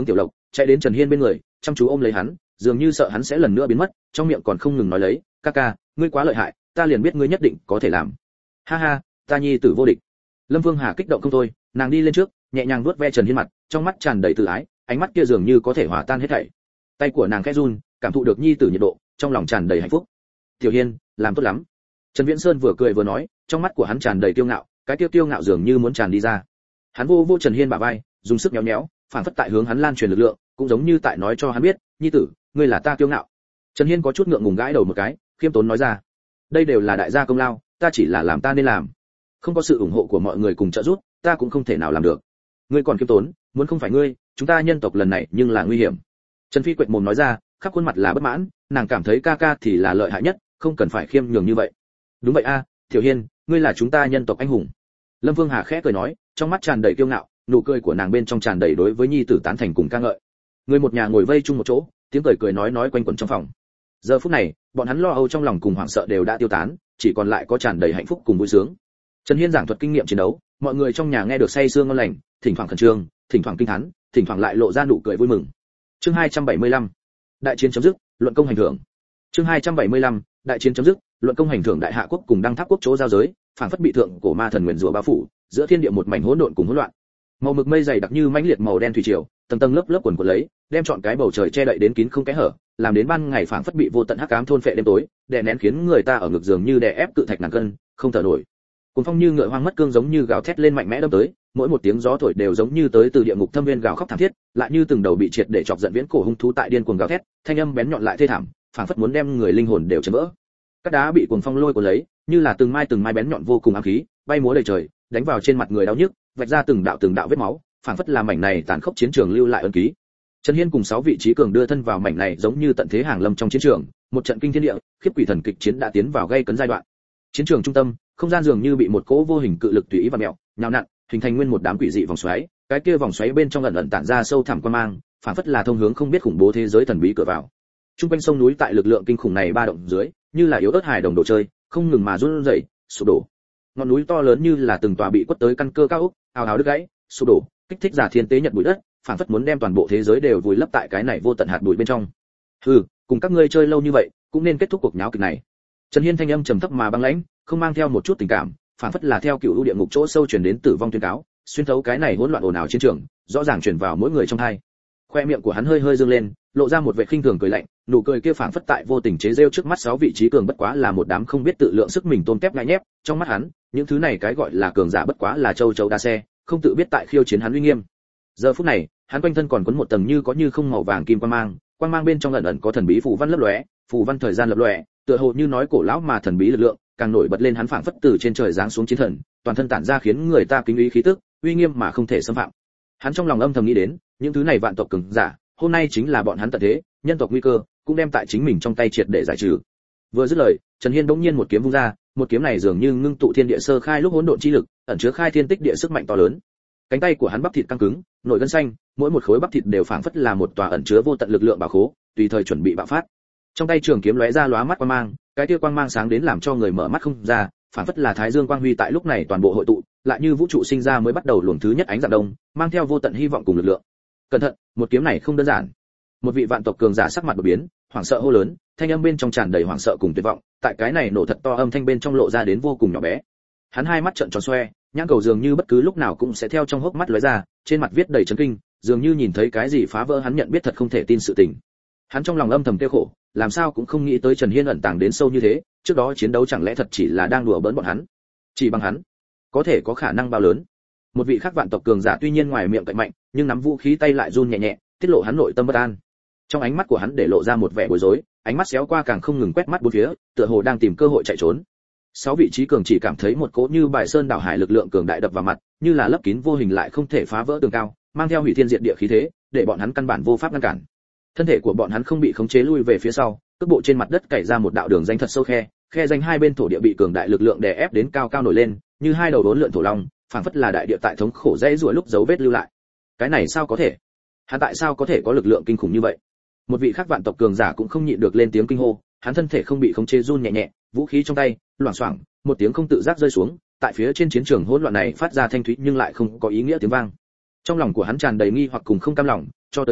chạy đến Trần Hiên bên người, chăm chú ôm lấy hắn, dường như sợ hắn sẽ lần nữa biến mất, trong miệng còn không ngừng nói lấy, ca ca, ngươi quá lợi hại, ta liền biết ngươi nhất định có thể làm. Ha ha, ta nhi tử vô địch. Lâm Vương Hà kích động không thôi, nàng đi lên trước, nhẹ nhàng vuốt ve Trần Hiên mặt, trong mắt tràn đầy tự ái, ánh mắt kia dường như có thể hòa tan hết thảy. Tay của nàng khẽ run, cảm thụ được nhi tử nhiệt độ, trong lòng tràn đầy hạnh phúc. Tiểu Hiên, làm tốt lắm. Trần Viễn Sơn vừa cười vừa nói, trong mắt của hắn tràn đầy kiêu ngạo, cái tiêu kiêu ngạo dường như muốn tràn đi ra. Hắn vô vô Trần Hiên bả vai, dùng sức nhéo nhéo, phản phất tại hướng hắn lan truyền lực lượng, cũng giống như tại nói cho hắn biết, nhi tử, ngươi là ta kiêu ngạo. Trần Hiên có chút ngượng ngùng gãi đầu một cái, khiêm tốn nói ra, đây đều là đại gia công lao, ta chỉ là làm ta nên làm. Không có sự ủng hộ của mọi người cùng trợ giúp, ta cũng không thể nào làm được. Ngươi còn khiêm tốn, muốn không phải ngươi, chúng ta nhân tộc lần này nhưng là nguy hiểm. Trần Phi quệt mồm nói ra, khắp khuôn mặt là bất mãn, nàng cảm thấy ca ca thì là lợi hại nhất, không cần phải khiêm nhường như vậy. Đúng vậy a, Tiểu Hiên, ngươi là chúng ta nhân tộc anh hùng. Lâm Vương Hà khẽ cười nói, trong mắt tràn đầy kiêu ngạo, nụ cười của nàng bên trong tràn đầy đối với nhi tử tán thành cùng ca ngợi. Người một nhà ngồi vây chung một chỗ, tiếng cười cười nói nói quanh quẩn trong phòng. Giờ phút này, bọn hắn lo âu trong lòng cùng hoảng sợ đều đã tiêu tán, chỉ còn lại có tràn đầy hạnh phúc cùng vui sướng. Trần Hiên giảng thuật kinh nghiệm chiến đấu, mọi người trong nhà nghe được say sưa ngon lành, thỉnh thoảng khẩn trương, thỉnh thoảng kinh thán, thỉnh thoảng lại lộ ra nụ cười vui mừng. Chương hai trăm bảy mươi lăm, đại chiến chấm dứt, luận công hành thưởng. Chương hai trăm bảy mươi lăm, đại chiến chấm dứt, luận công hành thưởng. Đại Hạ quốc cùng Đăng Tháp quốc chỗ giao giới, phảng phất bị thượng cổ ma thần nguyền rủa bao phủ, giữa thiên địa một mảnh hỗn độn cùng hỗn loạn. Màu mực mây dày đặc như mãnh liệt màu đen thủy triều, tầng tầng lớp lớp quần quật lấy, đem trọn cái bầu trời che đậy đến kín không kẽ hở, làm đến ban ngày phảng phất bị vô tận hắc ám thôn phệ đêm tối, đè nén khiến người ta ở ngực giường như đè ép cự thạch ngàn cân, không thở nổi. Cuồng phong như ngựa hoang mất cương giống như gào thét lên mạnh mẽ đâm tới, mỗi một tiếng gió thổi đều giống như tới từ địa ngục thâm viên gào khóc thảm thiết, lại như từng đầu bị triệt để chọc giận viễn cổ hung thú tại điên cuồng gào thét, thanh âm bén nhọn lại thê thảm, phảng phất muốn đem người linh hồn đều chấn vỡ. Các đá bị cuồng phong lôi cuốn lấy, như là từng mai từng mai bén nhọn vô cùng ám khí, bay múa đầy trời, đánh vào trên mặt người đau nhức, vạch ra từng đạo từng đạo vết máu, phảng phất là mảnh này tàn khốc chiến trường lưu lại ấn ký. Trần Hiên cùng sáu vị trí cường đưa thân vào mảnh này giống như tận thế hàng lâm trong chiến trường, một trận kinh thiên địa, khiếp quỷ thần kịch chiến đã tiến vào gây cấn giai đoạn. Chiến trường trung tâm, không gian dường như bị một cỗ vô hình cự lực tùy ý và mèo, nhào nặn, hình thành nguyên một đám quỷ dị vòng xoáy, cái kia vòng xoáy bên trong ẩn ẩn tản ra sâu thẳm quan mang, phảng phất là thông hướng không biết khủng bố thế giới thần bí cửa vào. Trung quanh sông núi tại lực lượng kinh khủng này ba động dưới, như là yếu ớt hài đồng đồ chơi, không ngừng mà run rẩy, sụp đổ. Ngọn núi to lớn như là từng tòa bị quất tới căn cơ cao ốc, ào ào đứt gãy, sụp đổ, kích thích giả thiên tế nhật bụi đất, phảng phất muốn đem toàn bộ thế giới đều vùi lấp tại cái này vô tận hạt bụi bên trong. Hừ, cùng các ngươi chơi lâu như vậy, cũng nên kết thúc cuộc nháo kịch này. Trần Hiên thanh âm trầm thấp mà băng lãnh, không mang theo một chút tình cảm, phảng phất là theo cựu ưu địa ngục chỗ sâu truyền đến tử vong tuyên cáo, xuyên thấu cái này hỗn loạn ồn ào chiến trường, rõ ràng truyền vào mỗi người trong tai. Khoe miệng của hắn hơi hơi dương lên, lộ ra một vẻ khinh thường cười lạnh, nụ cười kia phảng phất tại vô tình chế giễu trước mắt sáu vị trí cường bất quá là một đám không biết tự lượng sức mình tôn kép ngại nhép, trong mắt hắn, những thứ này cái gọi là cường giả bất quá là châu chấu đa xe, không tự biết tại khiêu chiến hắn uy nghiêm. Giờ phút này, hắn quanh thân còn quấn một tầng như có như không màu vàng kim quang mang, quang mang bên trong ẩn ẩn có thần bí phù văn lấp lóe, phù văn thời gian lập lòe, tựa hồ như nói cổ lão mà thần bí lực lượng, càng nổi bật lên hắn phảng phất từ trên trời giáng xuống chiến thần, toàn thân tản ra khiến người ta kính ý khí tức, uy nghiêm mà không thể xâm phạm. Hắn trong lòng âm thầm nghĩ đến, những thứ này vạn tộc cường giả, hôm nay chính là bọn hắn tận thế, nhân tộc nguy cơ, cũng đem tại chính mình trong tay triệt để giải trừ. Vừa dứt lời, Trần Hiên bỗng nhiên một kiếm vung ra, một kiếm này dường như ngưng tụ thiên địa sơ khai lúc hỗn độn chi lực, ẩn chứa khai thiên tích địa sức mạnh to lớn. Cánh tay của hắn bắp thịt căng cứng, nổi gân xanh, mỗi một khối bắp thịt đều phảng phất là một tòa ẩn chứa vô tận lực lượng bảo khố, tùy thời chuẩn bị bạo phát. Trong tay trường kiếm lóe ra lóa mắt quang mang, cái kia quang mang sáng đến làm cho người mở mắt không ra, phảng phất là thái dương quang huy tại lúc này toàn bộ hội tụ, lại như vũ trụ sinh ra mới bắt đầu luồng thứ nhất ánh dạng đông, mang theo vô tận hy vọng cùng lực lượng. Cẩn thận, một kiếm này không đơn giản. Một vị vạn tộc cường giả sắc mặt đột biến, hoảng sợ hô lớn, thanh âm bên trong tràn đầy hoảng sợ cùng tuyệt vọng, tại cái này nổ thật to âm thanh bên trong lộ ra đến vô cùng nhỏ bé. Hắn hai mắt trợn tròn xoe, nhãn cầu dường như bất cứ lúc nào cũng sẽ theo trong hốc mắt lóe ra, trên mặt viết đầy chấn kinh, dường như nhìn thấy cái gì phá vỡ hắn nhận biết thật không thể tin sự tình. Hắn trong lòng âm thầm tiêu khổ, làm sao cũng không nghĩ tới Trần Hiên ẩn tàng đến sâu như thế, trước đó chiến đấu chẳng lẽ thật chỉ là đang đùa bỡn bọn hắn? Chỉ bằng hắn, có thể có khả năng bao lớn? Một vị khác vạn tộc cường giả tuy nhiên ngoài miệng cậy mạnh, nhưng nắm vũ khí tay lại run nhẹ nhẹ, tiết lộ hắn nội tâm bất an. Trong ánh mắt của hắn để lộ ra một vẻ bối rối, ánh mắt xéo qua càng không ngừng quét mắt bốn phía, tựa hồ đang tìm cơ hội chạy trốn. Sáu vị trí cường chỉ cảm thấy một cỗ như bài sơn đảo hải lực lượng cường đại đập vào mặt, như là lấp kín vô hình lại không thể phá vỡ tường cao, mang theo hủy thiên diệt địa khí thế, để bọn hắn căn bản vô pháp ngăn cản. Thân thể của bọn hắn không bị khống chế lui về phía sau, cước bộ trên mặt đất cày ra một đạo đường danh thật sâu khe, khe danh hai bên thổ địa bị cường đại lực lượng đè ép đến cao cao nổi lên, như hai đầu đốn lượn thổ long, phảng phất là đại địa tại thống khổ dãy rủa lúc dấu vết lưu lại. Cái này sao có thể? Hắn tại sao có thể có lực lượng kinh khủng như vậy? Một vị khác vạn tộc cường giả cũng không nhịn được lên tiếng kinh hô, hắn thân thể không bị khống chế run nhẹ nhẹ, vũ khí trong tay loảng xoảng, một tiếng không tự giác rơi xuống, tại phía trên chiến trường hỗn loạn này phát ra thanh thúy nhưng lại không có ý nghĩa tiếng vang. Trong lòng của hắn tràn đầy nghi hoặc cùng không cam lòng, cho tới nay,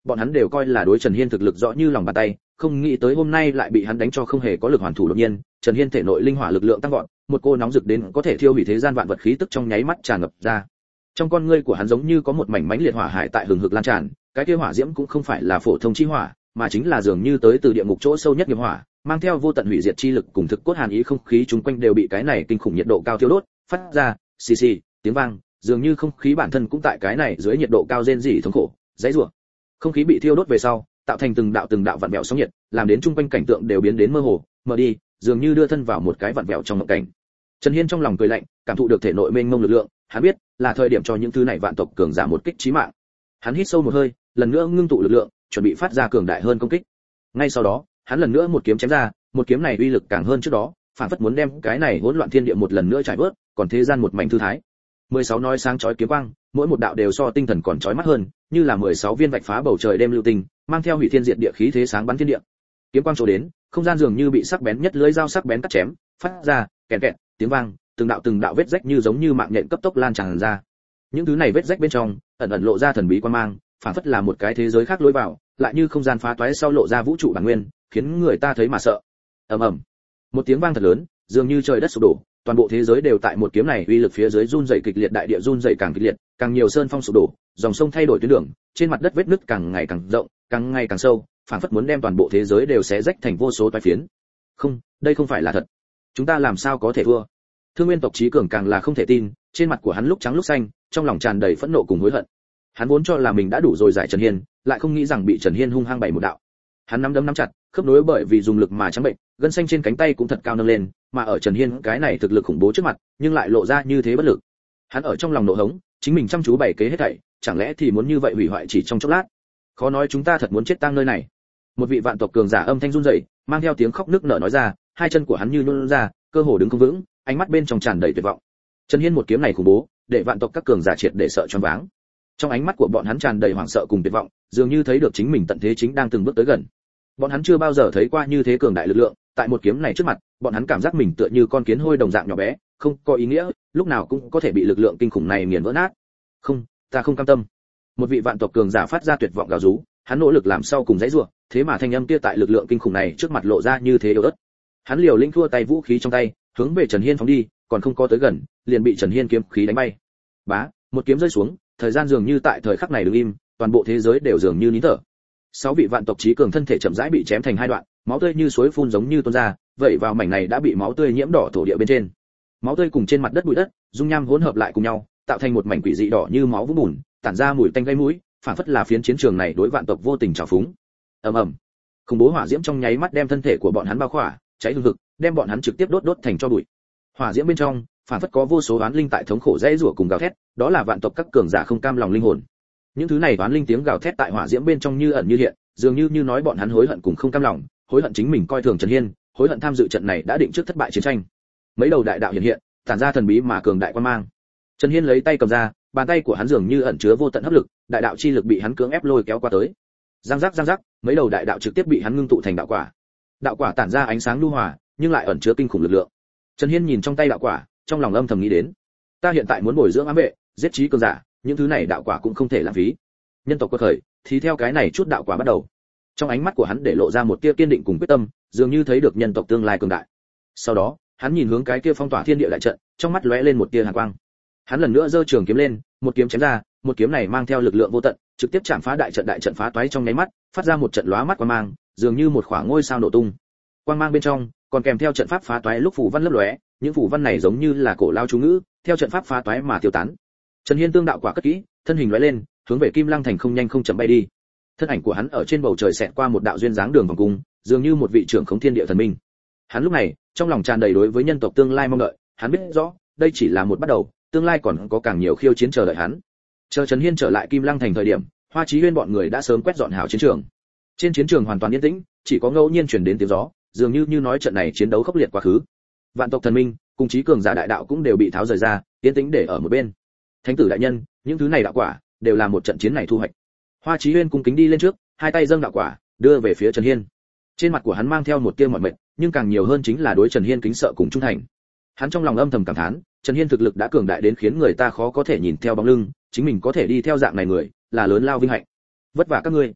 bọn hắn đều coi là đối Trần Hiên thực lực rõ như lòng bàn tay, không nghĩ tới hôm nay lại bị hắn đánh cho không hề có lực hoàn thủ. Đột nhiên, Trần Hiên thể nội linh hỏa lực lượng tăng vọt, một cô nóng rực đến có thể thiêu hủy thế gian vạn vật khí tức trong nháy mắt tràn ngập ra. Trong con ngươi của hắn giống như có một mảnh mãnh liệt hỏa hải tại hừng hực lan tràn, cái kia hỏa diễm cũng không phải là phổ thông chi hỏa, mà chính là dường như tới từ địa ngục chỗ sâu nhất nghiệp hỏa, mang theo vô tận hủy diệt chi lực cùng thực cốt hàn ý, không khí chúng quanh đều bị cái này kinh khủng nhiệt độ cao thiêu đốt, phát ra xì xì tiếng vang, dường như không khí bản thân cũng tại cái này dưới nhiệt độ cao rên rỉ thống khổ, dãy rủa. Không khí bị thiêu đốt về sau, tạo thành từng đạo từng đạo vặn vẹo sóng nhiệt, làm đến chung quanh cảnh tượng đều biến đến mơ hồ, mờ đi, dường như đưa thân vào một cái vặn vẹo trong mộng cảnh. Trần Hiên trong lòng cười lạnh, cảm thụ được thể nội mênh mông lực lượng, hắn biết, là thời điểm cho những thứ này vạn tộc cường giả một kích chí mạng. Hắn hít sâu một hơi, lần nữa ngưng tụ lực lượng, chuẩn bị phát ra cường đại hơn công kích. Ngay sau đó, hắn lần nữa một kiếm chém ra, một kiếm này uy lực càng hơn trước đó, phản phất muốn đem cái này hỗn loạn thiên địa một lần nữa trải vớt, còn thế gian một mảnh thư thái. mười sáu nói sáng chói kiếm quang, mỗi một đạo đều so tinh thần còn chói mắt hơn, như là mười sáu viên vạch phá bầu trời đêm lưu tinh, mang theo hủy thiên diệt địa khí thế sáng bắn thiên địa. Kiếm quang chỗ đến, không gian dường như bị sắc bén nhất lưỡi dao sắc bén cắt chém, phát ra kẹt kẹt tiếng vang, từng đạo từng đạo vết rách như giống như mạng nhện cấp tốc lan tràn ra. Những thứ này vết rách bên trong, ẩn ẩn lộ ra thần bí quan mang, phản phất là một cái thế giới khác lối vào, lại như không gian phá toái sau lộ ra vũ trụ bản nguyên, khiến người ta thấy mà sợ. Ầm ầm. Một tiếng vang thật lớn, dường như trời đất sụp đổ, toàn bộ thế giới đều tại một kiếm này uy lực phía dưới run rẩy kịch liệt, đại địa run rẩy càng kịch liệt, càng nhiều sơn phong sụp đổ, dòng sông thay đổi tuyến đường, trên mặt đất vết nứt càng ngày càng rộng, càng ngày càng sâu, phản phất muốn đem toàn bộ thế giới đều xé rách thành vô số toái phiến. Không, đây không phải là thật. Chúng ta làm sao có thể thua? Thương Nguyên tộc Chí Cường càng là không thể tin, trên mặt của hắn lúc trắng lúc xanh, trong lòng tràn đầy phẫn nộ cùng hối hận. Hắn vốn cho là mình đã đủ rồi giải Trần Hiên, lại không nghĩ rằng bị Trần Hiên hung hăng bày một đạo. Hắn nắm đấm nắm chặt, khớp nối bởi vì dùng lực mà trắng bệnh, gân xanh trên cánh tay cũng thật cao nâng lên, mà ở Trần Hiên cái này thực lực khủng bố trước mặt, nhưng lại lộ ra như thế bất lực. Hắn ở trong lòng nộ hống, chính mình chăm chú bày kế hết thảy, chẳng lẽ thì muốn như vậy hủy hoại chỉ trong chốc lát? Khó nói chúng ta thật muốn chết tang nơi này. Một vị vạn tộc cường giả âm thanh run rẩy, mang theo tiếng khóc nức nở nói ra, hai chân của hắn như nhũn ra, cơ hồ đứng không vững, ánh mắt bên trong tràn đầy tuyệt vọng. Trần Hiên một kiếm này khủng bố, để vạn tộc các cường giả triệt để sợ choáng váng. Trong ánh mắt của bọn hắn tràn đầy hoảng sợ cùng tuyệt vọng, dường như thấy được chính mình tận thế chính đang từng bước tới gần. Bọn hắn chưa bao giờ thấy qua như thế cường đại lực lượng, tại một kiếm này trước mặt, bọn hắn cảm giác mình tựa như con kiến hôi đồng dạng nhỏ bé, không có ý nghĩa, lúc nào cũng có thể bị lực lượng kinh khủng này nghiền vỡ nát. Không, ta không cam tâm. Một vị vạn tộc cường giả phát ra tuyệt vọng gào rú, hắn nỗ lực làm sau cùng dãy rủa, thế mà thanh âm kia tại lực lượng kinh khủng này trước mặt lộ ra như thế yếu ớt. Hắn liều lĩnh thua tay vũ khí trong tay, hướng về Trần Hiên phóng đi, còn không có tới gần, liền bị Trần Hiên kiếm khí đánh bay. Bá, một kiếm rơi xuống, thời gian dường như tại thời khắc này đứng im, toàn bộ thế giới đều dường như nín thở. Sáu vị vạn tộc Chí Cường thân thể chậm rãi bị chém thành hai đoạn, máu tươi như suối phun giống như tuôn ra, vậy vào mảnh này đã bị máu tươi nhiễm đỏ thổ địa bên trên. Máu tươi cùng trên mặt đất bụi đất, dung nham hỗn hợp lại cùng nhau, tạo thành một mảnh quỷ dị đỏ như máu vũng bùn, tản ra mùi tanh gây mũi, phản phất là phiến chiến trường này đối vạn tộc vô tình trào phúng. Ầm ầm. Khủng bố hỏa diễm trong nháy mắt đem thân thể của bọn hắn bao khỏa, cháy hừng hực, đem bọn hắn trực tiếp đốt đốt thành tro bụi. Hỏa diễm bên trong, phản phất có vô số oán linh tại thống khổ dãy rủa cùng gào thét, đó là vạn tộc các cường giả không cam lòng linh hồn. Những thứ này oán linh tiếng gào thét tại hỏa diễm bên trong như ẩn như hiện, dường như như nói bọn hắn hối hận cùng không cam lòng, hối hận chính mình coi thường Trần Hiên, hối hận tham dự trận này đã định trước thất bại chiến tranh. Mấy đầu đại đạo hiện hiện, tản ra thần bí mà cường đại quan mang. Trần Hiên lấy tay cầm ra, bàn tay của hắn dường như ẩn chứa vô tận hấp lực, đại đạo chi lực bị hắn cưỡng ép lôi kéo qua tới. Giang giác giang giác, mấy đầu đại đạo trực tiếp bị hắn ngưng tụ thành đạo quả. Đạo quả tản ra ánh sáng nhu hòa, nhưng lại ẩn chứa kinh khủng lực lượng. Trần Hiên nhìn trong tay đạo quả, trong lòng âm thầm nghĩ đến, ta hiện tại muốn bồi dưỡng ám vệ, giết trí cường giả, những thứ này đạo quả cũng không thể lãng phí. Nhân tộc quật khởi, thì theo cái này chút đạo quả bắt đầu. Trong ánh mắt của hắn để lộ ra một tia kiên định cùng quyết tâm, dường như thấy được nhân tộc tương lai cường đại. Sau đó, hắn nhìn hướng cái kia phong tỏa thiên địa đại trận, trong mắt lóe lên một tia hàn quang. Hắn lần nữa giơ trường kiếm lên, một kiếm chém ra, một kiếm này mang theo lực lượng vô tận, trực tiếp chạm phá đại trận, đại trận phá toái trong nháy mắt, phát ra một trận lóa mắt quang mang, dường như một khoảng ngôi sao nổ tung. Quang mang bên trong, còn kèm theo trận pháp phá toái lúc phù văn lấp lóe, những phù văn này giống như là cổ lao chú ngữ, theo trận pháp phá toái mà tiêu tán. Trần Hiên tương đạo quả cất kỹ, thân hình lóe lên, hướng về Kim Lăng thành không nhanh không chậm bay đi. Thân ảnh của hắn ở trên bầu trời xẹt qua một đạo duyên dáng đường vòng cung, dường như một vị trưởng khống thiên địa thần minh. Hắn lúc này, trong lòng tràn đầy đối với nhân tộc tương lai mong đợi, hắn biết rõ, đây chỉ là một bắt đầu, tương lai còn có càng nhiều khiêu chiến chờ đợi hắn. Chờ Trần Hiên trở lại Kim Lăng thành thời điểm, Hoa Chí Huyên bọn người đã sớm quét dọn hảo chiến trường. Trên chiến trường hoàn toàn yên tĩnh, chỉ có ngẫu nhiên truyền đến tiếng gió, dường như như nói trận này chiến đấu khốc liệt quá khứ. Vạn tộc thần minh, cùng chí cường giả đại đạo cũng đều bị tháo rời ra, yên tĩnh để ở một bên. Thánh tử đại nhân, những thứ này đạo quả, đều là một trận chiến này thu hoạch. Hoa Chí Huyên cung kính đi lên trước, hai tay dâng đạo quả, đưa về phía Trần Hiên. Trên mặt của hắn mang theo một tia mỏi mệt, nhưng càng nhiều hơn chính là đối Trần Hiên kính sợ cùng trung thành. Hắn trong lòng âm thầm cảm thán, Trần Hiên thực lực đã cường đại đến khiến người ta khó có thể nhìn theo bóng lưng, chính mình có thể đi theo dạng này người, là lớn lao vinh hạnh. Vất vả các ngươi.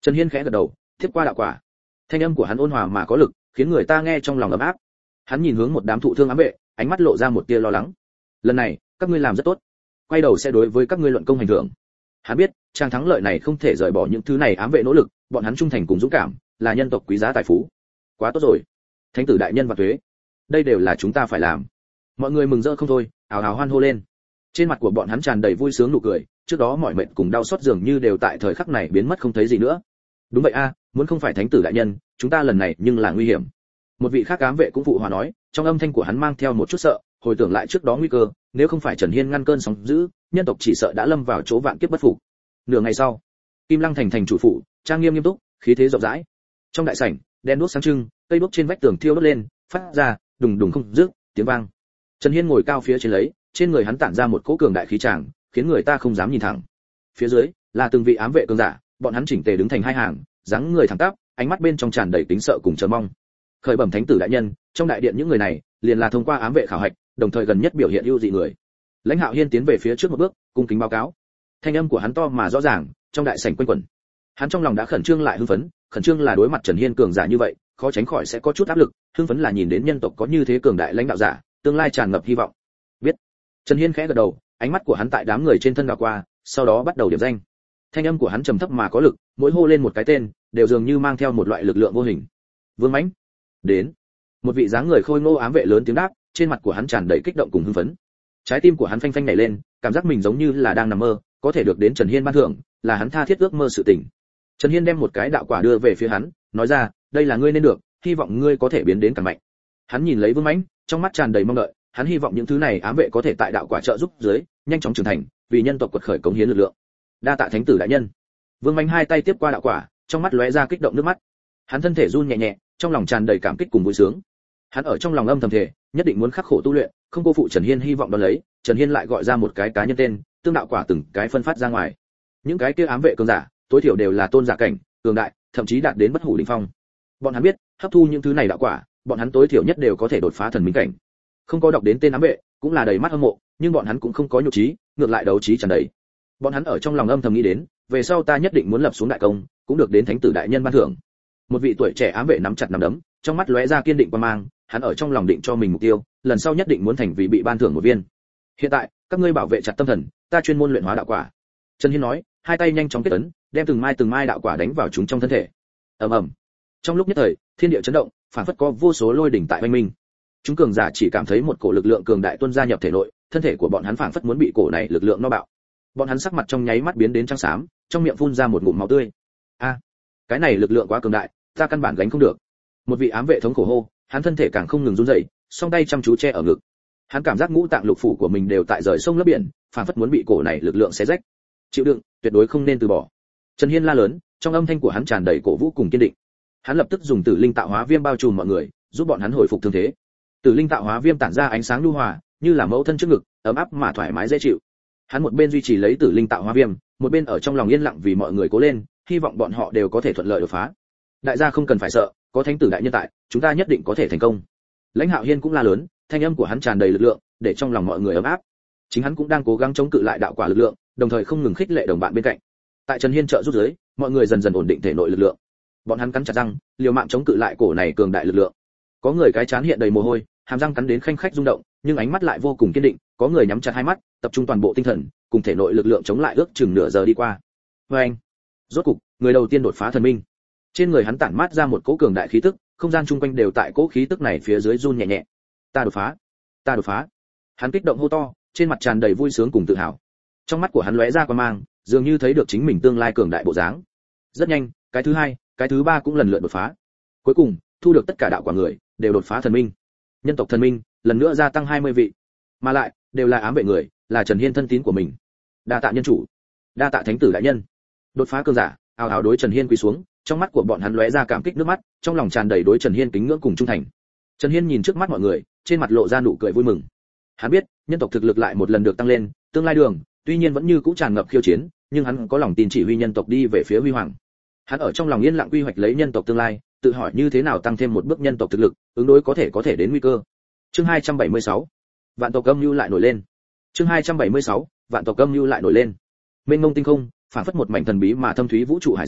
Trần Hiên khẽ gật đầu, tiếp qua đạo quả. Thanh âm của hắn ôn hòa mà có lực, khiến người ta nghe trong lòng ấm áp. Hắn nhìn hướng một đám thụ thương ám vệ, ánh mắt lộ ra một tia lo lắng. Lần này, các ngươi làm rất tốt. Quay đầu sẽ đối với các ngươi luận công hành thưởng. Hắn biết, trang thắng lợi này không thể rời bỏ những thứ này ám vệ nỗ lực, bọn hắn trung thành cùng dũng cảm, là nhân tộc quý giá tài phú. Quá tốt rồi. Thánh tử đại nhân và tuế. Đây đều là chúng ta phải làm. Mọi người mừng rỡ không thôi, ào ào hoan hô lên. Trên mặt của bọn hắn tràn đầy vui sướng nụ cười, trước đó mọi mệt cùng đau xót dường như đều tại thời khắc này biến mất không thấy gì nữa. Đúng vậy a, muốn không phải thánh tử đại nhân, chúng ta lần này nhưng là nguy hiểm. Một vị khác ám vệ cũng phụ hòa nói, trong âm thanh của hắn mang theo một chút sợ, hồi tưởng lại trước đó nguy cơ, nếu không phải Trần Hiên ngăn cơn sóng dữ, nhân tộc chỉ sợ đã lâm vào chỗ vạn kiếp bất phục. Nửa ngày sau, Kim Lăng thành thành chủ phụ, trang nghiêm nghiêm túc, khí thế rộng rãi. Trong đại sảnh, đèn đuốc sáng trưng, cây đuốc trên vách tường thiêu đốt lên, phát ra đùng đùng không dứt tiếng vang. Trần Hiên ngồi cao phía trên lấy, trên người hắn tản ra một cỗ cường đại khí tràng, khiến người ta không dám nhìn thẳng. Phía dưới là từng vị ám vệ cường giả, bọn hắn chỉnh tề đứng thành hai hàng, dáng người thẳng tắp, ánh mắt bên trong tràn đầy kính sợ cùng chờ mong. Khởi bẩm thánh tử đại nhân, trong đại điện những người này, liền là thông qua ám vệ khảo hạch, đồng thời gần nhất biểu hiện ưu dị người. Lãnh Hạo Hiên tiến về phía trước một bước, cung kính báo cáo. Thanh âm của hắn to mà rõ ràng, trong đại sảnh quanh quẩn. Hắn trong lòng đã khẩn trương lại hưng phấn, khẩn trương là đối mặt Trần Hiên cường giả như vậy, khó tránh khỏi sẽ có chút áp lực, hưng phấn là nhìn đến nhân tộc có như thế cường đại lãnh đạo giả, tương lai tràn ngập hy vọng. Biết. Trần Hiên khẽ gật đầu, ánh mắt của hắn tại đám người trên thân đảo qua, sau đó bắt đầu điểm danh. Thanh âm của hắn trầm thấp mà có lực, mỗi hô lên một cái tên, đều dường như mang theo một loại lực lượng vô hình. Vương Mãnh, đến. Một vị dáng người khôi ngô ám vệ lớn tiếng đáp, trên mặt của hắn tràn đầy kích động cùng hưng phấn. Trái tim của hắn phanh phanh nhảy lên, cảm giác mình giống như là đang nằm mơ, có thể được đến Trần Hiên ban thưởng, là hắn tha thiết ước mơ sự tình. Trần Hiên đem một cái đạo quả đưa về phía hắn, nói ra, đây là ngươi nên được, hy vọng ngươi có thể biến đến càng mạnh. Hắn nhìn lấy Vương Mãnh, trong mắt tràn đầy mong đợi, hắn hy vọng những thứ này ám vệ có thể tại đạo quả trợ giúp dưới, nhanh chóng trưởng thành, vì nhân tộc quật khởi cống hiến lực lượng. Đa tạ thánh tử đại nhân. Vương Mãnh hai tay tiếp qua đạo quả, trong mắt lóe ra kích động nước mắt. Hắn thân thể run nhẹ nhẹ, trong lòng tràn đầy cảm kích cùng vui sướng. Hắn ở trong lòng âm thầm thề, nhất định muốn khắc khổ tu luyện, không cô phụ Trần Hiên hy vọng đón lấy. Trần Hiên lại gọi ra một cái cá nhân tên, tương đạo quả từng cái phân phát ra ngoài. Những cái kia ám vệ cường giả, tối thiểu đều là tôn giả cảnh, cường đại, thậm chí đạt đến bất hủ đỉnh phong. Bọn hắn biết, hấp thu những thứ này đạo quả, bọn hắn tối thiểu nhất đều có thể đột phá thần minh cảnh. Không có đọc đến tên ám vệ, cũng là đầy mắt hâm mộ, nhưng bọn hắn cũng không có nhục trí, ngược lại đấu trí tràn đầy. Bọn hắn ở trong lòng âm thầm nghĩ đến, về sau ta nhất định muốn lập xuống đại công, cũng được đến thánh tử đại nhân ban thưởng. Một vị tuổi trẻ ám vệ nắm chặt nắm đấm, trong mắt lóe ra kiên định quan mang, hắn ở trong lòng định cho mình mục tiêu, lần sau nhất định muốn thành vị bị ban thưởng một viên. Hiện tại, các ngươi bảo vệ chặt tâm thần, ta chuyên môn luyện hóa đạo quả. Trần Hiên nói, hai tay nhanh chóng kết ấn, đem từng mai từng mai đạo quả đánh vào chúng trong thân thể. Ầm ầm. Trong lúc nhất thời, thiên địa chấn động, phản phất có vô số lôi đỉnh tại oanh minh. Chúng cường giả chỉ cảm thấy một cổ lực lượng cường đại tuôn ra nhập thể nội, thân thể của bọn hắn phản phất muốn bị cổ này lực lượng no bạo. Bọn hắn sắc mặt trong nháy mắt biến đến trắng xám, trong miệng phun ra một ngụm máu tươi. A, cái này lực lượng quá cường đại, ta căn bản gánh không được. Một vị ám vệ thống khổ hô, hắn thân thể càng không ngừng run rẩy, song tay chăm chú che ở ngực. Hắn cảm giác ngũ tạng lục phủ của mình đều tại rời sông lấp biển, phản phất muốn bị cổ này lực lượng xé rách. Chịu đựng, tuyệt đối không nên từ bỏ. Trần Hiên la lớn, trong âm thanh của hắn tràn đầy cổ vũ cùng kiên định. Hắn lập tức dùng Tử Linh Tạo Hóa Viêm bao trùm mọi người, giúp bọn hắn hồi phục thương thế. Tử Linh Tạo Hóa Viêm tản ra ánh sáng nhu hòa, như là mẫu thân trước ngực, ấm áp mà thoải mái dễ chịu. Hắn một bên duy trì lấy Tử Linh Tạo Hóa Viêm, một bên ở trong lòng yên lặng vì mọi người cố lên, hy vọng bọn họ đều có thể thuận lợi đột phá. Đại gia không cần phải sợ, có thánh tử đại nhân tại, chúng ta nhất định có thể thành công. Lãnh Hạo Hiên cũng la lớn, thanh âm của hắn tràn đầy lực lượng, để trong lòng mọi người ấm áp. Chính hắn cũng đang cố gắng chống cự lại đạo quả lực lượng, đồng thời không ngừng khích lệ đồng bạn bên cạnh. Tại Trần Hiên trợ giúp dưới, mọi người dần dần ổn định thể nội lực lượng. Bọn hắn cắn chặt răng, liều mạng chống cự lại cổ này cường đại lực lượng. Có người cái chán hiện đầy mồ hôi, hàm răng cắn đến khanh khách rung động, nhưng ánh mắt lại vô cùng kiên định. Có người nhắm chặt hai mắt, tập trung toàn bộ tinh thần, cùng thể nội lực lượng chống lại ước chừng nửa giờ đi qua. Và anh, rốt cục, người đầu tiên đột phá thần minh. Trên người hắn tản mát ra một cỗ cường đại khí tức, không gian chung quanh đều tại cỗ khí tức này phía dưới run nhẹ nhẹ. Ta đột phá, ta đột phá. Hắn kích động hô to, trên mặt tràn đầy vui sướng cùng tự hào. Trong mắt của hắn lóe ra quan mang, dường như thấy được chính mình tương lai cường đại bộ dáng. Rất nhanh, cái thứ hai, cái thứ ba cũng lần lượt đột phá. Cuối cùng, thu được tất cả đạo quả người, đều đột phá thần minh. Nhân tộc thần minh, lần nữa gia tăng hai mươi vị. Mà lại, đều là ám vệ người, là Trần Hiên thân tín của mình. Đa tạ nhân chủ, đa tạ thánh tử đại nhân. Đột phá cường giả, ào ào đối Trần Hiên quỳ xuống, trong mắt của bọn hắn lóe ra cảm kích nước mắt, trong lòng tràn đầy đối Trần Hiên kính ngưỡng cùng trung thành. Trần Hiên nhìn trước mắt mọi người, trên mặt lộ ra nụ cười vui mừng. Hắn biết, nhân tộc thực lực lại một lần được tăng lên, tương lai đường, tuy nhiên vẫn như cũ tràn ngập khiêu chiến, nhưng hắn có lòng tin chỉ huy nhân tộc đi về phía huy hoàng. Hắn ở trong lòng yên lặng quy hoạch lấy nhân tộc tương lai, tự hỏi như thế nào tăng thêm một bước nhân tộc thực lực, ứng đối có thể có thể đến nguy cơ. Chương hai trăm bảy mươi sáu, vạn tộc âm lưu lại nổi lên. Chương hai trăm bảy mươi sáu, vạn tộc âm lưu lại nổi lên. Mênh mông tinh không, phản phất một mảnh thần bí mà thâm thúy vũ trụ hải dương,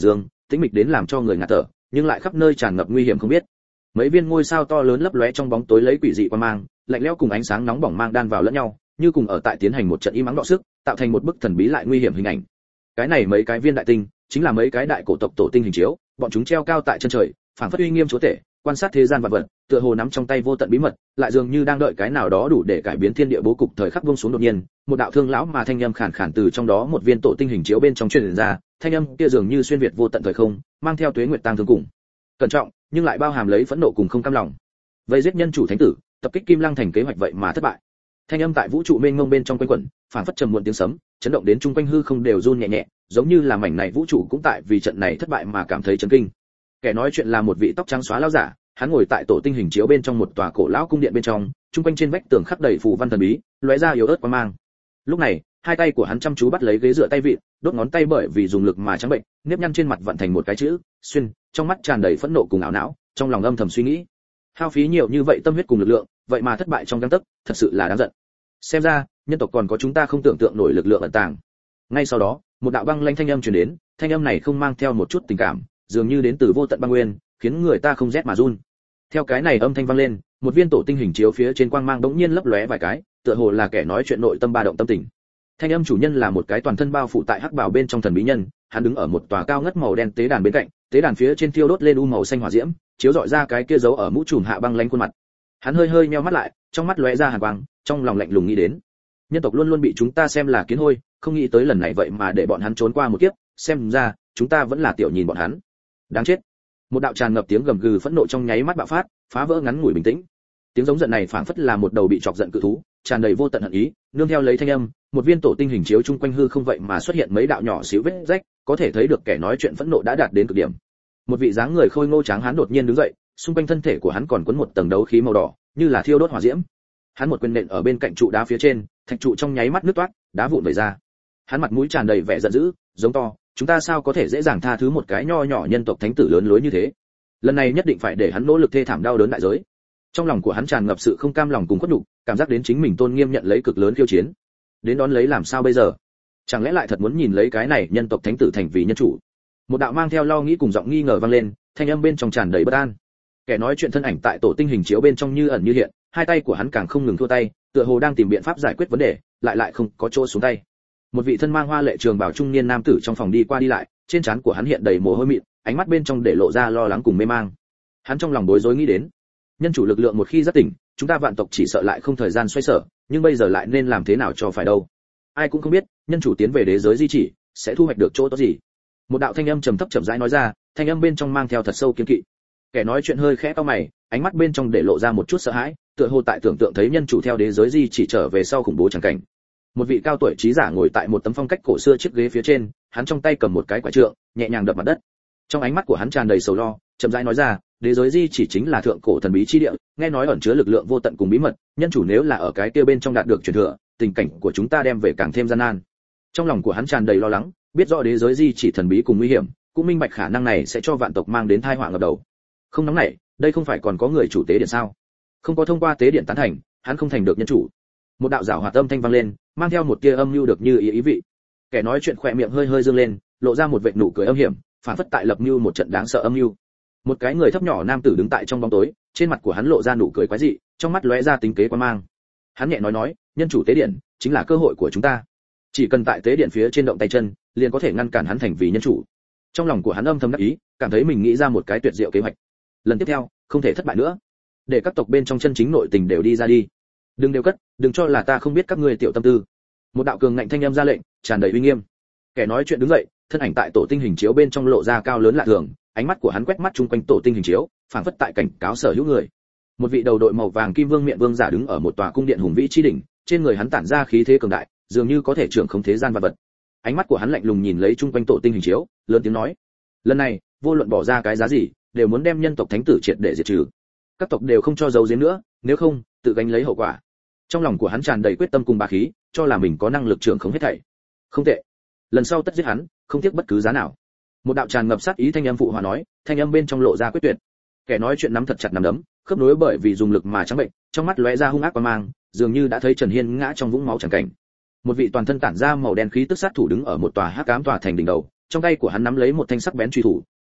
tĩnh mịch đến làm cho người ngạt thở, nhưng lại khắp nơi tràn ngập nguy hiểm không biết. Mấy viên ngôi sao to lớn lấp lóe trong bóng tối lấy quỷ dị quang mang, lạnh lẽo cùng ánh sáng nóng bỏng mang đan vào lẫn nhau, như cùng ở tại tiến hành một trận im ắng đọ sức, tạo thành một bức thần bí lại nguy hiểm hình ảnh. Cái này mấy cái viên đại tinh, chính là mấy cái đại cổ tộc tổ tinh hình chiếu, bọn chúng treo cao tại chân trời, phảng phất uy nghiêm chúa tể, quan sát thế gian vạn vật, tựa hồ nắm trong tay vô tận bí mật, lại dường như đang đợi cái nào đó đủ để cải biến thiên địa bố cục thời khắc buông xuống đột nhiên, một đạo thương lão mà thanh âm khàn khàn từ trong đó một viên tổ tinh hình chiếu bên trong truyền ra, thanh âm kia dường như xuyên việt vô tận thời không, mang theo tuế nguyệt tang thương cùng. Cẩn trọng, nhưng lại bao hàm lấy phẫn nộ cùng không cam lòng. Vây giết nhân chủ thánh tử, tập kích Kim Lăng thành kế hoạch vậy mà thất bại. Thanh âm tại vũ trụ mênh mông bên trong quanh quẩn, phảng phất trầm muộn tiếng sấm, chấn động đến trung quanh hư không đều run nhẹ nhẹ, giống như là mảnh này vũ trụ cũng tại vì trận này thất bại mà cảm thấy chấn kinh. Kẻ nói chuyện là một vị tóc trắng xóa lão giả, hắn ngồi tại tổ tinh hình chiếu bên trong một tòa cổ lão cung điện bên trong, trung quanh trên vách tường khắc đầy phù văn thần bí, lóe ra yếu ớt quang mang. Lúc này, hai tay của hắn chăm chú bắt lấy ghế dựa tay vịn, đốt ngón tay bởi vì dùng lực mà trắng bệnh, nếp nhăn trên mặt vận thành một cái chữ, xuyên, trong mắt tràn đầy phẫn nộ cùng ảo não, trong lòng âm thầm suy nghĩ, hao phí nhiều như vậy tâm huyết cùng lực lượng, vậy mà thất bại trong gang tấc, thật sự là đáng giận. Xem ra, nhân tộc còn có chúng ta không tưởng tượng nổi lực lượng ẩn tàng. Ngay sau đó, một đạo băng lanh thanh âm truyền đến, thanh âm này không mang theo một chút tình cảm, dường như đến từ vô tận băng nguyên, khiến người ta không rét mà run. Theo cái này âm thanh vang lên, một viên tổ tinh hình chiếu phía trên quang mang đống nhiên lấp lóe vài cái, tựa hồ là kẻ nói chuyện nội tâm ba động tâm tình. Thanh âm chủ nhân là một cái toàn thân bao phủ tại hắc bào bên trong thần bí nhân, hắn đứng ở một tòa cao ngất màu đen tế đàn bên cạnh, tế đàn phía trên thiêu đốt lên u màu xanh hỏa diễm, chiếu rọi ra cái kia dấu ở mũ trùm hạ băng lanh khuôn mặt. Hắn hơi hơi nheo mắt lại, trong mắt lóe ra hàn quang, trong lòng lạnh lùng nghĩ đến, nhân tộc luôn luôn bị chúng ta xem là kiến hôi, không nghĩ tới lần này vậy mà để bọn hắn trốn qua một kiếp, xem ra chúng ta vẫn là tiểu nhìn bọn hắn. Đáng chết. Một đạo tràn ngập tiếng gầm gừ phẫn nộ trong nháy mắt bạo phát, phá vỡ ngắn ngủi bình tĩnh. Tiếng giống giận này phảng phất là một đầu bị chọc giận cự thú, tràn đầy vô tận hận ý, nương theo lấy thanh âm, một viên tổ tinh hình chiếu chung quanh hư không vậy mà xuất hiện mấy đạo nhỏ xíu vết rách, có thể thấy được kẻ nói chuyện phẫn nộ đã đạt đến cực điểm. Một vị dáng người khôi ngô tráng hán đột nhiên đứng dậy, xung quanh thân thể của hắn còn quấn một tầng đấu khí màu đỏ, như là thiêu đốt hỏa diễm. Hắn một quyền nện ở bên cạnh trụ đá phía trên, thạch trụ trong nháy mắt nứt toác, đá vụn vẩy ra. Hắn mặt mũi tràn đầy vẻ giận dữ, giống to, chúng ta sao có thể dễ dàng tha thứ một cái nho nhỏ nhân tộc thánh tử lớn lối như thế? Lần này nhất định phải để hắn nỗ lực thê thảm đau đớn đại giới. Trong lòng của hắn tràn ngập sự không cam lòng cùng khuất nhục, cảm giác đến chính mình tôn nghiêm nhận lấy cực lớn khiêu chiến. Đến đón lấy làm sao bây giờ? Chẳng lẽ lại thật muốn nhìn lấy cái này nhân tộc thánh tử thành vì nhân chủ? Một đạo mang theo lo nghĩ cùng giọng nghi ngờ vang lên, thanh âm bên trong tràn đầy bất an. Kẻ nói chuyện thân ảnh tại tổ tinh hình chiếu bên trong như ẩn như hiện, hai tay của hắn càng không ngừng thua tay, tựa hồ đang tìm biện pháp giải quyết vấn đề, lại lại không có chỗ xuống tay. Một vị thân mang hoa lệ trường bào trung niên nam tử trong phòng đi qua đi lại, trên trán của hắn hiện đầy mồ hôi mịn, ánh mắt bên trong để lộ ra lo lắng cùng mê mang. Hắn trong lòng bối rối nghĩ đến, nhân chủ lực lượng một khi giác tỉnh, chúng ta vạn tộc chỉ sợ lại không thời gian xoay sở, nhưng bây giờ lại nên làm thế nào cho phải đâu? Ai cũng không biết, nhân chủ tiến về đế giới di chỉ, sẽ thu hoạch được chỗ tốt gì. Một đạo thanh âm trầm thấp chậm rãi nói ra, thanh âm bên trong mang theo thật sâu kiên kỵ. Kẻ nói chuyện hơi khẽ cau mày, ánh mắt bên trong để lộ ra một chút sợ hãi, tựa hồ tại tưởng tượng thấy nhân chủ theo đế giới di chỉ trở về sau khủng bố chẳng cảnh. Một vị cao tuổi trí giả ngồi tại một tấm phong cách cổ xưa chiếc ghế phía trên, hắn trong tay cầm một cái quả trượng, nhẹ nhàng đập mặt đất. Trong ánh mắt của hắn tràn đầy sầu lo, chậm rãi nói ra, đế giới di chỉ chính là thượng cổ thần bí chi địa, nghe nói ẩn chứa lực lượng vô tận cùng bí mật, nhân chủ nếu là ở cái kia bên trong đạt được truyền thừa, tình cảnh của chúng ta đem về càng thêm gian nan. Trong lòng của hắn tràn đầy lo lắng, biết rõ đế giới di chỉ thần bí cùng nguy hiểm, cũng minh bạch khả năng này sẽ cho vạn tộc mang đến tai họa ngập đầu. Không nóng nảy, đây không phải còn có người chủ tế điện sao? Không có thông qua tế điện tán thành, hắn không thành được nhân chủ. Một đạo giảo hoạt âm thanh vang lên, mang theo một tia âm mưu được như ý ý vị. Kẻ nói chuyện khỏe miệng hơi hơi dương lên, lộ ra một vệt nụ cười âm hiểm, phản phất tại lập mưu một trận đáng sợ âm mưu. Một cái người thấp nhỏ nam tử đứng tại trong bóng tối, trên mặt của hắn lộ ra nụ cười quái dị, trong mắt lóe ra tính kế quan mang. Hắn nhẹ nói nói, nhân chủ tế điện chính là cơ hội của chúng ta. Chỉ cần tại tế điện phía trên động tay chân, liền có thể ngăn cản hắn thành vì nhân chủ. Trong lòng của hắn âm thầm đắc ý, cảm thấy mình nghĩ ra một cái tuyệt diệu kế hoạch. Lần tiếp theo, không thể thất bại nữa. Để các tộc bên trong chân chính nội tình đều đi ra đi. Đừng đều cất, đừng cho là ta không biết các ngươi tiểu tâm tư. Một đạo cường ngạnh thanh âm ra lệnh, tràn đầy uy nghiêm. Kẻ nói chuyện đứng dậy, thân ảnh tại tổ tinh hình chiếu bên trong lộ ra cao lớn lạ thường, ánh mắt của hắn quét mắt chung quanh tổ tinh hình chiếu, phảng phất tại cảnh cáo sở hữu người. Một vị đầu đội màu vàng kim vương miện vương giả đứng ở một tòa cung điện hùng vĩ chi đỉnh, trên người hắn tản ra khí thế cường đại, dường như có thể trưởng khống thế gian vật vật. Ánh mắt của hắn lạnh lùng nhìn lấy chung quanh tổ tinh hình chiếu, lớn tiếng nói: lần này, vô luận bỏ ra cái giá gì, đều muốn đem nhân tộc thánh tử triệt để diệt trừ. Các tộc đều không cho giấu giếm nữa, nếu không, tự gánh lấy hậu quả. Trong lòng của hắn tràn đầy quyết tâm cùng bá khí, cho là mình có năng lực trưởng khống hết thảy. Không tệ, lần sau tất giết hắn, không tiếc bất cứ giá nào. Một đạo tràn ngập sát ý thanh âm phụ hòa nói, thanh âm bên trong lộ ra quyết tuyệt. Kẻ nói chuyện nắm thật chặt nắm đấm, khớp nối bởi vì dùng lực mà trắng bệnh, trong mắt lóe ra hung ác quang mang, dường như đã thấy Trần Hiên ngã trong vũng máu chẳng cảnh. Một vị toàn thân tản ra màu đen khí tức sát thủ đứng ở một tòa hắc ám tòa thành đỉnh đầu, trong tay của hắn nắm lấy một thanh sắc bén truy thủ,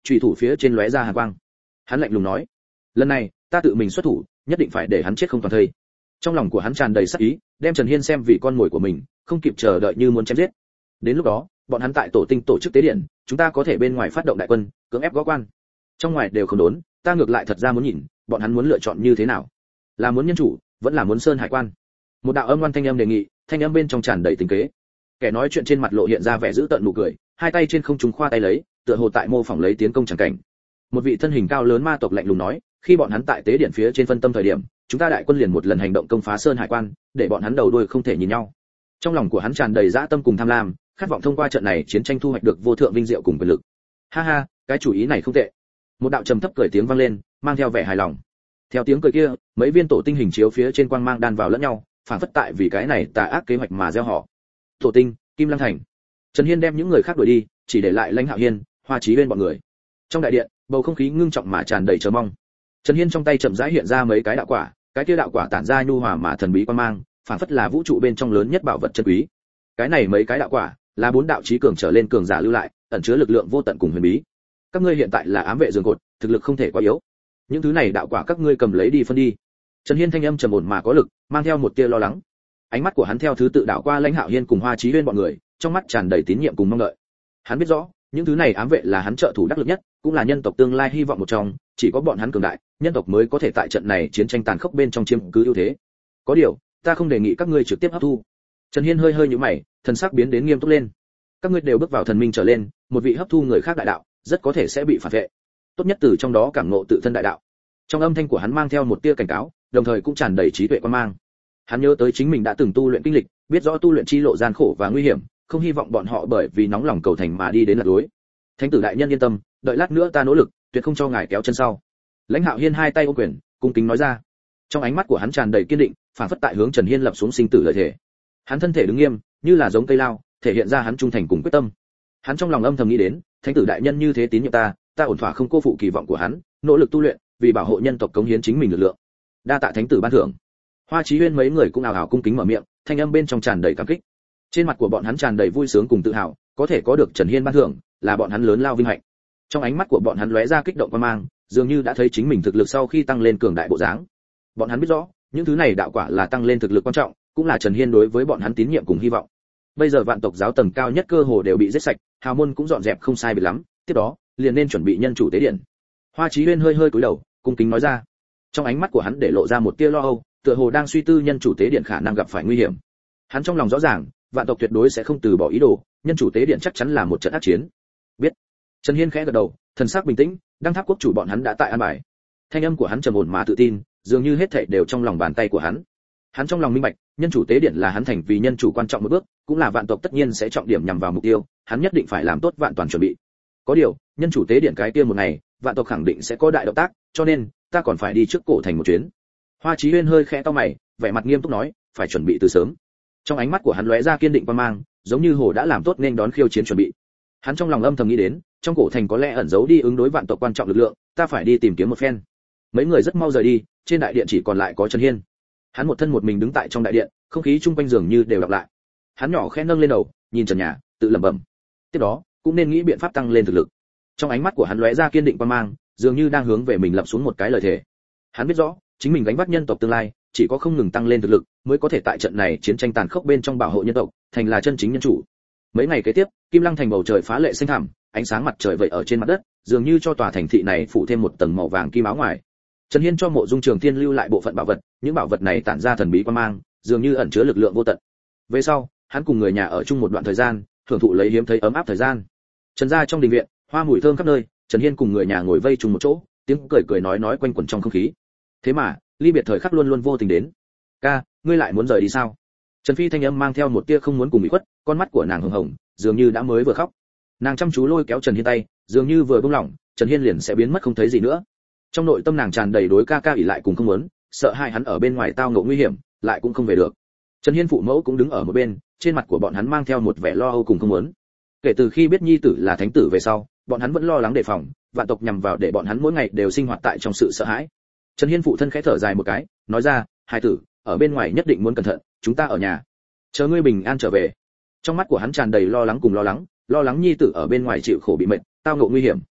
chủy thủ phía trên lóe ra hàn quang. Hắn lạnh lùng nói, lần này ta tự mình xuất thủ, nhất định phải để hắn chết không toàn thây. Trong lòng của hắn tràn đầy sát ý, đem Trần Hiên xem vì con mồi của mình, không kịp chờ đợi như muốn chém giết. Đến lúc đó, bọn hắn tại tổ tinh tổ chức tế điện, chúng ta có thể bên ngoài phát động đại quân, cưỡng ép gõ quan. Trong ngoài đều không đốn, ta ngược lại thật ra muốn nhìn, bọn hắn muốn lựa chọn như thế nào, là muốn nhân chủ, vẫn là muốn sơn hải quan. Một đạo âm ngoan thanh âm đề nghị, thanh âm bên trong tràn đầy tình kế. Kẻ nói chuyện trên mặt lộ hiện ra vẻ dữ tợn nụ cười, hai tay trên không trung khoa tay lấy, tựa hồ tại mô phỏng lấy tiến công chẳng cảnh. Một vị thân hình cao lớn ma tộc lạnh lùng nói, khi bọn hắn tại tế điện phía trên phân tâm thời điểm, chúng ta đại quân liền một lần hành động công phá sơn hải quan, để bọn hắn đầu đuôi không thể nhìn nhau. Trong lòng của hắn tràn đầy dã tâm cùng tham lam, khát vọng thông qua trận này chiến tranh thu hoạch được vô thượng vinh diệu cùng quyền lực. Ha ha, cái chủ ý này không tệ. Một đạo trầm thấp cười tiếng vang lên, mang theo vẻ hài lòng. Theo tiếng cười kia, mấy viên tổ tinh hình chiếu phía trên quang mang đan vào lẫn nhau, phản phất tại vì cái này tà ác kế hoạch mà gieo họ. Tổ tinh, Kim Lăng Thành. Trần Hiên đem những người khác đuổi đi, chỉ để lại Lãnh Hạo Hiên, Hoa Chí Uyên bọn người. Trong đại điện, bầu không khí ngưng trọng mà tràn đầy chờ mong. Trần Hiên trong tay chậm rãi hiện ra mấy cái đạo quả, cái kia đạo quả tản ra nhu hòa mà thần bí quang mang, phản phất là vũ trụ bên trong lớn nhất bảo vật chân quý. Cái này mấy cái đạo quả, là bốn đạo chí cường trở lên cường giả lưu lại, ẩn chứa lực lượng vô tận cùng huyền bí. Các ngươi hiện tại là ám vệ giường cột, thực lực không thể quá yếu. Những thứ này đạo quả các ngươi cầm lấy đi phân đi. Trần Hiên thanh âm trầm ổn mà có lực, mang theo một tia lo lắng. Ánh mắt của hắn theo thứ tự đảo qua Lãnh Hạo Hiên cùng Hoa Chí Uyên bọn người, trong mắt tràn đầy tín nhiệm cùng mong đợi. Hắn biết rõ, những thứ này ám vệ là hắn trợ thủ đắc lực nhất, cũng là nhân tộc tương lai hy vọng một trong, chỉ có bọn hắn cường đại, nhân tộc mới có thể tại trận này chiến tranh tàn khốc bên trong chiếm cứ ưu thế. Có điều, ta không đề nghị các ngươi trực tiếp hấp thu. Trần Hiên hơi hơi nhíu mày, thần sắc biến đến nghiêm túc lên. Các ngươi đều bước vào thần minh trở lên, một vị hấp thu người khác đại đạo, rất có thể sẽ bị phản vệ. Tốt nhất từ trong đó cảm ngộ tự thân đại đạo. Trong âm thanh của hắn mang theo một tia cảnh cáo, đồng thời cũng tràn đầy trí tuệ quan mang. Hắn nhớ tới chính mình đã từng tu luyện kinh lịch, biết rõ tu luyện chi lộ gian khổ và nguy hiểm, không hy vọng bọn họ bởi vì nóng lòng cầu thành mà đi đến lạc lối. Thánh tử đại nhân yên tâm, đợi lát nữa ta nỗ lực, tuyệt không cho ngài kéo chân sau. Lãnh Hạo Hiên hai tay ôm quyền, cung kính nói ra. Trong ánh mắt của hắn tràn đầy kiên định, phản phất tại hướng Trần Hiên lập xuống sinh tử lợi thể. Hắn thân thể đứng nghiêm, như là giống cây lao, thể hiện ra hắn trung thành cùng quyết tâm. Hắn trong lòng âm thầm nghĩ đến, thánh tử đại nhân như thế tín nhiệm ta, ta ổn thỏa không cô phụ kỳ vọng của hắn, nỗ lực tu luyện, vì bảo hộ nhân tộc cống hiến chính mình lực lượng. Đa tạ thánh tử ban thưởng. Hoa Chí Uyên mấy người cũng ào ào cung kính mở miệng, thanh âm bên trong tràn đầy cảm kích. Trên mặt của bọn hắn tràn đầy vui sướng cùng tự hào, có thể có được Trần Hiên ban thưởng, là bọn hắn lớn lao vinh hạnh. Trong ánh mắt của bọn hắn lóe ra kích động quan mang, dường như đã thấy chính mình thực lực sau khi tăng lên cường đại bộ dáng. Bọn hắn biết rõ, những thứ này đạo quả là tăng lên thực lực quan trọng, cũng là Trần Hiên đối với bọn hắn tín nhiệm cùng hy vọng. Bây giờ vạn tộc giáo tầng cao nhất cơ hồ đều bị giết sạch, hào môn cũng dọn dẹp không sai biệt lắm, tiếp đó, liền nên chuẩn bị nhân chủ tế điện. Hoa Chí Uyên hơi hơi cúi đầu, cung kính nói ra. Trong ánh mắt của hắn để lộ ra một tia lo âu, tựa hồ đang suy tư nhân chủ tế điện khả năng gặp phải nguy hiểm. Hắn trong lòng rõ ràng, vạn tộc tuyệt đối sẽ không từ bỏ ý đồ, nhân chủ tế điện chắc chắn là một trận ác chiến. Biết. Trần Hiên khẽ gật đầu, thần sắc bình tĩnh, đăng tháp quốc chủ bọn hắn đã tại an bài. Thanh âm của hắn trầm ổn mà tự tin, dường như hết thảy đều trong lòng bàn tay của hắn. Hắn trong lòng minh bạch, nhân chủ tế điện là hắn thành vì nhân chủ quan trọng một bước, cũng là vạn tộc tất nhiên sẽ trọng điểm nhằm vào mục tiêu, hắn nhất định phải làm tốt vạn toàn chuẩn bị. Có điều, nhân chủ tế điện cái kia một ngày, vạn tộc khẳng định sẽ có đại động tác, cho nên ta còn phải đi trước cổ thành một chuyến. Hoa Chí Uyên hơi khẽ cau mày, vẻ mặt nghiêm túc nói, phải chuẩn bị từ sớm. Trong ánh mắt của hắn lóe ra kiên định quan mang, giống như hồ đã làm tốt nên đón khiêu chiến chuẩn bị. Hắn trong lòng âm thầm nghĩ đến, trong cổ thành có lẽ ẩn giấu đi ứng đối vạn tộc quan trọng lực lượng, ta phải đi tìm kiếm một phen. Mấy người rất mau rời đi, trên đại điện chỉ còn lại có Trần Hiên. Hắn một thân một mình đứng tại trong đại điện, không khí chung quanh dường như đều đọc lại. Hắn nhỏ khẽ nâng lên đầu, nhìn trần nhà, tự lẩm bẩm. Tiếp đó, cũng nên nghĩ biện pháp tăng lên thực lực. Trong ánh mắt của hắn lóe ra kiên định quan mang, dường như đang hướng về mình lập xuống một cái lời thề. Hắn biết rõ, chính mình gánh vác nhân tộc tương lai, chỉ có không ngừng tăng lên thực lực, mới có thể tại trận này chiến tranh tàn khốc bên trong bảo hộ nhân tộc, thành là chân chính nhân chủ. Mấy ngày kế tiếp, Kim Lăng thành bầu trời phá lệ xanh thẳm, ánh sáng mặt trời vậy ở trên mặt đất, dường như cho tòa thành thị này phủ thêm một tầng màu vàng kim áo ngoài. Trần Hiên cho Mộ Dung Trường Thiên lưu lại bộ phận bảo vật, những bảo vật này tản ra thần bí quang mang, dường như ẩn chứa lực lượng vô tận. Về sau, hắn cùng người nhà ở chung một đoạn thời gian, thưởng thụ lấy hiếm thấy ấm áp thời gian. Trần gia trong đình viện, hoa mùi thơm khắp nơi, Trần Hiên cùng người nhà ngồi vây chung một chỗ, tiếng cười cười nói nói quanh quẩn trong không khí. Thế mà, ly biệt thời khắc luôn luôn vô tình đến. "Ca, ngươi lại muốn rời đi sao?" Trần Phi thanh âm mang theo một tia không muốn cùng bị khuất, con mắt của nàng hồng hồng, dường như đã mới vừa khóc. Nàng chăm chú lôi kéo Trần Hiên tay, dường như vừa buông lỏng, Trần Hiên liền sẽ biến mất không thấy gì nữa. Trong nội tâm nàng tràn đầy đối ca ca ỷ lại cùng không muốn, sợ hai hắn ở bên ngoài tao ngộ nguy hiểm, lại cũng không về được. Trần Hiên phụ mẫu cũng đứng ở một bên, trên mặt của bọn hắn mang theo một vẻ lo âu cùng không muốn. Kể từ khi biết nhi tử là thánh tử về sau, bọn hắn vẫn lo lắng đề phòng, vạn tộc nhằm vào để bọn hắn mỗi ngày đều sinh hoạt tại trong sự sợ hãi. Trần Hiên phụ thân khẽ thở dài một cái, nói ra, "Hai tử, ở bên ngoài nhất định muốn cẩn thận, chúng ta ở nhà, chờ ngươi bình an trở về." Trong mắt của hắn tràn đầy lo lắng cùng lo lắng, lo lắng nhi tử ở bên ngoài chịu khổ bị mệt, tao ngộ nguy hiểm.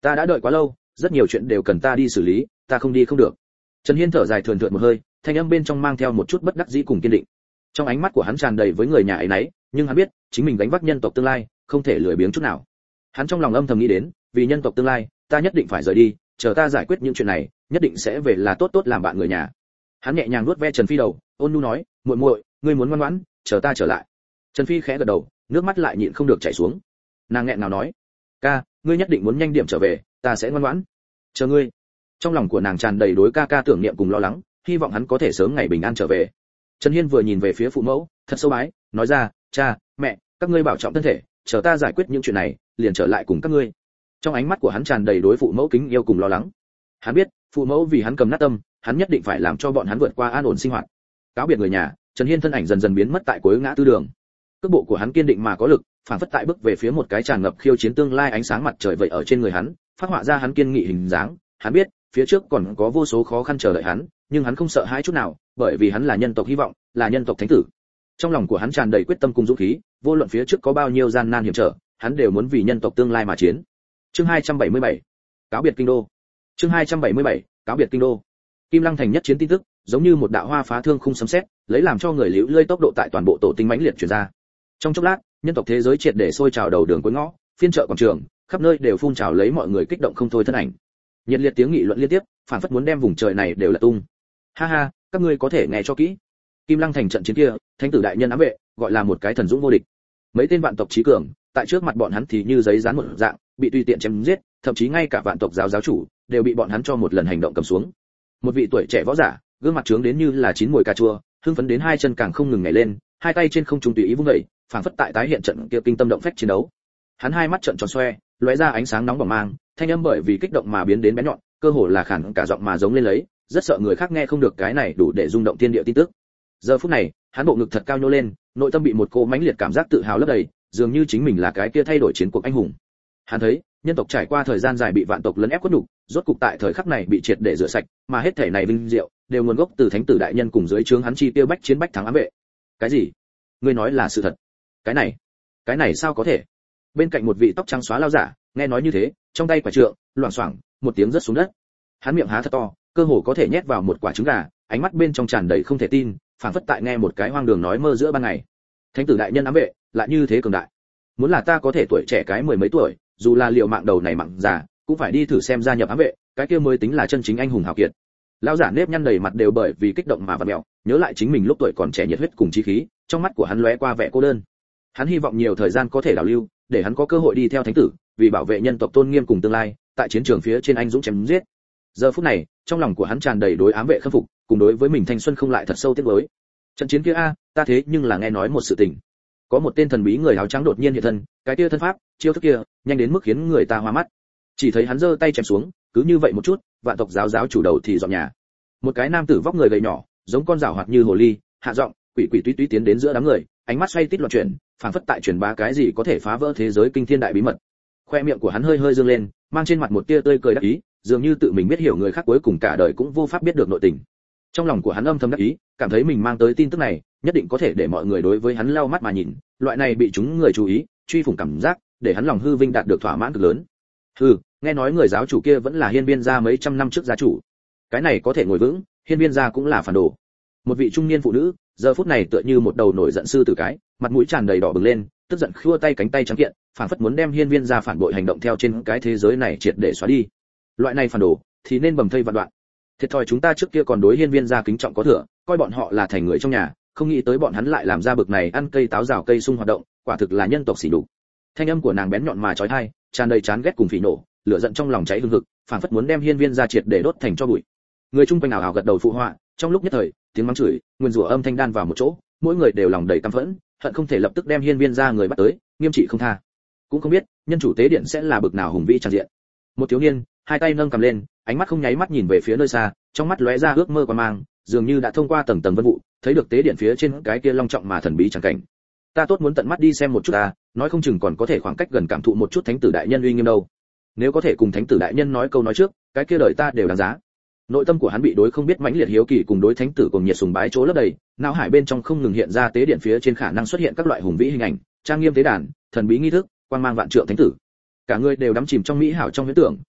Ta đã đợi quá lâu, rất nhiều chuyện đều cần ta đi xử lý, ta không đi không được. Trần Hiên thở dài thườn thượt một hơi, thanh âm bên trong mang theo một chút bất đắc dĩ cùng kiên định. Trong ánh mắt của hắn tràn đầy với người nhà ấy nấy, nhưng hắn biết, chính mình gánh vác nhân tộc tương lai, không thể lười biếng chút nào. Hắn trong lòng âm thầm nghĩ đến, vì nhân tộc tương lai, ta nhất định phải rời đi, chờ ta giải quyết những chuyện này, nhất định sẽ về là tốt tốt làm bạn người nhà. Hắn nhẹ nhàng nuốt ve Trần Phi đầu, ôn nhu nói, muội muội, ngươi muốn ngoan ngoãn, chờ ta trở lại. Trần Phi khẽ gật đầu, nước mắt lại nhịn không được chảy xuống. Nàng nghẹn ngào nói, ca, ngươi nhất định muốn nhanh điểm trở về, ta sẽ ngoan ngoãn. Chờ ngươi. Trong lòng của nàng tràn đầy đối ca ca tưởng niệm cùng lo lắng, hy vọng hắn có thể sớm ngày bình an trở về. Trần Hiên vừa nhìn về phía phụ mẫu, thật sâu bái, nói ra, cha, mẹ, các ngươi bảo trọng thân thể, chờ ta giải quyết những chuyện này, liền trở lại cùng các ngươi. Trong ánh mắt của hắn tràn đầy đối phụ mẫu kính yêu cùng lo lắng. Hắn biết, phụ mẫu vì hắn cầm nát tâm, hắn nhất định phải làm cho bọn hắn vượt qua an ổn sinh hoạt. Cáo biệt người nhà, Trần Hiên thân ảnh dần dần biến mất tại cuối ngã tư đường. Cước bộ của hắn kiên định mà có lực, phản phất tại bước về phía một cái tràn ngập khiêu chiến tương lai ánh sáng mặt trời vậy ở trên người hắn, phát họa ra hắn kiên nghị hình dáng. Hắn biết, phía trước còn có vô số khó khăn chờ đợi hắn, nhưng hắn không sợ hãi chút nào, bởi vì hắn là nhân tộc hy vọng, là nhân tộc thánh tử. Trong lòng của hắn tràn đầy quyết tâm cùng dũng khí, vô luận phía trước có bao nhiêu gian nan hiểm trở, hắn đều muốn vì nhân tộc tương lai mà chiến. Chương hai trăm bảy mươi bảy, cáo biệt kinh đô. Chương hai trăm bảy mươi bảy, cáo biệt kinh đô. Kim Lăng thành nhất chiến tin tức, giống như một đạo hoa phá thương khung sấm sét, lấy làm cho người liễu lơi tốc độ tại toàn bộ tổ tinh mãnh liệt truyền ra. Trong chốc lát, nhân tộc thế giới triệt để sôi trào đầu đường cuối ngõ, phiên chợ quảng trường, khắp nơi đều phun trào lấy mọi người kích động không thôi thân ảnh. Nhiệt liệt tiếng nghị luận liên tiếp, phản phất muốn đem vùng trời này đều là tung. Ha ha, các ngươi có thể nghe cho kỹ. Kim Lăng thành trận chiến kia, thánh tử đại nhân ám vệ, gọi là một cái thần dũng vô địch. Mấy tên vạn tộc chí cường, tại trước mặt bọn hắn thì như giấy dán một dạng, bị tùy tiện chém giết, thậm chí ngay cả vạn tộc giáo giáo chủ đều bị bọn hắn cho một lần hành động cầm xuống. Một vị tuổi trẻ võ giả, gương mặt trướng đến như là chín mùi cà chua, hưng phấn đến hai chân càng không ngừng nhảy lên, hai tay trên không trung tùy ý vung dậy, phảng phất tại tái hiện trận kia kinh tâm động phách chiến đấu. Hắn hai mắt trợn tròn xoe, lóe ra ánh sáng nóng bỏng mang, thanh âm bởi vì kích động mà biến đến bén nhọn, cơ hồ là khản cả giọng mà giống lên lấy, rất sợ người khác nghe không được cái này đủ để rung động thiên địa tin tức. Giờ phút này, hắn bộ ngực thật cao nhô lên, nội tâm bị một cỗ mãnh liệt cảm giác tự hào lấp đầy, dường như chính mình là cái kia thay đổi chiến cuộc anh hùng. Hắn thấy, nhân tộc trải qua thời gian dài bị vạn tộc lấn ép quất nhục, rốt cục tại thời khắc này bị triệt để rửa sạch, mà hết thể này vinh diệu đều nguồn gốc từ thánh tử đại nhân cùng dưới trướng hắn chi tiêu bách chiến bách thắng ám vệ. Cái gì? Ngươi nói là sự thật? Cái này, cái này sao có thể? Bên cạnh một vị tóc trắng xóa lao giả, nghe nói như thế, trong tay quả trượng, loảng xoảng, một tiếng rớt xuống đất. Hắn miệng há thật to, cơ hồ có thể nhét vào một quả trứng gà, ánh mắt bên trong tràn đầy không thể tin, phảng phất tại nghe một cái hoang đường nói mơ giữa ban ngày. Thánh tử đại nhân ám vệ, lại như thế cường đại. Muốn là ta có thể tuổi trẻ cái mười mấy tuổi, dù là liều mạng đầu này mạng già, cũng phải đi thử xem gia nhập ám vệ, cái kia mới tính là chân chính anh hùng hào kiệt. Lão giả nếp nhăn đầy mặt đều bởi vì kích động mà vặn mèo, nhớ lại chính mình lúc tuổi còn trẻ nhiệt huyết cùng chí khí, trong mắt của hắn lóe qua vẻ cô đơn. Hắn hy vọng nhiều thời gian có thể đào lưu, để hắn có cơ hội đi theo thánh tử, vì bảo vệ nhân tộc tôn nghiêm cùng tương lai, tại chiến trường phía trên anh dũng chém giết. Giờ phút này, trong lòng của hắn tràn đầy đối ám vệ khâm phục, cùng đối với mình thanh xuân không lại thật sâu tiếc nuối. Trận chiến kia a, ta thế nhưng là nghe nói một sự tình. Có một tên thần bí người áo trắng đột nhiên hiện thân, cái kia thân pháp, chiêu thức kia, nhanh đến mức khiến người ta hoa mắt. Chỉ thấy hắn giơ tay chém xuống, cứ như vậy một chút, vạn tộc giáo giáo chủ đầu thì dọn nhà. Một cái nam tử vóc người gầy nhỏ, giống con rảo hoạt như hồ ly, hạ giọng, quỷ quỷ túy túy tiến đến giữa đám người, ánh mắt xoay tít loạn chuyển, phảng phất tại truyền bá cái gì có thể phá vỡ thế giới kinh thiên đại bí mật. Khoe miệng của hắn hơi hơi dương lên, mang trên mặt một tia tươi cười đắc ý, dường như tự mình biết hiểu người khác cuối cùng cả đời cũng vô pháp biết được nội tình. Trong lòng của hắn âm thầm đắc ý, cảm thấy mình mang tới tin tức này, nhất định có thể để mọi người đối với hắn lau mắt mà nhìn, loại này bị chúng người chú ý, truy phủng cảm giác, để hắn lòng hư vinh đạt được thỏa mãn cực lớn. Hừ, nghe nói người giáo chủ kia vẫn là Hiên Viên gia mấy trăm năm trước gia chủ. Cái này có thể ngồi vững, Hiên Viên gia cũng là phản đồ. Một vị trung niên phụ nữ, giờ phút này tựa như một đầu nổi giận sư tử cái, mặt mũi tràn đầy đỏ bừng lên, tức giận khua tay cánh tay trắng kiện, phảng phất muốn đem Hiên Viên gia phản bội hành động theo trên cái thế giới này triệt để xóa đi. Loại này phản đồ thì nên bầm thây vạn đoạn. Thiệt thòi chúng ta trước kia còn đối Hiên Viên gia kính trọng có thừa, coi bọn họ là thành người trong nhà, không nghĩ tới bọn hắn lại làm ra bực này ăn cây táo rào cây sung hoạt động, quả thực là nhân tộc xỉ nhục. Thanh âm của nàng bén nhọn mà chói tai, tràn đầy chán ghét cùng phỉ nộ, lửa giận trong lòng cháy hừng hực, phảng phất muốn đem Hiên Viên gia triệt để đốt thành tro bụi. Người chung quanh ảo ảo gật đầu phụ họa, trong lúc nhất thời, tiếng mắng chửi, nguyên rủa âm thanh đan vào một chỗ, mỗi người đều lòng đầy căm phẫn, hận không thể lập tức đem Hiên Viên gia người bắt tới, nghiêm trị không tha. Cũng không biết, nhân chủ tế điện sẽ là bực nào hùng vĩ tràn diện. Một thiếu niên, hai tay nâng cầm lên, ánh mắt không nháy mắt nhìn về phía nơi xa, trong mắt lóe ra ước mơ quan mang, dường như đã thông qua tầng tầng vân vụ, thấy được tế điện phía trên cái kia long trọng mà thần bí chẳng cảnh. Ta tốt muốn tận mắt đi xem một chút à, nói không chừng còn có thể khoảng cách gần cảm thụ một chút thánh tử đại nhân uy nghiêm đâu. Nếu có thể cùng thánh tử đại nhân nói câu nói trước, cái kia đời ta đều đáng giá. Nội tâm của hắn bị đối không biết mãnh liệt hiếu kỳ cùng đối thánh tử cùng nhiệt sùng bái chỗ lấp đầy, não hải bên trong không ngừng hiện ra tế điện phía trên khả năng xuất hiện các loại hùng vĩ hình ảnh, trang nghiêm tế đàn, thần bí nghi thức, quang mang vạn trượng thánh tử. Cả người đều đắm chìm trong mỹ hảo trong huyễn tưởng,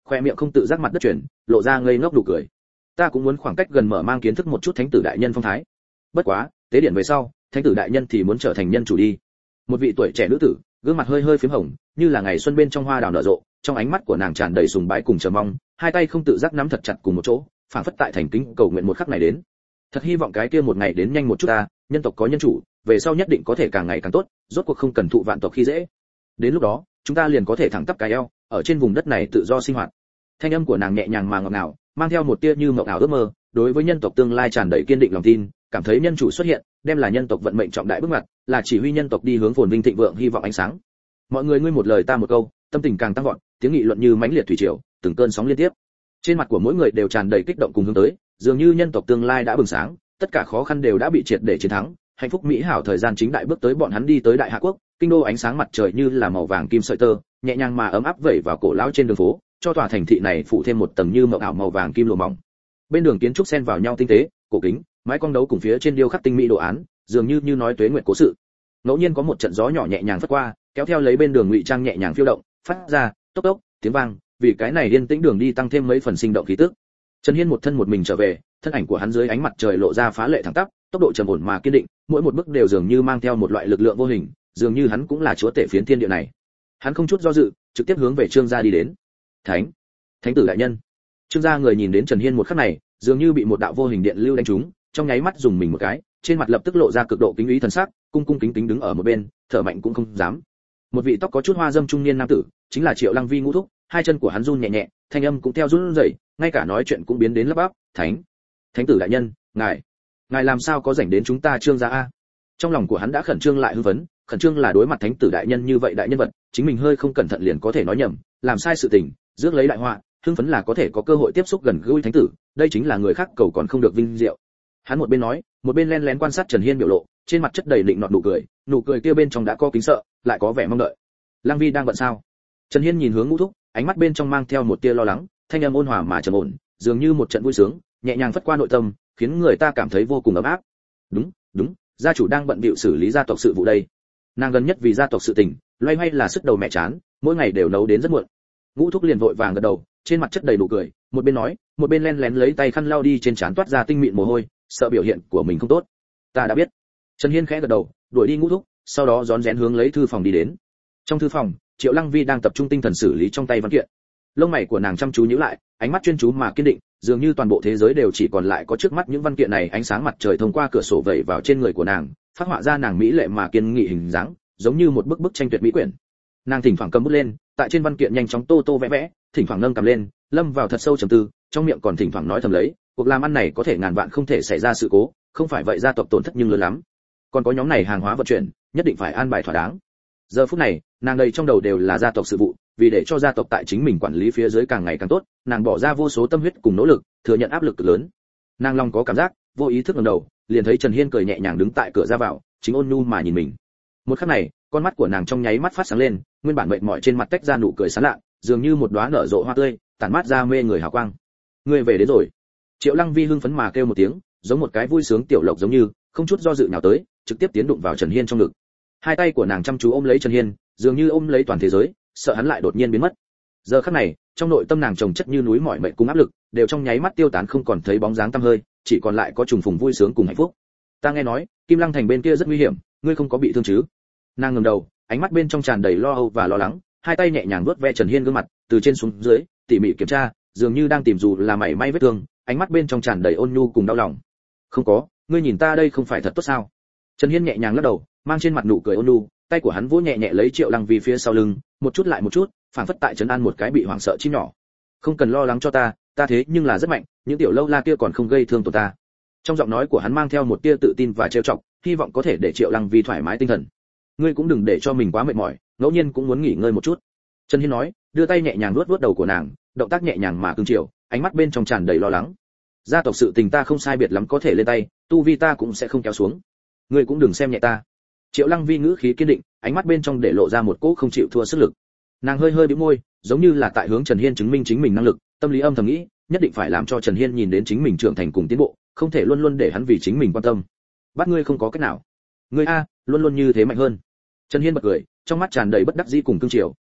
khoe miệng không tự giác mặt đất chuyển, lộ ra ngây ngốc nụ cười. Ta cũng muốn khoảng cách gần mở mang kiến thức một chút thánh tử đại nhân phong thái. Bất quá, tế điện về sau, thánh tử đại nhân thì muốn trở thành nhân chủ đi. Một vị tuổi trẻ nữ tử, gương mặt hơi hơi phím hồng, như là ngày xuân bên trong hoa đào nở rộ, trong ánh mắt của nàng tràn đầy sùng bái cùng chờ mong, hai tay không tự giác nắm thật chặt cùng một chỗ, phảng phất tại thành kính cầu nguyện một khắc này đến. Thật hy vọng cái kia một ngày đến nhanh một chút ta, nhân tộc có nhân chủ, về sau nhất định có thể càng ngày càng tốt, rốt cuộc không cần thụ vạn tộc khi dễ. Đến lúc đó, chúng ta liền có thể thẳng tắp cái eo, ở trên vùng đất này tự do sinh hoạt. Thanh âm của nàng nhẹ nhàng mà ngọt ngào, mang theo một tia như mộng ảo ước mơ, đối với nhân tộc tương lai tràn đầy kiên định lòng tin, cảm thấy nhân chủ xuất hiện, đem là nhân tộc vận mệnh trọng đại bước ngoặt, là chỉ huy nhân tộc đi hướng phồn vinh thịnh vượng hy vọng ánh sáng. Mọi người ngươi một lời ta một câu, tâm tình càng tăng vọt, tiếng nghị luận như mãnh liệt thủy triều, từng cơn sóng liên tiếp. Trên mặt của mỗi người đều tràn đầy kích động cùng hướng tới, dường như nhân tộc tương lai đã bừng sáng, tất cả khó khăn đều đã bị triệt để chiến thắng, hạnh phúc mỹ hảo thời gian chính đại bước tới bọn hắn đi tới Đại Hạ quốc, kinh đô ánh sáng mặt trời như là màu vàng kim sợi tơ, nhẹ nhàng mà ấm áp vẩy vào cổ lão trên đường phố, cho tòa thành thị này phủ thêm một tầng như mộng ảo màu vàng kim lụa mỏng. Bên đường kiến trúc xen vào nhau tinh tế, cổ kính, mái cong đấu cùng phía trên điêu khắc tinh mỹ đồ án, dường như như nói tuế nguyệt cố sự. Ngẫu nhiên có một trận gió nhỏ nhẹ nhàng phất qua, kéo theo lấy bên đường ngụy trang nhẹ nhàng phiêu động, phát ra tốc tốc tiếng vang, vì cái này yên tĩnh đường đi tăng thêm mấy phần sinh động khí tức. Trần Hiên một thân một mình trở về, thân ảnh của hắn dưới ánh mặt trời lộ ra phá lệ thẳng tắp, tốc độ trầm ổn mà kiên định, mỗi một bước đều dường như mang theo một loại lực lượng vô hình, dường như hắn cũng là chúa tể phiến thiên địa này. Hắn không chút do dự, trực tiếp hướng về Trương gia đi đến. Thánh, Thánh tử đại nhân. Trương gia người nhìn đến Trần Hiên một khắc này, dường như bị một đạo vô hình điện lưu đánh trúng, trong nháy mắt dùng mình một cái, trên mặt lập tức lộ ra cực độ kính ý thần sắc, cung cung kính kính đứng ở một bên, thở mạnh cũng không dám. Một vị tóc có chút hoa dâm trung niên nam tử, chính là Triệu Lăng Vi ngũ thúc, hai chân của hắn run nhẹ nhẹ, thanh âm cũng theo run rẩy, ngay cả nói chuyện cũng biến đến lắp bắp, "Thánh, Thánh tử đại nhân, ngài, ngài làm sao có rảnh đến chúng ta Trương gia a?" Trong lòng của hắn đã khẩn trương lại hưng phấn, khẩn trương là đối mặt Thánh tử đại nhân như vậy đại nhân vật, chính mình hơi không cẩn thận liền có thể nói nhầm, làm sai sự tình, rước lấy đại họa, hưng phấn là có thể có cơ hội tiếp xúc gần gũi thánh tử, đây chính là người khác cầu còn không được vinh diệu. Hắn một bên nói, một bên lén lén quan sát Trần Hiên biểu lộ, trên mặt chất đầy định nọt nụ cười, nụ cười kia bên trong đã có kính sợ, lại có vẻ mong đợi. Lăng Vi đang bận sao? Trần Hiên nhìn hướng Ngũ thúc, ánh mắt bên trong mang theo một tia lo lắng, thanh âm ôn hòa mà trầm ổn, dường như một trận vui sướng, nhẹ nhàng phất qua nội tâm, khiến người ta cảm thấy vô cùng ấm áp. Đúng, đúng, gia chủ đang bận bịu xử lý gia tộc sự vụ đây. Nàng gần nhất vì gia tộc sự tình, loay hoay là sức đầu mẹ chán, mỗi ngày đều nấu đến rất muộn. Ngũ thúc liền vội vàng gật đầu, trên mặt chất đầy nụ cười, một bên nói, một bên len lén lấy tay khăn lau đi trên trán toát ra tinh mịn mồ hôi, sợ biểu hiện của mình không tốt. Ta đã biết. Trần Hiên khẽ gật đầu, đuổi đi Ngũ thúc, sau đó rón rén hướng lấy thư phòng đi đến. Trong thư phòng, Triệu Lăng Vi đang tập trung tinh thần xử lý trong tay văn kiện. Lông mày của nàng chăm chú nhíu lại, ánh mắt chuyên chú mà kiên định, dường như toàn bộ thế giới đều chỉ còn lại có trước mắt những văn kiện này, ánh sáng mặt trời thông qua cửa sổ vẩy vào trên người của nàng, phát họa ra nàng mỹ lệ mà kiên nghị hình dáng, giống như một bức bức tranh tuyệt mỹ quyển. Nàng thỉnh thoảng cầm bút lên, tại trên văn kiện nhanh chóng tô tô vẽ vẽ, thỉnh thoảng nâng cầm lên, lâm vào thật sâu trầm tư, trong miệng còn thỉnh thoảng nói thầm lấy, cuộc làm ăn này có thể ngàn vạn không thể xảy ra sự cố, không phải vậy gia tộc tổn thất nhưng lớn lắm. Còn có nhóm này hàng hóa vận chuyển, nhất định phải an bài thỏa đáng. Giờ phút này, nàng đầy trong đầu đều là gia tộc sự vụ, vì để cho gia tộc tại chính mình quản lý phía dưới càng ngày càng tốt, nàng bỏ ra vô số tâm huyết cùng nỗ lực, thừa nhận áp lực cực lớn. Nàng lòng có cảm giác, vô ý thức ngẩng đầu, liền thấy Trần Hiên cười nhẹ nhàng đứng tại cửa ra vào, chính ôn nhu mà nhìn mình. Một khắc này, con mắt của nàng trong nháy mắt phát sáng lên, nguyên bản mệt mỏi trên mặt tách ra nụ cười sán lạ, dường như một đóa nở rộ hoa tươi, tản mát ra mê người hào quang. Ngươi về đến rồi. Triệu Lăng Vi hưng phấn mà kêu một tiếng, giống một cái vui sướng tiểu lộc giống như, không chút do dự nào tới, trực tiếp tiến đụng vào Trần Hiên trong ngực. Hai tay của nàng chăm chú ôm lấy Trần Hiên, dường như ôm lấy toàn thế giới, sợ hắn lại đột nhiên biến mất. Giờ khắc này, trong nội tâm nàng chồng chất như núi mỏi mệt cùng áp lực, đều trong nháy mắt tiêu tán không còn thấy bóng dáng tăm hơi, chỉ còn lại có trùng phùng vui sướng cùng hạnh phúc. Ta nghe nói, Kim Lăng thành bên kia rất nguy hiểm, ngươi không có bị thương chứ? Nàng ngẩng đầu, ánh mắt bên trong tràn đầy lo âu và lo lắng, hai tay nhẹ nhàng vuốt ve Trần Hiên gương mặt, từ trên xuống dưới, tỉ mỉ kiểm tra, dường như đang tìm dù là mảy may vết thương, ánh mắt bên trong tràn đầy ôn nhu cùng đau lòng. Không có, ngươi nhìn ta đây không phải thật tốt sao? Trần Hiên nhẹ nhàng lắc đầu, mang trên mặt nụ cười ôn nhu, tay của hắn vỗ nhẹ nhẹ lấy Triệu Lăng Vi phía sau lưng, một chút lại một chút, phảng phất tại trấn an một cái bị hoảng sợ chim nhỏ. Không cần lo lắng cho ta, ta thế nhưng là rất mạnh, những tiểu lâu la kia còn không gây thương tổn ta. Trong giọng nói của hắn mang theo một tia tự tin và trêu chọc, hy vọng có thể để Triệu Lăng Vi thoải mái tinh thần. Ngươi cũng đừng để cho mình quá mệt mỏi, ngẫu nhiên cũng muốn nghỉ ngơi một chút. Trần Hiên nói, đưa tay nhẹ nhàng vuốt vuốt đầu của nàng, động tác nhẹ nhàng mà cương chiều, ánh mắt bên trong tràn đầy lo lắng. Gia tộc sự tình ta không sai biệt lắm có thể lên tay, tu vi ta cũng sẽ không kéo xuống. Ngươi cũng đừng xem nhẹ ta. Triệu Lăng Vi ngữ khí kiên định, ánh mắt bên trong để lộ ra một cỗ không chịu thua sức lực. Nàng hơi hơi bĩu môi, giống như là tại hướng Trần Hiên chứng minh chính mình năng lực, tâm lý âm thầm nghĩ, nhất định phải làm cho Trần Hiên nhìn đến chính mình trưởng thành cùng tiến bộ, không thể luôn luôn để hắn vì chính mình quan tâm. Bắt ngươi không có cách nào. Ngươi a, luôn luôn như thế mạnh hơn. Trần Hiên bật cười, trong mắt tràn đầy bất đắc dĩ cùng cương chiều.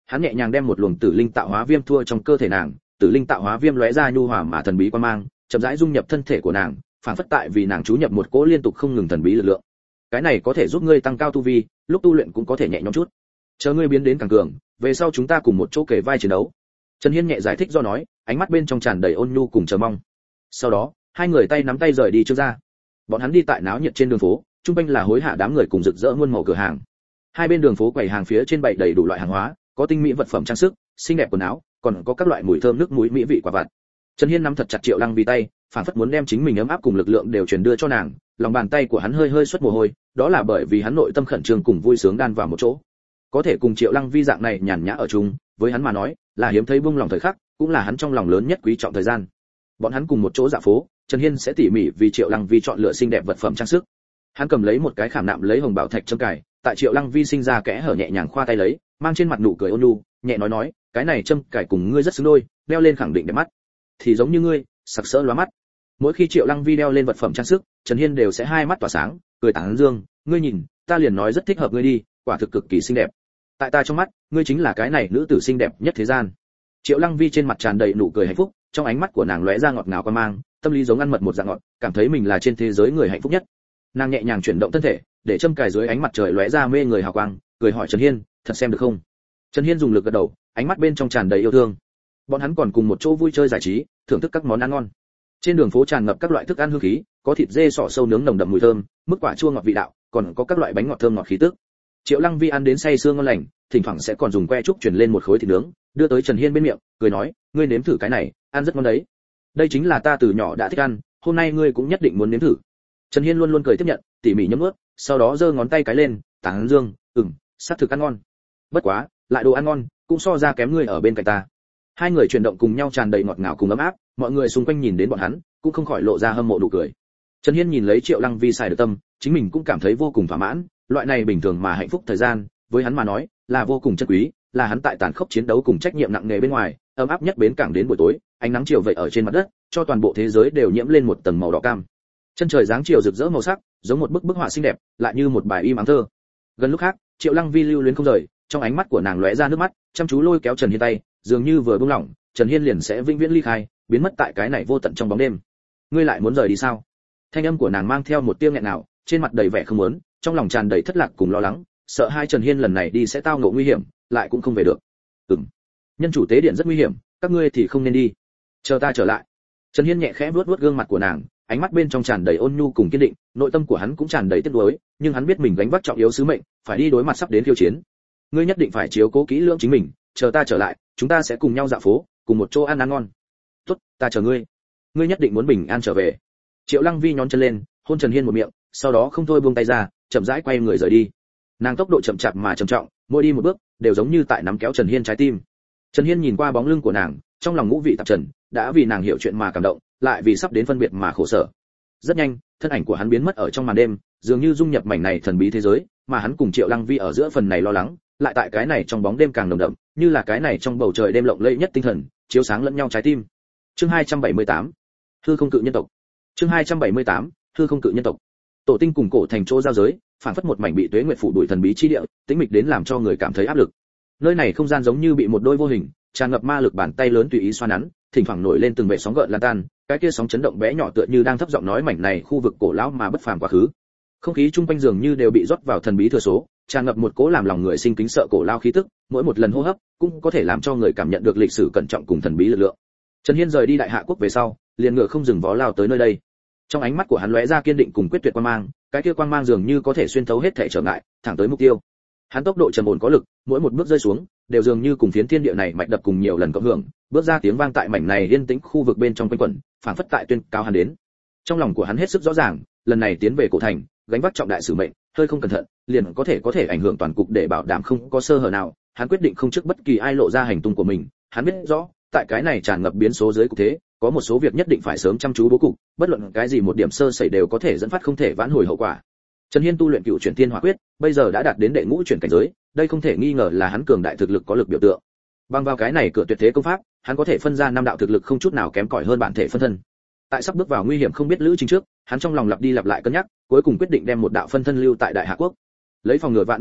Hắn nhẹ nhàng đem một luồng tử linh tạo hóa viêm thua trong cơ thể nàng, tử linh tạo hóa viêm lóe ra nhu hòa mà thần bí quang mang, chậm rãi dung nhập thân thể của nàng, phản phất tại vì nàng chú nhập một cỗ liên tục không ngừng thần bí lực lượng. Cái này có thể giúp ngươi tăng cao tu vi, lúc tu luyện cũng có thể nhẹ nhõm chút. Chờ ngươi biến đến càng cường, về sau chúng ta cùng một chỗ kề vai chiến đấu. Trần Hiên nhẹ giải thích do nói, ánh mắt bên trong tràn đầy ôn nhu cùng chờ mong. Sau đó, hai người tay nắm tay rời đi trước ra. Bọn hắn đi tại náo nhiệt trên đường phố, trung quanh là hối hả đám người cùng rực rỡ muôn màu cửa hàng. Hai bên đường phố quầy hàng phía trên bày đầy đủ loại hàng hóa, có tinh mỹ vật phẩm trang sức, xinh đẹp quần áo, còn có các loại mùi thơm nước muối mỹ vị quả vặt. Trần Hiên nắm thật chặt Triệu Lăng Vi tay, phản phất muốn đem chính mình ấm áp cùng lực lượng đều truyền đưa cho nàng, lòng bàn tay của hắn hơi hơi xuất mồ hôi, đó là bởi vì hắn nội tâm khẩn trương cùng vui sướng đan vào một chỗ. Có thể cùng Triệu Lăng Vi dạng này nhàn nhã ở chung, với hắn mà nói, là hiếm thấy buông lòng thời khắc, cũng là hắn trong lòng lớn nhất quý trọng thời gian. Bọn hắn cùng một chỗ dạo phố, Trần Hiên sẽ tỉ mỉ vì Triệu Lăng Vi chọn lựa xinh đẹp vật phẩm trang sức. Hắn cầm lấy một cái khảm nạm lấy hồng bảo thạch châm cài, tại Triệu Lăng Vi sinh ra kẽ hở nhẹ nhàng khoa tay lấy, mang trên mặt nụ cười ôn nhu, nhẹ nói nói, cái này châm cài cùng ngươi rất xứng đôi, đeo lên khẳng định đẹp mắt. Thì giống như ngươi, sặc sỡ lóa mắt. Mỗi khi Triệu Lăng Vi đeo lên vật phẩm trang sức, Trần Hiên đều sẽ hai mắt tỏa sáng, cười tán dương, ngươi nhìn, ta liền nói rất thích hợp ngươi đi, quả thực cực kỳ xinh đẹp. Tại ta trong mắt, ngươi chính là cái này nữ tử xinh đẹp nhất thế gian. Triệu Lăng Vi trên mặt tràn đầy nụ cười hạnh phúc, trong ánh mắt của nàng lóe ra ngọt ngào quan mang, tâm lý giống ăn mật một dạng ngọt, cảm thấy mình là trên thế giới người hạnh phúc nhất. Nàng nhẹ nhàng chuyển động thân thể, để châm cài dưới ánh mặt trời lóe ra mê người hào quang, cười hỏi Trần Hiên, thật xem được không? Trần Hiên dùng lực gật đầu, ánh mắt bên trong tràn đầy yêu thương. Bọn hắn còn cùng một chỗ vui chơi giải trí, thưởng thức các món ăn ngon. Trên đường phố tràn ngập các loại thức ăn hương khí, có thịt dê sọ sâu nướng nồng đậm mùi thơm, mức quả chua ngọt vị đạo, còn có các loại bánh ngọt thơm ngọt khí tức. Triệu Lăng Vi ăn đến say sưa ngon lành, thỉnh thoảng sẽ còn dùng que trúc truyền lên một khối thịt nướng, đưa tới Trần Hiên bên miệng, cười nói, ngươi nếm thử cái này, ăn rất ngon đấy. Đây chính là ta từ nhỏ đã thích ăn, hôm nay ngươi cũng nhất định muốn nếm thử. Trần Hiên luôn luôn cười tiếp nhận, tỉ mỉ nhấm nuốt, sau đó giơ ngón tay cái lên, tán dương, ừm, xác thực ăn ngon. Bất quá, lại đồ ăn ngon, cũng so ra kém ngươi ở bên cạnh ta. Hai người chuyển động cùng nhau tràn đầy ngọt ngào cùng ấm áp, mọi người xung quanh nhìn đến bọn hắn, cũng không khỏi lộ ra hâm mộ nụ cười. Trần Hiên nhìn lấy Triệu Lăng Vi xài được tâm, chính mình cũng cảm thấy vô cùng thỏa mãn, loại này bình thường mà hạnh phúc thời gian, với hắn mà nói, là vô cùng chân quý, là hắn tại tàn khốc chiến đấu cùng trách nhiệm nặng nề bên ngoài, ấm áp nhất bến cảng đến buổi tối, ánh nắng chiều vậy ở trên mặt đất, cho toàn bộ thế giới đều nhiễm lên một tầng màu đỏ cam. Chân trời dáng chiều rực rỡ màu sắc, giống một bức bức họa xinh đẹp, lại như một bài im ắng thơ. Gần lúc khác, Triệu Lăng Vi lưu luyến không rời, trong ánh mắt của nàng lóe ra nước mắt, chăm chú lôi kéo Trần Hiên tay, dường như vừa buông lỏng, Trần Hiên liền sẽ vĩnh viễn ly khai, biến mất tại cái này vô tận trong bóng đêm. Ngươi lại muốn rời đi sao? Thanh âm của nàng mang theo một tia nghẹn nào, trên mặt đầy vẻ không muốn, trong lòng tràn đầy thất lạc cùng lo lắng, sợ hai Trần Hiên lần này đi sẽ tao ngộ nguy hiểm, lại cũng không về được. Ừm, nhân chủ tế điện rất nguy hiểm, các ngươi thì không nên đi. Chờ ta trở lại. Trần Hiên nhẹ khẽ vuốt vuốt gương mặt của nàng, ánh mắt bên trong tràn đầy ôn nhu cùng kiên định, nội tâm của hắn cũng tràn đầy tiếc nuối, nhưng hắn biết mình gánh vác trọng yếu sứ mệnh, phải đi đối mặt sắp đến khiêu chiến. Ngươi nhất định phải chiếu cố kỹ lưỡng chính mình, chờ ta trở lại, chúng ta sẽ cùng nhau dạo phố, cùng một chỗ ăn ăn ngon. Tốt, ta chờ ngươi. Ngươi nhất định muốn bình an trở về. Triệu Lăng Vi nhón chân lên, hôn Trần Hiên một miệng, sau đó không thôi buông tay ra, chậm rãi quay người rời đi. Nàng tốc độ chậm chạp mà trầm trọng, mỗi đi một bước đều giống như tại nắm kéo Trần Hiên trái tim. Trần Hiên nhìn qua bóng lưng của nàng, trong lòng ngũ vị tạp trần, đã vì nàng hiểu chuyện mà cảm động, lại vì sắp đến phân biệt mà khổ sở. Rất nhanh, thân ảnh của hắn biến mất ở trong màn đêm, dường như dung nhập mảnh này thần bí thế giới, mà hắn cùng Triệu Lăng Vi ở giữa phần này lo lắng, lại tại cái này trong bóng đêm càng nồng đậm, như là cái này trong bầu trời đêm lộng lẫy nhất tinh thần, chiếu sáng lẫn nhau trái tim. Chương hai trăm bảy mươi tám, hư không cự nhân tộc. Chương hai trăm bảy mươi tám, hư không cự nhân tộc. Tổ tinh cùng cổ thành chỗ giao giới, phản phất một mảnh bị tuế nguyệt phủ đuổi thần bí chi địa, tĩnh mịch đến làm cho người cảm thấy áp lực. Nơi này không gian giống như bị một đôi vô hình, tràn ngập ma lực bàn tay lớn tùy ý xoa nắn, thỉnh thoảng nổi lên từng vệt sóng gợn lan tan, cái kia sóng chấn động bé nhỏ tựa như đang thấp giọng nói mảnh này khu vực cổ lão mà bất phàm quá khứ. Không khí chung quanh dường như đều bị rót vào thần bí thừa số, tràn ngập một cỗ làm lòng người sinh kính sợ cổ lao khí tức, mỗi một lần hô hấp cũng có thể làm cho người cảm nhận được lịch sử cẩn trọng cùng thần bí lực lượng. Trần Hiên rời đi Đại Hạ quốc về sau, liền ngựa không dừng vó lao tới nơi đây. Trong ánh mắt của hắn lóe ra kiên định cùng quyết tuyệt quang mang, cái kia quang mang dường như có thể xuyên thấu hết thảy trở ngại, thẳng tới mục tiêu. Hắn tốc độ trầm ổn có lực, mỗi một bước rơi xuống đều dường như cùng phiến thiên địa này mạch đập cùng nhiều lần cộng hưởng, bước ra tiếng vang tại mảnh này yên tĩnh khu vực bên trong quanh quẩn, phảng phất tại tuyên cao hắn đến. Trong lòng của hắn hết sức rõ ràng, lần này tiến về cổ thành, gánh vác trọng đại sử mệnh, hơi không cẩn thận, liền có thể có thể ảnh hưởng toàn cục để bảo đảm không có sơ hở nào. Hắn quyết định không trước bất kỳ ai lộ ra hành tung của mình. Hắn biết rõ, tại cái này tràn ngập biến số dưới cục thế, có một số việc nhất định phải sớm chăm chú bố cục, bất luận cái gì một điểm sơ sẩy đều có thể dẫn phát không thể vãn hồi hậu quả. Trần Hiên tu luyện Cựu Chuyển Thiên Hỏa Quyết, bây giờ đã đạt đến đệ ngũ chuyển cảnh giới, đây không thể nghi ngờ là hắn cường đại thực lực có lực biểu tượng. Bằng vào cái này cửa tuyệt thế công pháp, hắn có thể phân ra năm đạo thực lực không chút nào kém cỏi hơn bản thể phân thân. Tại sắp bước vào nguy hiểm không biết lữ trình trước, hắn trong lòng lặp đi lặp lại cân nhắc, cuối cùng quyết định đem một đạo phân thân lưu tại Đại Hạ quốc. Lấy phòng ngừa vạn nhất đi,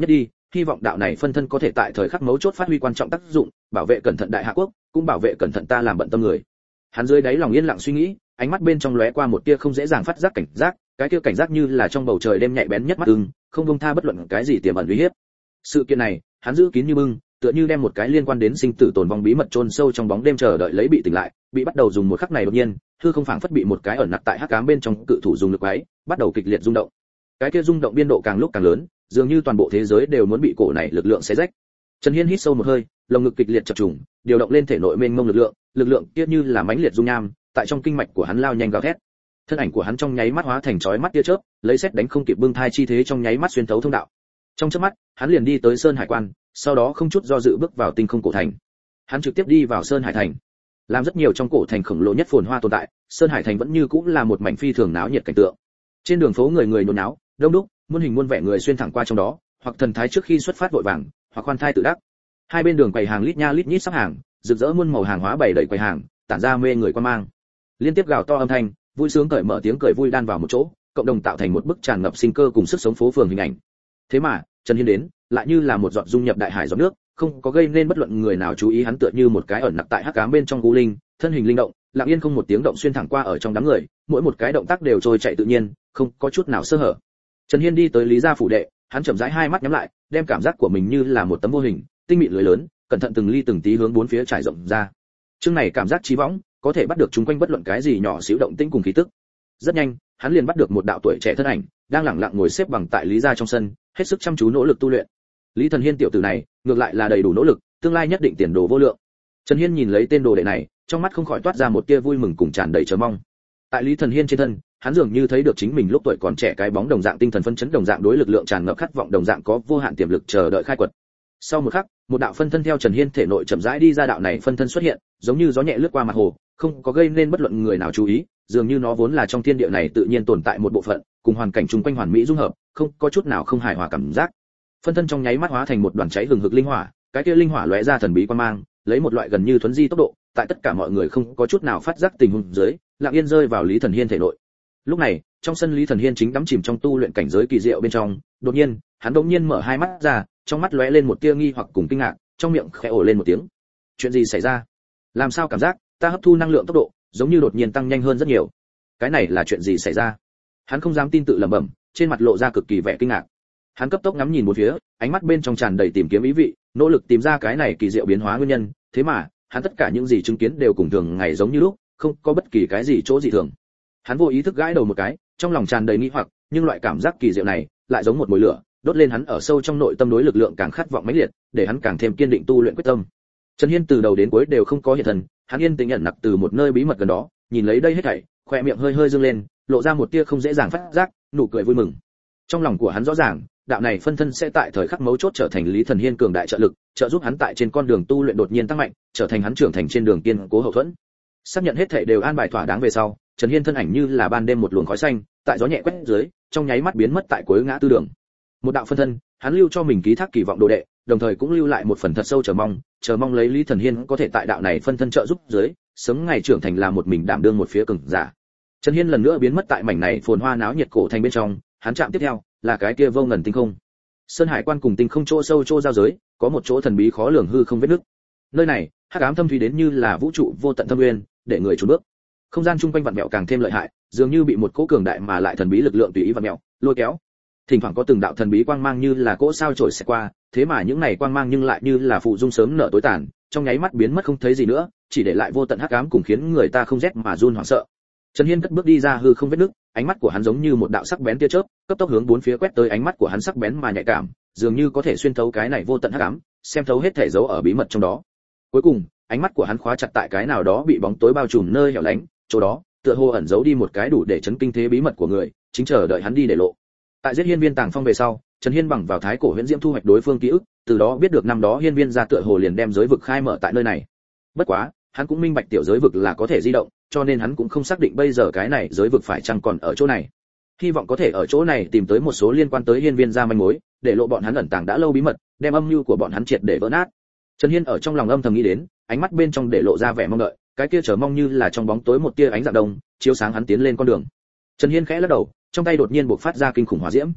hy vọng đạo này phân thân có thể tại thời khắc mấu chốt phát huy quan trọng tác dụng, bảo vệ cẩn thận đại hạ quốc, cũng bảo vệ cẩn thận ta làm bận tâm người. Hắn dưới đáy lòng yên lặng suy nghĩ, ánh mắt bên trong lóe qua một tia không dễ dàng phát giác cảnh giác, cái tia cảnh giác như là trong bầu trời đêm nhạy bén nhất mắt ưng, không buông tha bất luận cái gì tiềm ẩn uy hiếp. Sự kiện này, hắn giữ kín như bưng, tựa như đem một cái liên quan đến sinh tử tồn vong bí mật chôn sâu trong bóng đêm chờ đợi lấy bị tỉnh lại, bị bắt đầu dùng một khắc này đột nhiên, hư không phảng phất bị một cái ẩn nặc tại hắc ám bên trong cự thủ dùng lực quái, bắt đầu kịch liệt rung động. Cái kia rung động biên độ càng lúc càng lớn, dường như toàn bộ thế giới đều muốn bị cổ này lực lượng xé rách. Trần Hiên hít sâu một hơi, lồng ngực kịch liệt chập trùng, điều động lên thể nội mênh mông lực lượng, lực lượng kia như là mãnh liệt dung nham, tại trong kinh mạch của hắn lao nhanh gào thét. Thân ảnh của hắn trong nháy mắt hóa thành chói mắt tia chớp, lấy xét đánh không kịp bưng thai chi thế trong nháy mắt xuyên thấu thông đạo. Trong chớp mắt, hắn liền đi tới Sơn Hải Quan, sau đó không chút do dự bước vào tinh không cổ thành. Hắn trực tiếp đi vào Sơn Hải thành. Làm rất nhiều trong cổ thành khổng lồ nhất phồn hoa tồn tại, Sơn Hải thành vẫn như cũng là một mảnh phi thường náo nhiệt cảnh tượng. Trên đường phố người người nhốn náo, đông đúc, muôn hình muôn vẻ người xuyên thẳng qua trong đó, hoặc thần thái trước khi xuất phát vội vàng, hoặc khoan thai tự đắc. Hai bên đường quầy hàng lít nha lít nhít sắp hàng, rực rỡ muôn màu hàng hóa bày đầy quầy hàng, tản ra mê người quan mang. Liên tiếp gào to âm thanh, vui sướng cởi mở tiếng cười vui đan vào một chỗ, cộng đồng tạo thành một bức tràn ngập sinh cơ cùng sức sống phố phường hình ảnh. Thế mà, Trần Hiên đến, lại như là một giọt dung nhập đại hải giọt nước, không có gây nên bất luận người nào chú ý, hắn tựa như một cái ẩn nặc tại hắc ám bên trong u linh, thân hình linh động, lặng yên không một tiếng động xuyên thẳng qua ở trong đám người, mỗi một cái động tác đều trôi chạy tự nhiên, không có chút nào sơ hở. Trần Hiên đi tới Lý gia phủ đệ, hắn chậm rãi hai mắt nhắm lại, đem cảm giác của mình như là một tấm vô hình, tinh mịn lưới lớn, cẩn thận từng ly từng tí hướng bốn phía trải rộng ra. Chương này cảm giác trí võng, có thể bắt được chúng quanh bất luận cái gì nhỏ xíu động tĩnh cùng khí tức. Rất nhanh, hắn liền bắt được một đạo tuổi trẻ thân ảnh, đang lẳng lặng ngồi xếp bằng tại Lý gia trong sân, hết sức chăm chú nỗ lực tu luyện. Lý Thần Hiên tiểu tử này, ngược lại là đầy đủ nỗ lực, tương lai nhất định tiền đồ vô lượng. Trần Hiên nhìn lấy tên đồ đệ này, trong mắt không khỏi toát ra một tia vui mừng cùng tràn đầy chờ mong. Tại Lý Thần Hiên trên thân, hắn dường như thấy được chính mình lúc tuổi còn trẻ cái bóng đồng dạng tinh thần phấn chấn đồng dạng đối lực lượng tràn ngập khát vọng đồng dạng có vô hạn tiềm lực chờ đợi khai quật. Sau một khắc, một đạo phân thân theo Trần Hiên thể nội chậm rãi đi ra, đạo này phân thân xuất hiện, giống như gió nhẹ lướt qua mặt hồ, không có gây nên bất luận người nào chú ý, dường như nó vốn là trong thiên địa này tự nhiên tồn tại một bộ phận, cùng hoàn cảnh chung quanh hoàn mỹ dung hợp, không có chút nào không hài hòa cảm giác. Phân thân trong nháy mắt hóa thành một đoàn cháy hừng hực linh hỏa, cái kia linh hỏa lóe ra thần bí quang mang, lấy một loại gần như thuấn di tốc độ, tại tất cả mọi người không có chút nào phát giác tình huống dưới, lặng yên rơi vào Lý Thần Hiên thể nội. Lúc này, trong sân Lý Thần Hiên chính đắm chìm trong tu luyện cảnh giới kỳ diệu bên trong, đột nhiên, hắn đột nhiên mở hai mắt ra, trong mắt lóe lên một tia nghi hoặc cùng kinh ngạc, trong miệng khẽ ồ lên một tiếng. Chuyện gì xảy ra? Làm sao cảm giác ta hấp thu năng lượng tốc độ giống như đột nhiên tăng nhanh hơn rất nhiều? Cái này là chuyện gì xảy ra? Hắn không dám tin tự lẩm bẩm, trên mặt lộ ra cực kỳ vẻ kinh ngạc. Hắn cấp tốc ngắm nhìn một phía, ánh mắt bên trong tràn đầy tìm kiếm ý vị, nỗ lực tìm ra cái này kỳ diệu biến hóa nguyên nhân, thế mà, hắn tất cả những gì chứng kiến đều cùng thường ngày giống như lúc, không có bất kỳ cái gì chỗ dị thường. Hắn vô ý thức gãi đầu một cái, trong lòng tràn đầy nghi hoặc, nhưng loại cảm giác kỳ diệu này lại giống một mồi lửa, đốt lên hắn ở sâu trong nội tâm đối lực lượng càng khát vọng mãnh liệt, để hắn càng thêm kiên định tu luyện quyết tâm. Trần Hiên từ đầu đến cuối đều không có hiện thân, hắn yên tĩnh ẩn nặc từ một nơi bí mật gần đó, nhìn lấy đây hết thảy, khóe miệng hơi hơi dương lên, lộ ra một tia không dễ dàng phát giác, nụ cười vui mừng. Trong lòng của hắn rõ ràng, đạo này phân thân sẽ tại thời khắc mấu chốt trở thành Lý Thần Hiên cường đại trợ lực, trợ giúp hắn tại trên con đường tu luyện đột nhiên tăng mạnh, trở thành hắn trưởng thành trên đường kiên cố hậu thuẫn. Xác nhận hết thảy đều an bài thỏa đáng về sau, Trần Hiên thân ảnh như là ban đêm một luồng khói xanh, tại gió nhẹ quét dưới, trong nháy mắt biến mất tại cuối ngã tư đường. Một đạo phân thân, hắn lưu cho mình ký thác kỳ vọng đồ đệ, đồng thời cũng lưu lại một phần thật sâu chờ mong, chờ mong lấy Lý Thần Hiên có thể tại đạo này phân thân trợ giúp dưới, sớm ngày trưởng thành là một mình đảm đương một phía cường giả. Trần Hiên lần nữa biến mất tại mảnh này phồn hoa náo nhiệt cổ thành bên trong, hắn chạm tiếp theo là cái kia vô ngần tinh không. Sơn Hải Quan cùng tinh không chỗ sâu chỗ giao giới, có một chỗ thần bí khó lường hư không vết nứt. Nơi này, hắc ám thâm thúy đến như là vũ trụ vô tận thâm nguyên, để người chùn bước. Không gian chung quanh vặn vẹo càng thêm lợi hại, dường như bị một cỗ cường đại mà lại thần bí lực lượng tùy ý vặn vẹo, lôi kéo. Thỉnh thoảng có từng đạo thần bí quang mang như là cỗ sao chổi xẹt qua, thế mà những này quang mang nhưng lại như là phụ dung sớm nở tối tàn, trong nháy mắt biến mất không thấy gì nữa, chỉ để lại vô tận hắc ám cùng khiến người ta không rét mà run hoảng sợ. Trần Hiên cất bước đi ra hư không vết nứt, ánh mắt của hắn giống như một đạo sắc bén tia chớp, cấp tốc hướng bốn phía quét tới, ánh mắt của hắn sắc bén mà nhạy cảm, dường như có thể xuyên thấu cái này vô tận hắc ám, xem thấu hết thể dấu ở bí mật trong đó. Cuối cùng, ánh mắt của hắn khóa chặt tại cái nào đó bị bóng tối bao trùm nơi hẻo lánh, chỗ đó, tựa hồ ẩn giấu đi một cái đủ để chấn kinh thế bí mật của người, chính chờ đợi hắn đi để lộ. Tại giết Hiên Viên Tàng Phong về sau, Trần Hiên bằng vào thái cổ huyễn diễm thu hoạch đối phương ký ức, từ đó biết được năm đó Hiên Viên gia tựa hồ liền đem giới vực khai mở tại nơi này. Bất quá, hắn cũng minh bạch tiểu giới vực là có thể di động, cho nên hắn cũng không xác định bây giờ cái này giới vực phải chăng còn ở chỗ này. Hy vọng có thể ở chỗ này tìm tới một số liên quan tới Hiên Viên gia manh mối, để lộ bọn hắn ẩn tàng đã lâu bí mật, đem âm mưu của bọn hắn triệt để vỡ nát. Trần Hiên ở trong lòng âm thầm nghĩ đến, ánh mắt bên trong để lộ ra vẻ mong đợi, cái kia chờ mong như là trong bóng tối một tia ánh dạng đông, chiếu sáng hắn tiến lên con đường. Trần Hiên khẽ lắc đầu, trong tay đột nhiên bộc phát ra kinh khủng hỏa diễm.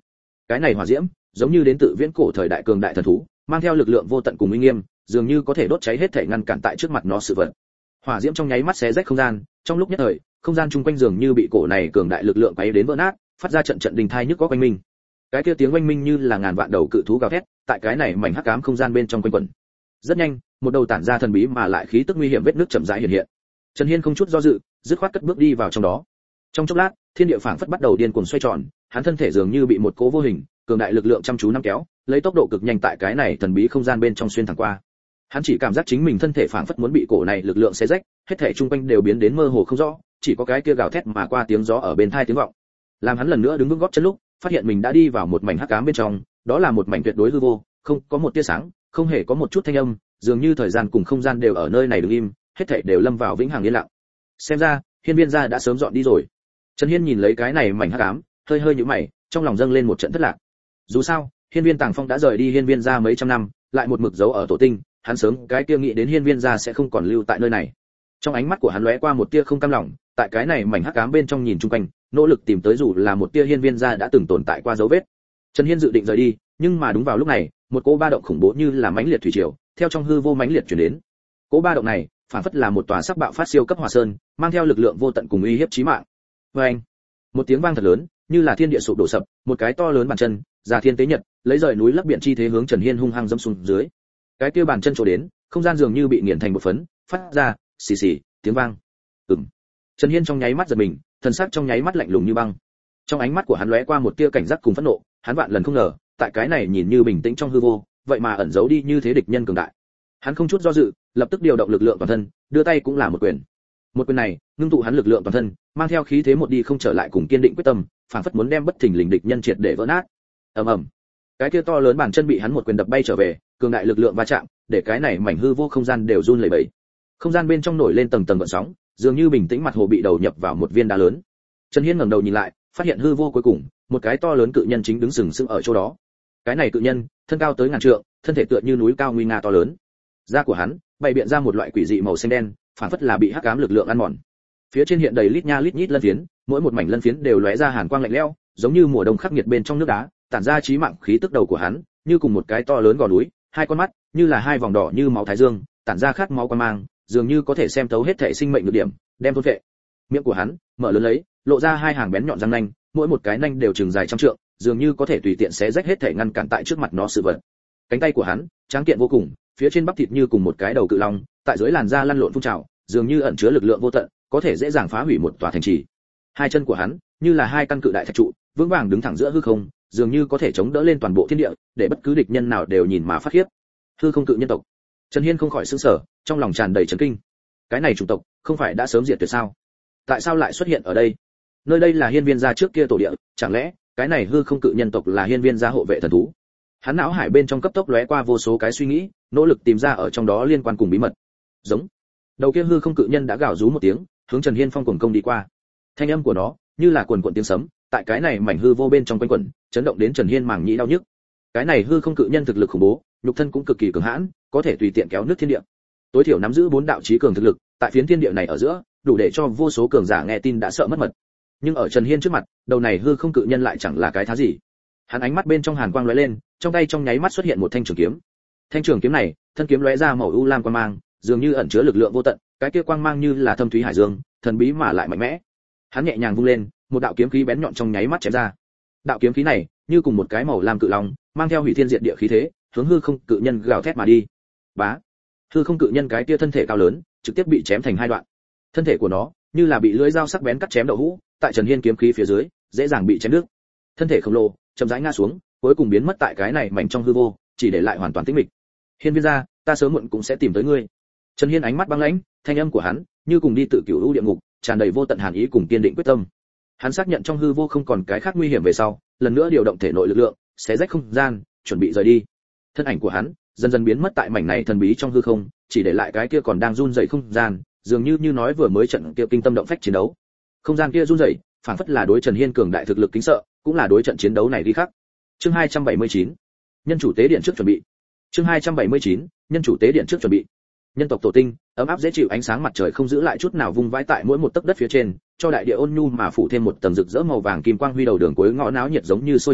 Cái này hỏa diễm, giống như đến tự viễn cổ thời đại cường đại thần thú, mang theo lực lượng vô tận cùng uy nghiêm, dường như có thể đốt cháy hết thể ngăn cản tại trước mặt nó sự vật. Hỏa diễm trong nháy mắt xé rách không gian, trong lúc nhất thời, không gian chung quanh dường như bị cổ này cường đại lực lượng quấy đến vỡ nát, phát ra trận trận đình thai nhức có quanh mình. Cái kia tiếng oanh minh như là ngàn vạn đầu cự thú gào thét, tại cái này mảnh hắc ám không gian bên trong quanh quẩn. Rất nhanh, một đầu tản ra thần bí mà lại khí tức nguy hiểm vết nước chậm rãi hiện hiện. Trần Hiên không chút do dự, dứt khoát cất bước đi vào trong đó. Trong chốc lát, thiên địa phảng phất bắt đầu điên cuồng xoay tròn, hắn thân thể dường như bị một cỗ vô hình, cường đại lực lượng chăm chú nắm kéo, lấy tốc độ cực nhanh tại cái này thần bí không gian bên trong xuyên thẳng qua. Hắn chỉ cảm giác chính mình thân thể phảng phất muốn bị cổ này lực lượng xé rách, hết thảy chung quanh đều biến đến mơ hồ không rõ, chỉ có cái kia gào thét mà qua tiếng gió ở bên tai tiếng vọng. Làm hắn lần nữa đứng vững gót chân lúc, phát hiện mình đã đi vào một mảnh hắc ám bên trong, đó là một mảnh tuyệt đối hư vô, không có một tia sáng, không hề có một chút thanh âm, dường như thời gian cùng không gian đều ở nơi này đứng im, hết thảy đều lâm vào vĩnh hằng yên lặng. Xem ra, Hiên Viên gia đã sớm dọn đi rồi. Trần Hiên nhìn lấy cái này mảnh hắc ám, hơi hơi nhíu mày, trong lòng dâng lên một trận thất lạc. Dù sao, Hiên Viên Tàng Phong đã rời đi Hiên Viên gia mấy trăm năm, lại một mực giấu ở tổ tinh, hắn sớm cái kia nghĩ đến Hiên Viên gia sẽ không còn lưu tại nơi này. Trong ánh mắt của hắn lóe qua một tia không cam lòng, tại cái này mảnh hắc ám bên trong nhìn chung quanh, nỗ lực tìm tới dù là một tia Hiên Viên gia đã từng tồn tại qua dấu vết. Trần Hiên dự định rời đi, nhưng mà đúng vào lúc này, một cỗ ba động khủng bố như là mãnh liệt thủy triều, theo trong hư vô mãnh liệt truyền đến. Cỗ ba động này, phản phất là một tòa sắc bạo phát siêu cấp hỏa sơn, mang theo lực lượng vô tận cùng uy hiếp chí mạng. Oeng! Một tiếng vang thật lớn, như là thiên địa sụp đổ sập, một cái to lớn bàn chân, già thiên tế nhật, lấy rời núi lấp biển chi thế hướng Trần Hiên hung hăng dẫm xuống dưới. Cái kia bàn chân chỗ đến, không gian dường như bị nghiền thành một phấn, phát ra xì xì tiếng vang. Ừm. Trần Hiên trong nháy mắt giật mình, thần sắc trong nháy mắt lạnh lùng như băng. Trong ánh mắt của hắn lóe qua một tia cảnh giác cùng phẫn nộ, hắn vạn lần không ngờ, tại cái này nhìn như bình tĩnh trong hư vô, vậy mà ẩn giấu đi như thế địch nhân cường đại. Hắn không chút do dự, lập tức điều động lực lượng toàn thân, đưa tay cũng là một quyền. Một quyền này, ngưng tụ hắn lực lượng toàn thân, mang theo khí thế một đi không trở lại cùng kiên định quyết tâm, phảng phất muốn đem bất thình lình địch nhân triệt để vỡ nát. Ầm ầm. Cái kia to lớn bàn chân bị hắn một quyền đập bay trở về, cường đại lực lượng va chạm, để cái này mảnh hư vô không gian đều run lẩy bẩy. Không gian bên trong nổi lên tầng tầng gợn sóng, dường như bình tĩnh mặt hồ bị đầu nhập vào một viên đá lớn. Trần Hiên ngẩng đầu nhìn lại, phát hiện hư vô cuối cùng, một cái to lớn cự nhân chính đứng sừng sững ở chỗ đó. Cái này cự nhân, thân cao tới ngàn trượng, thân thể tựa như núi cao nguy nga to lớn. Da của hắn bày biện ra một loại quỷ dị màu xanh đen, phản phất là bị hắc ám lực lượng ăn mòn. Phía trên hiện đầy lít nha lít nhít lân phiến, mỗi một mảnh lân phiến đều lóe ra hàn quang lạnh lẽo, giống như mùa đông khắc nghiệt bên trong nước đá, tản ra chí mạng khí tức đầu của hắn, như cùng một cái to lớn gò núi, hai con mắt như là hai vòng đỏ như máu thái dương, tản ra khát máu quan mang, dường như có thể xem thấu hết thể sinh mệnh nhược điểm, đem thôn phệ. Miệng của hắn mở lớn lấy, lộ ra hai hàng bén nhọn răng nanh, mỗi một cái nanh đều chừng dài trăm trượng, dường như có thể tùy tiện xé rách hết thể ngăn cản tại trước mặt nó sự vật. Cánh tay của hắn tráng kiện vô cùng, phía trên bắp thịt như cùng một cái đầu cự long, tại dưới làn da lăn lộn phun trào, dường như ẩn chứa lực lượng vô tận, có thể dễ dàng phá hủy một tòa thành trì. Hai chân của hắn như là hai căn cự đại thạch trụ, vững vàng đứng thẳng giữa hư không, dường như có thể chống đỡ lên toàn bộ thiên địa, để bất cứ địch nhân nào đều nhìn mà phát khiếp. Hư không cự nhân tộc. Trần Hiên không khỏi sửng sở, trong lòng tràn đầy chấn kinh. Cái này chủng tộc, không phải đã sớm diệt tuyệt sao? Tại sao lại xuất hiện ở đây? Nơi đây là Hiên Viên gia trước kia tổ địa, chẳng lẽ cái này hư không cự nhân tộc là Hiên Viên gia hộ vệ thần thú? Hắn não hải bên trong cấp tốc lóe qua vô số cái suy nghĩ, nỗ lực tìm ra ở trong đó liên quan cùng bí mật. Giống. Đầu kia hư không cự nhân đã gào rú một tiếng, hướng Trần Hiên phong cuồng công đi qua. Thanh âm của nó như là quần quần tiếng sấm, tại cái này mảnh hư vô bên trong quanh quẩn, chấn động đến Trần Hiên màng nhĩ đau nhức. Cái này hư không cự nhân thực lực khủng bố, nhục thân cũng cực kỳ cường hãn, có thể tùy tiện kéo nước thiên địa. Tối thiểu nắm giữ bốn đạo chí cường thực lực, tại phiến thiên địa này ở giữa, đủ để cho vô số cường giả nghe tin đã sợ mất mật. Nhưng ở Trần Hiên trước mặt, đầu này hư không cự nhân lại chẳng là cái thá gì. Hắn ánh mắt bên trong hàn quang lóe lên, trong tay trong nháy mắt xuất hiện một thanh trường kiếm. Thanh trường kiếm này, thân kiếm lóe ra màu u lam quang mang, dường như ẩn chứa lực lượng vô tận, cái kia quang mang như là thâm thúy hải dương, thần bí mà lại mạnh mẽ. Hắn nhẹ nhàng vung lên, một đạo kiếm khí bén nhọn trong nháy mắt chém ra. Đạo kiếm khí này, như cùng một cái màu lam cự long, mang theo hủy thiên diệt địa khí thế, hướng hư không cự nhân gào thét mà đi. Bá! Hư không cự nhân cái kia thân thể cao lớn, trực tiếp bị chém thành hai đoạn. Thân thể của nó, như là bị lưỡi dao sắc bén cắt chém đậu hũ, tại Trần Hiên kiếm khí phía dưới, dễ dàng bị chém đứt. Thân thể khổng lồ, chậm rãi ngã xuống, cuối cùng biến mất tại cái này mảnh trong hư vô, chỉ để lại hoàn toàn tĩnh mịch. Hiên Viên gia, ta sớm muộn cũng sẽ tìm tới ngươi. Trần Hiên ánh mắt băng lãnh, thanh âm của hắn như cùng đi tự cửu u địa ngục, tràn đầy vô tận hàn ý cùng kiên định quyết tâm. Hắn xác nhận trong hư vô không còn cái khác nguy hiểm về sau, lần nữa điều động thể nội lực lượng, xé rách không gian, chuẩn bị rời đi. Thân ảnh của hắn dần dần biến mất tại mảnh này thần bí trong hư không, chỉ để lại cái kia còn đang run rẩy không gian, dường như như nói vừa mới trận kia kinh tâm động phách chiến đấu. Không gian kia run rẩy, phảng phất là đối Trần Hiên cường đại thực lực kính sợ, cũng là đối trận chiến đấu này đi khác. Chương hai trăm bảy mươi chín, nhân chủ tế điện trước chuẩn bị. Chương hai trăm bảy mươi chín, nhân chủ tế điện trước chuẩn bị. Nhân tộc tổ tinh, ấm áp dễ chịu ánh sáng mặt trời không giữ lại chút nào vung vãi tại mỗi một tấc đất phía trên, cho đại địa ôn nhu mà phủ thêm một tầng rực rỡ màu vàng kim quang huy đầu đường cuối ngõ náo nhiệt giống như sôi trào,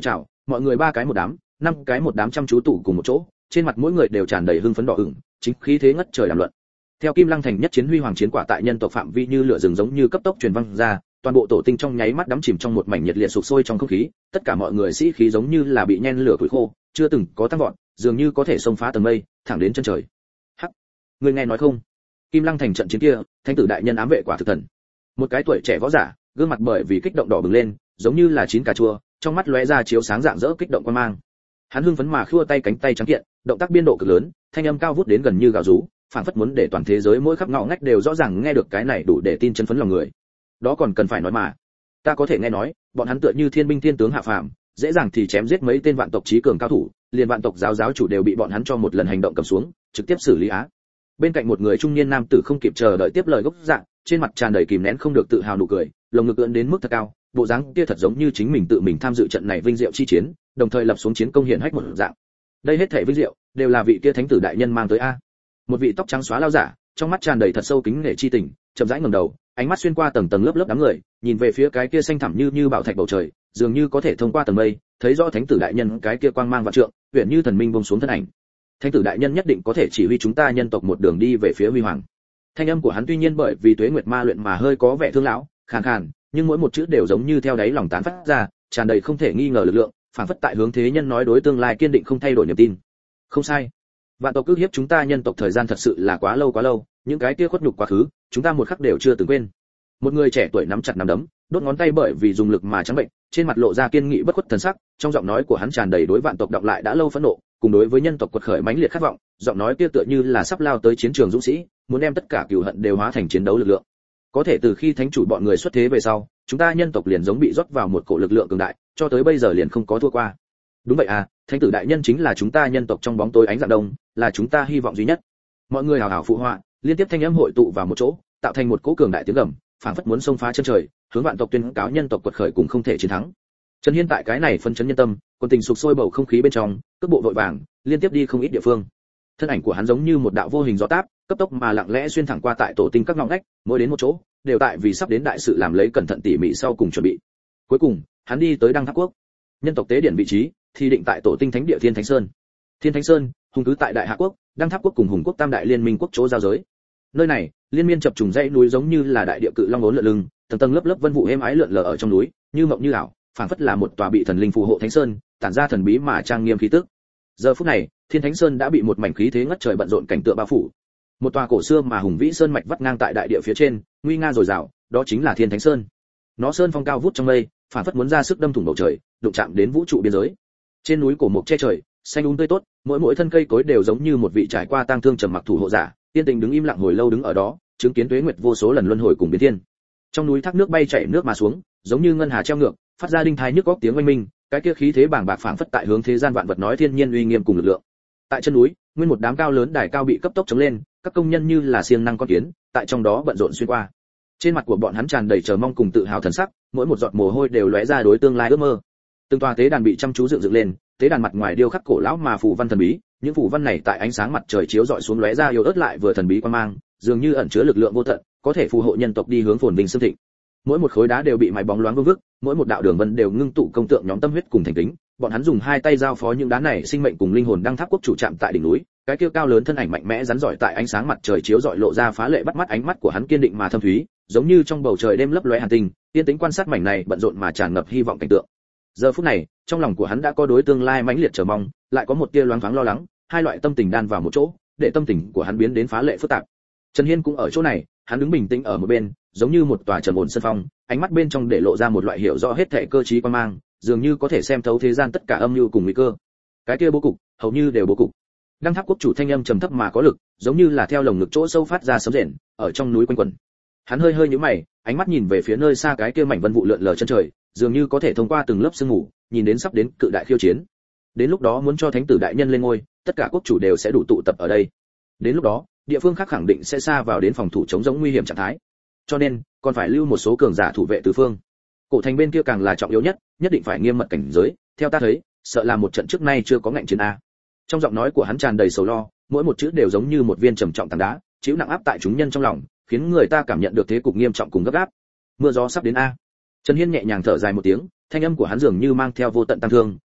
mọi người ba cái một đám, năm cái một đám chăm chú tụ cùng một chỗ, trên mặt mỗi người đều tràn đầy hưng phấn đỏ ửng, chính khí thế ngất trời đàm luận. Theo Kim Lăng thành nhất chiến huy hoàng chiến quả tại nhân tộc phạm vi như lửa rừng giống như cấp tốc truyền vang ra, toàn bộ tổ tinh trong nháy mắt đắm chìm trong một mảnh nhiệt liệt sục sôi trong không khí, tất cả mọi người sĩ khí giống như là bị nhen lửa củi khô, chưa từng có tăng vọt, dường như có thể xông phá tầng mây, thẳng đến chân trời. Hắc, người nghe nói không? Kim Lăng thành trận chiến kia, thánh tử đại nhân ám vệ quả thực thần. Một cái tuổi trẻ võ giả, gương mặt bởi vì kích động đỏ bừng lên, giống như là chín cà chua, trong mắt lóe ra chiếu sáng rạng rỡ kích động quan mang. Hắn hưng phấn mà khua tay cánh tay trắng kiện, động tác biên độ cực lớn, thanh âm cao vút đến gần như gào rú, phảng phất muốn để toàn thế giới mỗi khắp ngõ ngách đều rõ ràng nghe được cái này đủ để tin chân phấn lòng người. Đó còn cần phải nói mà. Ta có thể nghe nói, bọn hắn tựa như thiên binh thiên tướng hạ phàm, dễ dàng thì chém giết mấy tên vạn tộc chí cường cao thủ, liền vạn tộc giáo giáo chủ đều bị bọn hắn cho một lần hành động cầm xuống, trực tiếp xử lý á. Bên cạnh một người trung niên nam tử không kịp chờ đợi tiếp lời gốc dạng, trên mặt tràn đầy kìm nén không được tự hào nụ cười, lồng ngực ưỡn đến mức thật cao, bộ dáng kia thật giống như chính mình tự mình tham dự trận này vinh diệu chi chiến, đồng thời lập xuống chiến công hiển hách một dạng. Đây hết thảy vinh diệu đều là vị kia thánh tử đại nhân mang tới a. Một vị tóc trắng xóa lao giả, trong mắt tràn đầy thật sâu kính nể chi tình, chậm rãi ngẩng đầu, ánh mắt xuyên qua tầng tầng lớp lớp đám người, nhìn về phía cái kia xanh thẳm như như bảo thạch bầu trời, dường như có thể thông qua tầng mây, thấy rõ thánh tử đại nhân cái kia quang mang vạn trượng, huyền như thần minh buông xuống thân ảnh. Thánh tử đại nhân nhất định có thể chỉ huy chúng ta nhân tộc một đường đi về phía huy hoàng. Thanh âm của hắn tuy nhiên bởi vì tuế nguyệt ma luyện mà hơi có vẻ thương lão, khàn khàn, nhưng mỗi một chữ đều giống như theo đáy lòng tán phát ra, tràn đầy không thể nghi ngờ lực lượng, phảng phất tại hướng thế nhân nói đối tương lai kiên định không thay đổi niềm tin. Không sai. Vạn tộc ức hiếp chúng ta nhân tộc thời gian thật sự là quá lâu quá lâu, những cái kia khuất nhục quá khứ, chúng ta một khắc đều chưa từng quên. Một người trẻ tuổi nắm chặt nắm đấm, đốt ngón tay bởi vì dùng lực mà trắng bệnh, trên mặt lộ ra kiên nghị bất khuất thần sắc, trong giọng nói của hắn tràn đầy đối vạn tộc đọc lại đã lâu phẫn nộ, cùng đối với nhân tộc quật khởi mãnh liệt khát vọng, giọng nói kia tựa như là sắp lao tới chiến trường dũng sĩ, muốn đem tất cả cừu hận đều hóa thành chiến đấu lực lượng. Có thể từ khi thánh chủ bọn người xuất thế về sau, chúng ta nhân tộc liền giống bị rót vào một cổ lực lượng cường đại, cho tới bây giờ liền không có thua qua. Đúng vậy à, thánh tử đại nhân chính là chúng ta nhân tộc trong bóng tối ánh dạng đông, là chúng ta hy vọng duy nhất. Mọi người hào hào phụ họa, liên tiếp thanh âm hội tụ vào một chỗ, tạo thành một cỗ cường đại tiếng gầm, phảng phất muốn xông phá chân trời, hướng vạn tộc tuyên cáo nhân tộc quật khởi cũng không thể chiến thắng. Trần Hiên tại cái này phân chấn nhân tâm, quân tình sục sôi bầu không khí bên trong, cước bộ vội vàng, liên tiếp đi không ít địa phương. Thân ảnh của hắn giống như một đạo vô hình gió táp, cấp tốc mà lặng lẽ xuyên thẳng qua tại tổ tinh các ngõ ngách, mỗi đến một chỗ, đều tại vì sắp đến đại sự làm lấy cẩn thận tỉ mỉ sau cùng chuẩn bị. Cuối cùng, hắn đi tới Đăng Tháp Quốc. Nhân tộc tế điển vị trí thì định tại tổ tinh thánh địa Thiên Thánh Sơn. Thiên Thánh Sơn, hùng cứ tại Đại Hạ Quốc, Đăng Tháp Quốc cùng Hùng Quốc Tam đại liên minh quốc chỗ giao giới. Nơi này, liên miên chập trùng dãy núi giống như là đại địa cự long uốn lượn lưng, tầng tầng lớp lớp vân vụ êm ái lượn lờ ở trong núi, như mộng như ảo, phảng phất là một tòa bị thần linh phù hộ thánh sơn, tản ra thần bí mà trang nghiêm khí tức. Giờ phút này, Thiên Thánh Sơn đã bị một mảnh khí thế ngất trời bận rộn cảnh tượng bao phủ. Một tòa cổ xưa mà hùng vĩ sơn mạch vắt ngang tại đại địa phía trên, nguy nga dồi dào, đó chính là Thiên Thánh Sơn. Nó sơn phong cao vút trong mây, phảng phất muốn ra sức đâm thủng bầu trời, đụng chạm đến vũ trụ biên giới. Trên núi cổ mộc che trời, xanh um tươi tốt, mỗi mỗi thân cây cối đều giống như một vị trải qua tang thương trầm mặc thủ hộ giả, tiên tình đứng im lặng hồi lâu đứng ở đó, chứng kiến tuế nguyệt vô số lần luân hồi cùng biến thiên. Trong núi thác nước bay chảy nước mà xuống, giống như ngân hà treo ngược, phát ra đinh thai nhức óc tiếng oanh minh, cái kia khí thế bàng bạc phảng phất tại hướng thế gian vạn vật nói thiên nhiên uy nghiêm cùng lực lượng. Tại chân núi, nguyên một đám cao lớn đài cao bị cấp tốc chống lên, các công nhân như là siêng năng con kiến, tại trong đó bận rộn xuyên qua. Trên mặt của bọn hắn tràn đầy chờ mong cùng tự hào thần sắc, mỗi một giọt mồ hôi đều lóe ra đối tương lai ước mơ. Từng tòa tế đàn bị chăm chú dựng dựng lên, tế đàn mặt ngoài điêu khắc cổ lão mà phù văn thần bí, những phù văn này tại ánh sáng mặt trời chiếu rọi xuống lóe ra yếu ớt lại vừa thần bí quang mang, dường như ẩn chứa lực lượng vô tận, có thể phù hộ nhân tộc đi hướng phồn vinh xương thịnh. Mỗi một khối đá đều bị mài bóng loáng vương vức, mỗi một đạo đường vân đều ngưng tụ công tượng nhóm tâm huyết cùng thành kính, bọn hắn dùng hai tay giao phó những đá này sinh mệnh cùng linh hồn Đăng Tháp Quốc chủ chạm tại đỉnh núi, cái kia cao lớn thân ảnh mạnh mẽ rắn giỏi tại ánh sáng mặt trời chiếu rọi lộ ra phá lệ bắt mắt, ánh mắt của hắn kiên định mà thâm thúy, giống như trong bầu trời đêm lấp lóe hàn tinh, yên tĩnh quan sát mảnh này bận rộn mà tràn ngập hy vọng cảnh tượng. Giờ phút này, trong lòng của hắn đã có đối tương lai mãnh liệt chờ mong, lại có một tia loáng thoáng lo lắng, hai loại tâm tình đan vào một chỗ, để tâm tình của hắn biến đến phá lệ phức tạp. Trần Hiên cũng ở chỗ này, hắn đứng bình tĩnh ở một bên, giống như một tòa trầm ổn sân phong, ánh mắt bên trong để lộ ra một loại hiểu rõ hết thảy cơ trí quan mang, dường như có thể xem thấu thế gian tất cả âm mưu cùng nguy cơ. Cái kia bố cục, hầu như đều bố cục. Đăng Tháp Quốc chủ thanh âm trầm thấp mà có lực, giống như là theo lồng ngực chỗ sâu phát ra sấm rền, ở trong núi quanh quẩn. Hắn hơi hơi nhíu mày, ánh mắt nhìn về phía nơi xa cái kia mảnh vân vụ lượn lờ chân trời, dường như có thể thông qua từng lớp sương mù, nhìn đến sắp đến cự đại khiêu chiến. Đến lúc đó muốn cho thánh tử đại nhân lên ngôi, tất cả quốc chủ đều sẽ đủ tụ tập ở đây. Đến lúc đó, địa phương khác khẳng định sẽ xa vào đến phòng thủ chống giống nguy hiểm trạng thái. Cho nên, còn phải lưu một số cường giả thủ vệ tứ phương. Cổ thành bên kia càng là trọng yếu nhất, nhất định phải nghiêm mật cảnh giới, theo ta thấy, sợ là một trận trước nay chưa có ngạnh chiến a. Trong giọng nói của hắn tràn đầy sầu lo, mỗi một chữ đều giống như một viên trầm trọng tảng đá, chịu nặng áp tại chúng nhân trong lòng, khiến người ta cảm nhận được thế cục nghiêm trọng cùng gấp gáp. Mưa gió sắp đến a. Trần Hiên nhẹ nhàng thở dài một tiếng, thanh âm của hắn dường như mang theo vô tận tăng thương,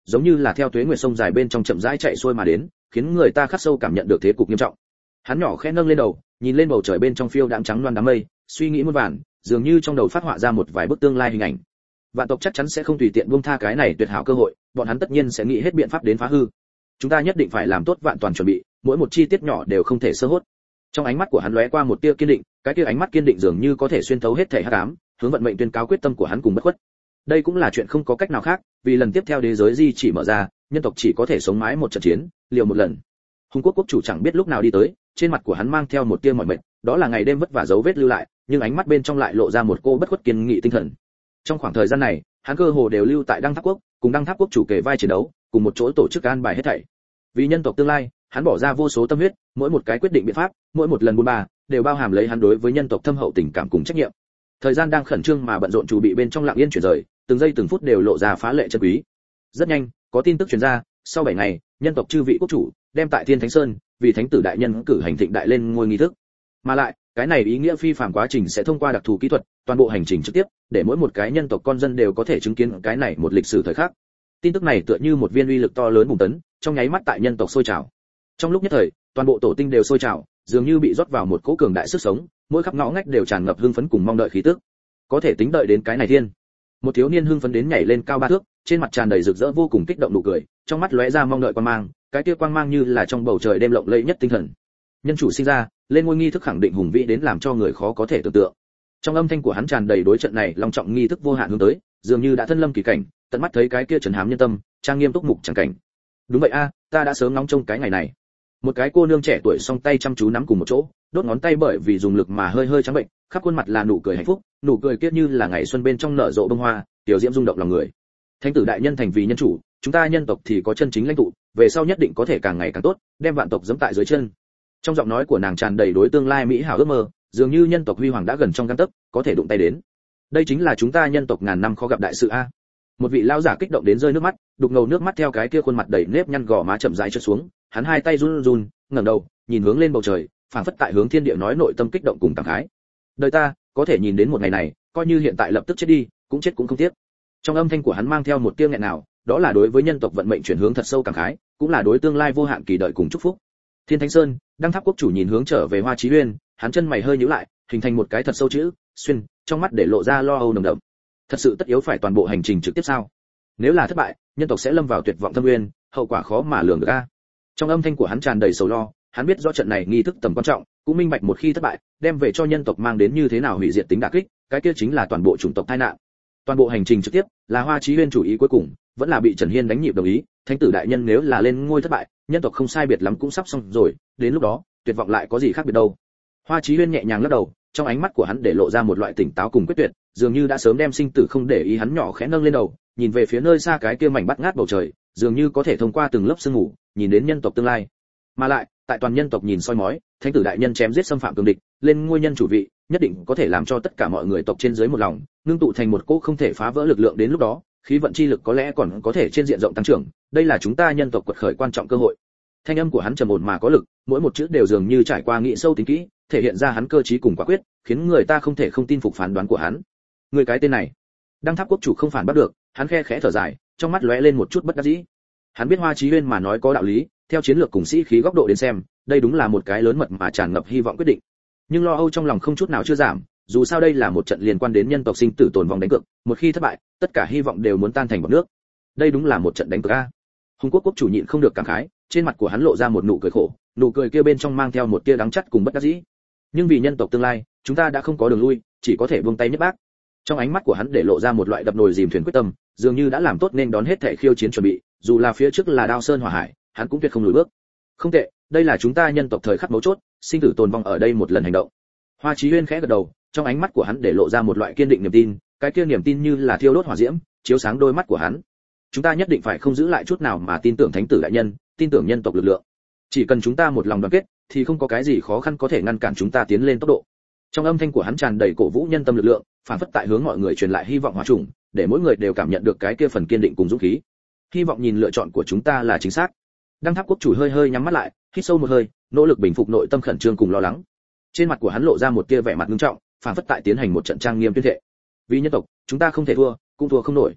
giống như là theo tuế nguyệt sông dài bên trong chậm rãi chạy xuôi mà đến, khiến người ta khắc sâu cảm nhận được thế cục nghiêm trọng. Hắn nhỏ khẽ nâng lên đầu, nhìn lên bầu trời bên trong phiêu đãng trắng loan đám mây, suy nghĩ muôn vàn, dường như trong đầu phát họa ra một vài bức tương lai hình ảnh. Vạn tộc chắc chắn sẽ không tùy tiện buông tha cái này tuyệt hảo cơ hội, bọn hắn tất nhiên sẽ nghĩ hết biện pháp đến phá hư. Chúng ta nhất định phải làm tốt vạn toàn chuẩn bị, mỗi một chi tiết nhỏ đều không thể sơ hốt. Trong ánh mắt của hắn lóe qua một tia kiên định, cái tia ánh mắt kiên định dường như có thể xuyên thấu hết thể hắc ám, hướng vận mệnh tuyên cáo quyết tâm của hắn cùng bất khuất. Đây cũng là chuyện không có cách nào khác, vì lần tiếp theo thế giới di chỉ mở ra, nhân tộc chỉ có thể sống mái một trận chiến, liều một lần. Hùng Quốc quốc chủ chẳng biết lúc nào đi tới, trên mặt của hắn mang theo một tia mỏi mệt, đó là ngày đêm vất vả dấu vết lưu lại, nhưng ánh mắt bên trong lại lộ ra một cô bất khuất kiên nghị tinh thần. Trong khoảng thời gian này, hắn cơ hồ đều lưu tại Đăng Tháp quốc, cùng Đăng Tháp quốc chủ kề vai chiến đấu, cùng một chỗ tổ chức an bài hết thảy. Vì nhân tộc tương lai, hắn bỏ ra vô số tâm huyết, mỗi một cái quyết định biện pháp, mỗi một lần buôn ba, đều bao hàm lấy hắn đối với nhân tộc thâm hậu tình cảm cùng trách nhiệm. Thời gian đang khẩn trương mà bận rộn chuẩn bị bên trong lặng yên chuyển rời, từng giây từng phút đều lộ ra phá lệ chân quý. Rất nhanh, có tin tức truyền ra, sau bảy ngày, nhân tộc chư vị quốc chủ đem tại Thiên Thánh Sơn, vì thánh tử đại nhân cử hành thịnh đại lên ngôi nghi thức. Mà lại, cái này ý nghĩa phi phàm quá trình sẽ thông qua đặc thù kỹ thuật, toàn bộ hành trình trực tiếp, để mỗi một cái nhân tộc con dân đều có thể chứng kiến cái này một lịch sử thời khắc. Tin tức này tựa như một viên uy lực to lớn bùng tấn, trong nháy mắt tại nhân tộc sôi trào. Trong lúc nhất thời, toàn bộ tổ tinh đều sôi trào, dường như bị rót vào một cỗ cường đại sức sống, mỗi khắp ngõ ngách đều tràn ngập hưng phấn cùng mong đợi khí tức. Có thể tính đợi đến cái này thiên. Một thiếu niên hưng phấn đến nhảy lên cao ba thước, trên mặt tràn đầy rực rỡ vô cùng kích động nụ cười, trong mắt lóe ra mong đợi quang mang, cái kia quang mang như là trong bầu trời đêm lộng lẫy nhất tinh thần. Nhân chủ sinh ra, lên ngôi nghi thức khẳng định hùng vĩ đến làm cho người khó có thể tưởng tượng. Trong âm thanh của hắn tràn đầy đối trận này long trọng nghi thức vô hạn hướng tới, dường như đã thân lâm kỳ cảnh, tận mắt thấy cái kia trấn hám nhân tâm, trang nghiêm túc mục chẳng cảnh. Đúng vậy a, ta đã sớm ngóng trông cái ngày này. Một cái cô nương trẻ tuổi song tay chăm chú nắm cùng một chỗ, đốt ngón tay bởi vì dùng lực mà hơi hơi trắng bệnh, khắp khuôn mặt là nụ cười hạnh phúc, nụ cười kia như là ngày xuân bên trong nở rộ bông hoa, tiểu diễm rung động lòng người. Thánh tử đại nhân thành vì nhân chủ, chúng ta nhân tộc thì có chân chính lãnh tụ, về sau nhất định có thể càng ngày càng tốt, đem vạn tộc giẫm tại dưới chân. Trong giọng nói của nàng tràn đầy đối tương lai mỹ hảo ước mơ, dường như nhân tộc huy hoàng đã gần trong gang tấc, có thể đụng tay đến. Đây chính là chúng ta nhân tộc ngàn năm khó gặp đại sự a. Một vị lão giả kích động đến rơi nước mắt, đục ngầu nước mắt theo cái kia khuôn mặt đầy nếp nhăn gò má chậm rãi trượt xuống, hắn hai tay run run, ngẩng đầu, nhìn hướng lên bầu trời, phảng phất tại hướng thiên địa nói nội tâm kích động cùng cảm khái. Đời ta, có thể nhìn đến một ngày này, coi như hiện tại lập tức chết đi, cũng chết cũng không tiếc. Trong âm thanh của hắn mang theo một tia nghẹn nào, đó là đối với nhân tộc vận mệnh chuyển hướng thật sâu cảm khái, cũng là đối tương lai vô hạn kỳ đợi cùng chúc phúc. Thiên Thánh Sơn, Đăng Tháp quốc chủ nhìn hướng trở về Hoa Chí Uyên, hắn chân mày hơi nhíu lại, hình thành một cái thật sâu chữ, xuyên, trong mắt để lộ ra lo âu nồng đậm. Thật sự tất yếu phải toàn bộ hành trình trực tiếp sao? Nếu là thất bại, nhân tộc sẽ lâm vào tuyệt vọng thâm nguyên, hậu quả khó mà lường được a. Trong âm thanh của hắn tràn đầy sầu lo, hắn biết rõ trận này nghi thức tầm quan trọng, cũng minh bạch một khi thất bại, đem về cho nhân tộc mang đến như thế nào hủy diệt tính đả kích, cái kia chính là toàn bộ chủng tộc tai nạn. Toàn bộ hành trình trực tiếp, là Hoa Chí Uyên chủ ý cuối cùng, vẫn là bị Trần Hiên đánh nhịp đồng ý, thánh tử đại nhân nếu là lên ngôi thất bại, nhân tộc không sai biệt lắm cũng sắp xong rồi, đến lúc đó, tuyệt vọng lại có gì khác biệt đâu. Hoa Chí Uyên nhẹ nhàng lắc đầu, trong ánh mắt của hắn để lộ ra một loại tỉnh táo cùng quyết tuyệt, dường như đã sớm đem sinh tử không để ý. Hắn nhỏ khẽ nâng lên đầu, nhìn về phía nơi xa cái kia mảnh bắt ngát bầu trời, dường như có thể thông qua từng lớp sương mù, nhìn đến nhân tộc tương lai. Mà lại, tại toàn nhân tộc nhìn soi mói, thánh tử đại nhân chém giết xâm phạm cường địch, lên ngôi nhân chủ vị, nhất định có thể làm cho tất cả mọi người tộc trên dưới một lòng, ngưng tụ thành một cỗ không thể phá vỡ lực lượng. Đến lúc đó, khí vận chi lực có lẽ còn có thể trên diện rộng tăng trưởng, đây là chúng ta nhân tộc quật khởi quan trọng cơ hội. Thanh âm của hắn trầm ổn mà có lực, mỗi một chữ đều dường như trải qua nghĩ sâu tính kỹ, thể hiện ra hắn cơ trí cùng quả quyết, khiến người ta không thể không tin phục phán đoán của hắn. Người cái tên này, Đăng Tháp quốc chủ không phản bắt được, hắn khe khẽ thở dài, trong mắt lóe lên một chút bất đắc dĩ. Hắn biết Hoa Chí Uyên mà nói có đạo lý, theo chiến lược cùng sĩ khí góc độ đến xem, đây đúng là một cái lớn mật mà tràn ngập hy vọng quyết định. Nhưng lo âu trong lòng không chút nào chưa giảm, dù sao đây là một trận liên quan đến nhân tộc sinh tử tồn vong đánh cược, một khi thất bại, tất cả hy vọng đều muốn tan thành bọt nước. Đây đúng là một trận đánh cược a. Hùng Quốc quốc chủ nhịn không được cảm khái, trên mặt của hắn lộ ra một nụ cười khổ, nụ cười kia bên trong mang theo một tia đắng chắt cùng bất đắc dĩ. Nhưng vì nhân tộc tương lai, chúng ta đã không có đường lui, chỉ có thể buông tay nhất bác. Trong ánh mắt của hắn để lộ ra một loại đập nồi dìm thuyền quyết tâm, dường như đã làm tốt nên đón hết thảy khiêu chiến chuẩn bị, dù là phía trước là Đao Sơn hỏa hải, hắn cũng tuyệt không lùi bước. Không tệ, đây là chúng ta nhân tộc thời khắc mấu chốt, sinh tử tồn vong ở đây một lần hành động. Hoa Chí Uyên khẽ gật đầu, trong ánh mắt của hắn để lộ ra một loại kiên định niềm tin, cái kia niềm tin như là thiêu đốt hỏa diễm, chiếu sáng đôi mắt của hắn. Chúng ta nhất định phải không giữ lại chút nào mà tin tưởng thánh tử đại nhân, tin tưởng nhân tộc lực lượng. Chỉ cần chúng ta một lòng đoàn kết, thì không có cái gì khó khăn có thể ngăn cản chúng ta tiến lên tốc độ. Trong âm thanh của hắn tràn đầy cổ vũ nhân tâm lực lượng, phản phất tại hướng mọi người truyền lại hy vọng hòa trùng, để mỗi người đều cảm nhận được cái kia phần kiên định cùng dũng khí. Hy vọng nhìn lựa chọn của chúng ta là chính xác. Đăng Tháp quốc chủ hơi hơi nhắm mắt lại, hít sâu một hơi, nỗ lực bình phục nội tâm khẩn trương cùng lo lắng. Trên mặt của hắn lộ ra một tia vẻ mặt nghiêm trọng, phản phất tại tiến hành một trận trang nghiêm tuyên thệ. Vì nhân tộc, chúng ta không thể thua, cũng thua không nổi.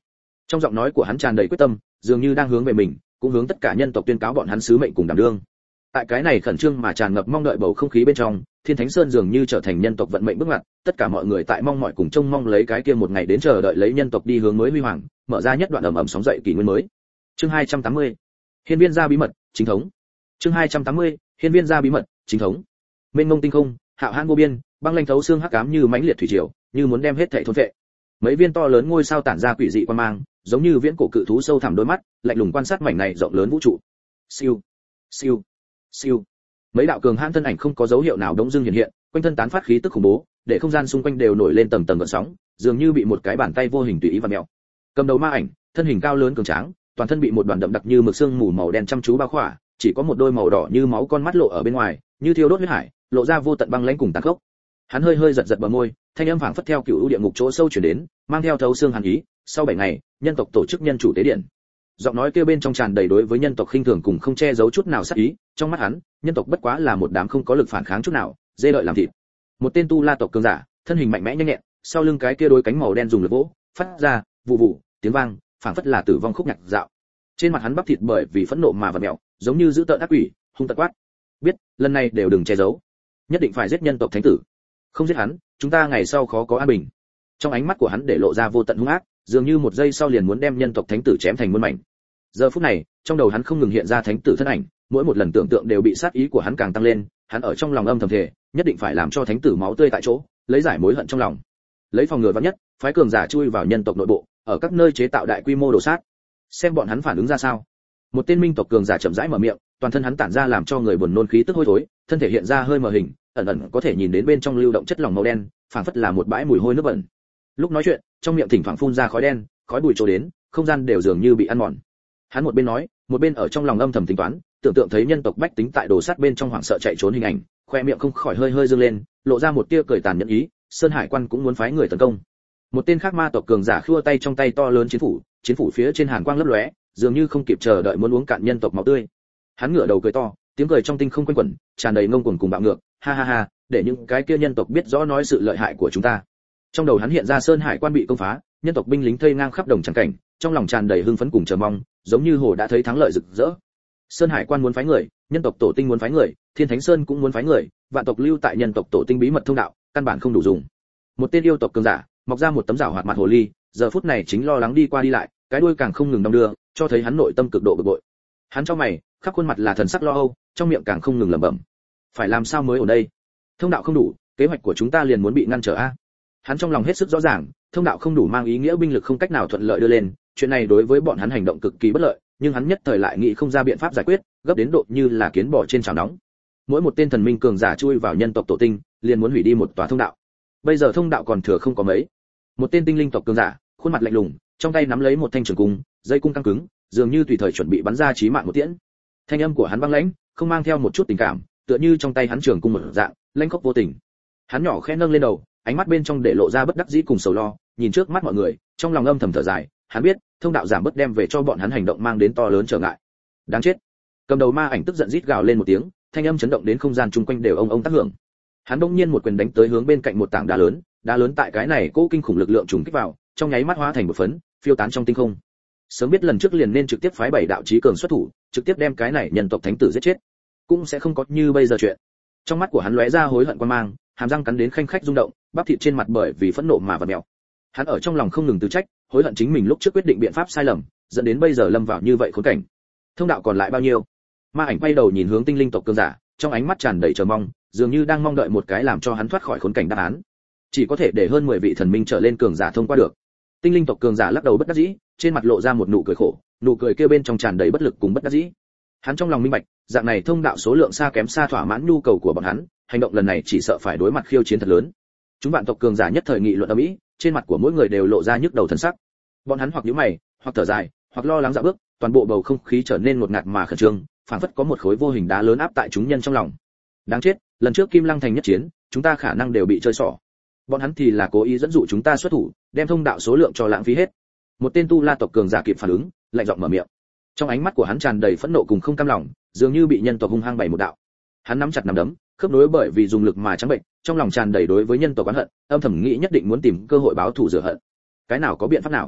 Trong giọng nói của hắn tràn đầy quyết tâm, dường như đang hướng về mình, cũng hướng tất cả nhân tộc tuyên cáo bọn hắn sứ mệnh cùng đảm đương. Tại cái này khẩn trương mà tràn ngập mong đợi bầu không khí bên trong, Thiên Thánh Sơn dường như trở thành nhân tộc vận mệnh bước ngoặt, tất cả mọi người tại mong mỏi cùng trông mong lấy cái kia một ngày đến chờ đợi lấy nhân tộc đi hướng mới huy hoàng, mở ra nhất đoạn ầm ầm sóng dậy kỷ nguyên mới. Chương hai trăm tám mươi. Hiên viên gia bí mật, chính thống. Chương hai trăm tám mươi. Hiên viên gia bí mật, chính thống. Mênh mông tinh không, hạo hãn vô biên, băng lanh thấu xương hắc ám như mãnh liệt thủy triều, như muốn đem hết thảy thôn phệ. Mấy viên to lớn ngôi sao tản ra quỷ dị quang mang, giống như viễn cổ cự thú sâu thẳm đôi mắt, lạnh lùng quan sát mảnh này rộng lớn vũ trụ. Siêu, siêu, siêu. Mấy đạo cường hãn thân ảnh không có dấu hiệu nào đống dưng hiện hiện, quanh thân tán phát khí tức khủng bố, để không gian xung quanh đều nổi lên tầng tầng gợn sóng, dường như bị một cái bàn tay vô hình tùy ý vặn mèo. Cầm đầu ma ảnh, thân hình cao lớn cường tráng, toàn thân bị một đoàn đậm đặc như mực xương mù màu đen chăm chú bao khỏa, chỉ có một đôi màu đỏ như máu con mắt lộ ở bên ngoài, như thiêu đốt huyết hải, lộ ra vô tận băng lãnh cùng tàn khốc. Hắn hơi hơi giật giật bờ môi, thanh âm phảng phất theo cựu địa ngục chỗ sâu truyền đến, mang theo thấu xương hàn ý. Sau bảy ngày, nhân tộc tổ chức nhân chủ tế điện. Giọng nói kia bên trong tràn đầy đối với nhân tộc khinh thường cùng không che giấu chút nào sát ý, trong mắt hắn, nhân tộc bất quá là một đám không có lực phản kháng chút nào, dê đợi làm thịt. Một tên tu la tộc cường giả, thân hình mạnh mẽ nhanh nhẹn, sau lưng cái kia đôi cánh màu đen dùng lực vỗ, phát ra vụ vụ tiếng vang, phảng phất là tử vong khúc nhạc dạo. Trên mặt hắn bắp thịt bởi vì phẫn nộ mà vặn mèo, giống như giữ tợn ác quỷ, hung tợn quát. Biết, lần này đều đừng che giấu, nhất định phải giết nhân tộc thánh tử. Không giết hắn, chúng ta ngày sau khó có an bình. Trong ánh mắt của hắn để lộ ra vô tận hung ác, dường như một giây sau liền muốn đem nhân tộc thánh tử chém thành muôn mảnh. Giờ phút này, trong đầu hắn không ngừng hiện ra thánh tử thân ảnh, mỗi một lần tưởng tượng đều bị sát ý của hắn càng tăng lên, hắn ở trong lòng âm thầm thề, nhất định phải làm cho thánh tử máu tươi tại chỗ, lấy giải mối hận trong lòng. Lấy phòng ngừa vạn nhất, phái cường giả chui vào nhân tộc nội bộ, ở các nơi chế tạo đại quy mô đồ sát. Xem bọn hắn phản ứng ra sao. Một tên minh tộc cường giả chậm rãi mở miệng, toàn thân hắn tản ra làm cho người buồn nôn khí tức hôi thối, thân thể hiện ra hơi mờ hình, ẩn ẩn có thể nhìn đến bên trong lưu động chất lỏng màu đen, phảng phất là một bãi mùi hôi nước bẩn. Lúc nói chuyện, trong miệng thỉnh thoảng phun ra khói đen, khói bụi trôi đến, không gian đều dường như bị ăn mòn. Hắn một bên nói, một bên ở trong lòng âm thầm tính toán, tưởng tượng thấy nhân tộc bách tính tại đồ sát bên trong hoảng sợ chạy trốn hình ảnh, khoe miệng không khỏi hơi hơi dương lên, lộ ra một tia cười tàn nhẫn ý, Sơn Hải Quan cũng muốn phái người tấn công. Một tên khác ma tộc cường giả khua tay trong tay to lớn chiến phủ, chiến phủ phía trên hàn quang lấp lóe, dường như không kịp chờ đợi muốn uống cạn nhân tộc máu tươi. Hắn ngửa đầu cười to, tiếng cười trong tinh không quanh quẩn, tràn đầy ngông cuồng cùng bạo ngược, ha ha ha, để những cái kia nhân tộc biết rõ nói sự lợi hại của chúng ta. Trong đầu hắn hiện ra Sơn Hải Quan bị công phá, nhân tộc binh lính thây ngang khắp đồng trắng cảnh, trong lòng tràn đầy hưng phấn cùng chờ mong, giống như hồ đã thấy thắng lợi rực rỡ. Sơn Hải Quan muốn phái người, nhân tộc tổ tinh muốn phái người, Thiên Thánh Sơn cũng muốn phái người, vạn tộc lưu tại nhân tộc tổ tinh bí mật thông đạo, căn bản không đủ dùng. Một tên yêu tộc cường giả, mọc ra một tấm rảo hoạt mặt hồ ly, giờ phút này chính lo lắng đi qua đi lại, cái đuôi càng không ngừng đong đưa, cho thấy hắn nội tâm cực độ bực bội. Hắn cho mày, khắp khuôn mặt là thần sắc lo âu, trong miệng càng không ngừng lẩm bẩm. Phải làm sao mới ở đây? Thông đạo không đủ, kế hoạch của chúng ta liền muốn bị ngăn trở a. Hắn trong lòng hết sức rõ ràng, thông đạo không đủ mang ý nghĩa binh lực không cách nào thuận lợi đưa lên, chuyện này đối với bọn hắn hành động cực kỳ bất lợi, nhưng hắn nhất thời lại nghĩ không ra biện pháp giải quyết, gấp đến độ như là kiến bò trên chảo nóng. Mỗi một tên thần minh cường giả chui vào nhân tộc tổ tinh, liền muốn hủy đi một tòa thông đạo. Bây giờ thông đạo còn thừa không có mấy. Một tên tinh linh tộc cường giả, khuôn mặt lạnh lùng, trong tay nắm lấy một thanh trường cung, dây cung căng cứng, dường như tùy thời chuẩn bị bắn ra chí mạng một tiễn. Thanh âm của hắn băng lãnh, không mang theo một chút tình cảm, tựa như trong tay hắn trường cung một dạng, lãnh khốc vô tình. Hắn nhỏ khẽ nâng lên đầu, ánh mắt bên trong để lộ ra bất đắc dĩ cùng sầu lo, nhìn trước mắt mọi người, trong lòng âm thầm thở dài, hắn biết, thông đạo giảm bớt đem về cho bọn hắn hành động mang đến to lớn trở ngại. Đáng chết. Cầm đầu ma ảnh tức giận rít gào lên một tiếng, thanh âm chấn động đến không gian chung quanh đều ông ông tác hưởng. Hắn bỗng nhiên một quyền đánh tới hướng bên cạnh một tảng đá lớn, đá lớn tại cái này cố kinh khủng lực lượng trùng kích vào, trong nháy mắt hóa thành một phấn, phiêu tán trong tinh không. Sớm biết lần trước liền nên trực tiếp phái bảy đạo chí cường xuất thủ, trực tiếp đem cái này nhân tộc thánh tử giết chết, cũng sẽ không có như bây giờ chuyện. Trong mắt của hắn lóe ra hối hận quan mang, hàm răng cắn đến khanh khách rung động, bắp thịt trên mặt bởi vì phẫn nộ mà vặn mèo. Hắn ở trong lòng không ngừng tự trách, hối hận chính mình lúc trước quyết định biện pháp sai lầm, dẫn đến bây giờ lâm vào như vậy khốn cảnh. Thông đạo còn lại bao nhiêu? Ma ảnh quay đầu nhìn hướng tinh linh tộc cường giả, trong ánh mắt tràn đầy chờ mong, dường như đang mong đợi một cái làm cho hắn thoát khỏi khốn cảnh đáp án. Chỉ có thể để hơn mười vị thần minh trở lên cường giả thông qua được. Tinh linh tộc cường giả lắc đầu bất đắc dĩ, trên mặt lộ ra một nụ cười khổ, nụ cười kia bên trong tràn đầy bất lực cùng bất đắc dĩ. Hắn trong lòng minh bạch, dạng này thông đạo số lượng xa kém xa thỏa mãn nhu cầu của bọn hắn, hành động lần này chỉ sợ phải đối mặt khiêu chiến thật lớn. Chúng vạn tộc cường giả nhất thời nghị luận ầm ĩ, trên mặt của mỗi người đều lộ ra nhức đầu thần sắc. Bọn hắn hoặc nhíu mày, hoặc thở dài, hoặc lo lắng dạo bước, toàn bộ bầu không khí trở nên ngột ngạt mà khẩn trương, phảng phất có một khối vô hình đá lớn áp tại chúng nhân trong lòng. Đáng chết, lần trước Kim Lăng thành nhất chiến, chúng ta khả năng đều bị chơi xỏ. Bọn hắn thì là cố ý dẫn dụ chúng ta xuất thủ, đem thông đạo số lượng cho lãng phí hết. Một tên tu la tộc cường giả kịp phản ứng, lạnh giọng mở miệng. Trong ánh mắt của hắn tràn đầy phẫn nộ cùng không cam lòng, dường như bị nhân tộc hung hăng bày một đạo. Hắn nắm chặt nắm đấm, khớp nối bởi vì dùng lực mà trắng bệnh, trong lòng tràn đầy đối với nhân tộc oán hận, âm thầm nghĩ nhất định muốn tìm cơ hội báo thù rửa hận. Cái nào có biện pháp nào?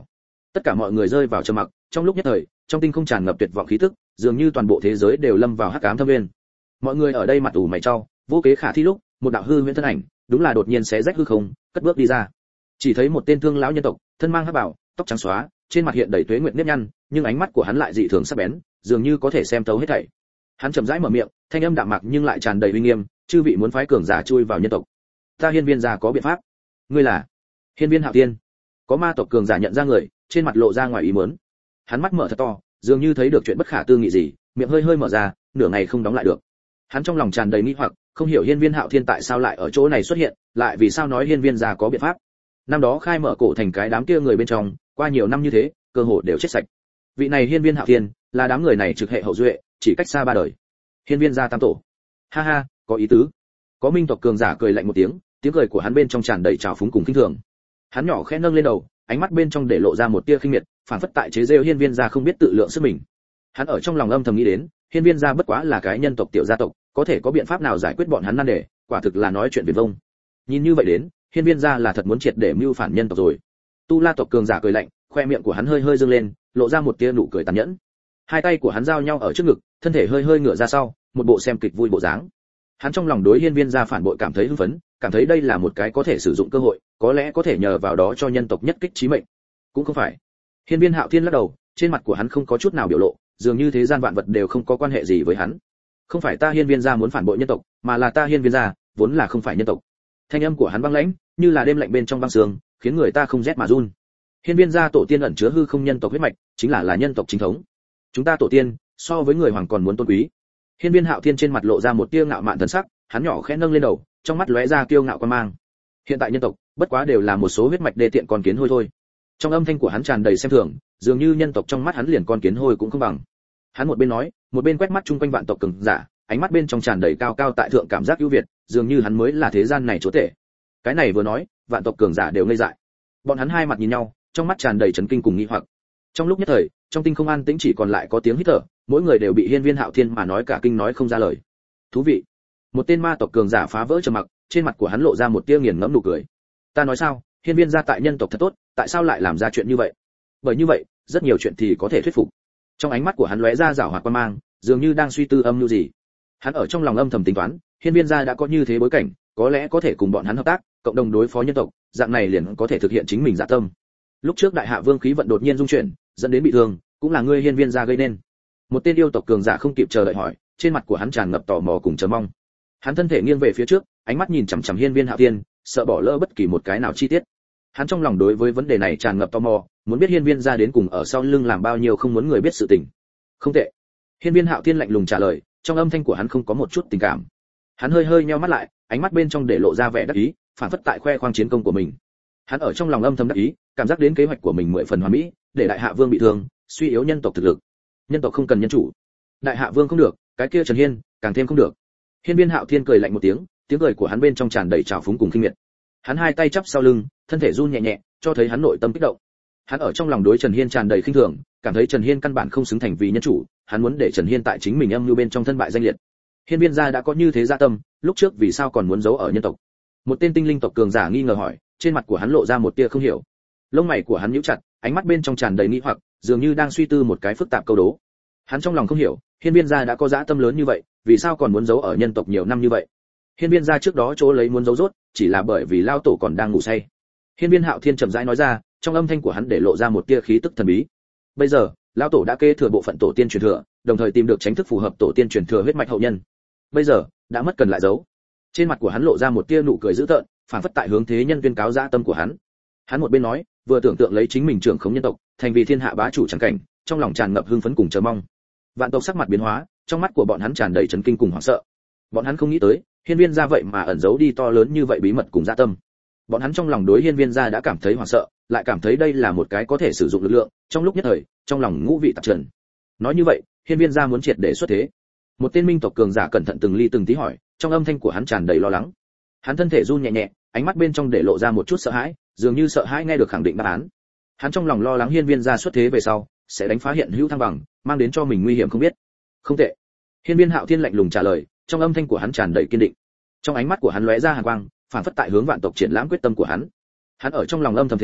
Tất cả mọi người rơi vào trầm mặc, trong lúc nhất thời, trong tinh không tràn ngập tuyệt vọng khí tức, dường như toàn bộ thế giới đều lâm vào hắc ám thâm nguyên. Mọi người ở đây mặt ủ mày chau, vô kế khả thi lúc, một đạo hư huyễn thân ảnh, đúng là đột nhiên xé rách hư không, cất bước đi ra. Chỉ thấy một tên thương lão nhân tộc, thân mang hắc bào, tóc trắng xóa, trên mặt hiện đầy tuế nguyệt nếp nhăn, nhưng ánh mắt của hắn lại dị thường sắc bén, dường như có thể xem thấu hết thảy. Hắn chậm rãi mở miệng, thanh âm đạm mạc nhưng lại tràn đầy uy nghiêm, chư vị muốn phái cường giả chui vào nhân tộc, ta Hiên Viên gia có biện pháp. Ngươi là Hiên Viên Hạo Thiên? Có ma tộc cường giả nhận ra người, trên mặt lộ ra ngoài ý muốn. Hắn mắt mở thật to, dường như thấy được chuyện bất khả tư nghị gì, miệng hơi hơi mở ra, nửa ngày không đóng lại được. Hắn trong lòng tràn đầy nghi hoặc, không hiểu Hiên Viên Hạo Thiên tại sao lại ở chỗ này xuất hiện, lại vì sao nói Hiên Viên gia có biện pháp. Năm đó khai mở cổ thành cái đám kia người bên trong, qua nhiều năm như thế, cơ hồ đều chết sạch. Vị này Hiên Viên Hạo Thiên, là đám người này trực hệ hậu duệ, chỉ cách xa ba đời. Hiên Viên gia tam tổ. Ha ha, có ý tứ. Có minh tộc cường giả cười lạnh một tiếng, tiếng cười của hắn bên trong tràn đầy trào phúng cùng khinh thường. Hắn nhỏ khẽ nâng lên đầu, ánh mắt bên trong để lộ ra một tia khinh miệt, phản phất tại chế giễu Hiên Viên gia không biết tự lượng sức mình. Hắn ở trong lòng âm thầm nghĩ đến, Hiên Viên gia bất quá là cái nhân tộc tiểu gia tộc, có thể có biện pháp nào giải quyết bọn hắn nan đề, quả thực là nói chuyện viển vông. Nhìn như vậy đến, Hiên Viên gia là thật muốn triệt để mưu phản nhân tộc rồi. Tu La tộc cường giả cười lạnh, khoe miệng của hắn hơi hơi dương lên, lộ ra một tia nụ cười tàn nhẫn. Hai tay của hắn giao nhau ở trước ngực, thân thể hơi hơi ngửa ra sau, một bộ xem kịch vui bộ dáng. Hắn trong lòng đối Hiên Viên gia phản bội cảm thấy hưng phấn, cảm thấy đây là một cái có thể sử dụng cơ hội, có lẽ có thể nhờ vào đó cho nhân tộc nhất kích chí mệnh. Cũng không phải. Hiên Viên Hạo Thiên lắc đầu, trên mặt của hắn không có chút nào biểu lộ, dường như thế gian vạn vật đều không có quan hệ gì với hắn. Không phải ta Hiên Viên gia muốn phản bội nhân tộc, mà là ta Hiên Viên gia vốn là không phải nhân tộc. Thanh âm của hắn băng lãnh, như là đêm lạnh bên trong băng sương, khiến người ta không rét mà run. Hiên Viên gia tổ tiên ẩn chứa hư không nhân tộc huyết mạch, chính là là nhân tộc chính thống. Chúng ta tổ tiên, so với người hoàng còn muốn tôn quý. Hiên Viên Hạo Thiên trên mặt lộ ra một tia ngạo mạn thần sắc, hắn nhỏ khẽ nâng lên đầu, trong mắt lóe ra kiêu ngạo quan mang. Hiện tại nhân tộc, bất quá đều là một số huyết mạch đê tiện con kiến hôi thôi. Trong âm thanh của hắn tràn đầy xem thường, dường như nhân tộc trong mắt hắn liền con kiến hôi cũng không bằng. Hắn một bên nói, một bên quét mắt chung quanh vạn tộc cường giả, ánh mắt bên trong tràn đầy cao cao tại thượng cảm giác ưu việt, dường như hắn mới là thế gian này chúa tể. Cái này vừa nói, vạn tộc cường giả đều ngây dại. Bọn hắn hai mặt nhìn nhau, trong mắt tràn đầy chấn kinh cùng nghi hoặc. Trong lúc nhất thời, trong tinh không an tĩnh chỉ còn lại có tiếng hít thở, mỗi người đều bị Hiên Viên Hạo Thiên mà nói cả kinh nói không ra lời. Thú vị. Một tên ma tộc cường giả phá vỡ trầm mặc, trên mặt của hắn lộ ra một tia nghiền ngẫm nụ cười. Ta nói sao, Hiên Viên gia tại nhân tộc thật tốt, tại sao lại làm ra chuyện như vậy? Bởi như vậy, rất nhiều chuyện thì có thể thuyết phục. Trong ánh mắt của hắn lóe ra giảo hoạt quan mang, dường như đang suy tư âm mưu gì. Hắn ở trong lòng âm thầm tính toán, Hiên Viên gia đã có như thế bối cảnh, có lẽ có thể cùng bọn hắn hợp tác, cộng đồng đối phó nhân tộc, dạng này liền có thể thực hiện chính mình dạ tâm. Lúc trước Đại Hạ Vương khí vận đột nhiên dung chuyển, dẫn đến bị thương, cũng là ngươi Hiên Viên gia gây nên. Một tên yêu tộc cường giả không kịp chờ đợi hỏi, trên mặt của hắn tràn ngập tò mò cùng chờ mong. Hắn thân thể nghiêng về phía trước, ánh mắt nhìn chằm chằm Hiên Viên Hạo Thiên, sợ bỏ lỡ bất kỳ một cái nào chi tiết. Hắn trong lòng đối với vấn đề này tràn ngập tò mò, muốn biết Hiên Viên gia đến cùng ở sau lưng làm bao nhiêu không muốn người biết sự tình. Không tệ. Hiên Viên Hạo Thiên lạnh lùng trả lời, trong âm thanh của hắn không có một chút tình cảm. Hắn hơi hơi nheo mắt lại, ánh mắt bên trong để lộ ra vẻ đắc ý, phản phất tại khoe khoang chiến công của mình. Hắn ở trong lòng âm thầm đắc ý, cảm giác đến kế hoạch của mình mười phần hoàn mỹ, để Đại Hạ Vương bị thương, suy yếu nhân tộc thực lực. Nhân tộc không cần nhân chủ. Đại Hạ Vương không được, cái kia Trần Hiên càng thêm không được. Hiên Viên Hạo Thiên cười lạnh một tiếng, tiếng cười của hắn bên trong tràn đầy trào phúng cùng khinh miệt. Hắn hai tay chắp sau lưng, thân thể run nhẹ nhẹ, cho thấy hắn nội tâm kích động. Hắn ở trong lòng đối Trần Hiên tràn đầy khinh thường, cảm thấy Trần Hiên căn bản không xứng thành vì nhân chủ, hắn muốn để Trần Hiên tại chính mình âm mưu bên trong thân bại danh liệt. Hiên Viên gia đã có như thế dạ tâm, lúc trước vì sao còn muốn giấu ở nhân tộc? Một tên tinh linh tộc cường giả nghi ngờ hỏi, trên mặt của hắn lộ ra một tia không hiểu. Lông mày của hắn nhíu chặt, ánh mắt bên trong tràn đầy nghi hoặc, dường như đang suy tư một cái phức tạp câu đố. Hắn trong lòng không hiểu, Hiên Viên gia đã có dạ tâm lớn như vậy, vì sao còn muốn giấu ở nhân tộc nhiều năm như vậy? Hiên Viên gia trước đó chỗ lấy muốn giấu rốt, chỉ là bởi vì lao tổ còn đang ngủ say. Hiên Viên Hạo Thiên chậm rãi nói ra, trong âm thanh của hắn để lộ ra một tia khí tức thần bí. Bây giờ, lao tổ đã kế thừa bộ phận tổ tiên truyền thừa, đồng thời tìm được chính thức phù hợp tổ tiên truyền thừa huyết mạch hậu nhân. Bây giờ, đã mất cần lại giấu. Trên mặt của hắn lộ ra một tia nụ cười dữ tợn, phản phất tại hướng thế nhân tuyên cáo dạ tâm của hắn. Hắn một bên nói, vừa tưởng tượng lấy chính mình trưởng khống nhân tộc, thành vì thiên hạ bá chủ chẳng cảnh, trong lòng tràn ngập hưng phấn cùng chờ mong. Vạn tộc sắc mặt biến hóa, trong mắt của bọn hắn tràn đầy chấn kinh cùng hoảng sợ. Bọn hắn không nghĩ tới, Hiên Viên gia vậy mà ẩn giấu đi to lớn như vậy bí mật cùng dạ tâm. Bọn hắn trong lòng đối Hiên Viên gia đã cảm thấy hoảng sợ, lại cảm thấy đây là một cái có thể sử dụng lực lượng, trong lúc nhất thời, trong lòng ngũ vị tạp trần. Nói như vậy, Hiên Viên gia muốn triệt để xuất thế. Một tên minh tộc cường giả cẩn thận từng ly từng tí hỏi, trong âm thanh của hắn tràn đầy lo lắng. Hắn thân thể run nhẹ nhẹ, ánh mắt bên trong để lộ ra một chút sợ hãi, dường như sợ hãi nghe được khẳng định đáp án. Hắn trong lòng lo lắng Hiên Viên gia xuất thế về sau, sẽ đánh phá hiện hữu thăng bằng, mang đến cho mình nguy hiểm không biết. Không tệ. Hiên Viên Hạo Thiên lạnh lùng trả lời, trong âm thanh của hắn tràn đầy kiên định. Trong ánh mắt của hắn lóe ra hàn quang, phản phất tại hướng vạn tộc triển lãm quyết tâm của hắn. Hắn ở trong lòng âm thầm thề,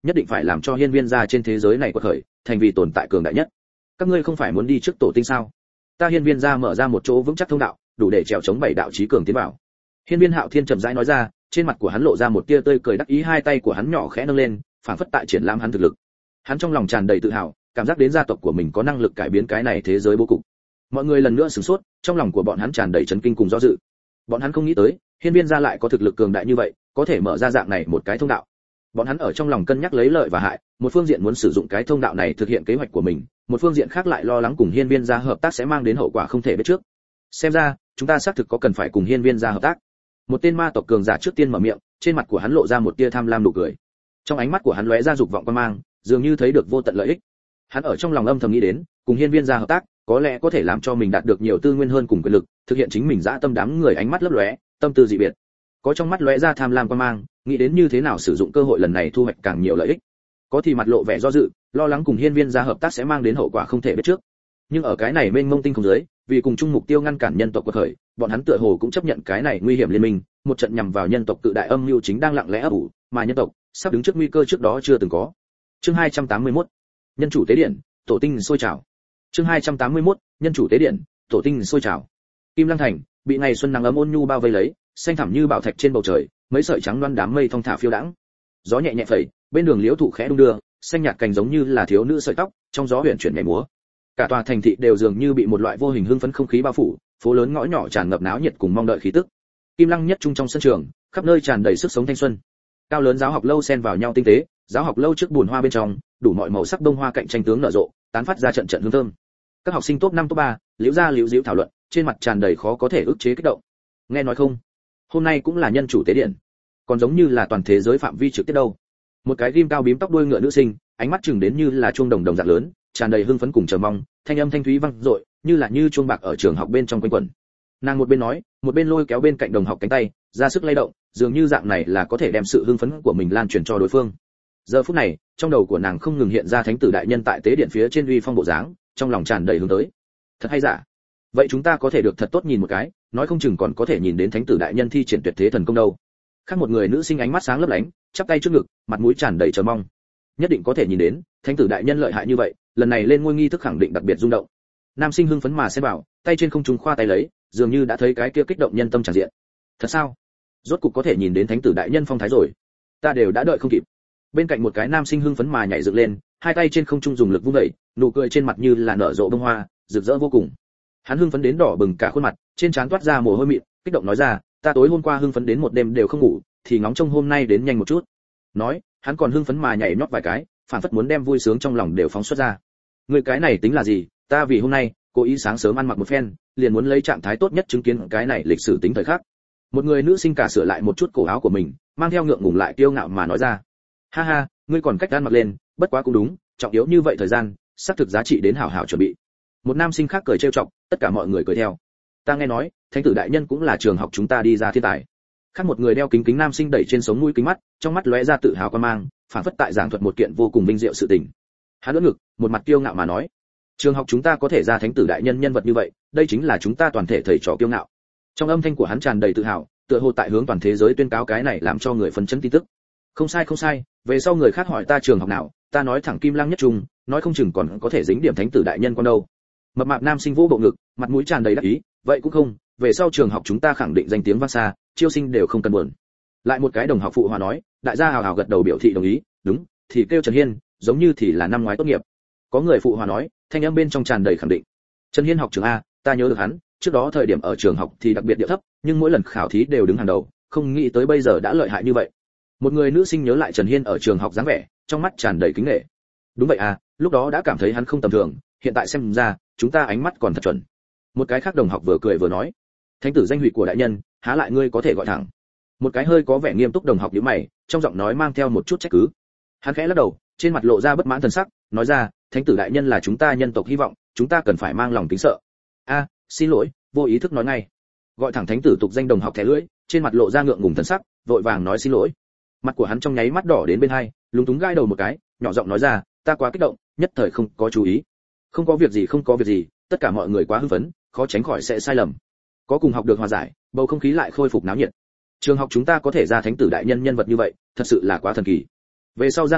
nhất định phải làm cho hiên viên gia trên thế giới này quật khởi, thành vì tồn tại cường đại nhất. Các ngươi không phải muốn đi trước tổ tinh sao? Ta hiên viên gia mở ra một chỗ vững chắc thông đạo, đủ để trèo chống bảy đạo chí cường tiến vào. Hiên viên Hạo Thiên chậm rãi nói ra, trên mặt của hắn lộ ra một tia tươi cười đắc ý, hai tay của hắn nhỏ khẽ nâng lên, phảng phất tại triển lãm hắn thực lực. Hắn trong lòng tràn đầy tự hào, cảm giác đến gia tộc của mình có năng lực cải biến cái này thế giới bố cục. Mọi người lần nữa sửng sốt, trong lòng của bọn hắn tràn đầy chấn kinh cùng do dự. Bọn hắn không nghĩ tới, hiên viên gia lại có thực lực cường đại như vậy, có thể mở ra dạng này một cái thông đạo. Bọn hắn ở trong lòng cân nhắc lấy lợi và hại, một phương diện muốn sử dụng cái thông đạo này thực hiện kế hoạch của mình, một phương diện khác lại lo lắng cùng hiên viên gia hợp tác sẽ mang đến hậu quả không thể biết trước. Xem ra, chúng ta xác thực có cần phải cùng hiên viên gia hợp tác. Một tên ma tộc cường giả trước tiên mở miệng, trên mặt của hắn lộ ra một tia tham lam nụ cười. Trong ánh mắt của hắn lóe ra dục vọng quan mang, dường như thấy được vô tận lợi ích. Hắn ở trong lòng âm thầm nghĩ đến, cùng hiên viên gia hợp tác, có lẽ có thể làm cho mình đạt được nhiều tư nguyên hơn cùng quyền lực, thực hiện chính mình dã tâm. Đám người ánh mắt lấp lóe, tâm tư dị biệt. Có trong mắt lóe ra tham lam quan mang, nghĩ đến như thế nào sử dụng cơ hội lần này thu hoạch càng nhiều lợi ích. Có thì mặt lộ vẻ do dự, lo lắng cùng hiên viên gia hợp tác sẽ mang đến hậu quả không thể biết trước. Nhưng ở cái này mênh mông tinh không dưới, vì cùng chung mục tiêu ngăn cản nhân tộc quật khởi, bọn hắn tựa hồ cũng chấp nhận cái này nguy hiểm liên minh, một trận nhằm vào nhân tộc tự đại âm mưu chính đang lặng lẽ ấp ủ, mà nhân tộc sắp đứng trước nguy cơ trước đó chưa từng có. Chương hai trăm tám mươi mốt, nhân chủ tế điện, tổ tinh sôi trào. Chương hai trăm tám mươi mốt, nhân chủ tế điện, tổ tinh sôi trào. Kim Lăng thành bị ngày xuân nắng ấm ôn nhu bao vây lấy, xanh thẳm như bảo thạch trên bầu trời, mấy sợi trắng loan đám mây thong thả phiêu đãng. Gió nhẹ nhẹ phẩy, bên đường liễu thụ khẽ đung đưa, xanh nhạt cành giống như là thiếu nữ sợi tóc, trong gió huyền chuyển nhảy múa. Cả tòa thành thị đều dường như bị một loại vô hình hưng phấn không khí bao phủ, phố lớn ngõ nhỏ tràn ngập náo nhiệt cùng mong đợi khí tức. Kim Lăng nhất trung trong sân trường, khắp nơi tràn đầy sức sống thanh xuân. Cao lớn giáo học lâu xen vào nhau tinh tế, giáo học lâu trước bùn hoa bên trong, đủ mọi màu sắc bông hoa cạnh tranh tướng nở rộ, tán phát ra trận trận hương thơm. Các học sinh top năm top ba, liễu ra liễu diễu thảo luận, trên mặt tràn đầy khó có thể ức chế kích động. Nghe nói không, hôm nay cũng là nhân chủ tế điện, còn giống như là toàn thế giới phạm vi trực tiếp đâu. Một cái ghim cao bím tóc đuôi ngựa nữ sinh, ánh mắt chừng đến như là chuông đồng đồng dạng lớn, tràn đầy hưng phấn cùng chờ mong, thanh âm thanh thúy vang dội, như là như chuông bạc ở trường học bên trong quanh quẩn. Nàng một bên nói, một bên lôi kéo bên cạnh đồng học cánh tay, ra sức lay động, dường như dạng này là có thể đem sự hưng phấn của mình lan truyền cho đối phương. Giờ phút này, trong đầu của nàng không ngừng hiện ra thánh tử đại nhân tại tế điện phía trên uy phong bộ dáng, trong lòng tràn đầy hướng tới. Thật hay giả? Vậy chúng ta có thể được thật tốt nhìn một cái, nói không chừng còn có thể nhìn đến thánh tử đại nhân thi triển tuyệt thế thần công đâu. Khác một người nữ sinh ánh mắt sáng lấp lánh, chắp tay trước ngực, mặt mũi tràn đầy chờ mong. Nhất định có thể nhìn đến, thánh tử đại nhân lợi hại như vậy, lần này lên ngôi nghi thức khẳng định đặc biệt rung động. Nam sinh hưng phấn mà xem bảo, tay trên không trung khoa tay lấy, dường như đã thấy cái kia kích động nhân tâm tràn diện. Thật sao? Rốt cục có thể nhìn đến thánh tử đại nhân phong thái rồi. Ta đều đã đợi không kịp. Bên cạnh một cái nam sinh hưng phấn mà nhảy dựng lên, hai tay trên không trung dùng lực vung đẩy, nụ cười trên mặt như là nở rộ bông hoa, rực rỡ vô cùng. Hắn hưng phấn đến đỏ bừng cả khuôn mặt, trên trán toát ra mồ hôi mịn, kích động nói ra, ta tối hôm qua hưng phấn đến một đêm đều không ngủ, thì ngóng trông hôm nay đến nhanh một chút. Nói, hắn còn hưng phấn mà nhảy nhót vài cái, phản phất muốn đem vui sướng trong lòng đều phóng xuất ra. Người cái này tính là gì, ta vì hôm nay, cố ý sáng sớm ăn mặc một phen, liền muốn lấy trạng thái tốt nhất chứng kiến cái này lịch sử tính thời khắc. Một người nữ sinh cả sửa lại một chút cổ áo của mình, mang theo ngượng ngùng lại kiêu ngạo mà nói ra, ha ha, ngươi còn cách ăn mặc lên, bất quá cũng đúng, trọng yếu như vậy thời gian, xác thực giá trị đến hảo hảo chuẩn bị. Một nam sinh khác cười trêu chọc, tất cả mọi người cười theo. Ta nghe nói, thánh tử đại nhân cũng là trường học chúng ta đi ra thiên tài. Khác một người đeo kính kính nam sinh đẩy trên sống mũi kính mắt, trong mắt lóe ra tự hào quan mang, phản phất tại giảng thuật một kiện vô cùng vinh diệu sự tình. Hắn ưỡn ngực, một mặt kiêu ngạo mà nói, trường học chúng ta có thể ra thánh tử đại nhân nhân vật như vậy, đây chính là chúng ta toàn thể thầy trò kiêu ngạo. Trong âm thanh của hắn tràn đầy tự hào, tựa hồ tại hướng toàn thế giới tuyên cáo cái này làm cho người phấn chấn tin tức. Không sai không sai, về sau người khác hỏi ta trường học nào, ta nói thẳng Kim Lăng nhất trung, nói không chừng còn có thể dính điểm thánh tử đại nhân con đâu. Mập mạp nam sinh vỗ bộ ngực, mặt mũi tràn đầy đắc ý, vậy cũng không, về sau trường học chúng ta khẳng định danh tiếng vang xa, chiêu sinh đều không cần buồn. Lại một cái đồng học phụ hòa nói, đại gia hào hào gật đầu biểu thị đồng ý, đúng, thì kêu Trần Hiên, giống như thì là năm ngoái tốt nghiệp. Có người phụ hòa nói, thanh âm bên trong tràn đầy khẳng định. Trần Hiên học trường A, ta nhớ được hắn, trước đó thời điểm ở trường học thì đặc biệt điệu thấp, nhưng mỗi lần khảo thí đều đứng hàng đầu, không nghĩ tới bây giờ đã lợi hại như vậy. Một người nữ sinh nhớ lại Trần Hiên ở trường học dáng vẻ, trong mắt tràn đầy kính nể. Đúng vậy à, lúc đó đã cảm thấy hắn không tầm thường, hiện tại xem ra, chúng ta ánh mắt còn thật chuẩn. Một cái khác đồng học vừa cười vừa nói, thánh tử danh hủy của đại nhân, há lại ngươi có thể gọi thẳng. Một cái hơi có vẻ nghiêm túc đồng học nhíu mày, trong giọng nói mang theo một chút trách cứ. Hắn khẽ lắc đầu, trên mặt lộ ra bất mãn thần sắc, nói ra, thánh tử đại nhân là chúng ta nhân tộc hy vọng, chúng ta cần phải mang lòng kính sợ. A, xin lỗi, vô ý thức nói ngay. Gọi thẳng thánh tử tục danh đồng học thẻ lưỡi, trên mặt lộ ra ngượng ngùng thần sắc, vội vàng nói xin lỗi. Mặt của hắn trong nháy mắt đỏ đến bên hai, lúng túng gãi đầu một cái, nhỏ giọng nói ra, ta quá kích động, nhất thời không có chú ý. Không có việc gì không có việc gì, tất cả mọi người quá hưng phấn, khó tránh khỏi sẽ sai lầm. Có cùng học được hòa giải, bầu không khí lại khôi phục náo nhiệt. Trường học chúng ta có thể ra thánh tử đại nhân nhân vật như vậy, thật sự là quá thần kỳ. Về sau ra ngoài,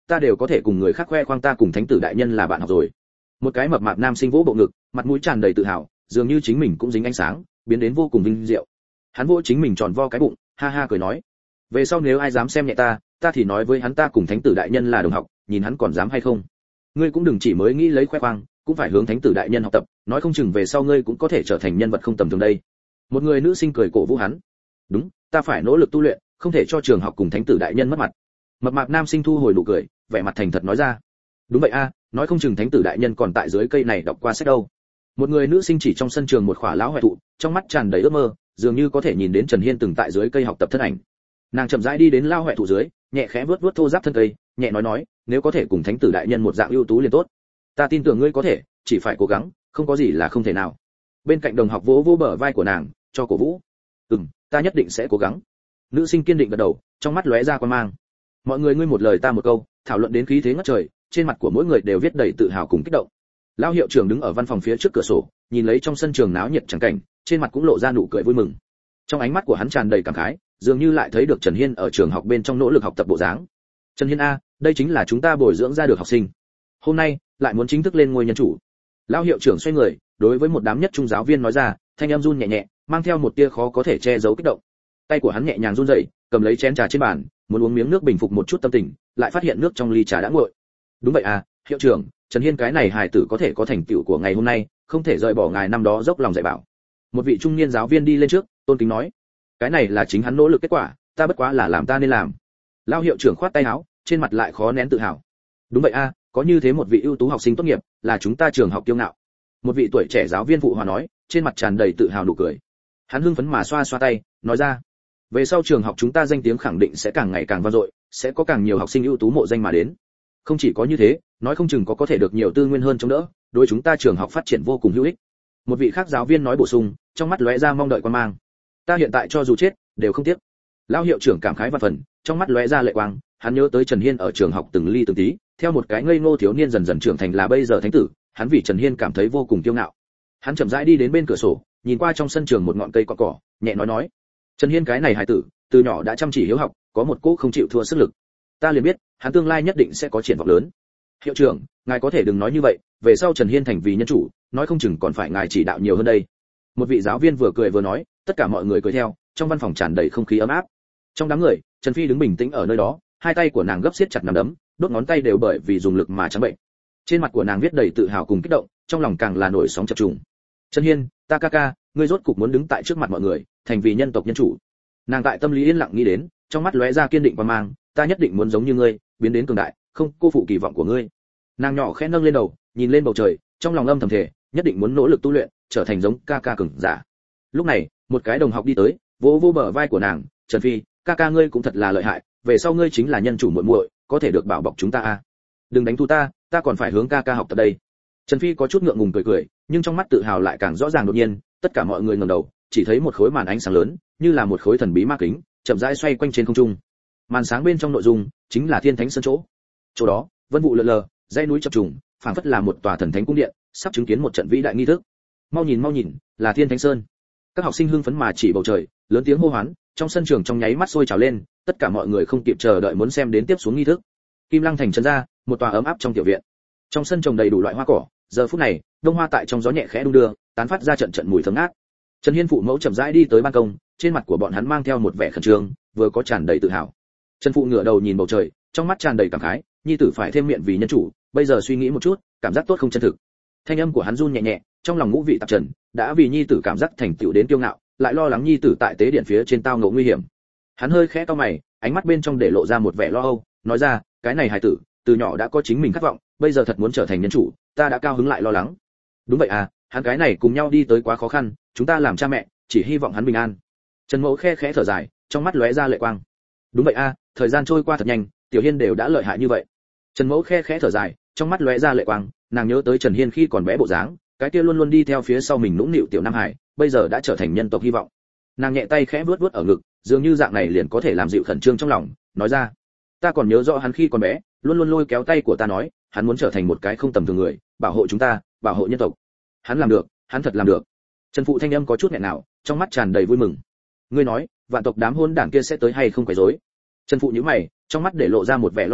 ta đều có thể cùng người khác khoe khoang ta cùng thánh tử đại nhân là bạn học rồi. Một cái mập mạp nam sinh vỗ bộ ngực, mặt mũi tràn đầy tự hào, dường như chính mình cũng dính ánh sáng, biến đến vô cùng vinh diệu. Hắn vỗ chính mình tròn vo cái bụng, ha ha cười nói, về sau nếu ai dám xem nhẹ ta, ta thì nói với hắn ta cùng thánh tử đại nhân là đồng học, nhìn hắn còn dám hay không. Ngươi cũng đừng chỉ mới nghĩ lấy khoe khoang, cũng phải hướng thánh tử đại nhân học tập, nói không chừng về sau ngươi cũng có thể trở thành nhân vật không tầm thường đây. Một người nữ sinh cười cổ vũ hắn. Đúng, ta phải nỗ lực tu luyện, không thể cho trường học cùng thánh tử đại nhân mất mặt. Mập mạp nam sinh thu hồi nụ cười, vẻ mặt thành thật nói ra. Đúng vậy a, nói không chừng thánh tử đại nhân còn tại dưới cây này đọc qua sách đâu. Một người nữ sinh chỉ trong sân trường một khỏa lão hoại thụ, trong mắt tràn đầy ước mơ, dường như có thể nhìn đến Trần Hiên từng tại dưới cây học tập thân ảnh. Nàng chậm rãi đi đến lão hoại thụ dưới, nhẹ khẽ vuốt vuốt thô ráp thân cây, nhẹ nói nói, nếu có thể cùng thánh tử đại nhân một dạng ưu tú liền tốt. Ta tin tưởng ngươi có thể, chỉ phải cố gắng, không có gì là không thể nào. Bên cạnh đồng học vỗ vỗ bờ vai của nàng, cho cổ vũ. Ừm, ta nhất định sẽ cố gắng. Nữ sinh kiên định gật đầu, trong mắt lóe ra quan mang. Mọi người ngươi một lời ta một câu, thảo luận đến khí thế ngất trời, trên mặt của mỗi người đều viết đầy tự hào cùng kích động. Lão hiệu trưởng đứng ở văn phòng phía trước cửa sổ, nhìn lấy trong sân trường náo nhiệt chẳng cảnh, trên mặt cũng lộ ra nụ cười vui mừng. Trong ánh mắt của hắn tràn đầy cảm khái, dường như lại thấy được Trần Hiên ở trường học bên trong nỗ lực học tập bộ dáng. Trần Hiên a, đây chính là chúng ta bồi dưỡng ra được học sinh. Hôm nay lại muốn chính thức lên ngôi nhân chủ. Lão hiệu trưởng xoay người, đối với một đám nhất trung giáo viên nói ra, thanh âm run nhẹ nhẹ, mang theo một tia khó có thể che giấu kích động. Tay của hắn nhẹ nhàng run rẩy, cầm lấy chén trà trên bàn, muốn uống miếng nước bình phục một chút tâm tình, lại phát hiện nước trong ly trà đã nguội. Đúng vậy à, hiệu trưởng, Trần Hiên cái này hài tử có thể có thành tựu của ngày hôm nay, không thể rời bỏ ngài năm đó dốc lòng dạy bảo. Một vị trung niên giáo viên đi lên trước, tôn kính nói, cái này là chính hắn nỗ lực kết quả, ta bất quá là làm ta nên làm. Lão hiệu trưởng khoát tay áo, trên mặt lại khó nén tự hào. Đúng vậy a, có như thế một vị ưu tú học sinh tốt nghiệp, là chúng ta trường học kiêu ngạo. Một vị tuổi trẻ giáo viên phụ hòa nói, trên mặt tràn đầy tự hào nụ cười. Hắn hưng phấn mà xoa xoa tay, nói ra, về sau trường học chúng ta danh tiếng khẳng định sẽ càng ngày càng vang dội, sẽ có càng nhiều học sinh ưu tú mộ danh mà đến. Không chỉ có như thế, nói không chừng có có thể được nhiều tư nguyên hơn chống đỡ, đối chúng ta trường học phát triển vô cùng hữu ích. Một vị khác giáo viên nói bổ sung, trong mắt lóe ra mong đợi quan mang. Ta hiện tại cho dù chết, đều không tiếc. Lão hiệu trưởng cảm khái và phần, trong mắt lóe ra lệ quang, hắn nhớ tới Trần Hiên ở trường học từng ly từng tí, theo một cái ngây ngô thiếu niên dần dần trưởng thành là bây giờ thánh tử, hắn vì Trần Hiên cảm thấy vô cùng kiêu ngạo. Hắn chậm rãi đi đến bên cửa sổ, nhìn qua trong sân trường một ngọn cây cỏ cỏ, nhẹ nói nói, Trần Hiên cái này hài tử, từ nhỏ đã chăm chỉ hiếu học, có một cỗ không chịu thua sức lực. Ta liền biết, hắn tương lai nhất định sẽ có triển vọng lớn. Hiệu trưởng, ngài có thể đừng nói như vậy, về sau Trần Hiên thành vì nhân chủ, nói không chừng còn phải ngài chỉ đạo nhiều hơn đây. Một vị giáo viên vừa cười vừa nói, tất cả mọi người cười theo, trong văn phòng tràn đầy không khí ấm áp. Trong đám người, Trần Phi đứng bình tĩnh ở nơi đó, hai tay của nàng gấp siết chặt nắm đấm, đốt ngón tay đều bởi vì dùng lực mà trắng bệnh. Trên mặt của nàng viết đầy tự hào cùng kích động, trong lòng càng là nổi sóng chập trùng. Trần Hiên, ta ca ca, ngươi rốt cục muốn đứng tại trước mặt mọi người, thành vì nhân tộc nhân chủ. Nàng tại tâm lý yên lặng nghĩ đến, trong mắt lóe ra kiên định quan mang, ta nhất định muốn giống như ngươi, biến đến cường đại, không cô phụ kỳ vọng của ngươi. Nàng nhỏ khẽ nâng lên đầu, nhìn lên bầu trời, trong lòng âm thầm thề, nhất định muốn nỗ lực tu luyện, trở thành giống ca ca cường giả. Lúc này, một cái đồng học đi tới, vỗ vỗ bờ vai của nàng, Trần Phi, ca ca ngươi cũng thật là lợi hại, về sau ngươi chính là nhân chủ muội muội, có thể được bảo bọc chúng ta a. Đừng đánh thu ta, ta còn phải hướng ca ca học tập đây. Trần Phi có chút ngượng ngùng cười cười, nhưng trong mắt tự hào lại càng rõ ràng đột nhiên, tất cả mọi người ngẩng đầu, chỉ thấy một khối màn ánh sáng lớn, như là một khối thần bí ma kính, chậm rãi xoay quanh trên không trung. Màn sáng bên trong nội dung chính là Thiên Thánh Sơn chỗ. Chỗ đó, vân vụ lượn lờ, dãy núi chập trùng, phảng phất là một tòa thần thánh cung điện, sắp chứng kiến một trận vĩ đại nghi thức. Mau nhìn mau nhìn, là Thiên Thánh Sơn. Các học sinh hưng phấn mà chỉ bầu trời, lớn tiếng hô hoán, trong sân trường trong nháy mắt sôi trào lên, tất cả mọi người không kịp chờ đợi muốn xem đến tiếp xuống nghi thức. Kim Lăng thành trấn ra, một tòa ấm áp trong tiểu viện. Trong sân trồng đầy đủ loại hoa cỏ, giờ phút này, đông hoa tại trong gió nhẹ khẽ đung đưa, tán phát ra trận trận mùi thơm ngát. Trần Hiên phụ mẫu chậm rãi đi tới ban công, trên mặt của bọn hắn mang theo một vẻ khẩn trương, vừa có tràn đầy tự hào. Trần phụ ngửa đầu nhìn bầu trời, trong mắt tràn đầy cảm khái, nhi tử phải thêm miệng vì nhân chủ, bây giờ suy nghĩ một chút, cảm giác tốt không chân thực. Thanh âm của hắn run nhẹ nhẹ, trong lòng ngũ vị tạp trần, đã vì nhi tử cảm giác thành tựu đến kiêu ngạo, lại lo lắng nhi tử tại tế điện phía trên tao ngộ nguy hiểm. Hắn hơi khẽ cau mày, ánh mắt bên trong để lộ ra một vẻ lo âu, nói ra, cái này hài tử, từ nhỏ đã có chính mình khát vọng, bây giờ thật muốn trở thành nhân chủ, ta đã cao hứng lại lo lắng. Đúng vậy à, hắn cái này cùng nhau đi tới quá khó khăn, chúng ta làm cha mẹ, chỉ hy vọng hắn bình an. Trần Mẫu khe khẽ thở dài, trong mắt lóe ra lệ quang. Đúng vậy à, thời gian trôi qua thật nhanh, Tiểu Hiên đều đã lợi hại như vậy. Trần Mẫu khe khẽ thở dài, trong mắt lóe ra lệ quang, nàng nhớ tới Trần Hiên khi còn bé bộ dáng, cái kia luôn luôn đi theo phía sau mình nũng nịu tiểu Nam Hải, bây giờ đã trở thành nhân tộc hy vọng. Nàng nhẹ tay khẽ vuốt vuốt ở ngực, dường như dạng này liền có thể làm dịu khẩn trương trong lòng, nói ra, ta còn nhớ rõ hắn khi còn bé, luôn luôn lôi kéo tay của ta nói, hắn muốn trở thành một cái không tầm thường người, bảo hộ chúng ta, bảo hộ nhân tộc. Hắn làm được, hắn thật làm được. Trần phụ thanh âm có chút nghẹn nào, trong mắt tràn đầy vui mừng. Ngươi nói, vạn tộc đám hôn đảng kia sẽ tới hay không quấy rối? Trần phụ nhíu mày, trong mắt để lộ ra một vẻ lo âu,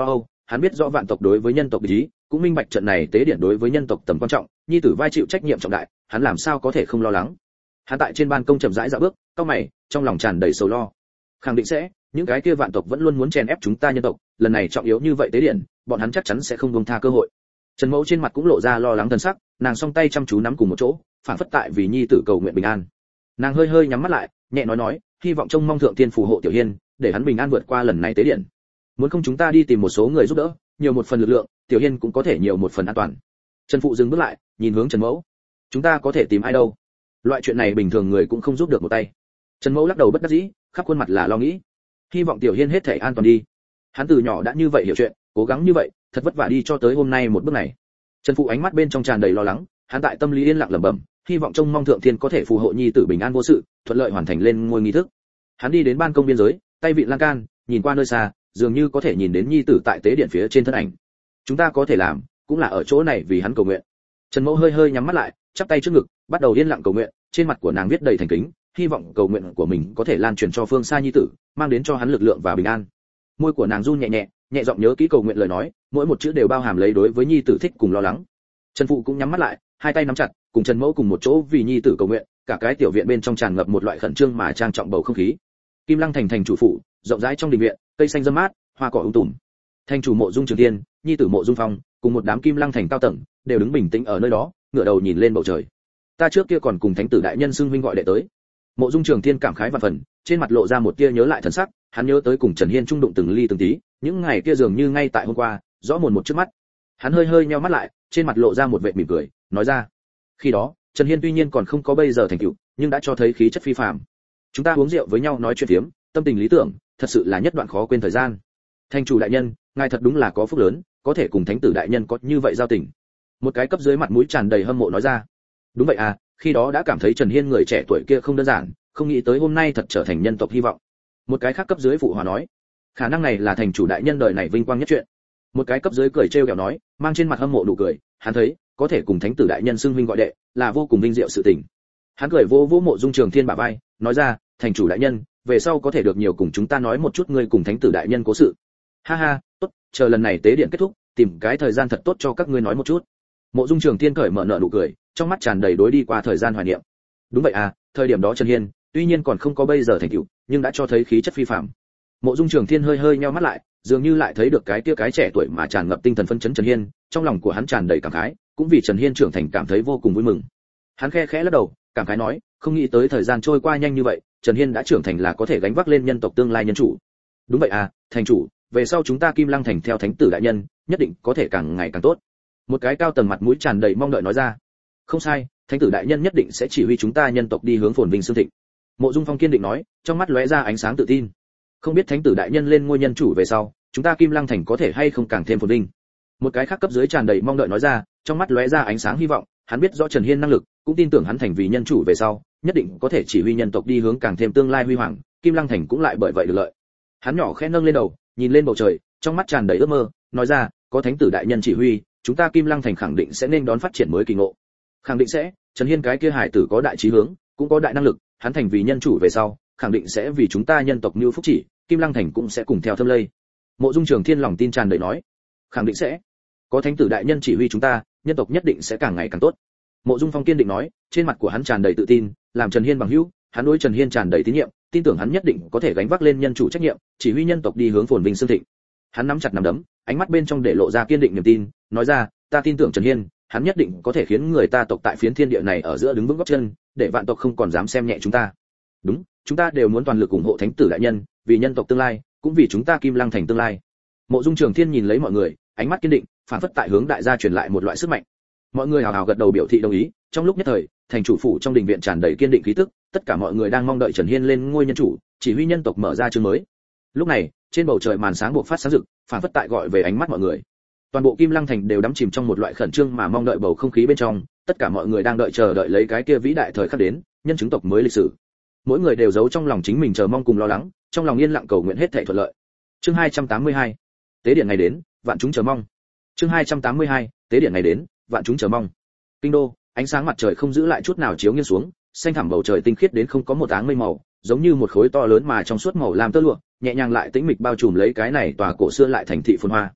hắn biết rõ vạn tộc đối với nhân tộc ý, cũng minh bạch trận này tế điện đối với nhân tộc tầm quan trọng, nhi tử vai chịu trách nhiệm trọng đại, hắn làm sao có thể không lo lắng. Hắn tại trên ban công chậm rãi dạo bước, cau mày, trong lòng tràn đầy sầu lo. Khẳng định sẽ, những cái kia vạn tộc vẫn luôn muốn chèn ép chúng ta nhân tộc, lần này trọng yếu như vậy tế điện, bọn hắn chắc chắn sẽ không buông tha cơ hội. Trần Mẫu trên mặt cũng lộ ra lo lắng thần sắc, nàng song tay chăm chú nắm cùng một chỗ, phản phất tại vì nhi tử cầu nguyện bình an. Nàng hơi hơi nhắm mắt lại, nhẹ nói nói, hy vọng trông mong thượng tiên phù hộ Tiểu Hiên, để hắn bình an vượt qua lần này tế điện. Muốn không chúng ta đi tìm một số người giúp đỡ, nhiều một phần lực lượng, Tiểu Hiên cũng có thể nhiều một phần an toàn. Trần Phụ dừng bước lại, nhìn hướng Trần Mẫu. Chúng ta có thể tìm ai đâu? Loại chuyện này bình thường người cũng không giúp được một tay. Trần Mẫu lắc đầu bất đắc dĩ, khắp khuôn mặt là lo nghĩ. Hy vọng Tiểu Hiên hết thể an toàn đi. Hắn từ nhỏ đã như vậy hiểu chuyện, cố gắng như vậy, thật vất vả đi cho tới hôm nay một bước này. Trần Phụ ánh mắt bên trong tràn đầy lo lắng, hắn tại tâm lý yên lặng lẩm bẩm, hy vọng trông mong thượng thiên có thể phù hộ nhi tử bình an vô sự, thuận lợi hoàn thành lên ngôi nghi thức. Hắn đi đến ban công biên giới, tay vịn lan can, nhìn qua nơi xa, dường như có thể nhìn đến nhi tử tại tế điện phía trên thân ảnh. Chúng ta có thể làm, cũng là ở chỗ này vì hắn cầu nguyện. Trần Mẫu hơi hơi nhắm mắt lại, chắp tay trước ngực, bắt đầu yên lặng cầu nguyện, trên mặt của nàng viết đầy thành kính, hy vọng cầu nguyện của mình có thể lan truyền cho phương xa nhi tử, mang đến cho hắn lực lượng và bình an. Môi của nàng run nhẹ nhẹ, nhẹ giọng nhớ kỹ cầu nguyện lời nói, mỗi một chữ đều bao hàm lấy đối với nhi tử thích cùng lo lắng. Trần Phụ cũng nhắm mắt lại, hai tay nắm chặt, cùng Trần Mẫu cùng một chỗ vì nhi tử cầu nguyện, cả cái tiểu viện bên trong tràn ngập một loại khẩn trương mà trang trọng bầu không khí. Kim Lăng thành thành chủ phủ, rộng rãi trong đình viện, cây xanh râm mát, hoa cỏ um tùm. Thành chủ Mộ Dung Trường Thiên, nhi tử Mộ Dung Phong, cùng một đám Kim Lăng thành cao tầng, đều đứng bình tĩnh ở nơi đó, ngửa đầu nhìn lên bầu trời. Ta trước kia còn cùng thánh tử đại nhân xưng huynh gọi đệ tới. Mộ Dung Trường Thiên cảm khái vạn phần, trên mặt lộ ra một tia nhớ lại thần sắc, hắn nhớ tới cùng Trần Hiên trung đụng từng ly từng tí, những ngày kia dường như ngay tại hôm qua, rõ mồn một trước mắt. Hắn hơi hơi nheo mắt lại, trên mặt lộ ra một vệt mỉm cười, nói ra: khi đó, Trần Hiên tuy nhiên còn không có bây giờ thành tựu, nhưng đã cho thấy khí chất phi phàm. Chúng ta uống rượu với nhau nói chuyện phiếm, tâm tình lý tưởng, thật sự là nhất đoạn khó quên thời gian. Thành chủ đại nhân, ngài thật đúng là có phúc lớn, có thể cùng thánh tử đại nhân có như vậy giao tình. Một cái cấp dưới mặt mũi tràn đầy hâm mộ nói ra. Đúng vậy à, khi đó đã cảm thấy Trần Hiên người trẻ tuổi kia không đơn giản, không nghĩ tới hôm nay thật trở thành nhân tộc hy vọng. Một cái khác cấp dưới phụ hòa nói, khả năng này là thành chủ đại nhân đời này vinh quang nhất chuyện. Một cái cấp dưới cười trêu ghẹo nói, mang trên mặt hâm mộ nụ cười, hắn thấy có thể cùng thánh tử đại nhân xưng huynh gọi đệ là vô cùng vinh diệu sự tình. Hắn cười vô vô Mộ Dung Trường Thiên bả vai, nói ra, thành chủ đại nhân, về sau có thể được nhiều cùng chúng ta nói một chút ngươi cùng thánh tử đại nhân cố sự. Ha ha, tốt, chờ lần này tế điện kết thúc, tìm cái thời gian thật tốt cho các ngươi nói một chút. Mộ Dung Trường Thiên cởi mở nở nụ cười, trong mắt tràn đầy đối đi qua thời gian hoài niệm. Đúng vậy à, thời điểm đó Trần Hiên, tuy nhiên còn không có bây giờ thành tựu, nhưng đã cho thấy khí chất phi phàm. Mộ Dung Trường Thiên hơi hơi nheo mắt lại, dường như lại thấy được cái kia cái trẻ tuổi mà tràn ngập tinh thần phấn chấn Trần Hiên, trong lòng của hắn tràn đầy cảm khái, cũng vì Trần Hiên trưởng thành cảm thấy vô cùng vui mừng. Hắn khe khẽ lắc đầu, cảm khái nói, không nghĩ tới thời gian trôi qua nhanh như vậy, Trần Hiên đã trưởng thành là có thể gánh vác lên nhân tộc tương lai nhân chủ. Đúng vậy à, thành chủ, về sau chúng ta Kim Lăng thành theo thánh tử đại nhân, nhất định có thể càng ngày càng tốt. Một cái cao tầng mặt mũi tràn đầy mong đợi nói ra. Không sai, thánh tử đại nhân nhất định sẽ chỉ huy chúng ta nhân tộc đi hướng phồn vinh xương thịnh. Mộ Dung Phong kiên định nói, trong mắt lóe ra ánh sáng tự tin. Không biết thánh tử đại nhân lên ngôi nhân chủ về sau, chúng ta Kim Lăng thành có thể hay không càng thêm phồn vinh. Một cái khác cấp dưới tràn đầy mong đợi nói ra, trong mắt lóe ra ánh sáng hy vọng, hắn biết rõ Trần Hiên năng lực, cũng tin tưởng hắn thành vì nhân chủ về sau, nhất định có thể chỉ huy nhân tộc đi hướng càng thêm tương lai huy hoàng, Kim Lăng thành cũng lại bởi vậy được lợi. Hắn nhỏ khẽ nâng lên đầu, nhìn lên bầu trời, trong mắt tràn đầy ước mơ, nói ra, có thánh tử đại nhân chỉ huy, chúng ta Kim Lăng thành khẳng định sẽ nên đón phát triển mới kỳ ngộ. Khẳng định sẽ, Trần Hiên cái kia hải tử có đại chí hướng, cũng có đại năng lực, hắn thành vì nhân chủ về sau, khẳng định sẽ vì chúng ta nhân tộc như phúc chỉ, Kim Lăng thành cũng sẽ cùng theo thâm lây. Mộ Dung Trường Thiên lòng tin tràn đầy nói, khẳng định sẽ, có thánh tử đại nhân chỉ huy chúng ta, nhân tộc nhất định sẽ càng ngày càng tốt. Mộ Dung Phong kiên định nói, trên mặt của hắn tràn đầy tự tin, làm Trần Hiên bằng hữu, hắn đối Trần Hiên tràn đầy tín nhiệm, tin tưởng hắn nhất định có thể gánh vác lên nhân chủ trách nhiệm, chỉ huy nhân tộc đi hướng phồn vinh xương thịnh. Hắn nắm chặt nắm đấm, ánh mắt bên trong để lộ ra kiên định niềm tin, nói ra, ta tin tưởng Trần Hiên, hắn nhất định có thể khiến người ta tộc tại phiến thiên địa này ở giữa đứng vững gót chân, để vạn tộc không còn dám xem nhẹ chúng ta. Đúng, chúng ta đều muốn toàn lực ủng hộ thánh tử đại nhân, vì nhân tộc tương lai, cũng vì chúng ta Kim Lăng thành tương lai. Mộ Dung Trường Thiên nhìn lấy mọi người, ánh mắt kiên định, phản phất tại hướng đại gia truyền lại một loại sức mạnh. Mọi người hào hào gật đầu biểu thị đồng ý, trong lúc nhất thời, thành chủ phủ trong đình viện tràn đầy kiên định khí tức, tất cả mọi người đang mong đợi Trần Hiên lên ngôi nhân chủ, chỉ huy nhân tộc mở ra chương mới. Lúc này, trên bầu trời màn sáng buộc phát sáng rực, phản phất tại gọi về ánh mắt mọi người. Toàn bộ Kim Lăng thành đều đắm chìm trong một loại khẩn trương mà mong đợi bầu không khí bên trong, tất cả mọi người đang đợi chờ đợi lấy cái kia vĩ đại thời khắc đến, nhân chứng tộc mới lịch sử. Mỗi người đều giấu trong lòng chính mình chờ mong cùng lo lắng, trong lòng yên lặng cầu nguyện hết thảy thuận lợi. Chương hai trăm tám mươi hai, tế điện ngày đến, vạn chúng chờ mong. Chương hai trăm tám mươi hai, tế điện ngày đến, vạn chúng chờ mong. Kinh đô, ánh sáng mặt trời không giữ lại chút nào chiếu nghiêng xuống, xanh thẳm bầu trời tinh khiết đến không có một áng mây màu, giống như một khối to lớn mà trong suốt màu lam tơ lụa, nhẹ nhàng lại tĩnh mịch bao trùm lấy cái này tòa cổ xưa lại thành thị phồn hoa.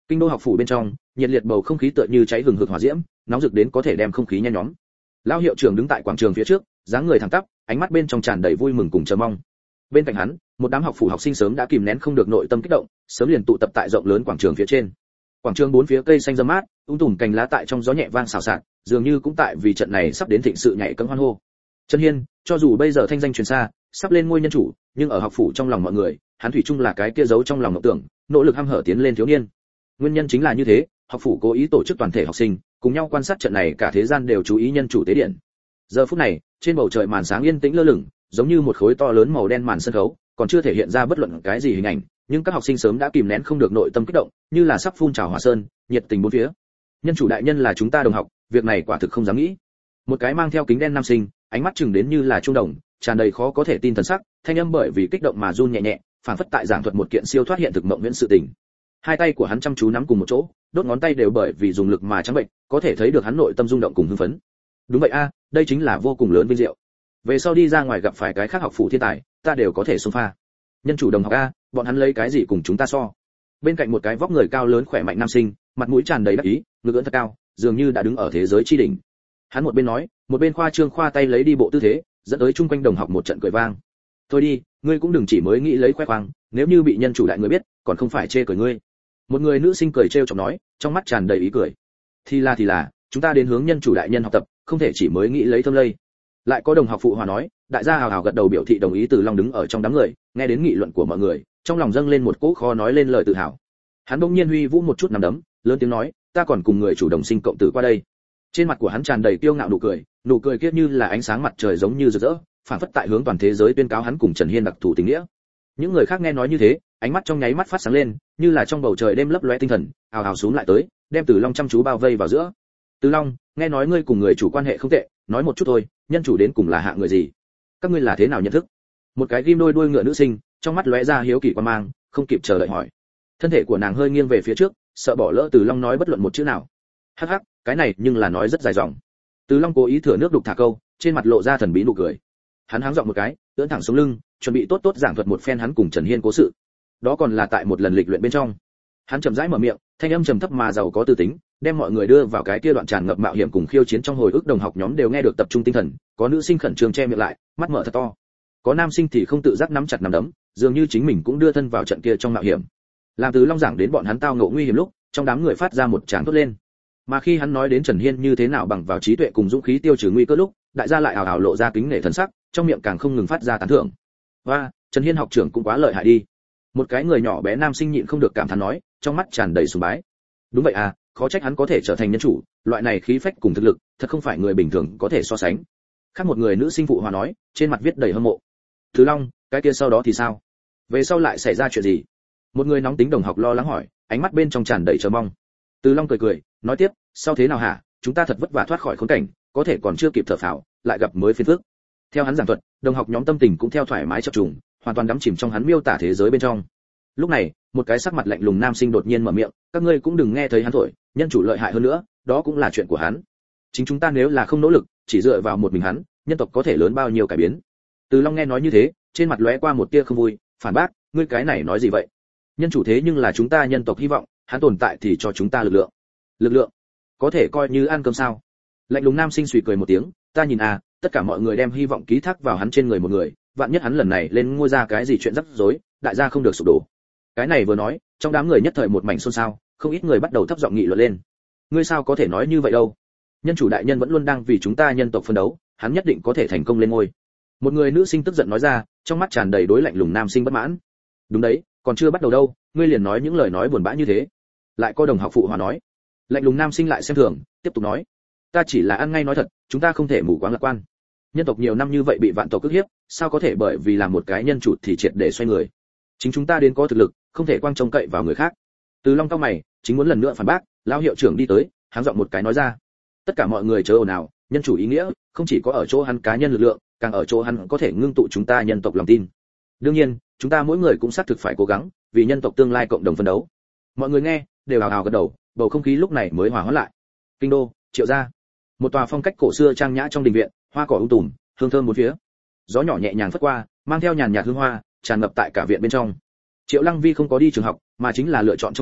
Kinh đô học phủ bên trong, nhiệt liệt bầu không khí tựa như cháy hừng hực hỏa diễm, nóng rực đến có thể đem không khí nhen nhóm. Lão hiệu trưởng đứng tại quảng trường phía trước, dáng người thẳng tắp, ánh mắt bên trong tràn đầy vui mừng cùng chờ mong. Bên cạnh hắn, một đám học phủ học sinh sớm đã kìm nén không được nội tâm kích động, sớm liền tụ tập tại rộng lớn quảng trường phía trên. Quảng trường bốn phía cây xanh râm mát, ung tùm cành lá tại trong gió nhẹ vang xào xạc, dường như cũng tại vì trận này sắp đến thịnh sự nhảy cẫng hoan hô. Trần Hiên, cho dù bây giờ thanh danh truyền xa, sắp lên ngôi nhân chủ, nhưng ở học phủ trong lòng mọi người, hắn thủy chung là cái kia giấu trong lòng mộng tưởng, nỗ lực hăm hở tiến lên thiếu niên. Nguyên nhân chính là như thế, học phủ cố ý tổ chức toàn thể học sinh, cùng nhau quan sát trận này cả thế gian đều chú ý nhân chủ tế điện. Giờ phút này, trên bầu trời màn sáng yên tĩnh lơ lửng, giống như một khối to lớn màu đen màn sân khấu, còn chưa thể hiện ra bất luận cái gì hình ảnh, nhưng các học sinh sớm đã kìm nén không được nội tâm kích động, như là sắp phun trào hỏa sơn, nhiệt tình bốn phía. Nhân chủ đại nhân là chúng ta đồng học, việc này quả thực không dám nghĩ. Một cái mang theo kính đen nam sinh, ánh mắt chừng đến như là trung đồng, tràn đầy khó có thể tin thần sắc, thanh âm bởi vì kích động mà run nhẹ nhẹ, phảng phất tại giảng thuật một kiện siêu thoát hiện thực mộng viễn sự tình. Hai tay của hắn chăm chú nắm cùng một chỗ, đốt ngón tay đều bởi vì dùng lực mà trắng bệnh, có thể thấy được hắn nội tâm rung động cùng hưng phấn. Đúng vậy a, đây chính là vô cùng lớn vinh diệu. Về sau đi ra ngoài gặp phải cái khác học phủ thiên tài, ta đều có thể xông pha. Nhân chủ đồng học a, bọn hắn lấy cái gì cùng chúng ta so? Bên cạnh một cái vóc người cao lớn khỏe mạnh nam sinh, mặt mũi tràn đầy đắc ý, ngực ưỡn thật cao, dường như đã đứng ở thế giới chi đỉnh. Hắn một bên nói, một bên khoa trương khoa tay lấy đi bộ tư thế, dẫn tới chung quanh đồng học một trận cười vang. Thôi đi, ngươi cũng đừng chỉ mới nghĩ lấy khoe khoang, nếu như bị nhân chủ đại người biết, còn không phải chê cười ngươi. Một người nữ sinh cười trêu chọc nói, trong mắt tràn đầy ý cười. Thì là thì là, chúng ta đến hướng nhân chủ đại nhân học tập, không thể chỉ mới nghĩ lấy thâm lây. Lại có đồng học phụ hòa nói, đại gia hào hào gật đầu biểu thị đồng ý. Từ Long đứng ở trong đám người, nghe đến nghị luận của mọi người, trong lòng dâng lên một cỗ khó nói lên lời tự hào. Hắn bỗng nhiên huy vũ một chút nắm đấm, lớn tiếng nói, ta còn cùng người chủ đồng sinh cộng tử qua đây. Trên mặt của hắn tràn đầy kiêu ngạo nụ cười, nụ cười kia như là ánh sáng mặt trời giống như rực rỡ, phản phất tại hướng toàn thế giới tuyên cáo hắn cùng Trần Hiên đặc thù tình nghĩa. Những người khác nghe nói như thế, ánh mắt trong nháy mắt phát sáng lên, như là trong bầu trời đêm lấp lóe tinh thần, ào ào xuống lại tới, đem Từ Long chăm chú bao vây vào giữa. Từ Long, nghe nói ngươi cùng người chủ quan hệ không tệ, nói một chút thôi, nhân chủ đến cùng là hạ người gì? Các ngươi là thế nào nhận thức? Một cái ghim đôi đuôi ngựa nữ sinh, trong mắt lóe ra hiếu kỳ quan mang, không kịp chờ đợi hỏi. Thân thể của nàng hơi nghiêng về phía trước, sợ bỏ lỡ Từ Long nói bất luận một chữ nào. Hắc hắc, cái này nhưng là nói rất dài dòng. Từ Long cố ý thừa nước đục thả câu, trên mặt lộ ra thần bí nụ cười. Hắn háng giọng một cái, ưỡn thẳng sống lưng, chuẩn bị tốt tốt giảng thuật một phen hắn cùng Trần Hiên cố sự. Đó còn là tại một lần lịch luyện bên trong. Hắn chậm rãi mở miệng, thanh âm trầm thấp mà giàu có tư tính, đem mọi người đưa vào cái kia đoạn tràn ngập mạo hiểm cùng khiêu chiến trong hồi ức. Đồng học nhóm đều nghe được tập trung tinh thần, có nữ sinh khẩn trương che miệng lại, mắt mở thật to. Có nam sinh thì không tự giác nắm chặt nắm đấm, dường như chính mình cũng đưa thân vào trận kia trong mạo hiểm. Làm Từ Long giảng đến bọn hắn tao ngộ nguy hiểm lúc, trong đám người phát ra một tràng thốt lên. Mà khi hắn nói đến Trần Hiên như thế nào bằng vào trí tuệ cùng dũng khí tiêu trừ nguy cơ lúc, đại gia lại ảo ảo lộ ra kính nể thần sắc, trong miệng càng không ngừng phát ra tán thưởng. Và, Trần Hiên học trưởng cũng quá lợi hại đi. Một cái người nhỏ bé nam sinh nhịn không được cảm thán nói, trong mắt tràn đầy sùng bái. Đúng vậy à, khó trách hắn có thể trở thành nhân chủ, loại này khí phách cùng thực lực, thật không phải người bình thường có thể so sánh. Khác một người nữ sinh phụ hòa nói, trên mặt viết đầy hâm mộ. Thứ Long, cái kia sau đó thì sao? Về sau lại xảy ra chuyện gì? Một người nóng tính đồng học lo lắng hỏi, ánh mắt bên trong tràn đầy chờ mong. Từ Long cười cười, nói tiếp, sau thế nào hả? Chúng ta thật vất vả thoát khỏi khốn cảnh, có thể còn chưa kịp thở phào, lại gặp mới phiền phức. Theo hắn giảng thuật, đồng học nhóm tâm tình cũng theo thoải mái chập trùng, hoàn toàn đắm chìm trong hắn miêu tả thế giới bên trong. Lúc này, một cái sắc mặt lạnh lùng nam sinh đột nhiên mở miệng, các ngươi cũng đừng nghe thấy hắn thổi, nhân chủ lợi hại hơn nữa, đó cũng là chuyện của hắn. Chính chúng ta nếu là không nỗ lực, chỉ dựa vào một mình hắn, nhân tộc có thể lớn bao nhiêu cải biến. Từ Long nghe nói như thế, trên mặt lóe qua một tia không vui, phản bác, ngươi cái này nói gì vậy? Nhân chủ thế nhưng là chúng ta nhân tộc hy vọng, hắn tồn tại thì cho chúng ta lực lượng. Lực lượng? Có thể coi như ăn cơm sao? Lạnh lùng nam sinh suy cười một tiếng, ta nhìn à, tất cả mọi người đem hy vọng ký thác vào hắn trên người một người, vạn nhất hắn lần này lên ngôi ra cái gì chuyện rắc rối, đại gia không được sụp đổ. Cái này vừa nói, trong đám người nhất thời một mảnh xôn xao, không ít người bắt đầu thấp giọng nghị luận lên. Ngươi sao có thể nói như vậy đâu? Nhân chủ đại nhân vẫn luôn đang vì chúng ta nhân tộc phân đấu, hắn nhất định có thể thành công lên ngôi. Một người nữ sinh tức giận nói ra, trong mắt tràn đầy đối lạnh lùng nam sinh bất mãn. Đúng đấy, còn chưa bắt đầu đâu, ngươi liền nói những lời nói buồn bã như thế. Lại có đồng học phụ hòa nói. Lạnh lùng nam sinh lại xem thường, tiếp tục nói, ta chỉ là ăn ngay nói thật, chúng ta không thể mù quáng lạc quan. Nhân tộc nhiều năm như vậy bị vạn tộc cưỡng hiếp, sao có thể bởi vì làm một cái nhân chủ thì triệt để xoay người? Chính chúng ta đến có thực lực, không thể quang trông cậy vào người khác. Từ Long cao mày, chính muốn lần nữa phản bác, lão hiệu trưởng đi tới, háng giọng một cái nói ra, tất cả mọi người chớ ồn ào, nhân chủ ý nghĩa không chỉ có ở chỗ hắn cá nhân lực lượng, càng ở chỗ hắn có thể ngưng tụ chúng ta nhân tộc lòng tin. Đương nhiên, chúng ta mỗi người cũng xác thực phải cố gắng, vì nhân tộc tương lai cộng đồng phấn đấu. Mọi người nghe, đều hào hào gật đầu, bầu không khí lúc này mới hòa hoãn lại. Kinh đô, Triệu gia, một tòa phong cách cổ xưa trang nhã trong đình viện, hoa cỏ um tùm, hương thơm bốn phía. Gió nhỏ nhẹ nhàng phất qua, mang theo nhàn nhạt hương hoa, tràn ngập tại cả viện bên trong. Triệu Lăng Vi không có đi trường học, mà chính là lựa chọn trong nhà,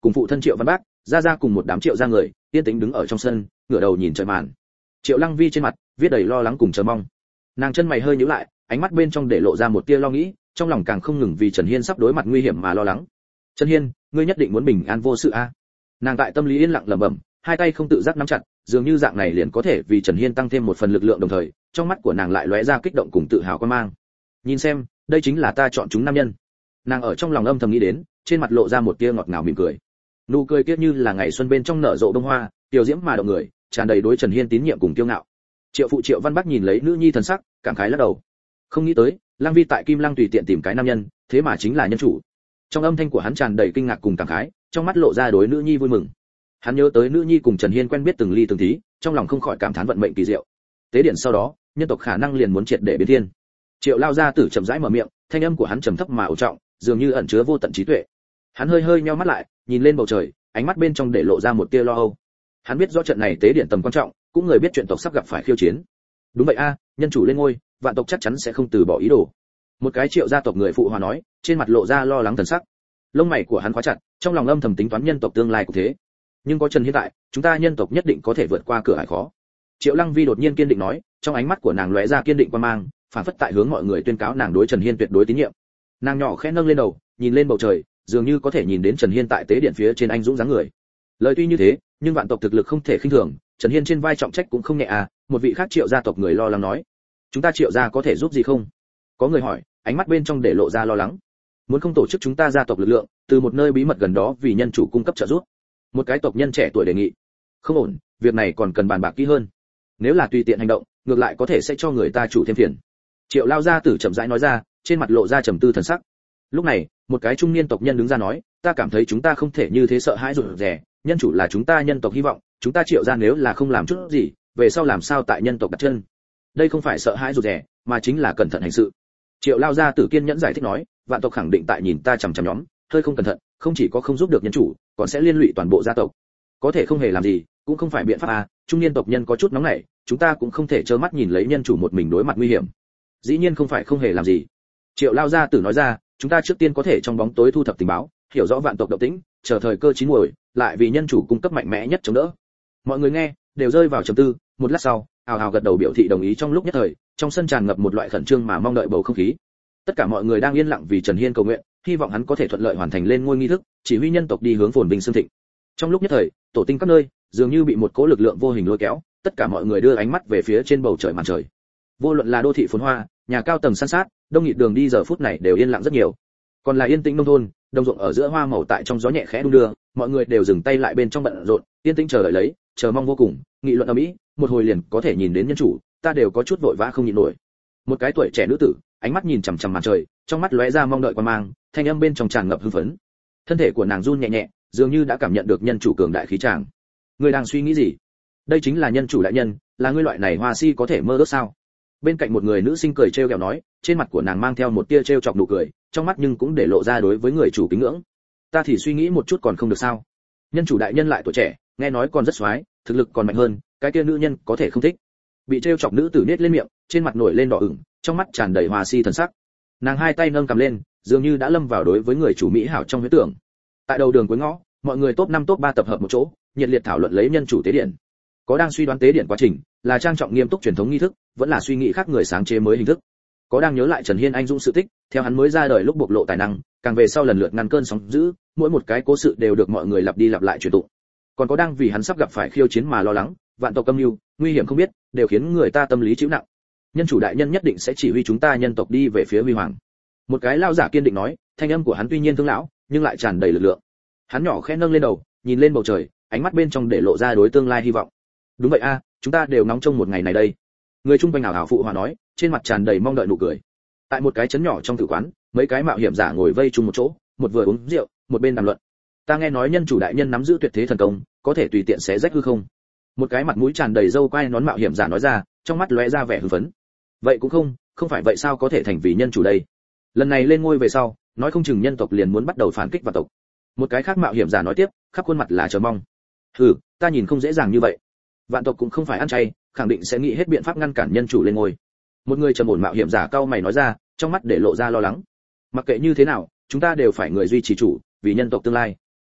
cùng phụ thân Triệu Văn Bác, ra ra cùng một đám Triệu gia người, yên tĩnh đứng ở trong sân, ngửa đầu nhìn trời màn. Triệu Lăng Vi trên mặt viết đầy lo lắng cùng chờ mong. Nàng chân mày hơi nhíu lại, ánh mắt bên trong để lộ ra một tia lo nghĩ, trong lòng càng không ngừng vì Trần Hiên sắp đối mặt nguy hiểm mà lo lắng. Trần Hiên, ngươi nhất định muốn bình an vô sự a? Nàng tại tâm lý yên lặng lẩm bẩm, hai tay không tự giác nắm chặt, dường như dạng này liền có thể vì Trần Hiên tăng thêm một phần lực lượng, đồng thời trong mắt của nàng lại lóe ra kích động cùng tự hào quan mang. Nhìn xem, đây chính là ta chọn chúng nam nhân. Nàng ở trong lòng âm thầm nghĩ đến, trên mặt lộ ra một tia ngọt ngào mỉm cười. Nụ cười kia như là ngày xuân bên trong nở rộ bông hoa, tiểu diễm mà động người, tràn đầy đối Trần Hiên tín nhiệm cùng kiêu ngạo. Triệu phụ Triệu Văn Bắc nhìn lấy nữ nhi thần sắc, cảm khái lắc đầu. Không nghĩ tới, Lăng Vi tại Kim Lăng tùy tiện tìm cái nam nhân, thế mà chính là nhân chủ. Trong âm thanh của hắn tràn đầy kinh ngạc cùng cảm khái, trong mắt lộ ra đối nữ nhi vui mừng. Hắn nhớ tới nữ nhi cùng Trần Hiên quen biết từng ly từng tí, trong lòng không khỏi cảm thán vận mệnh kỳ diệu. Tế điện sau đó, nhân tộc khả năng liền muốn triệt để biến thiên. Triệu lao gia tử chậm rãi mở miệng, thanh âm của hắn trầm thấp mà ổn trọng, dường như ẩn chứa vô tận trí tuệ. Hắn hơi hơi nheo mắt lại, nhìn lên bầu trời, ánh mắt bên trong để lộ ra một tia lo âu. Hắn biết rõ trận này tế điện tầm quan trọng, cũng người biết chuyện tộc sắp gặp phải khiêu chiến. Đúng vậy a, nhân chủ lên ngôi, vạn tộc chắc chắn sẽ không từ bỏ ý đồ. Một cái Triệu gia tộc người phụ hòa nói, trên mặt lộ ra lo lắng thần sắc. Lông mày của hắn khóa chặt, trong lòng âm thầm tính toán nhân tộc tương lai của thế. Nhưng có Trần Hiên tại, chúng ta nhân tộc nhất định có thể vượt qua cửa ải khó. Triệu Lăng Vi đột nhiên kiên định nói, trong ánh mắt của nàng lóe ra kiên định quan mang, phản phất tại hướng mọi người tuyên cáo nàng đối Trần Hiên tuyệt đối tín nhiệm. Nàng nhỏ khẽ nâng lên đầu, nhìn lên bầu trời, dường như có thể nhìn đến Trần Hiên tại tế điện phía trên anh dũng dáng người. Lời tuy như thế, nhưng vạn tộc thực lực không thể khinh thường, Trần Hiên trên vai trọng trách cũng không nhẹ à. Một vị khác Triệu gia tộc người lo lắng nói, chúng ta Triệu gia có thể giúp gì không? Có người hỏi, ánh mắt bên trong để lộ ra lo lắng. Muốn không tổ chức chúng ta gia tộc lực lượng, từ một nơi bí mật gần đó vì nhân chủ cung cấp trợ giúp. Một cái tộc nhân trẻ tuổi đề nghị. Không ổn, việc này còn cần bàn bạc kỹ hơn. Nếu là tùy tiện hành động, ngược lại có thể sẽ cho người ta chủ thêm phiền. Triệu lao gia tử chậm rãi nói ra, trên mặt lộ ra trầm tư thần sắc. Lúc này, một cái trung niên tộc nhân đứng ra nói, ta cảm thấy chúng ta không thể như thế sợ hãi rụt rè, nhân chủ là chúng ta nhân tộc hy vọng, chúng ta Triệu gia nếu là không làm chút gì, về sau làm sao tại nhân tộc đặt chân? Đây không phải sợ hãi rụt rè, mà chính là cẩn thận hành sự. Triệu lao gia tử kiên nhẫn giải thích nói, vạn tộc khẳng định tại nhìn ta chằm chằm nhóm, hơi không cẩn thận, không chỉ có không giúp được nhân chủ, còn sẽ liên lụy toàn bộ gia tộc. Có thể không hề làm gì, cũng không phải biện pháp à? Trung niên tộc nhân có chút nóng nảy, chúng ta cũng không thể trơ mắt nhìn lấy nhân chủ một mình đối mặt nguy hiểm. Dĩ nhiên không phải không hề làm gì. Triệu lao gia tử nói ra, chúng ta trước tiên có thể trong bóng tối thu thập tình báo, hiểu rõ vạn tộc động tĩnh, chờ thời cơ chín muồi, lại vì nhân chủ cung cấp mạnh mẽ nhất chống đỡ. Mọi người nghe, đều rơi vào trầm tư, một lát sau, ào ào gật đầu biểu thị đồng ý. Trong lúc nhất thời, trong sân tràn ngập một loại khẩn trương mà mong đợi bầu không khí. Tất cả mọi người đang yên lặng vì Trần Hiên cầu nguyện, hy vọng hắn có thể thuận lợi hoàn thành lên ngôi nghi thức, chỉ huy nhân tộc đi hướng phồn vinh xương thịnh. Trong lúc nhất thời, tổ tinh các nơi dường như bị một cỗ lực lượng vô hình lôi kéo, tất cả mọi người đưa ánh mắt về phía trên bầu trời màn trời. Vô luận là đô thị phồn hoa, nhà cao tầng san sát, đông nghịt đường đi giờ phút này đều yên lặng rất nhiều. Còn là yên tĩnh nông thôn, đồng ruộng ở giữa hoa màu tại trong gió nhẹ khẽ đung đưa, mọi người đều dừng tay lại bên trong bận rộn, yên tĩnh chờ đợi lấy, chờ mong vô cùng, nghị luận ầm ĩ, một hồi liền có thể nhìn đến nhân chủ, ta đều có chút vội vã không nhịn nổi. Một cái tuổi trẻ nữ tử, ánh mắt nhìn chằm chằm màn trời, trong mắt lóe ra mong đợi quan mang, thanh âm bên trong tràn ngập hưng phấn. Thân thể của nàng run nhẹ nhẹ, dường như đã cảm nhận được nhân chủ cường đại khí tràng. Ngươi đang suy nghĩ gì? Đây chính là nhân chủ đại nhân, là ngươi loại này hoa si có thể mơ ước sao? Bên cạnh một người nữ sinh cười trêu ghẹo nói, trên mặt của nàng mang theo một tia trêu chọc nụ cười, trong mắt nhưng cũng để lộ ra đối với người chủ kính ngưỡng. Ta thì suy nghĩ một chút còn không được sao? Nhân chủ đại nhân lại tuổi trẻ, nghe nói còn rất xoái, thực lực còn mạnh hơn, cái kia nữ nhân có thể không thích. Bị trêu chọc nữ tử nết lên miệng, trên mặt nổi lên đỏ ửng, trong mắt tràn đầy hoa si thần sắc. Nàng hai tay nâng cầm lên, dường như đã lâm vào đối với người chủ mỹ hảo trong huyễn tưởng. Tại đầu đường cuối ngõ, mọi người top năm top ba tập hợp một chỗ, nhiệt liệt thảo luận lấy nhân chủ tế điện. Có đang suy đoán tế điện quá trình là trang trọng nghiêm túc truyền thống nghi thức, vẫn là suy nghĩ khác người sáng chế mới hình thức. Có đang nhớ lại Trần Hiên anh dũng sự tích, theo hắn mới ra đời lúc bộc lộ tài năng, càng về sau lần lượt ngăn cơn sóng dữ, mỗi một cái cố sự đều được mọi người lặp đi lặp lại truyền tụng. Còn có đang vì hắn sắp gặp phải khiêu chiến mà lo lắng, vạn tộc âm mưu, nguy hiểm không biết, đều khiến người ta tâm lý chịu nặng. Nhân chủ đại nhân nhất định sẽ chỉ huy chúng ta nhân tộc đi về phía huy hoàng. Một cái lao giả kiên định nói, thanh âm của hắn tuy nhiên thương lão, nhưng lại tràn đầy lực lượng. Hắn nhỏ khẽ nâng lên đầu, nhìn lên bầu trời, ánh mắt bên trong để lộ ra đối tương lai hy vọng. Đúng vậy a, chúng ta đều nóng trông một ngày này đây. Người trung quanh ảo ảo phụ hòa nói, trên mặt tràn đầy mong đợi nụ cười. Tại một cái trấn nhỏ trong tử quán, mấy cái mạo hiểm giả ngồi vây chung một chỗ, một vừa uống rượu, một bên đàm luận. Ta nghe nói nhân chủ đại nhân nắm giữ tuyệt thế thần công, có thể tùy tiện xé rách hư không. Một cái mặt mũi tràn đầy râu quai nón mạo hiểm giả nói ra, trong mắt lóe ra vẻ hưng phấn. Vậy cũng không, không phải vậy sao có thể thành vì nhân chủ đây? Lần này lên ngôi về sau, nói không chừng nhân tộc liền muốn bắt đầu phản kích vào tộc. Một cái khác mạo hiểm giả nói tiếp, khắp khuôn mặt là chờ mong. Hừ, ta nhìn không dễ dàng như vậy. Vạn tộc cũng không phải ăn chay, khẳng định sẽ nghĩ hết biện pháp ngăn cản nhân chủ lên ngôi. Một người trầm ổn mạo hiểm giả cao mày nói ra, trong mắt để lộ ra lo lắng. Mặc kệ như thế nào, chúng ta đều phải người duy trì chủ, vì nhân tộc tương lai.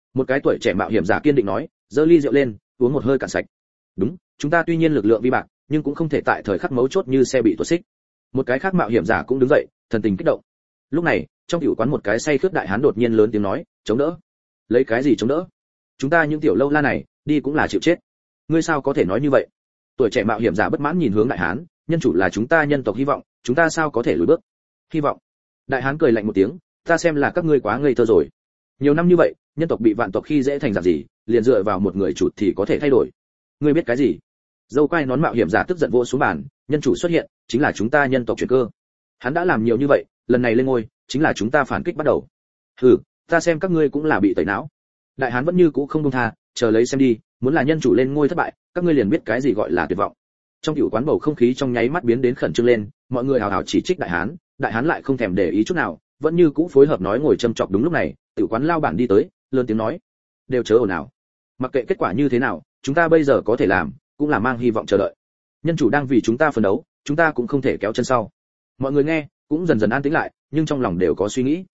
Một cái tuổi trẻ mạo hiểm giả kiên định nói, giơ ly rượu lên, uống một hơi cạn sạch. Đúng, chúng ta tuy nhiên lực lượng vi bạc, nhưng cũng không thể tại thời khắc mấu chốt như xe bị tuột xích. Một cái khác mạo hiểm giả cũng đứng dậy, thần tình kích động. Lúc này, trong tiểu quán một cái say khướt đại hán đột nhiên lớn tiếng nói, chống đỡ. Lấy cái gì chống đỡ? Chúng ta những tiểu lâu la này, đi cũng là chịu chết. Ngươi sao có thể nói như vậy? Tuổi trẻ mạo hiểm giả bất mãn nhìn hướng đại hán, nhân chủ là chúng ta nhân tộc hy vọng, chúng ta sao có thể lùi bước? Hy vọng? Đại hán cười lạnh một tiếng, ta xem là các ngươi quá ngây thơ rồi. Nhiều năm như vậy, nhân tộc bị vạn tộc khi dễ thành dạng gì, liền dựa vào một người chủ thì có thể thay đổi. Ngươi biết cái gì? Dâu quai nón mạo hiểm giả tức giận vỗ xuống bàn, nhân chủ xuất hiện, chính là chúng ta nhân tộc chuyển cơ. Hắn đã làm nhiều như vậy, lần này lên ngôi, chính là chúng ta phản kích bắt đầu. Hừ, ta xem các ngươi cũng là bị tẩy não. Đại hán vẫn như cũ không buông tha, chờ lấy xem đi, muốn là nhân chủ lên ngôi thất bại, các ngươi liền biết cái gì gọi là tuyệt vọng. Trong tiểu quán bầu không khí trong nháy mắt biến đến khẩn trương lên, mọi người hào hào chỉ trích đại hán, đại hán lại không thèm để ý chút nào, vẫn như cũ phối hợp nói ngồi châm chọc. Đúng lúc này, tiểu quán lao bản đi tới, lớn tiếng nói, đều chớ ồn ào. Mặc kệ kết quả như thế nào, chúng ta bây giờ có thể làm, cũng là mang hy vọng chờ đợi. Nhân chủ đang vì chúng ta phấn đấu, chúng ta cũng không thể kéo chân sau. Mọi người nghe, cũng dần dần an tĩnh lại, nhưng trong lòng đều có suy nghĩ.